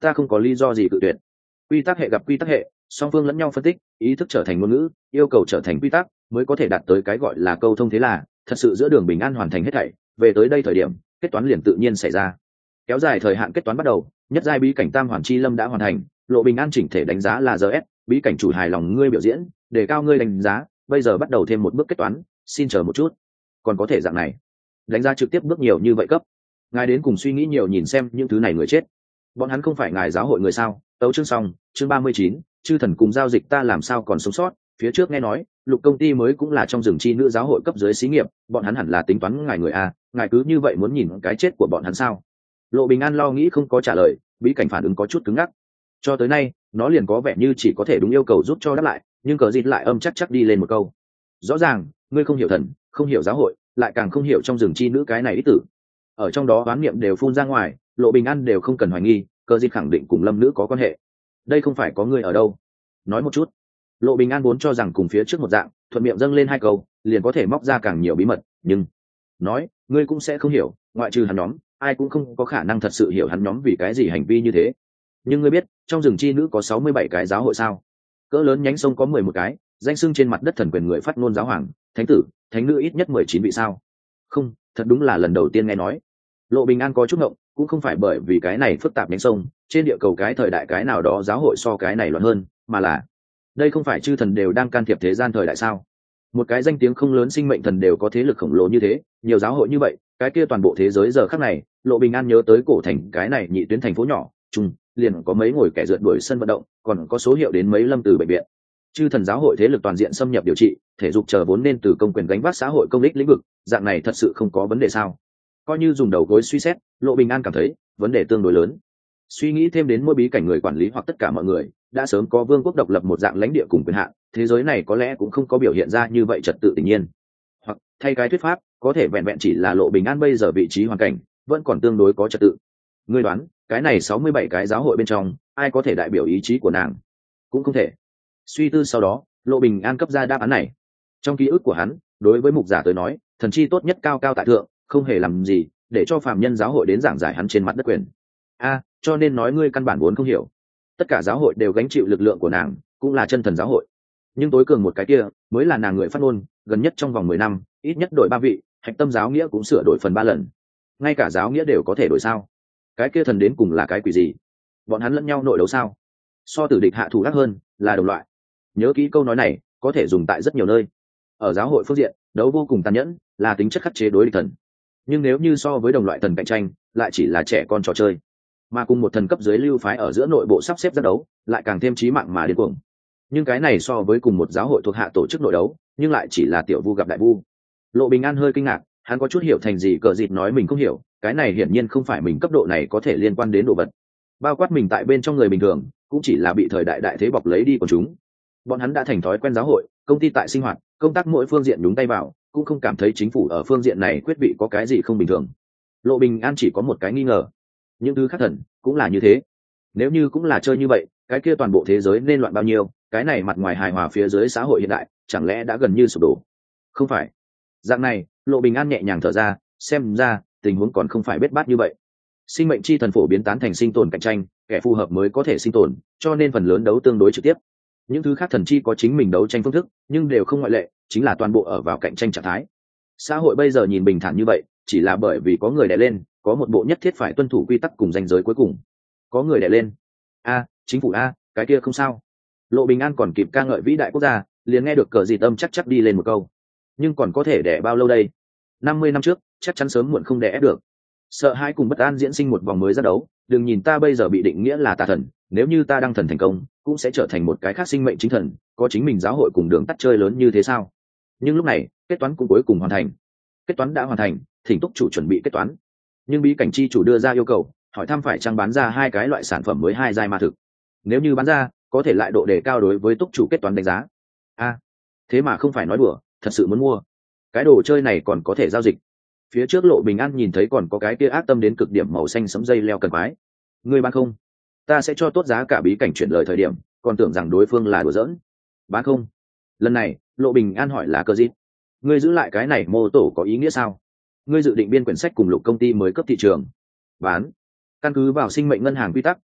Speaker 1: ta không có lý do gì cự tuyệt. Quy tắc hệ gặp quy tắc hệ, song phương lẫn nhau phân tích, ý thức trở thành ngôn ngữ, yêu cầu trở thành quy tắc, mới có thể đạt tới cái gọi là câu thông. Thế là thật sự giữa đường bình an hoàn thành hết thảy, về tới đây thời điểm kết toán liền tự nhiên xảy ra. Kéo dài thời hạn kết toán bắt đầu, nhất giai bí cảnh tam hoàn chi lâm đã hoàn thành, Lộ Bình An chỉnh thể đánh giá là giờ S, bí cảnh chủ hài lòng ngươi biểu diễn, để cao ngươi đánh giá, bây giờ bắt đầu thêm một bước kết toán, xin chờ một chút. Còn có thể dạng này, đánh giá trực tiếp bước nhiều như vậy cấp. Ngài đến cùng suy nghĩ nhiều nhìn xem những thứ này người chết. Bọn hắn không phải ngài giáo hội người sao? Tấu chương xong, chương ba mươi chín, chư thần cùng giao dịch ta làm sao còn sống sót. Phía trước nghe nói, Lục công ty mới cũng là trong rừng chi nữ giáo hội cấp dưới xí nghiệp, bọn hắn hẳn là tính toán ngài người a, ngài cứ như vậy muốn nhìn cái chết của bọn hắn sao? Lộ Bình An lo nghĩ không có trả lời, bí cảnh phản ứng có chút cứng ngắc. Cho tới nay, nó liền có vẻ như chỉ có thể đúng yêu cầu giúp cho đáp lại, nhưng cờ dịt lại âm chắc chắc đi lên một câu. Rõ ràng, ngươi không hiểu thần, không hiểu giáo hội, lại càng không hiểu trong rừng chi nữ cái này ý tử. Ở trong đó đoán niệm đều phun ra ngoài, Lộ Bình An đều không cần hoài nghi, cờ dịt khẳng định cùng lâm nữ có quan hệ. Đây không phải có ngươi ở đâu? Nói một chút. Lộ Bình An vốn cho rằng cùng phía trước một dạng, thuận miệng dâng lên hai câu, liền có thể móc ra càng nhiều bí mật, nhưng nói, ngươi cũng sẽ không hiểu, ngoại trừ hắn nhóm, ai cũng không có khả năng thật sự hiểu hắn nhóm vì cái gì hành vi như thế. Nhưng ngươi biết, trong rừng chi nữ có sáu mươi bảy cái giáo hội sao? Cỡ lớn nhánh sông có mười một cái, danh xưng trên mặt đất thần quyền người phát ngôn giáo hoàng, thánh tử, thánh nữ ít nhất mười chín vị sao? Không, thật đúng là lần đầu tiên nghe nói. Lộ Bình An có chút ngộng, cũng không phải bởi vì cái này phức tạp nhánh sông, trên địa cầu cái thời đại cái nào đó giáo hội so cái này loạn hơn, mà là đây không phải chư thần đều đang can thiệp thế gian thời đại sao? Một cái danh tiếng không lớn sinh mệnh thần đều có thế lực khổng lồ như thế, nhiều giáo hội như vậy, cái kia toàn bộ thế giới giờ khắc này, Lộ Bình An nhớ tới cổ thành cái này nhị tuyến thành phố nhỏ, chung liền có mấy ngồi kẻ rượt đuổi sân vận động, còn có số hiệu đến mấy lâm từ bệnh viện. Chư thần giáo hội thế lực toàn diện xâm nhập điều trị, thể dục chờ vốn nên từ công quyền gánh vác xã hội công ích lĩnh vực, dạng này thật sự không có vấn đề sao? Coi như dùng đầu gối suy xét, Lộ Bình An cảm thấy vấn đề tương đối lớn. Suy nghĩ thêm đến mỗi bí cảnh người quản lý hoặc tất cả mọi người đã sớm có vương quốc độc lập một dạng lãnh địa cùng quyền hạn, thế giới này có lẽ cũng không có biểu hiện ra như vậy trật tự tự nhiên. Hoặc thay cái thuyết pháp, có thể vẹn vẹn chỉ là Lộ Bình An bây giờ vị trí hoàn cảnh vẫn còn tương đối có trật tự. Ngươi đoán, cái này sáu mươi bảy cái giáo hội bên trong, ai có thể đại biểu ý chí của nàng? Cũng không thể. Suy tư sau đó, Lộ Bình An cấp ra đáp án này. Trong ký ức của hắn, đối với mục giả tới nói, thần chi tốt nhất cao cao tại thượng, không hề làm gì để cho phàm nhân giáo hội đến giảng giải hắn trên mặt đất quyền. A, cho nên nói ngươi căn bản vốn không hiểu. Tất cả giáo hội đều gánh chịu lực lượng của nàng, cũng là chân thần giáo hội. Nhưng tối cường một cái kia, mới là nàng người phát ngôn, gần nhất trong vòng mười năm, ít nhất đổi ba vị, hạch tâm giáo nghĩa cũng sửa đổi phần ba lần. Ngay cả giáo nghĩa đều có thể đổi sao? Cái kia thần đến cùng là cái quỷ gì? Bọn hắn lẫn nhau nội đấu sao? So tử địch hạ thủ gác hơn, là đồng loại. Nhớ kỹ câu nói này, có thể dùng tại rất nhiều nơi. Ở giáo hội phương diện, đấu vô cùng tàn nhẫn, là tính chất khắc chế đối địch thần. Nhưng nếu như so với đồng loại thần cạnh tranh, lại chỉ là trẻ con trò chơi. Mà cùng một thần cấp dưới lưu phái ở giữa nội bộ sắp xếp ra đấu, lại càng thêm chí mạng mà điên cuồng. Nhưng cái này so với cùng một giáo hội thuộc hạ tổ chức nội đấu, nhưng lại chỉ là tiểu vu gặp đại vu. Lộ Bình An hơi kinh ngạc, hắn có chút hiểu thành gì cờ dịt nói mình không hiểu, cái này hiển nhiên không phải mình cấp độ này có thể liên quan đến đồ vật. Bao quát mình tại bên trong người bình thường, cũng chỉ là bị thời đại đại thế bọc lấy đi của chúng. Bọn hắn đã thành thói quen giáo hội, công ty tại sinh hoạt, công tác mỗi phương diện đúng tay vào, cũng không cảm thấy chính phủ ở phương diện này quyết bị có cái gì không bình thường. Lộ Bình An chỉ có một cái nghi ngờ, những thứ khác thần cũng là như thế. Nếu như cũng là chơi như vậy, cái kia toàn bộ thế giới nên loạn bao nhiêu, cái này mặt ngoài hài hòa phía dưới xã hội hiện đại chẳng lẽ đã gần như sụp đổ? Không phải dạng này. Lộ Bình An nhẹ nhàng thở ra, xem ra tình huống còn không phải bết bát như vậy. Sinh mệnh chi thần phổ biến tán thành sinh tồn cạnh tranh, kẻ phù hợp mới có thể sinh tồn, cho nên phần lớn đấu tương đối trực tiếp. Những thứ khác thần chi có chính mình đấu tranh phương thức, nhưng đều không ngoại lệ, chính là toàn bộ ở vào cạnh tranh trạng thái. Xã hội bây giờ nhìn bình thản như vậy, chỉ là bởi vì có người đè lên, có một bộ nhất thiết phải tuân thủ quy tắc cùng ranh giới cuối cùng. Có người đè lên. A, chính phủ a, cái kia không sao. Lộ Bình An còn kịp ca ngợi vĩ đại quốc gia, liền nghe được cờ gì tâm chắc chắc đi lên một câu. Nhưng còn có thể đè bao lâu đây? năm mươi năm trước, chắc chắn sớm muộn không đè ép được. Sợ hãi cùng bất an diễn sinh một vòng mới ra đấu, đừng nhìn ta bây giờ bị định nghĩa là tà thần, nếu như ta đăng thần thành công, cũng sẽ trở thành một cái khác sinh mệnh chính thần, có chính mình giáo hội cùng đường tắt chơi lớn như thế sao? Nhưng lúc này, kết toán cũng cuối cùng hoàn thành. Kết toán đã hoàn thành, thỉnh túc chủ chuẩn bị kết toán. Nhưng bí cảnh chi chủ đưa ra yêu cầu, hỏi thăm phải chăng bán ra hai cái loại sản phẩm mới hai giai ma thực. Nếu như bán ra, có thể lại độ đề cao đối với túc chủ kết toán đánh giá. A, à, thế mà không phải nói đùa, thật sự muốn mua. Cái đồ chơi này còn có thể giao dịch. Phía trước Lộ Bình An nhìn thấy còn có cái kia ác tâm đến cực điểm màu xanh sẫm dây leo cần quái. Ngươi bán không? Ta sẽ cho tốt giá cả bí cảnh chuyển lời thời điểm, còn tưởng rằng đối phương là đùa giỡn. Bán không? Lần này, Lộ Bình An hỏi là cơ gì? Ngươi giữ lại cái này mô tổ có ý nghĩa sao? Ngươi dự định biên quyển sách cùng Lục công ty mới cấp thị trường. Bán. Căn cứ vào sinh mệnh ngân hàng quy tắc,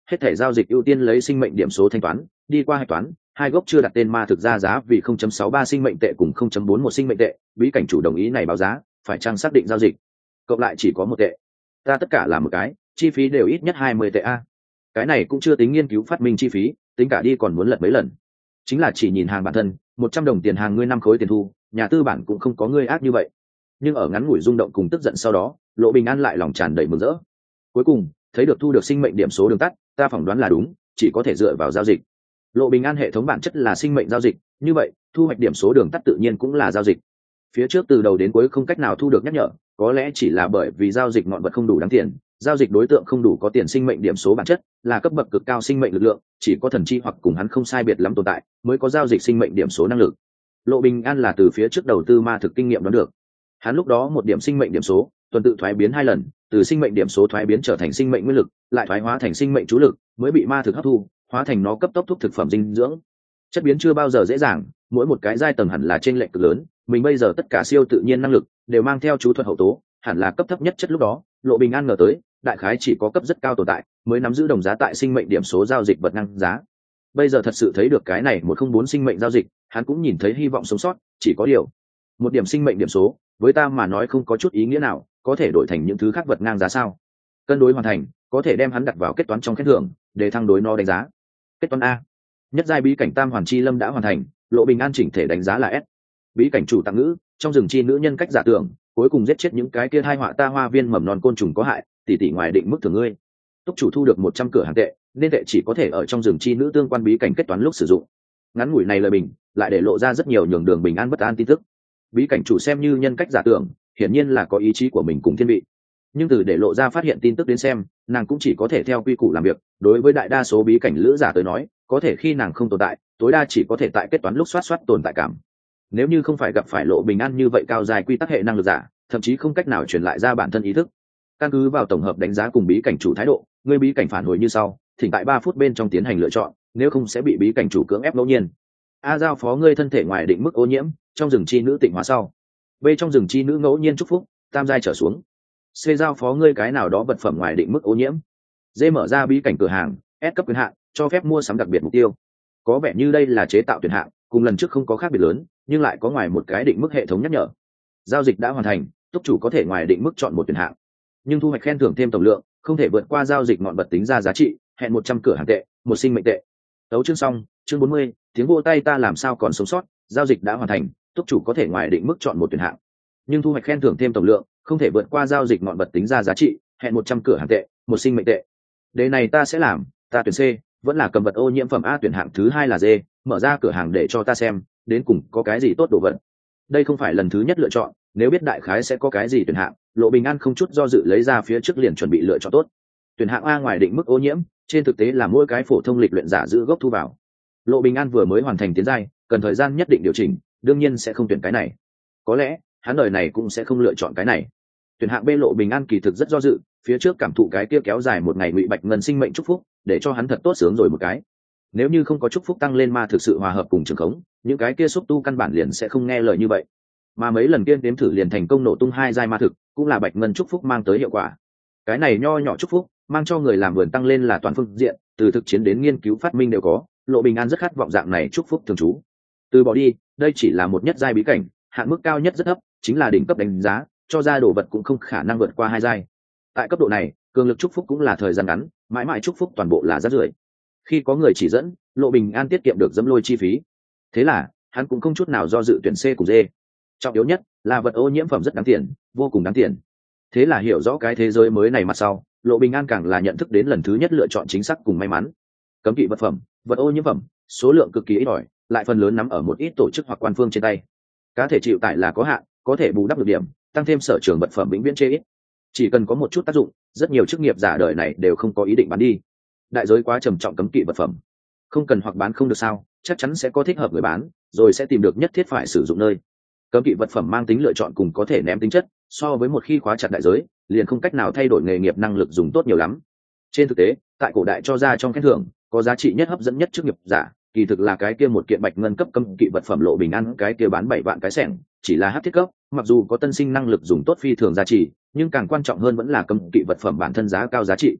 Speaker 1: hết thể giao dịch ưu tiên lấy sinh mệnh điểm số thanh toán, đi qua hạch toán, hai gốc chưa đặt tên ma thực ra giá vì không chấm sáu ba sinh mệnh tệ cùng không chấm bốn một sinh mệnh tệ, bí cảnh chủ đồng ý này báo giá, phải chăng xác định giao dịch. Cộng lại chỉ có một tệ. Ta tất cả là một cái, chi phí đều ít nhất hai mươi tệ a. Cái này cũng chưa tính nghiên cứu phát minh chi phí, tính cả đi còn muốn lật mấy lần. Chính là chỉ nhìn hàng bản thân, một trăm đồng tiền hàng ngươi năm khối tiền thu, nhà tư bản cũng không có ngươi ác như vậy. Nhưng ở ngắn ngủi rung động cùng tức giận sau đó, Lộ Bình An lại lòng tràn đầy mừng rỡ. Cuối cùng, thấy được thu được sinh mệnh điểm số đường tắt, ta phỏng đoán là đúng, chỉ có thể dựa vào giao dịch. Lộ Bình An hệ thống bản chất là sinh mệnh giao dịch, như vậy, thu hoạch điểm số đường tắt tự nhiên cũng là giao dịch. Phía trước từ đầu đến cuối không cách nào thu được nhắc nhở, có lẽ chỉ là bởi vì giao dịch ngọn vật không đủ đáng tiền, giao dịch đối tượng không đủ có tiền. Sinh mệnh điểm số bản chất là cấp bậc cực cao sinh mệnh lực lượng, chỉ có thần chi hoặc cùng hắn không sai biệt lắm tồn tại mới có giao dịch sinh mệnh điểm số năng lực. Lộ Bình An là từ phía trước đầu tư ma thực kinh nghiệm đoán được, hắn lúc đó một điểm sinh mệnh điểm số tuần tự thoái biến hai lần, từ sinh mệnh điểm số thoái biến trở thành sinh mệnh nguyên lực, lại thoái hóa thành sinh mệnh chú lực, mới bị ma thực hấp thu, hóa thành nó cấp tốc thúc thực phẩm dinh dưỡng. Chất biến chưa bao giờ dễ dàng, mỗi một cái giai tầng hẳn là trên lệch cực lớn, mình bây giờ tất cả siêu tự nhiên năng lực đều mang theo chú thuật hậu tố, hẳn là cấp thấp nhất chất lúc đó. Lộ Bình An ngờ tới, đại khái chỉ có cấp rất cao tồn tại mới nắm giữ đồng giá tại sinh mệnh điểm số giao dịch vật năng giá. Bây giờ thật sự thấy được cái này một không bốn sinh mệnh giao dịch, hắn cũng nhìn thấy hy vọng sống sót. Chỉ có điều, một điểm sinh mệnh điểm số với ta mà nói không có chút ý nghĩa nào, có thể đổi thành những thứ khác vật ngang giá sao? Cân đối hoàn thành, có thể đem hắn đặt vào kết toán trong khen thưởng để thăng đối nó đánh giá. Kết toán a, nhất giai bí cảnh Tam Hoàn Chi Lâm đã hoàn thành, Lộ Bình An chỉnh thể đánh giá là S. Bí cảnh chủ tặng ngữ, trong rừng chi nữ nhân cách giả tưởng, cuối cùng giết chết những cái kia hai họa ta hoa viên mầm non côn trùng có hại, tỷ tỷ ngoài định mức thưởng ngươi. Túc chủ thu được một trăm cửa hàng tệ, nên tệ chỉ có thể ở trong rừng chi nữ tương quan bí cảnh kết toán lúc sử dụng. Ngắn ngủi này lời bình, lại để lộ ra rất nhiều nhường đường bình an bất an tin tức. Bí cảnh chủ xem như nhân cách giả tưởng, hiển nhiên là có ý chí của mình cùng thiên vị. Nhưng từ để lộ ra phát hiện tin tức đến xem, nàng cũng chỉ có thể theo quy củ làm việc. Đối với đại đa số bí cảnh lữ giả tới nói, có thể khi nàng không tồn tại, tối đa chỉ có thể tại kết toán lúc soát soát tồn tại cảm. Nếu như không phải gặp phải Lộ Bình An như vậy cao dài quy tắc hệ năng lực giả, thậm chí không cách nào truyền lại ra bản thân ý thức. Căn cứ vào tổng hợp đánh giá cùng bí cảnh chủ thái độ, người bí cảnh phản hồi như sau, thỉnh tại ba phút bên trong tiến hành lựa chọn, nếu không sẽ bị bí cảnh chủ cưỡng ép ngẫu nhiên. A giao phó ngươi thân thể ngoài định mức ô nhiễm, trong rừng chi nữ tịnh hóa sau. B trong rừng chi nữ ngẫu nhiên chúc phúc, tam giai trở xuống. C giao phó ngươi cái nào đó vật phẩm ngoài định mức ô nhiễm. D mở ra bí cảnh cửa hàng, S cấp quyền hạn, cho phép mua sắm đặc biệt mục tiêu. Có vẻ như đây là chế tạo tuyển hạng, cùng lần trước không có khác biệt lớn, nhưng lại có ngoài một cái định mức hệ thống nhắc nhở. Giao dịch đã hoàn thành, túc chủ có thể ngoài định mức chọn một tuyển hạng, nhưng thu hoạch khen thưởng thêm tổng lượng không thể vượt qua giao dịch ngọn vật tính ra giá trị, hẹn một trăm cửa hàng tệ, một sinh mệnh tệ. Tấu chương xong, chương bốn mươi, tiếng vỗ tay ta làm sao còn sống sót. Giao dịch đã hoàn thành, túc chủ có thể ngoài định mức chọn một tuyển hạng, nhưng thu hoạch khen thưởng thêm tổng lượng không thể vượt qua giao dịch ngọn vật tính ra giá trị, hẹn một trăm cửa hàng tệ, một sinh mệnh tệ. Đề này ta sẽ làm, ta tuyển C, vẫn là cầm vật ô nhiễm phẩm A. Tuyển hạng thứ hai là D, mở ra cửa hàng để cho ta xem, đến cùng có cái gì tốt đồ vật. Đây không phải lần thứ nhất lựa chọn, nếu biết đại khái sẽ có cái gì tuyển hạng, Lộ Bình An không chút do dự lấy ra phía trước liền chuẩn bị lựa chọn tốt. Tuyển hạng A ngoài định mức ô nhiễm, trên thực tế là mỗi cái phổ thông lịch luyện giả giữ gốc thu vào. Lộ Bình An vừa mới hoàn thành tiến giai, cần thời gian nhất định điều chỉnh, đương nhiên sẽ không tuyển cái này. Có lẽ hắn đời này cũng sẽ không lựa chọn cái này. Tuyển hạng B Lộ Bình An kỳ thực rất do dự, phía trước cảm thụ cái kia kéo dài một ngày ngụy bạch ngân sinh mệnh chúc phúc, để cho hắn thật tốt sướng rồi một cái. Nếu như không có chúc phúc tăng lên ma thực sự hòa hợp cùng trường khống, những cái kia xúc tu căn bản liền sẽ không nghe lời như vậy. Mà mấy lần tiên đếm thử liền thành công nổ tung hai giai ma thực, cũng là bạch ngân chúc phúc mang tới hiệu quả. Cái này nho nhỏ chúc phúc, mang cho người làm vườn tăng lên là toàn phương diện, từ thực chiến đến nghiên cứu phát minh đều có. Lộ Bình An rất khát vọng dạng này chúc phúc thường trú. Từ bỏ đi, đây chỉ là một nhất giai bí cảnh, hạn mức cao nhất rất thấp, chính là đỉnh cấp đánh giá, cho ra đồ vật cũng không khả năng vượt qua hai giai. Tại cấp độ này, cường lực chúc phúc cũng là thời gian ngắn, mãi mãi chúc phúc toàn bộ là rác rưởi. Khi có người chỉ dẫn, Lộ Bình An tiết kiệm được dẫm lôi chi phí. Thế là, hắn cũng không chút nào do dự tuyển C cùng D. Trọng yếu nhất là vật ô nhiễm phẩm rất đáng tiền, vô cùng đáng tiền. Thế là hiểu rõ cái thế giới mới này mặt sau, Lộ Bình An càng là nhận thức đến lần thứ nhất lựa chọn chính xác cùng may mắn. Cấm kỵ vật phẩm, vật ô nhiễm phẩm, số lượng cực kỳ ít ỏi, lại phần lớn nắm ở một ít tổ chức hoặc quan phương trên tay. Cá thể chịu tải là có hạn, có thể bù đắp được điểm, tăng thêm sở trường vật phẩm vĩnh viễn chê ít. Chỉ cần có một chút tác dụng, rất nhiều chức nghiệp giả đời này đều không có ý định bán đi. Đại giới quá trầm trọng cấm kỵ vật phẩm, không cần hoặc bán không được sao, chắc chắn sẽ có thích hợp người bán, rồi sẽ tìm được nhất thiết phải sử dụng nơi. Cấm kỵ vật phẩm mang tính lựa chọn cùng có thể ném tính chất, so với một khi khóa chặt đại giới, liền không cách nào thay đổi nghề nghiệp năng lực dùng tốt nhiều lắm. Trên thực tế, tại cổ đại cho ra trong khen thưởng, có giá trị nhất hấp dẫn nhất chức nghiệp giả, kỳ thực là cái kia một kiện bạch ngân cấp cấm kỵ vật phẩm Lộ Bình An cái kia bán bảy vạn cái xẻng, chỉ là hấp thiết cấp, mặc dù có tân sinh năng lực dùng tốt phi thường giá trị, nhưng càng quan trọng hơn vẫn là cấm kỵ vật phẩm bản thân giá cao giá trị.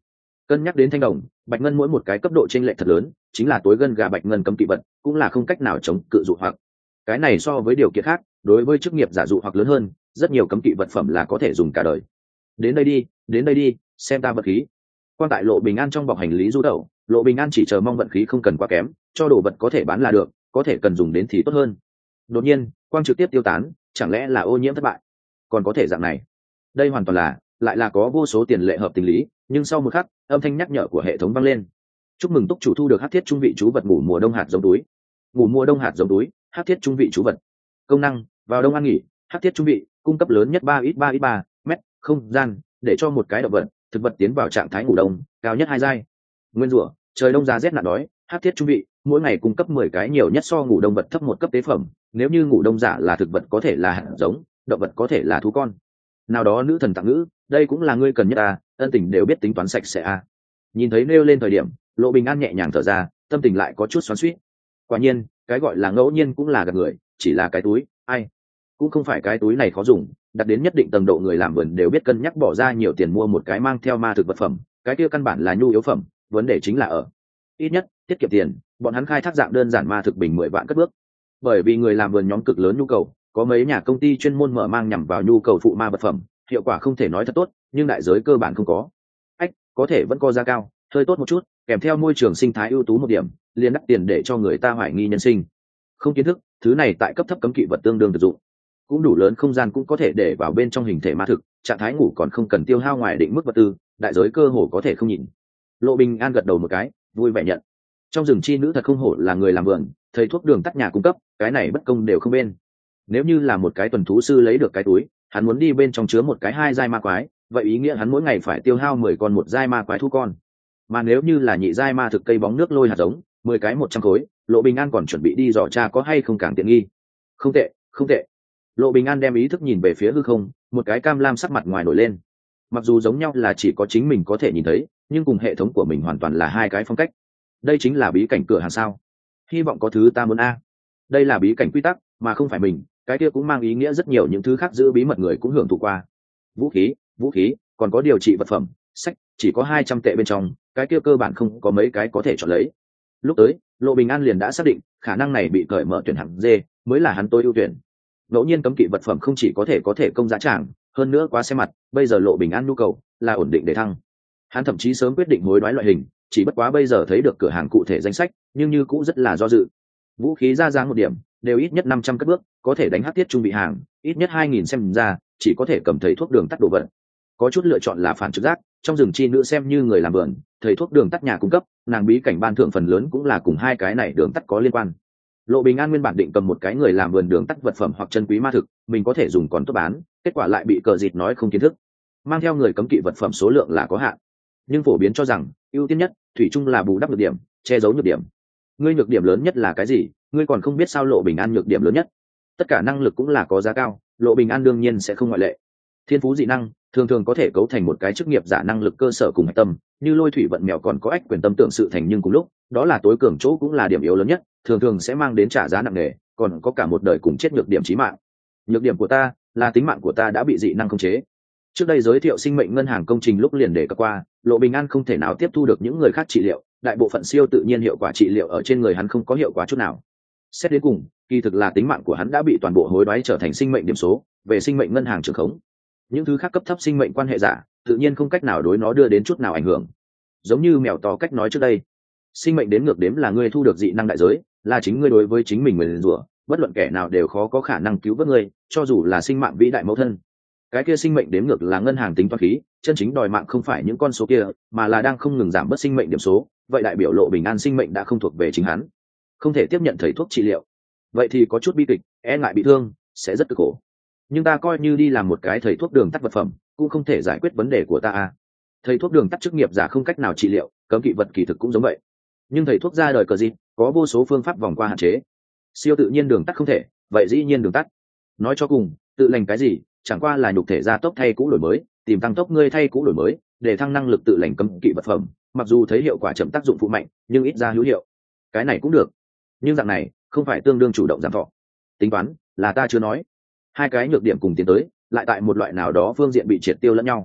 Speaker 1: Cân nhắc đến thanh đồng, bạch ngân mỗi một cái cấp độ chênh lệch thật lớn, chính là tối gân gà bạch ngân cấm kỵ vật, cũng là không cách nào chống cự dụ hoặc. Cái này so với điều kiện khác, đối với chức nghiệp giả dụ hoặc lớn hơn, rất nhiều cấm kỵ vật phẩm là có thể dùng cả đời. Đến đây đi, đến đây đi, xem ta vật khí. Quan tại Lộ Bình An trong bọc hành lý du đậu, Lộ Bình An chỉ chờ mong vận khí không cần quá kém, cho đồ vật có thể bán là được, có thể cần dùng đến thì tốt hơn. Đột nhiên, quang trực tiếp tiêu tán, chẳng lẽ là ô nhiễm thất bại? Còn có thể dạng này? Đây hoàn toàn là, lại là có vô số tiền lệ hợp tình lý, nhưng sau một khắc, âm thanh nhắc nhở của hệ thống vang lên. Chúc mừng túc chủ thu được hắc thiết trung vị chú vật ngủ mùa đông hạt giống túi. Ngủ mùa đông hạt giống túi, hắc thiết trung vị chú vật. Công năng: vào đông ăn nghỉ, hắc thiết trung vị, cung cấp lớn nhất ba ít ba ít ba mét không gian, để cho một cái động vật, thực vật tiến vào trạng thái ngủ đông, cao nhất hai giai. Nguyên rủa: trời đông giá rét nạn đói, hắc thiết trung vị, mỗi ngày cung cấp mười cái nhiều nhất so ngủ đông vật thấp một cấp tế phẩm, nếu như ngủ đông giả là thực vật có thể là hạt giống, động vật có thể là thú con. Nào đó nữ thần tặng ngữ, đây cũng là ngươi cần nhất à, ân tình đều biết tính toán sạch sẽ à. Nhìn thấy nêu lên thời điểm, Lộ Bình An nhẹ nhàng thở ra, tâm tình lại có chút xoắn xuýt. Quả nhiên, cái gọi là ngẫu nhiên cũng là gạt người, chỉ là cái túi, ai cũng không phải cái túi này khó dùng, đặt đến nhất định tầng độ người làm vườn đều biết cân nhắc bỏ ra nhiều tiền mua một cái mang theo ma thực vật phẩm, cái kia căn bản là nhu yếu phẩm, vấn đề chính là ở ít nhất tiết kiệm tiền, bọn hắn khai thác dạng đơn giản ma thực bình mười vạn cất bước. Bởi vì người làm vườn nhóm cực lớn nhu cầu, có mấy nhà công ty chuyên môn mở mang nhằm vào nhu cầu phụ ma vật phẩm, hiệu quả không thể nói thật tốt, nhưng đại giới cơ bản không có. Ách, có thể vẫn có giá cao, hơi tốt một chút, kèm theo môi trường sinh thái ưu tú một điểm, liền đắt tiền để cho người ta hoài nghi nhân sinh. Không kiến thức, thứ này tại cấp thấp cấm kỵ vật tương đương thực dụng, cũng đủ lớn không gian cũng có thể để vào bên trong hình thể ma thực, trạng thái ngủ còn không cần tiêu hao ngoài định mức vật tư, đại giới cơ hồ có thể không nhìn. Lộ Bình An gật đầu một cái, vui vẻ nhận. Trong rừng chi nữ thật không hổ là người làm vườn, thầy thuốc đường tắt nhà cung cấp, cái này bất công đều không bên. Nếu như là một cái tuần thú sư lấy được cái túi, hắn muốn đi bên trong chứa một cái hai giai ma quái, vậy ý nghĩa hắn mỗi ngày phải tiêu hao mười con một giai ma quái thu con. Mà nếu như là nhị giai ma thực cây bóng nước lôi hạt giống, mười cái một trăm khối, Lộ Bình An còn chuẩn bị đi dò tra có hay không càng tiện nghi. Không tệ, không tệ. Lộ Bình An đem ý thức nhìn về phía hư không, một cái cam lam sắc mặt ngoài nổi lên. Mặc dù giống nhau là chỉ có chính mình có thể nhìn thấy, nhưng cùng hệ thống của mình hoàn toàn là hai cái phong cách. Đây chính là bí cảnh cửa hàng sao? Hy vọng có thứ ta muốn a. Đây là bí cảnh quy tắc, mà không phải mình, cái kia cũng mang ý nghĩa rất nhiều những thứ khác giữ bí mật người cũng hưởng thụ qua. Vũ khí, vũ khí, còn có điều trị vật phẩm, sách, chỉ có hai trăm tệ bên trong, cái kia cơ bản không có mấy cái có thể chọn lấy. Lúc tới, Lộ Bình An liền đã xác định, khả năng này bị cởi mở tuyển hạng D, mới là hắn tôi ưu tuyển. Ngẫu nhiên cấm kỵ vật phẩm không chỉ có thể có thể công giá tràng, hơn nữa quá xem mặt, bây giờ Lộ Bình An nhu cầu là ổn định để thăng. Hắn thậm chí sớm quyết định hối đoái loại hình, chỉ bất quá bây giờ thấy được cửa hàng cụ thể danh sách, nhưng như cũng rất là do dự. Vũ khí ra dáng một điểm, đều ít nhất năm trăm cất bước, có thể đánh hắc thiết trung bị hàng, ít nhất hai nghìn xem ra, chỉ có thể cầm thầy thuốc đường tắt đồ vật. Có chút lựa chọn là phản trực giác, trong rừng chi nữ xem như người làm vườn, thầy thuốc đường tắt nhà cung cấp, nàng bí cảnh ban thưởng phần lớn cũng là cùng hai cái này đường tắt có liên quan. Lộ Bình An nguyên bản định cầm một cái người làm vườn đường tắt vật phẩm hoặc chân quý ma thực, mình có thể dùng còn tốt bán, kết quả lại bị cờ dịt nói không kiến thức. Mang theo người cấm kỵ vật phẩm số lượng là có hạn, nhưng phổ biến cho rằng ưu tiên nhất thủy chung là bù đắp nhược điểm, che giấu nhược điểm. Ngươi nhược điểm lớn nhất là cái gì? Ngươi còn không biết sao? Lộ Bình An nhược điểm lớn nhất, tất cả năng lực cũng là có giá cao, Lộ Bình An đương nhiên sẽ không ngoại lệ. Thiên phú dị năng thường thường có thể cấu thành một cái chức nghiệp giả năng lực cơ sở cùng hạch tâm, như lôi thủy vận mèo còn có ách quyền tâm tưởng sự thành, nhưng cùng lúc đó là tối cường chỗ cũng là điểm yếu lớn nhất, thường thường sẽ mang đến trả giá nặng nề, còn có cả một đời cùng chết nhược điểm chí mạng. Nhược điểm của ta là tính mạng của ta đã bị dị năng khống chế. Trước đây giới thiệu sinh mệnh ngân hàng công trình lúc liền đề cập qua, Lộ Bình An không thể nào tiếp thu được những người khác trị liệu, đại bộ phận siêu tự nhiên hiệu quả trị liệu ở trên người hắn không có hiệu quả chút nào. Xét đến cùng, kỳ thực là tính mạng của hắn đã bị toàn bộ hối đoái trở thành sinh mệnh điểm số, về sinh mệnh ngân hàng trường khống. Những thứ khác cấp thấp sinh mệnh quan hệ giả, tự nhiên không cách nào đối nó đưa đến chút nào ảnh hưởng. Giống như mèo to cách nói trước đây, sinh mệnh đến ngược đếm là ngươi thu được dị năng đại giới, là chính ngươi đối với chính mình nguyền rủa, bất luận kẻ nào đều khó có khả năng cứu vớt ngươi, cho dù là sinh mạng vĩ đại mẫu thân. Cái kia sinh mệnh đếm ngược là ngân hàng tính toán khí, chân chính đòi mạng không phải những con số kia, mà là đang không ngừng giảm bớt sinh mệnh điểm số, vậy đại biểu Lộ Bình An sinh mệnh đã không thuộc về chính hắn, không thể tiếp nhận thầy thuốc trị liệu, vậy thì có chút bi kịch, e ngại bị thương, sẽ rất cực khổ. Nhưng ta coi như đi làm một cái thầy thuốc đường tắt vật phẩm, cũng không thể giải quyết vấn đề của ta à. Thầy thuốc đường tắt chức nghiệp giả không cách nào trị liệu, cấm kỵ vật kỳ thực cũng giống vậy. Nhưng thầy thuốc ra đời cờ gì, có vô số phương pháp vòng qua hạn chế. Siêu tự nhiên đường tắt không thể, vậy dĩ nhiên đường tắt. Nói cho cùng, tự lành cái gì, chẳng qua là nhục thể gia tốc thay cũ đổi mới, tìm tăng tốc ngươi thay cũ đổi mới, để thăng năng lực tự lành cấm kỵ vật phẩm, mặc dù thấy hiệu quả chậm tác dụng phụ mạnh, nhưng ít ra hữu hiệu. Cái này cũng được. Nhưng dạng này, không phải tương đương chủ động giảm thọ. Tính toán, là ta chưa nói. Hai cái nhược điểm cùng tiến tới, lại tại một loại nào đó phương diện bị triệt tiêu lẫn nhau.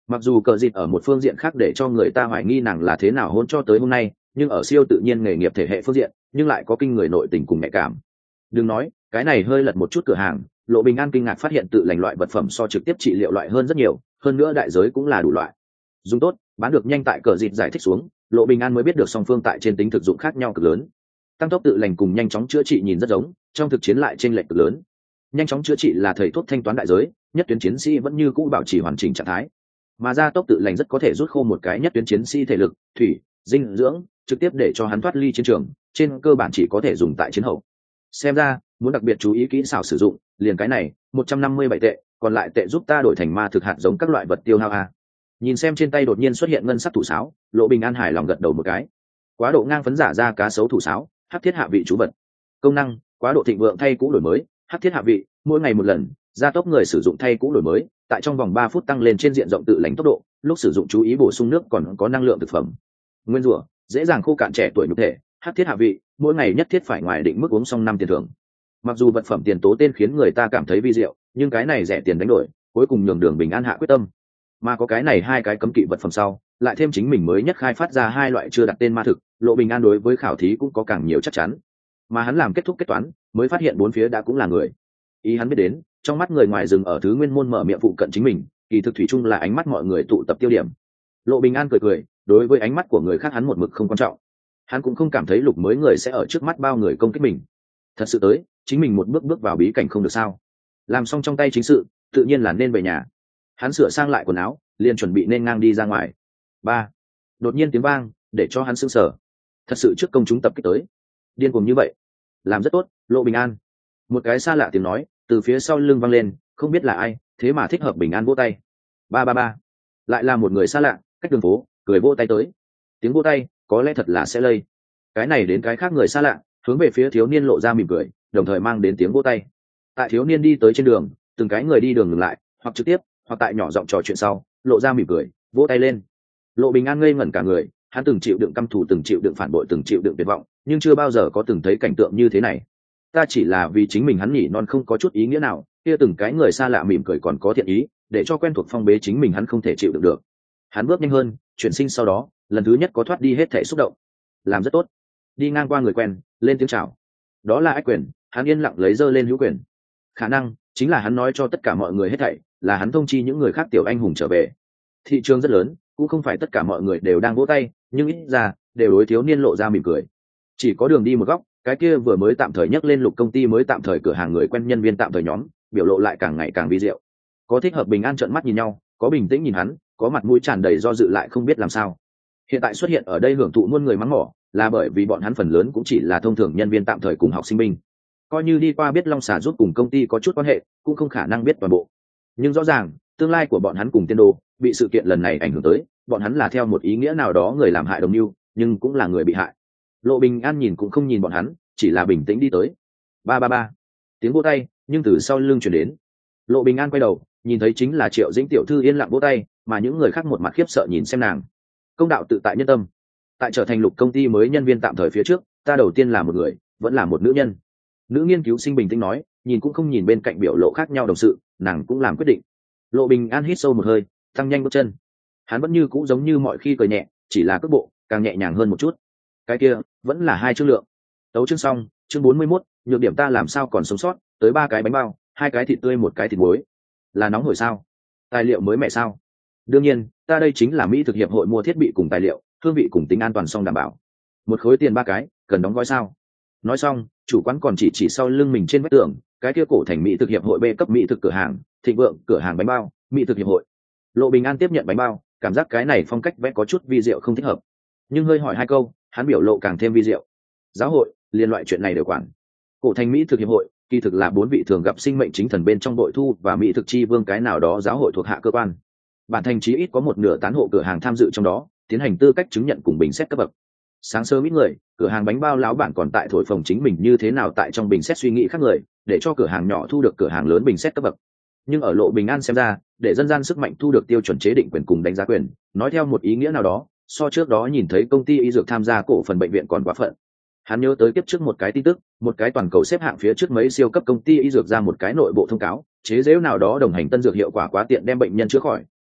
Speaker 1: Mặc dù cờ dịt ở một phương diện khác để cho người ta hoài nghi nàng là thế nào hôn cho tới hôm nay, nhưng ở siêu tự nhiên nghề nghiệp thể hệ phương diện nhưng lại có kinh người nội tình cùng nhạy cảm. Đừng nói cái này hơi lật một chút cửa hàng, Lộ Bình An kinh ngạc phát hiện tự lành loại vật phẩm so trực tiếp trị liệu loại hơn rất nhiều, hơn nữa đại giới cũng là đủ loại, dùng tốt bán được nhanh. Tại cờ dịt giải thích xuống, Lộ Bình An mới biết được song phương tại trên tính thực dụng khác nhau cực lớn. Tăng tốc tự lành cùng nhanh chóng chữa trị nhìn rất giống, trong thực chiến lại chênh lệch cực lớn. Nhanh chóng chữa trị là thầy thuốc thanh toán đại giới, nhất tuyến chiến sĩ vẫn như cũ bảo trì hoàn chỉnh trạng thái, mà gia tốc tự lành rất có thể rút khô một cái nhất tuyến chiến sĩ thể lực, thủy, dinh dưỡng, trực tiếp để cho hắn thoát ly chiến trường, trên cơ bản chỉ có thể dùng tại chiến hậu. Xem ra muốn đặc biệt chú ý kỹ xảo sử dụng, liền cái này một trăm năm mươi bảy tệ, còn lại tệ giúp ta đổi thành ma thực hạt giống các loại vật tiêu hao a. Nhìn xem trên tay đột nhiên xuất hiện ngân sắc thủ sáo, Lộ Bình An hài lòng gật đầu một cái. Quá độ ngang phấn giả ra cá sấu thủ sáo, hắc thiết hạ vị chú vật. Công năng: quá độ thịnh vượng thay cũ đổi mới, hắc thiết hạ vị, mỗi ngày một lần, gia tốc người sử dụng thay cũ đổi mới, tại trong vòng ba phút tăng lên trên diện rộng tự lành tốc độ, lúc sử dụng chú ý bổ sung nước còn có năng lượng thực phẩm. Nguyên rủa, dễ dàng khô cạn trẻ tuổi nhục thể, hắc thiết hạ vị, mỗi ngày nhất thiết phải ngoài định mức uống xong năm tiền thưởng. Mặc dù vật phẩm tiền tố tên khiến người ta cảm thấy vi diệu, nhưng cái này rẻ tiền đánh đổi, cuối cùng nhường Đường Bình An hạ quyết tâm. Mà có cái này hai cái cấm kỵ vật phẩm sau, lại thêm chính mình mới nhất khai phát ra hai loại chưa đặt tên ma thực, Lộ Bình An đối với khảo thí cũng có càng nhiều chắc chắn. Mà hắn làm kết thúc kết toán, mới phát hiện bốn phía đã cũng là người. Ý hắn biết đến, trong mắt người ngoài dừng ở thứ nguyên môn mở miệng phụ cận chính mình, kỳ thực thủy chung là ánh mắt mọi người tụ tập tiêu điểm. Lộ Bình An cười cười, đối với ánh mắt của người khác hắn một mực không quan trọng. Hắn cũng không cảm thấy lục mới người sẽ ở trước mắt bao người công kích mình. Thật sự tới, chính mình một bước bước vào bí cảnh không được sao? Làm xong trong tay chính sự, tự nhiên là nên về nhà. Hắn sửa sang lại quần áo, liền chuẩn bị nên ngang đi ra ngoài. Ba, đột nhiên tiếng vang để cho hắn sững sờ. Thật sự trước công chúng tập kích tới, điên cuồng như vậy, làm rất tốt, Lộ Bình An. Một cái xa lạ tiếng nói từ phía sau lưng vang lên, không biết là ai, thế mà thích hợp Bình An vỗ tay. Ba ba ba, lại là một người xa lạ, cách đường phố, cười vỗ tay tới. Tiếng vỗ tay có lẽ thật là sẽ lây. Cái này đến cái khác người xa lạ, hướng về phía thiếu niên lộ ra mỉm cười, đồng thời mang đến tiếng vỗ tay. Tại thiếu niên đi tới trên đường, từng cái người đi đường ngừng lại, hoặc trực tiếp, hoặc tại nhỏ giọng trò chuyện sau, lộ ra mỉm cười, vỗ tay lên. Lộ Bình An ngây ngẩn cả người, hắn từng chịu đựng căm thù, từng chịu đựng phản bội, từng chịu đựng tuyệt vọng, nhưng chưa bao giờ có từng thấy cảnh tượng như thế này. Ta chỉ là vì chính mình, hắn nhỉ non không có chút ý nghĩa nào, kia từng cái người xa lạ mỉm cười còn có thiện ý, để cho quen thuộc phong bế chính mình hắn không thể chịu đựng được. Hắn bước nhanh hơn, chuyển sinh sau đó, lần thứ nhất có thoát đi hết thảy xúc động. Làm rất tốt. Đi ngang qua người quen, lên tiếng chào. Đó là Ách Quyền, hắn yên lặng lấy giơ lên hữu quyền. Khả năng chính là hắn nói cho tất cả mọi người hết thảy, là hắn thông chi những người khác tiểu anh hùng trở về. Thị trường rất lớn, cũng không phải tất cả mọi người đều đang vỗ tay, nhưng ít ra đều đối thiếu niên lộ ra mỉm cười. Chỉ có đường đi một góc, cái kia vừa mới tạm thời nhắc lên lục công ty mới tạm thời cửa hàng người quen nhân viên tạm thời nhóm, biểu lộ lại càng ngày càng vi diệu. Có thích hợp Bình An trợn mắt nhìn nhau, có bình tĩnh nhìn hắn, có mặt mũi tràn đầy do dự lại không biết làm sao. Hiện tại xuất hiện ở đây hưởng thụ muôn người mắng mỏ, là bởi vì bọn hắn phần lớn cũng chỉ là thông thường nhân viên tạm thời cùng học sinh binh. Coi như đi qua biết Long Xà giúp cùng công ty có chút quan hệ, cũng không khả năng biết toàn bộ. Nhưng rõ ràng, tương lai của bọn hắn cùng Tiên Đô bị sự kiện lần này ảnh hưởng tới, bọn hắn là theo một ý nghĩa nào đó người làm hại đồng mưu, nhưng cũng là người bị hại. Lộ Bình An nhìn cũng không nhìn bọn hắn, chỉ là bình tĩnh đi tới. Ba ba ba, tiếng vỗ tay, nhưng từ sau lưng chuyển đến. Lộ Bình An quay đầu, nhìn thấy chính là Triệu Dĩnh tiểu thư yên lặng vỗ tay, mà những người khác một mặt khiếp sợ nhìn xem nàng. Công đạo tự tại nhân tâm. Tại trở thành lục công ty mới nhân viên tạm thời phía trước, ta đầu tiên là một người, vẫn là một nữ nhân. Nữ nghiên cứu sinh bình tĩnh nói, nhìn cũng không nhìn bên cạnh biểu lộ khác nhau đồng sự, nàng cũng làm quyết định. Lộ Bình An hít sâu một hơi, tăng nhanh bước chân. Hắn vẫn như cũ giống như mọi khi cười nhẹ, chỉ là cước bộ càng nhẹ nhàng hơn một chút. Cái kia vẫn là hai chương lượng. Tấu chương xong, chương bốn mươi mốt, nhược điểm ta làm sao còn sống sót, tới ba cái bánh bao, hai cái thịt tươi một cái thịt muối. Là nóng hổi sao? Tài liệu mới mẻ sao? Đương nhiên, ta đây chính là Mỹ thực hiệp hội mua thiết bị cùng tài liệu, hương vị cùng tính an toàn song đảm bảo. Một khối tiền ba cái, cần đóng gói sao? Nói xong, chủ quán còn chỉ chỉ sau lưng mình trên vách tường, cái kia cổ thành Mỹ thực hiệp hội B cấp Mỹ thực cửa hàng, Thịnh Vượng, cửa hàng bánh bao, Mỹ thực hiệp hội. Lộ Bình An tiếp nhận bánh bao, cảm giác cái này phong cách vẽ có chút vi diệu không thích hợp, nhưng hơi hỏi hai câu, hắn biểu lộ càng thêm vi diệu. Giáo hội liên loại chuyện này đều quản. Cổ thành Mỹ thực hiệp hội kỳ thực là bốn vị thường gặp sinh mệnh chính thần bên trong đội thu và Mỹ thực chi vương cái nào đó giáo hội thuộc hạ cơ quan. Bản thành chí ít có một nửa tán hộ cửa hàng tham dự trong đó, tiến hành tư cách chứng nhận cùng bình xét cấp bậc. Sáng sớm ít người, cửa hàng bánh bao lão bản còn tại thổi phồng chính mình như thế nào tại trong bình xét suy nghĩ khác người, để cho cửa hàng nhỏ thu được cửa hàng lớn bình xét cấp bậc. Nhưng ở Lộ Bình An xem ra, để dân gian sức mạnh thu được tiêu chuẩn chế định quyền cùng đánh giá quyền, nói theo một ý nghĩa nào đó, so trước đó nhìn thấy công ty y dược tham gia cổ phần bệnh viện còn quá phận. Hắn nhớ tới kiếp trước một cái tin tức, một cái toàn cầu xếp hạng phía trước mấy siêu cấp công ty y dược ra một cái nội bộ thông cáo, chế giễu nào đó đồng hành tân dược hiệu quả quá tiện đem bệnh nhân chữa khỏi,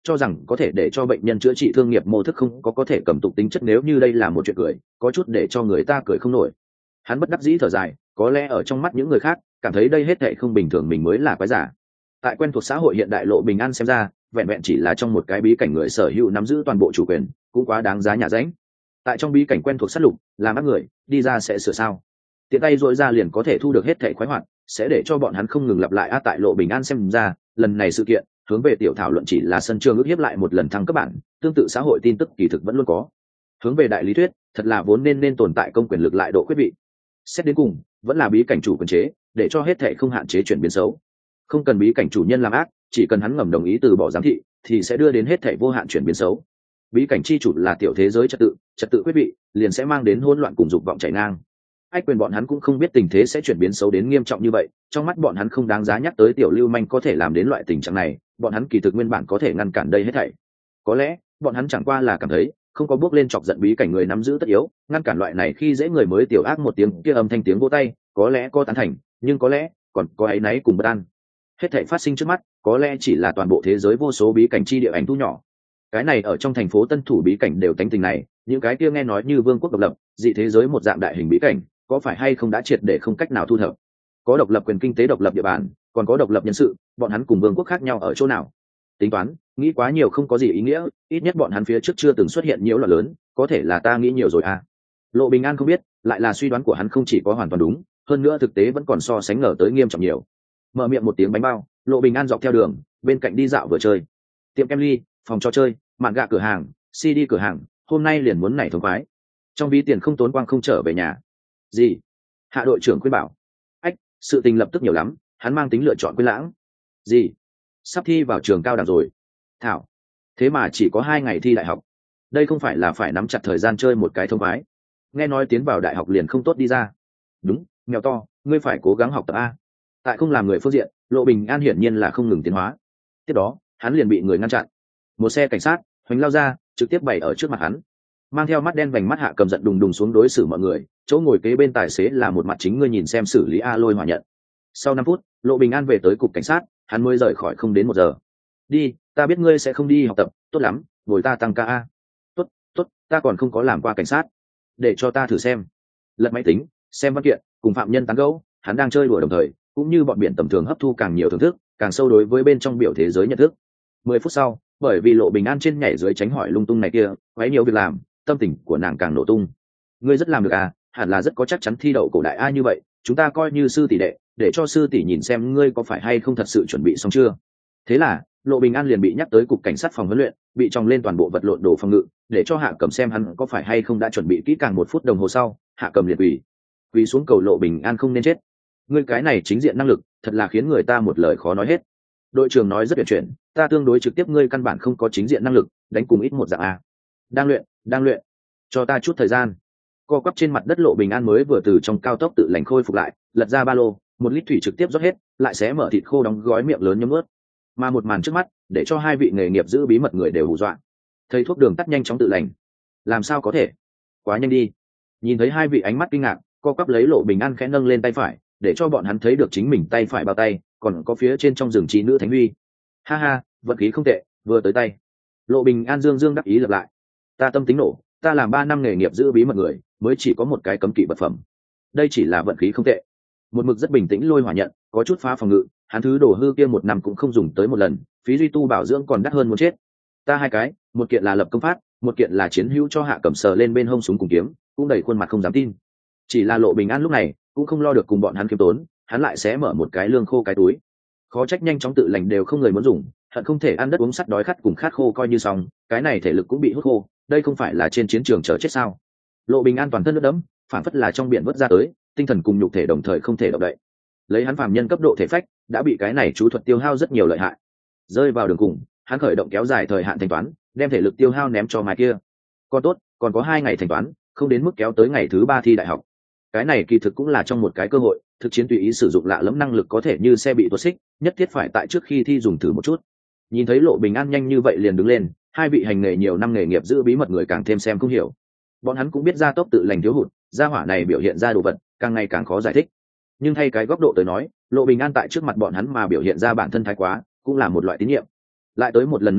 Speaker 1: cho rằng có thể để cho bệnh nhân chữa trị thương nghiệp mô thức không có có thể cầm tục tính chất, nếu như đây là một chuyện cười có chút để cho người ta cười không nổi. Hắn bất đắc dĩ thở dài, có lẽ ở trong mắt những người khác cảm thấy đây hết thệ không bình thường, mình mới là quái giả. Tại quen thuộc xã hội hiện đại Lộ Bình An xem ra, vẹn vẹn chỉ là trong một cái bí cảnh người sở hữu nắm giữ toàn bộ chủ quyền cũng quá đáng giá nhà ránh. Tại trong bí cảnh quen thuộc sát lục làm ác người đi ra sẽ sửa sao, tiện tay dội ra liền có thể thu được hết thệ khoái hoạt, sẽ để cho bọn hắn không ngừng lặp lại. A tại Lộ Bình An xem ra, lần này sự kiện hướng về tiểu thảo luận chỉ là sân trường ước hiếp lại một lần thăng cấp bản, tương tự xã hội tin tức kỳ thực vẫn luôn có. Hướng về đại lý thuyết, thật là vốn nên nên tồn tại công quyền lực lại độ quyết vị. Xét đến cùng, vẫn là bí cảnh chủ quyền chế, để cho hết thệ không hạn chế chuyển biến xấu. Không cần bí cảnh chủ nhân làm ác, chỉ cần hắn ngầm đồng ý từ bỏ giám thị, thì sẽ đưa đến hết thệ vô hạn chuyển biến xấu. Bí cảnh chi chủ là tiểu thế giới trật tự, trật tự quyết vị, liền sẽ mang đến hỗn loạn cùng dục vọng chảy ngang. Ách Quyền bọn hắn cũng không biết tình thế sẽ chuyển biến xấu đến nghiêm trọng như vậy, trong mắt bọn hắn không đáng giá nhắc tới tiểu lưu manh có thể làm đến loại tình trạng này, bọn hắn kỳ thực nguyên bản có thể ngăn cản đây hết thảy. Có lẽ bọn hắn chẳng qua là cảm thấy không có bước lên chọc giận bí cảnh người nắm giữ tất yếu, ngăn cản loại này khi dễ người mới tiểu ác một tiếng kia âm thanh tiếng vỗ tay, có lẽ có tán thành, nhưng có lẽ còn có áy náy cùng bất an. Hết thảy phát sinh trước mắt, có lẽ chỉ là toàn bộ thế giới vô số bí cảnh chi địa ảnh thu nhỏ. Cái này ở trong thành phố Tân Thủ bí cảnh đều tánh tình này, những cái kia nghe nói như vương quốc độc lập, dị thế giới một dạng đại hình bí cảnh, có phải hay không đã triệt để không cách nào thu thập? Có độc lập quyền kinh tế, độc lập địa bàn, còn có độc lập nhân sự, bọn hắn cùng vương quốc khác nhau ở chỗ nào? Tính toán, nghĩ quá nhiều không có gì ý nghĩa, ít nhất bọn hắn phía trước chưa từng xuất hiện nhiễu loạn lớn, có thể là ta nghĩ nhiều rồi à? Lộ Bình An không biết, lại là suy đoán của hắn không chỉ có hoàn toàn đúng, hơn nữa thực tế vẫn còn so sánh ngờ tới nghiêm trọng nhiều. Mở miệng một tiếng bánh bao, Lộ Bình An dọc theo đường, bên cạnh đi dạo vừa chơi. Tiệm kem ly, phòng trò chơi, mạn gạ cửa hàng, xê đê cửa hàng, hôm nay liền muốn nảy thống khoái. Trong ví tiền không tốn quang không trở về nhà. Gì? Hạ đội trưởng khuyên bảo. Ách, sự tình lập tức nhiều lắm, hắn mang tính lựa chọn quên lãng. Gì? Sắp thi vào trường cao đẳng rồi. Thảo, thế mà chỉ có hai ngày thi đại học, đây không phải là phải nắm chặt thời gian chơi một cái thông khoái? Nghe nói tiến vào đại học liền không tốt đi ra. Đúng, mèo to, ngươi phải cố gắng học tập a. Tại không làm người phương diện, Lộ Bình An hiển nhiên là không ngừng tiến hóa. Tiếp đó hắn liền bị người ngăn chặn, một xe cảnh sát hoành lao ra, trực tiếp bày ở trước mặt hắn, mang theo mắt đen vành mắt Hạ Cầm giận đùng đùng xuống đối xử mọi người. Chỗ ngồi kế bên tài xế là một mặt chính ngươi nhìn xem xử lý a lôi hòa nhận. Sau năm phút, Lộ Bình An về tới cục cảnh sát, hắn mới rời khỏi không đến một giờ. Đi, ta biết ngươi sẽ không đi học tập, tốt lắm, ngồi ta tăng ca a. Tốt, tốt, ta còn không có làm qua cảnh sát, để cho ta thử xem. Lật máy tính, xem văn kiện, cùng phạm nhân tán gẫu, hắn đang chơi đùa đồng thời, cũng như bọn biển tầm thường hấp thu càng nhiều thưởng thức, càng sâu đối với bên trong biểu thế giới nhận thức. Mười phút sau, bởi vì Lộ Bình An trên nhảy dưới tránh hỏi lung tung này kia, quấy nhiều việc làm, tâm tình của nàng càng nổ tung. Ngươi rất làm được à, hẳn là rất có chắc chắn thi đậu cổ đại a, như vậy chúng ta coi như sư tỷ đệ, để cho sư tỷ nhìn xem ngươi có phải hay không thật sự chuẩn bị xong chưa. Thế là Lộ Bình An liền bị nhắc tới cục cảnh sát phòng huấn luyện, bị tròng lên toàn bộ vật lộn đồ phòng ngự, để cho Hạ Cầm xem hắn có phải hay không đã chuẩn bị kỹ càng. Một phút đồng hồ sau, Hạ Cầm liền quỳ quỳ xuống cầu Lộ Bình An không nên chết. Ngươi cái này chính diện năng lực thật là khiến người ta một lời khó nói hết. Đội trưởng nói rất tuyệt chuyển, ta tương đối trực tiếp, ngươi căn bản không có chính diện năng lực, đánh cùng ít một dạng a. Đang luyện, đang luyện, cho ta chút thời gian. Co quắp trên mặt đất Lộ Bình An mới vừa từ trong cao tốc tự lành khôi phục lại, lật ra ba lô, một lít thủy trực tiếp rót hết, lại xé mở thịt khô đóng gói miệng lớn nhấm ướt. Mà một màn trước mắt để cho hai vị nghề nghiệp giữ bí mật người đều hù dọa. Thầy thuốc Đường Tắt nhanh chóng tự lành. Làm sao có thể? Quá nhanh đi. Nhìn thấy hai vị ánh mắt kinh ngạc, co quắp lấy Lộ Bình An khẽ nâng lên tay phải, để cho bọn hắn thấy được chính mình tay phải bao tay, còn có phía trên trong rừng trí nữ Thánh Huy. Ha ha, vận khí không tệ, vừa tới tay. Lộ Bình An dương dương đắc ý lặp lại. Ta tâm tính nổ, ta làm ba năm nghề nghiệp giữ bí mật người, mới chỉ có một cái cấm kỵ vật phẩm. Đây chỉ là vận khí không tệ. Một mực rất bình tĩnh Lôi Hỏa nhận, có chút phá phòng ngự, hắn thứ đồ hư kia một năm cũng không dùng tới một lần, phí duy tu bảo dưỡng còn đắt hơn muốn chết. Ta hai cái, một kiện là lập công phát, một kiện là chiến hữu cho Hạ Cầm sờ lên bên hông súng cùng kiếm, cũng đầy khuôn mặt không dám tin. Chỉ là Lộ Bình An lúc này cũng không lo được cùng bọn hắn kiếm tốn, hắn lại xé mở một cái lương khô cái túi. Khó trách nhanh chóng tự lành đều không người muốn dùng, hận không thể ăn đất uống sắt, đói khát cùng khát khô coi như xong, cái này thể lực cũng bị hút khô, đây không phải là trên chiến trường chờ chết sao? Lộ Bình An toàn thân nước đẫm, phản phất là trong biển vớt ra tới, tinh thần cùng nhục thể đồng thời không thể động đậy. Lấy hắn phàm nhân cấp độ thể phách, đã bị cái này chú thuật tiêu hao rất nhiều lợi hại. Rơi vào đường cùng, hắn khởi động kéo dài thời hạn thanh toán, đem thể lực tiêu hao ném cho mai kia. Còn tốt, còn có hai ngày thanh toán, không đến mức kéo tới ngày thứ ba thi đại học. Cái này kỳ thực cũng là trong một cái cơ hội, thực chiến tùy ý sử dụng lạ lẫm năng lực có thể như xe bị tuột xích, nhất thiết phải tại trước khi thi dùng thử một chút. Nhìn thấy Lộ Bình An nhanh như vậy liền đứng lên, hai vị hành nghề nhiều năm nghề nghiệp giữ bí mật người càng thêm xem không hiểu. Bọn hắn cũng biết gia tốc tự lành thiếu hụt, gia hỏa này biểu hiện ra đồ vật càng ngày càng khó giải thích. Nhưng thay cái góc độ tới nói, Lộ Bình An tại trước mặt bọn hắn mà biểu hiện ra bản thân thái quá, cũng là một loại tín nhiệm. Lại tới một lần nữa a,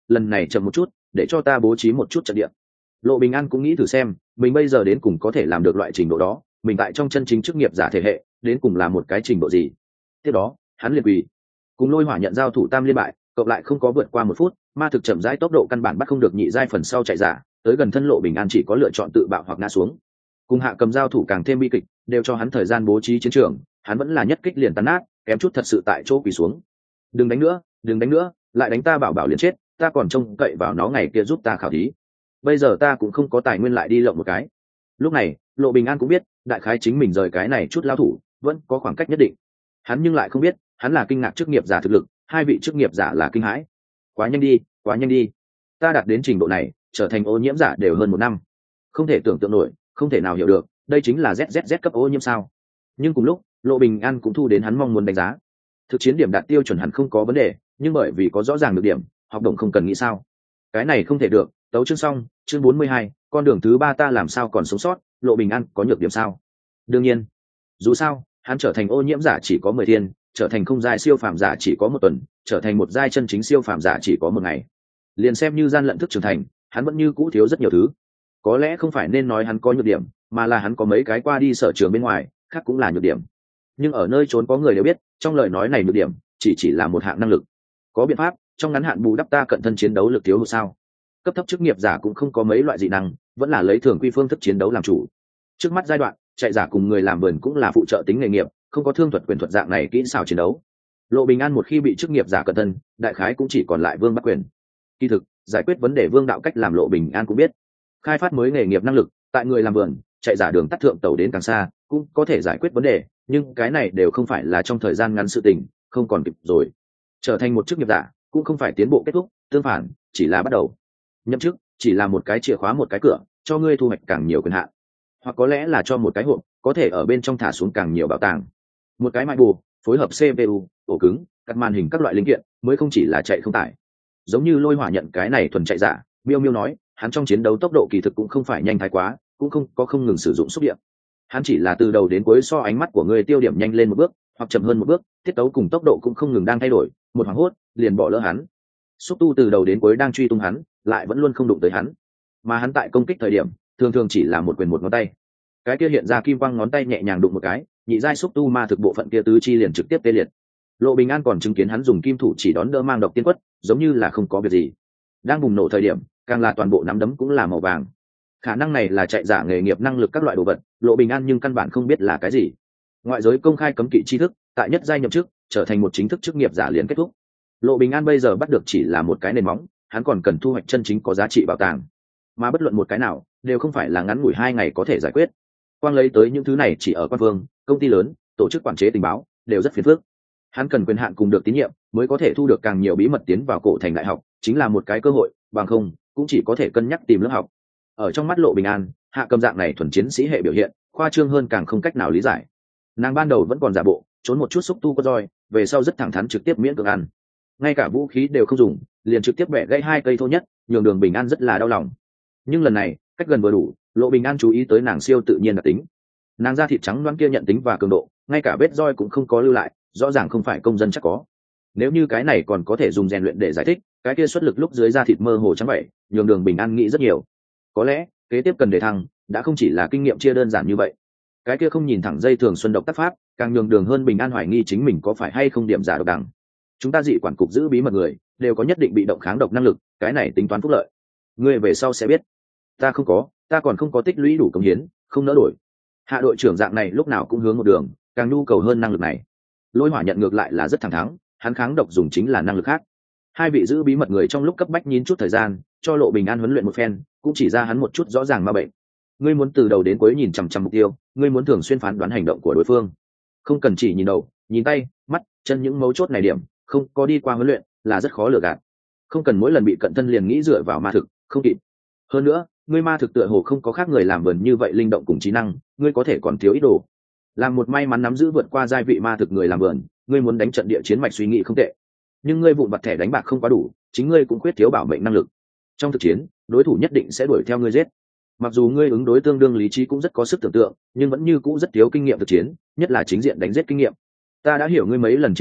Speaker 1: lần này chậm một chút để cho ta bố trí một chút trận địa. Lộ Bình An cũng nghĩ thử xem mình bây giờ đến cùng có thể làm được loại trình độ đó, mình tại trong chân chính chức nghiệp giả thể hệ đến cùng là một cái trình độ gì. Tiếp đó hắn liền quỳ cùng Lôi Hỏa nhận giao thủ tam liên bại, cộng lại không có vượt qua một phút, ma thực chậm rãi tốc độ căn bản bắt không được nhị giai phần sau chạy giả, tới gần thân Lộ Bình An chỉ có lựa chọn tự bạo hoặc ngã xuống. Cùng Hạ Cầm giao thủ càng thêm bi kịch, đều cho hắn thời gian bố trí chiến trường, hắn vẫn là nhất kích liền tan nát, kém chút thật sự tại chỗ quỳ xuống. Đừng đánh nữa, đừng đánh nữa, lại đánh ta bảo bảo liền chết, ta còn trông cậy vào nó ngày kia giúp ta khảo thí. Bây giờ ta cũng không có tài nguyên lại đi lộng một cái. Lúc này Lộ Bình An cũng biết đại khái chính mình rời cái này chút lao thủ vẫn có khoảng cách nhất định, hắn nhưng lại không biết hắn là kinh ngạc chức nghiệp giả thực lực, hai vị chức nghiệp giả là kinh hãi. Quá nhanh đi, quá nhanh đi, ta đạt đến trình độ này trở thành ô nhiễm giả đều hơn một năm, không thể tưởng tượng nổi, không thể nào hiểu được đây chính là Z Z Z cấp ô nhiễm sao. Nhưng cùng lúc Lộ Bình An cũng thu đến hắn mong muốn đánh giá, thực chiến điểm đạt tiêu chuẩn hẳn không có vấn đề, nhưng bởi vì có rõ ràng được điểm, học đồng không cần nghĩ sao. Cái này không thể được. Tấu chương xong, chương bốn mươi hai, con đường thứ ba ta làm sao còn sống sót. Lộ Bình An có nhược điểm sao? Đương nhiên, dù sao hắn trở thành ô nhiễm giả chỉ có mười thiên, trở thành không giai siêu phàm giả chỉ có một tuần, trở thành một giai chân chính siêu phàm giả chỉ có một ngày. Liền xem như gian lận thức trưởng thành, hắn vẫn như cũ thiếu rất nhiều thứ. Có lẽ không phải nên nói hắn có nhược điểm, mà là hắn có mấy cái qua đi sở trường bên ngoài, khác cũng là nhược điểm. Nhưng ở nơi trốn có người đều biết, trong lời nói này nhược điểm chỉ chỉ là một hạng năng lực. Có biện pháp trong ngắn hạn bù đắp ta cận thân chiến đấu lực thiếu hụt sao? Cấp thấp chức nghiệp giả cũng không có mấy loại dị năng, vẫn là lấy thường quy phương thức chiến đấu làm chủ. Trước mắt giai đoạn chạy giả cùng người làm vườn cũng là phụ trợ tính nghề nghiệp, không có thương thuật quyền thuật dạng này kỹ xảo chiến đấu. Lộ Bình An một khi bị chức nghiệp giả cận thân, đại khái cũng chỉ còn lại Vương Bắc Quyền. Kỳ thực giải quyết vấn đề Vương đạo cách làm Lộ Bình An cũng biết, khai phát mới nghề nghiệp năng lực tại người làm vườn chạy giả đường tắt thượng tàu đến càng xa cũng có thể giải quyết vấn đề, nhưng cái này đều không phải là trong thời gian ngắn sự tình, không còn kịp rồi. Trở thành một chức nghiệp giả cũng không phải tiến bộ kết thúc, tương phản chỉ là bắt đầu. Nhậm chức chỉ là một cái chìa khóa, một cái cửa cho ngươi thu hoạch càng nhiều quyền hạn, hoặc có lẽ là cho một cái hộp có thể ở bên trong thả xuống càng nhiều bảo tàng. Một cái mại bù phối hợp xê pê u, ổ cứng, các màn hình các loại linh kiện mới không chỉ là chạy không tải. Giống như Lôi Hỏa nhận cái này thuần chạy giả, Miêu Miêu nói hắn trong chiến đấu tốc độ kỳ thực cũng không phải nhanh thái quá, cũng không có không ngừng sử dụng xúc điện, hắn chỉ là từ đầu đến cuối so ánh mắt của người tiêu điểm nhanh lên một bước hoặc chậm hơn một bước, tiết tấu cùng tốc độ cũng không ngừng đang thay đổi, một hoảng hốt liền bỏ lỡ hắn. Xúc tu từ đầu đến cuối đang truy tung hắn, lại vẫn luôn không đụng tới hắn, mà hắn tại công kích thời điểm thường thường chỉ là một quyền một ngón tay, cái kia hiện ra kim quang ngón tay nhẹ nhàng đụng một cái, nhị giai xúc tu ma thực bộ phận kia tứ chi liền trực tiếp tê liệt. Lộ Bình An còn chứng kiến hắn dùng kim thủ chỉ đón đỡ mang độc tiên quất, giống như là không có việc gì. Đang bùng nổ thời điểm càng là toàn bộ nắm đấm cũng là màu vàng. Khả năng này là chạy giả nghề nghiệp năng lực các loại đồ vật, Lộ Bình An nhưng căn bản không biết là cái gì. Ngoại giới công khai cấm kỵ tri thức, tại nhất giai nhậm chức trở thành một chính thức chức nghiệp giả liền kết thúc. Lộ Bình An bây giờ bắt được chỉ là một cái nền móng, hắn còn cần thu hoạch chân chính có giá trị bảo tàng, mà bất luận một cái nào đều không phải là ngắn ngủi hai ngày có thể giải quyết. Quang lấy tới những thứ này chỉ ở quan phương, công ty lớn, tổ chức quản chế tình báo đều rất phiền phức. Hắn cần quyền hạn cùng được tín nhiệm mới có thể thu được càng nhiều bí mật tiến vào cổ thành đại học, chính là một cái cơ hội, bằng không cũng chỉ có thể cân nhắc tìm lớp học. Ở trong mắt Lộ Bình An, Hạ Cầm dạng này thuần chiến sĩ hệ biểu hiện khoa trương hơn càng không cách nào lý giải. Nàng ban đầu vẫn còn giả bộ trốn một chút xúc tu có roi, về sau rất thẳng thắn trực tiếp miễn cưỡng ăn, ngay cả vũ khí đều không dùng, liền trực tiếp bẻ gãy hai cây thô nhất, nhường Đường Bình An rất là đau lòng. Nhưng lần này cách gần vừa đủ, Lộ Bình An chú ý tới nàng siêu tự nhiên đặc tính. Nàng da thịt trắng loáng kia nhận tính và cường độ, ngay cả vết roi cũng không có lưu lại, rõ ràng không phải công dân chắc có. Nếu như cái này còn có thể dùng rèn luyện để giải thích, cái kia xuất lực lúc dưới da thịt mơ hồ trắng vậy, nhường Đường Bình An nghĩ rất nhiều. Có lẽ kế tiếp cần đề thăng đã không chỉ là kinh nghiệm chia đơn giản như vậy. Cái kia không nhìn thẳng dây thường xuân độc tác pháp, càng nhường Đường hơn Bình An hoài nghi chính mình có phải hay không điểm giả độc đẳng. Chúng ta dị quản cục giữ bí mật người đều có nhất định bị động kháng độc năng lực, cái này tính toán phúc lợi. Ngươi về sau sẽ biết. Ta không có, ta còn không có tích lũy đủ công hiến, không nỡ đổi. Hạ đội trưởng dạng này lúc nào cũng hướng một đường, càng nhu cầu hơn năng lực này. Lôi Hỏa nhận ngược lại là rất thẳng thắn, hắn kháng độc dùng chính là năng lực khác. Hai vị giữ bí mật người trong lúc cấp bách nhín chút thời gian, cho Lộ Bình An huấn luyện một phen, cũng chỉ ra hắn một chút rõ ràng ma bệnh. Ngươi muốn từ đầu đến cuối nhìn chằm chằm mục tiêu, ngươi muốn thường xuyên phán đoán hành động của đối phương, không cần chỉ nhìn đầu, nhìn tay, mắt, chân những mấu chốt này điểm, không có đi qua huấn luyện là rất khó lừa gạt. Không cần mỗi lần bị cận thân liền nghĩ dựa vào ma thực, không kịp. Hơn nữa, ngươi ma thực tựa hồ không có khác người làm vườn như vậy linh động cùng trí năng, ngươi có thể còn thiếu ít đồ. Làm một may mắn nắm giữ vượt qua giai vị ma thực người làm vườn, ngươi muốn đánh trận địa chiến mạch suy nghĩ không tệ, nhưng ngươi vụn vặt thẻ đánh bạc không quá đủ, chính ngươi cũng khuyết thiếu bảo mệnh năng lực. Trong thực chiến, đối thủ nhất định sẽ đuổi theo ngươi giết. Mặc dù ngươi ứng đối tương đương lý trí cũng rất có sức tưởng tượng, nhưng vẫn như cũ rất thiếu kinh nghiệm thực chiến, nhất là chính diện đánh giết kinh nghiệm. Ta đã hiểu ngươi mấy lần chiến đấu,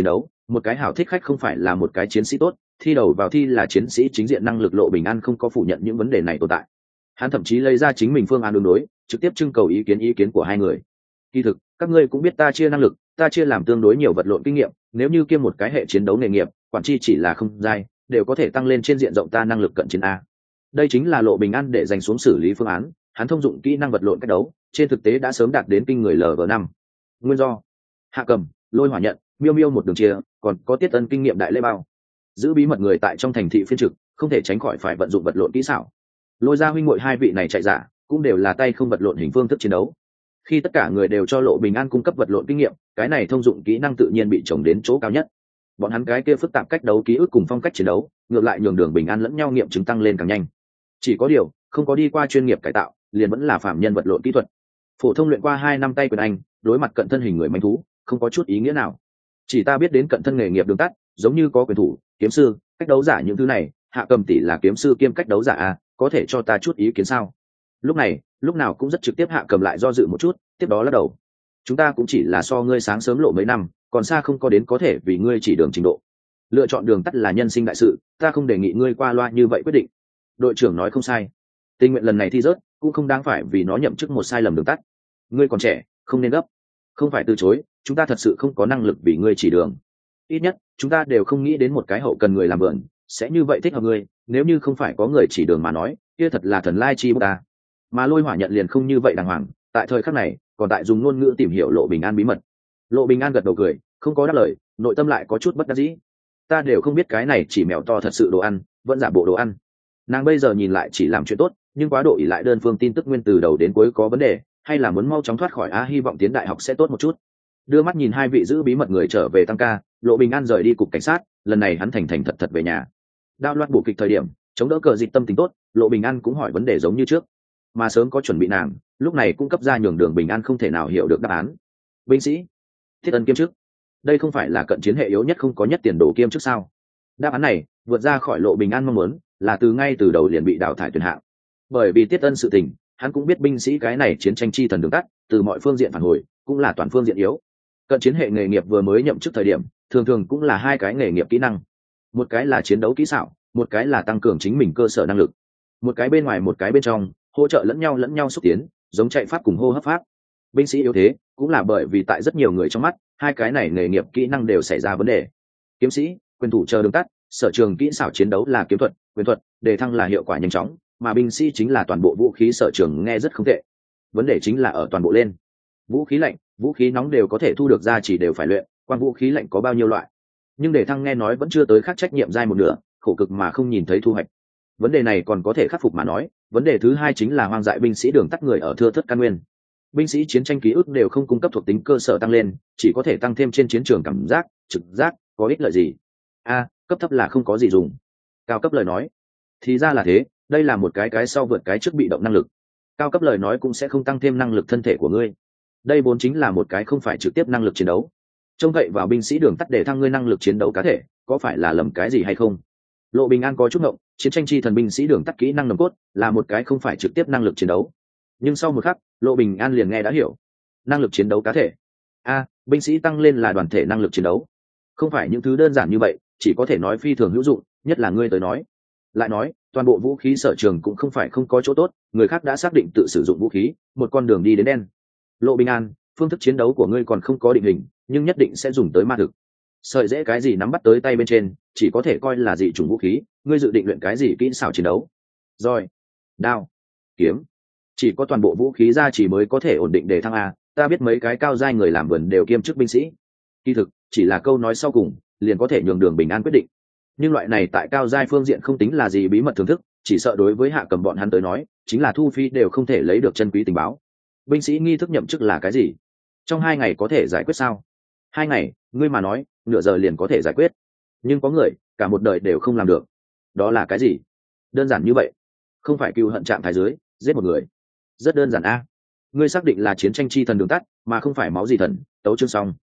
Speaker 1: một cái hảo thích khách không phải là một cái chiến sĩ tốt, thi đầu vào thi là chiến sĩ chính diện năng lực Lộ Bình An không có phủ nhận những vấn đề này tồn tại. Hắn thậm chí lấy ra chính mình phương án đường đối, trực tiếp trưng cầu ý kiến ý kiến của hai người. Kỳ thực các ngươi cũng biết ta chia năng lực, ta chia làm tương đối nhiều vật lộn kinh nghiệm, nếu như kiêm một cái hệ chiến đấu nghề nghiệp, quản chi chỉ là không giai đều có thể tăng lên trên diện rộng ta năng lực cận chiến a. Đây chính là Lộ Bình An để dành xuống xử lý phương án, hắn thông dụng kỹ năng vật lộn cách đấu trên thực tế đã sớm đạt đến kinh người lv năm. Nguyên do: Hạ Cầm, Lôi Hỏa Nhận, Miêu Miêu một đường chia, còn có Tiết Ân kinh nghiệm đại lễ bao. Giữ bí mật người tại trong thành thị phiên trực, không thể tránh khỏi phải vận dụng vật lộn kỹ xảo. Lôi Gia huynh muội hai vị này chạy giả, cũng đều là tay không vật lộn hình phương thức chiến đấu. Khi tất cả người đều cho Lộ Bình An cung cấp vật lộn kinh nghiệm, cái này thông dụng kỹ năng tự nhiên bị trồng đến chỗ cao nhất. Bọn hắn cái kia phức tạp cách đấu ký ức cùng phong cách chiến đấu, ngược lại nhường Đường Bình An lẫn nhau nghiệm chứng tăng lên càng nhanh. Chỉ có điều, không có đi qua chuyên nghiệp cải tạo, liền vẫn là phạm nhân vật lộn kỹ thuật. Phổ thông luyện qua hai năm tay quyền anh, đối mặt cận thân hình người manh thú, không có chút ý nghĩa nào. Chỉ ta biết đến cận thân nghề nghiệp đường tắt, giống như có quyền thủ, kiếm sư, cách đấu giả những thứ này, Hạ Cầm tỷ là kiếm sư kiêm cách đấu giả à, có thể cho ta chút ý kiến sao? Lúc này, lúc nào cũng rất trực tiếp. Hạ Cầm lại do dự một chút, tiếp đó lắc đầu. Chúng ta cũng chỉ là so ngươi sáng sớm lộ mấy năm, còn xa không có đến có thể vì ngươi chỉ đường trình độ. Lựa chọn đường tắt là nhân sinh đại sự, ta không đề nghị ngươi qua loa như vậy quyết định. Đội trưởng nói không sai, tình nguyện lần này thi rớt cũng không đáng phải vì nó nhậm chức một sai lầm đường tắt. Ngươi còn trẻ, không nên gấp. Không phải từ chối, chúng ta thật sự không có năng lực vì ngươi chỉ đường. Ít nhất chúng ta đều không nghĩ đến một cái hậu cần người làm vườn sẽ như vậy thích hợp ngươi, nếu như không phải có người chỉ đường mà nói, kia thật là thần lai chi bút ta. Mà Lôi Hỏa Nhận liền không như vậy đàng hoàng, tại thời khắc này còn tại dùng ngôn ngữ tìm hiểu Lộ Bình An bí mật. Lộ Bình An gật đầu cười, không có đáp lời, nội tâm lại có chút bất đắc dĩ. Ta đều không biết cái này chỉ mèo to thật sự đồ ăn vẫn giả bộ đồ ăn. Nàng bây giờ nhìn lại chỉ làm chuyện tốt, nhưng quá độ ỷ lại đơn phương tin tức nguyên từ đầu đến cuối có vấn đề, hay là muốn mau chóng thoát khỏi a hy vọng tiến đại học sẽ tốt một chút. Đưa mắt nhìn hai vị giữ bí mật người trở về tăng ca, Lộ Bình An rời đi cục cảnh sát, lần này hắn thành thành thật thật về nhà. Đao loạt bổ kịch thời điểm chống đỡ cờ dịch tâm tính tốt, Lộ Bình An cũng hỏi vấn đề giống như trước, mà sớm có chuẩn bị nàng lúc này cung cấp ra nhường Đường Bình An không thể nào hiểu được đáp án. Binh sĩ, Thiết Ân kiêm chức, đây không phải là cận chiến hệ yếu nhất không có nhất tiền đồ kiêm chức sao? Đáp án này vượt ra khỏi Lộ Bình An mong muốn, là từ ngay từ đầu liền bị đào thải tuyển hạng. Bởi vì Tiết Ân sự tình, hắn cũng biết binh sĩ cái này chiến tranh chi thần đường tắt, từ mọi phương diện phản hồi cũng là toàn phương diện yếu. Cận chiến hệ nghề nghiệp vừa mới nhậm chức thời điểm thường thường cũng là hai cái nghề nghiệp kỹ năng, một cái là chiến đấu kỹ xảo, một cái là tăng cường chính mình cơ sở năng lực. Một cái bên ngoài một cái bên trong, hỗ trợ lẫn nhau lẫn nhau xúc tiến, giống chạy pháp cùng hô hấp pháp. Binh sĩ yếu thế cũng là bởi vì tại rất nhiều người trong mắt, hai cái này nghề nghiệp kỹ năng đều xảy ra vấn đề. Kiếm sĩ, quyền thủ chờ đường tắt, sở trường kỹ xảo chiến đấu là kiếm thuật, quyền thuật, đề thăng là hiệu quả nhanh chóng, mà binh sĩ chính là toàn bộ vũ khí sở trường, nghe rất không tệ. Vấn đề chính là ở toàn bộ lên. Vũ khí lạnh, vũ khí nóng đều có thể thu được ra, chỉ đều phải luyện, quan vũ khí lạnh có bao nhiêu loại, nhưng đề thăng nghe nói vẫn chưa tới khắc trách nhiệm giai một nửa, khổ cực mà không nhìn thấy thu hoạch. Vấn đề này còn có thể khắc phục mà nói, vấn đề thứ hai chính là hoang dại binh sĩ đường tắt người ở thưa thớt căn nguyên. Binh sĩ chiến tranh ký ức đều không cung cấp thuộc tính cơ sở tăng lên, chỉ có thể tăng thêm trên chiến trường cảm giác, trực giác, có ích lợi gì? A, cấp thấp là không có gì dùng. Cao cấp lời nói, thì ra là thế, đây là một cái cái sau vượt cái trước bị động năng lực. Cao cấp lời nói cũng sẽ không tăng thêm năng lực thân thể của ngươi. Đây vốn chính là một cái không phải trực tiếp năng lực chiến đấu. Trông cậy vào binh sĩ đường tắt để thăng ngươi năng lực chiến đấu cá thể, có phải là lầm cái gì hay không? Lộ Bình An có chút ngộng, chiến tranh chi thần binh sĩ đường tắt kỹ năng nòng cốt là một cái không phải trực tiếp năng lực chiến đấu. Nhưng sau một khắc, Lộ Bình An liền nghe đã hiểu. Năng lực chiến đấu cá thể. A, binh sĩ tăng lên là đoàn thể năng lực chiến đấu. Không phải những thứ đơn giản như vậy, chỉ có thể nói phi thường hữu dụng, nhất là ngươi tới nói. Lại nói, toàn bộ vũ khí sở trường cũng không phải không có chỗ tốt, người khác đã xác định tự sử dụng vũ khí, một con đường đi đến đen. Lộ Bình An, phương thức chiến đấu của ngươi còn không có định hình, nhưng nhất định sẽ dùng tới ma thực. Sợi dễ cái gì nắm bắt tới tay bên trên, chỉ có thể coi là dị chủng vũ khí, ngươi dự định luyện cái gì kỹ xảo chiến đấu? Rồi, đao, kiếm, chỉ có toàn bộ vũ khí ra chỉ mới có thể ổn định để thăng a. Ta biết mấy cái cao giai người làm vườn đều kiêm chức binh sĩ. Kỳ thực, chỉ là câu nói sau cùng, liền có thể nhường Đường Bình An quyết định. Nhưng loại này tại cao giai phương diện không tính là gì bí mật thưởng thức, chỉ sợ đối với Hạ Cầm bọn hắn tới nói, chính là thu phí đều không thể lấy được chân quý tình báo. Binh sĩ nghi thức nhậm chức là cái gì? Trong hai ngày có thể giải quyết sao? Hai ngày, ngươi mà nói, nửa giờ liền có thể giải quyết. Nhưng có người, cả một đời đều không làm được. Đó là cái gì? Đơn giản như vậy. Không phải cừu hận trạng thái dưới, giết một người. Rất đơn giản a. Ngươi xác định là chiến tranh chi thần đường tắt, mà không phải máu gì thần, tấu chương xong.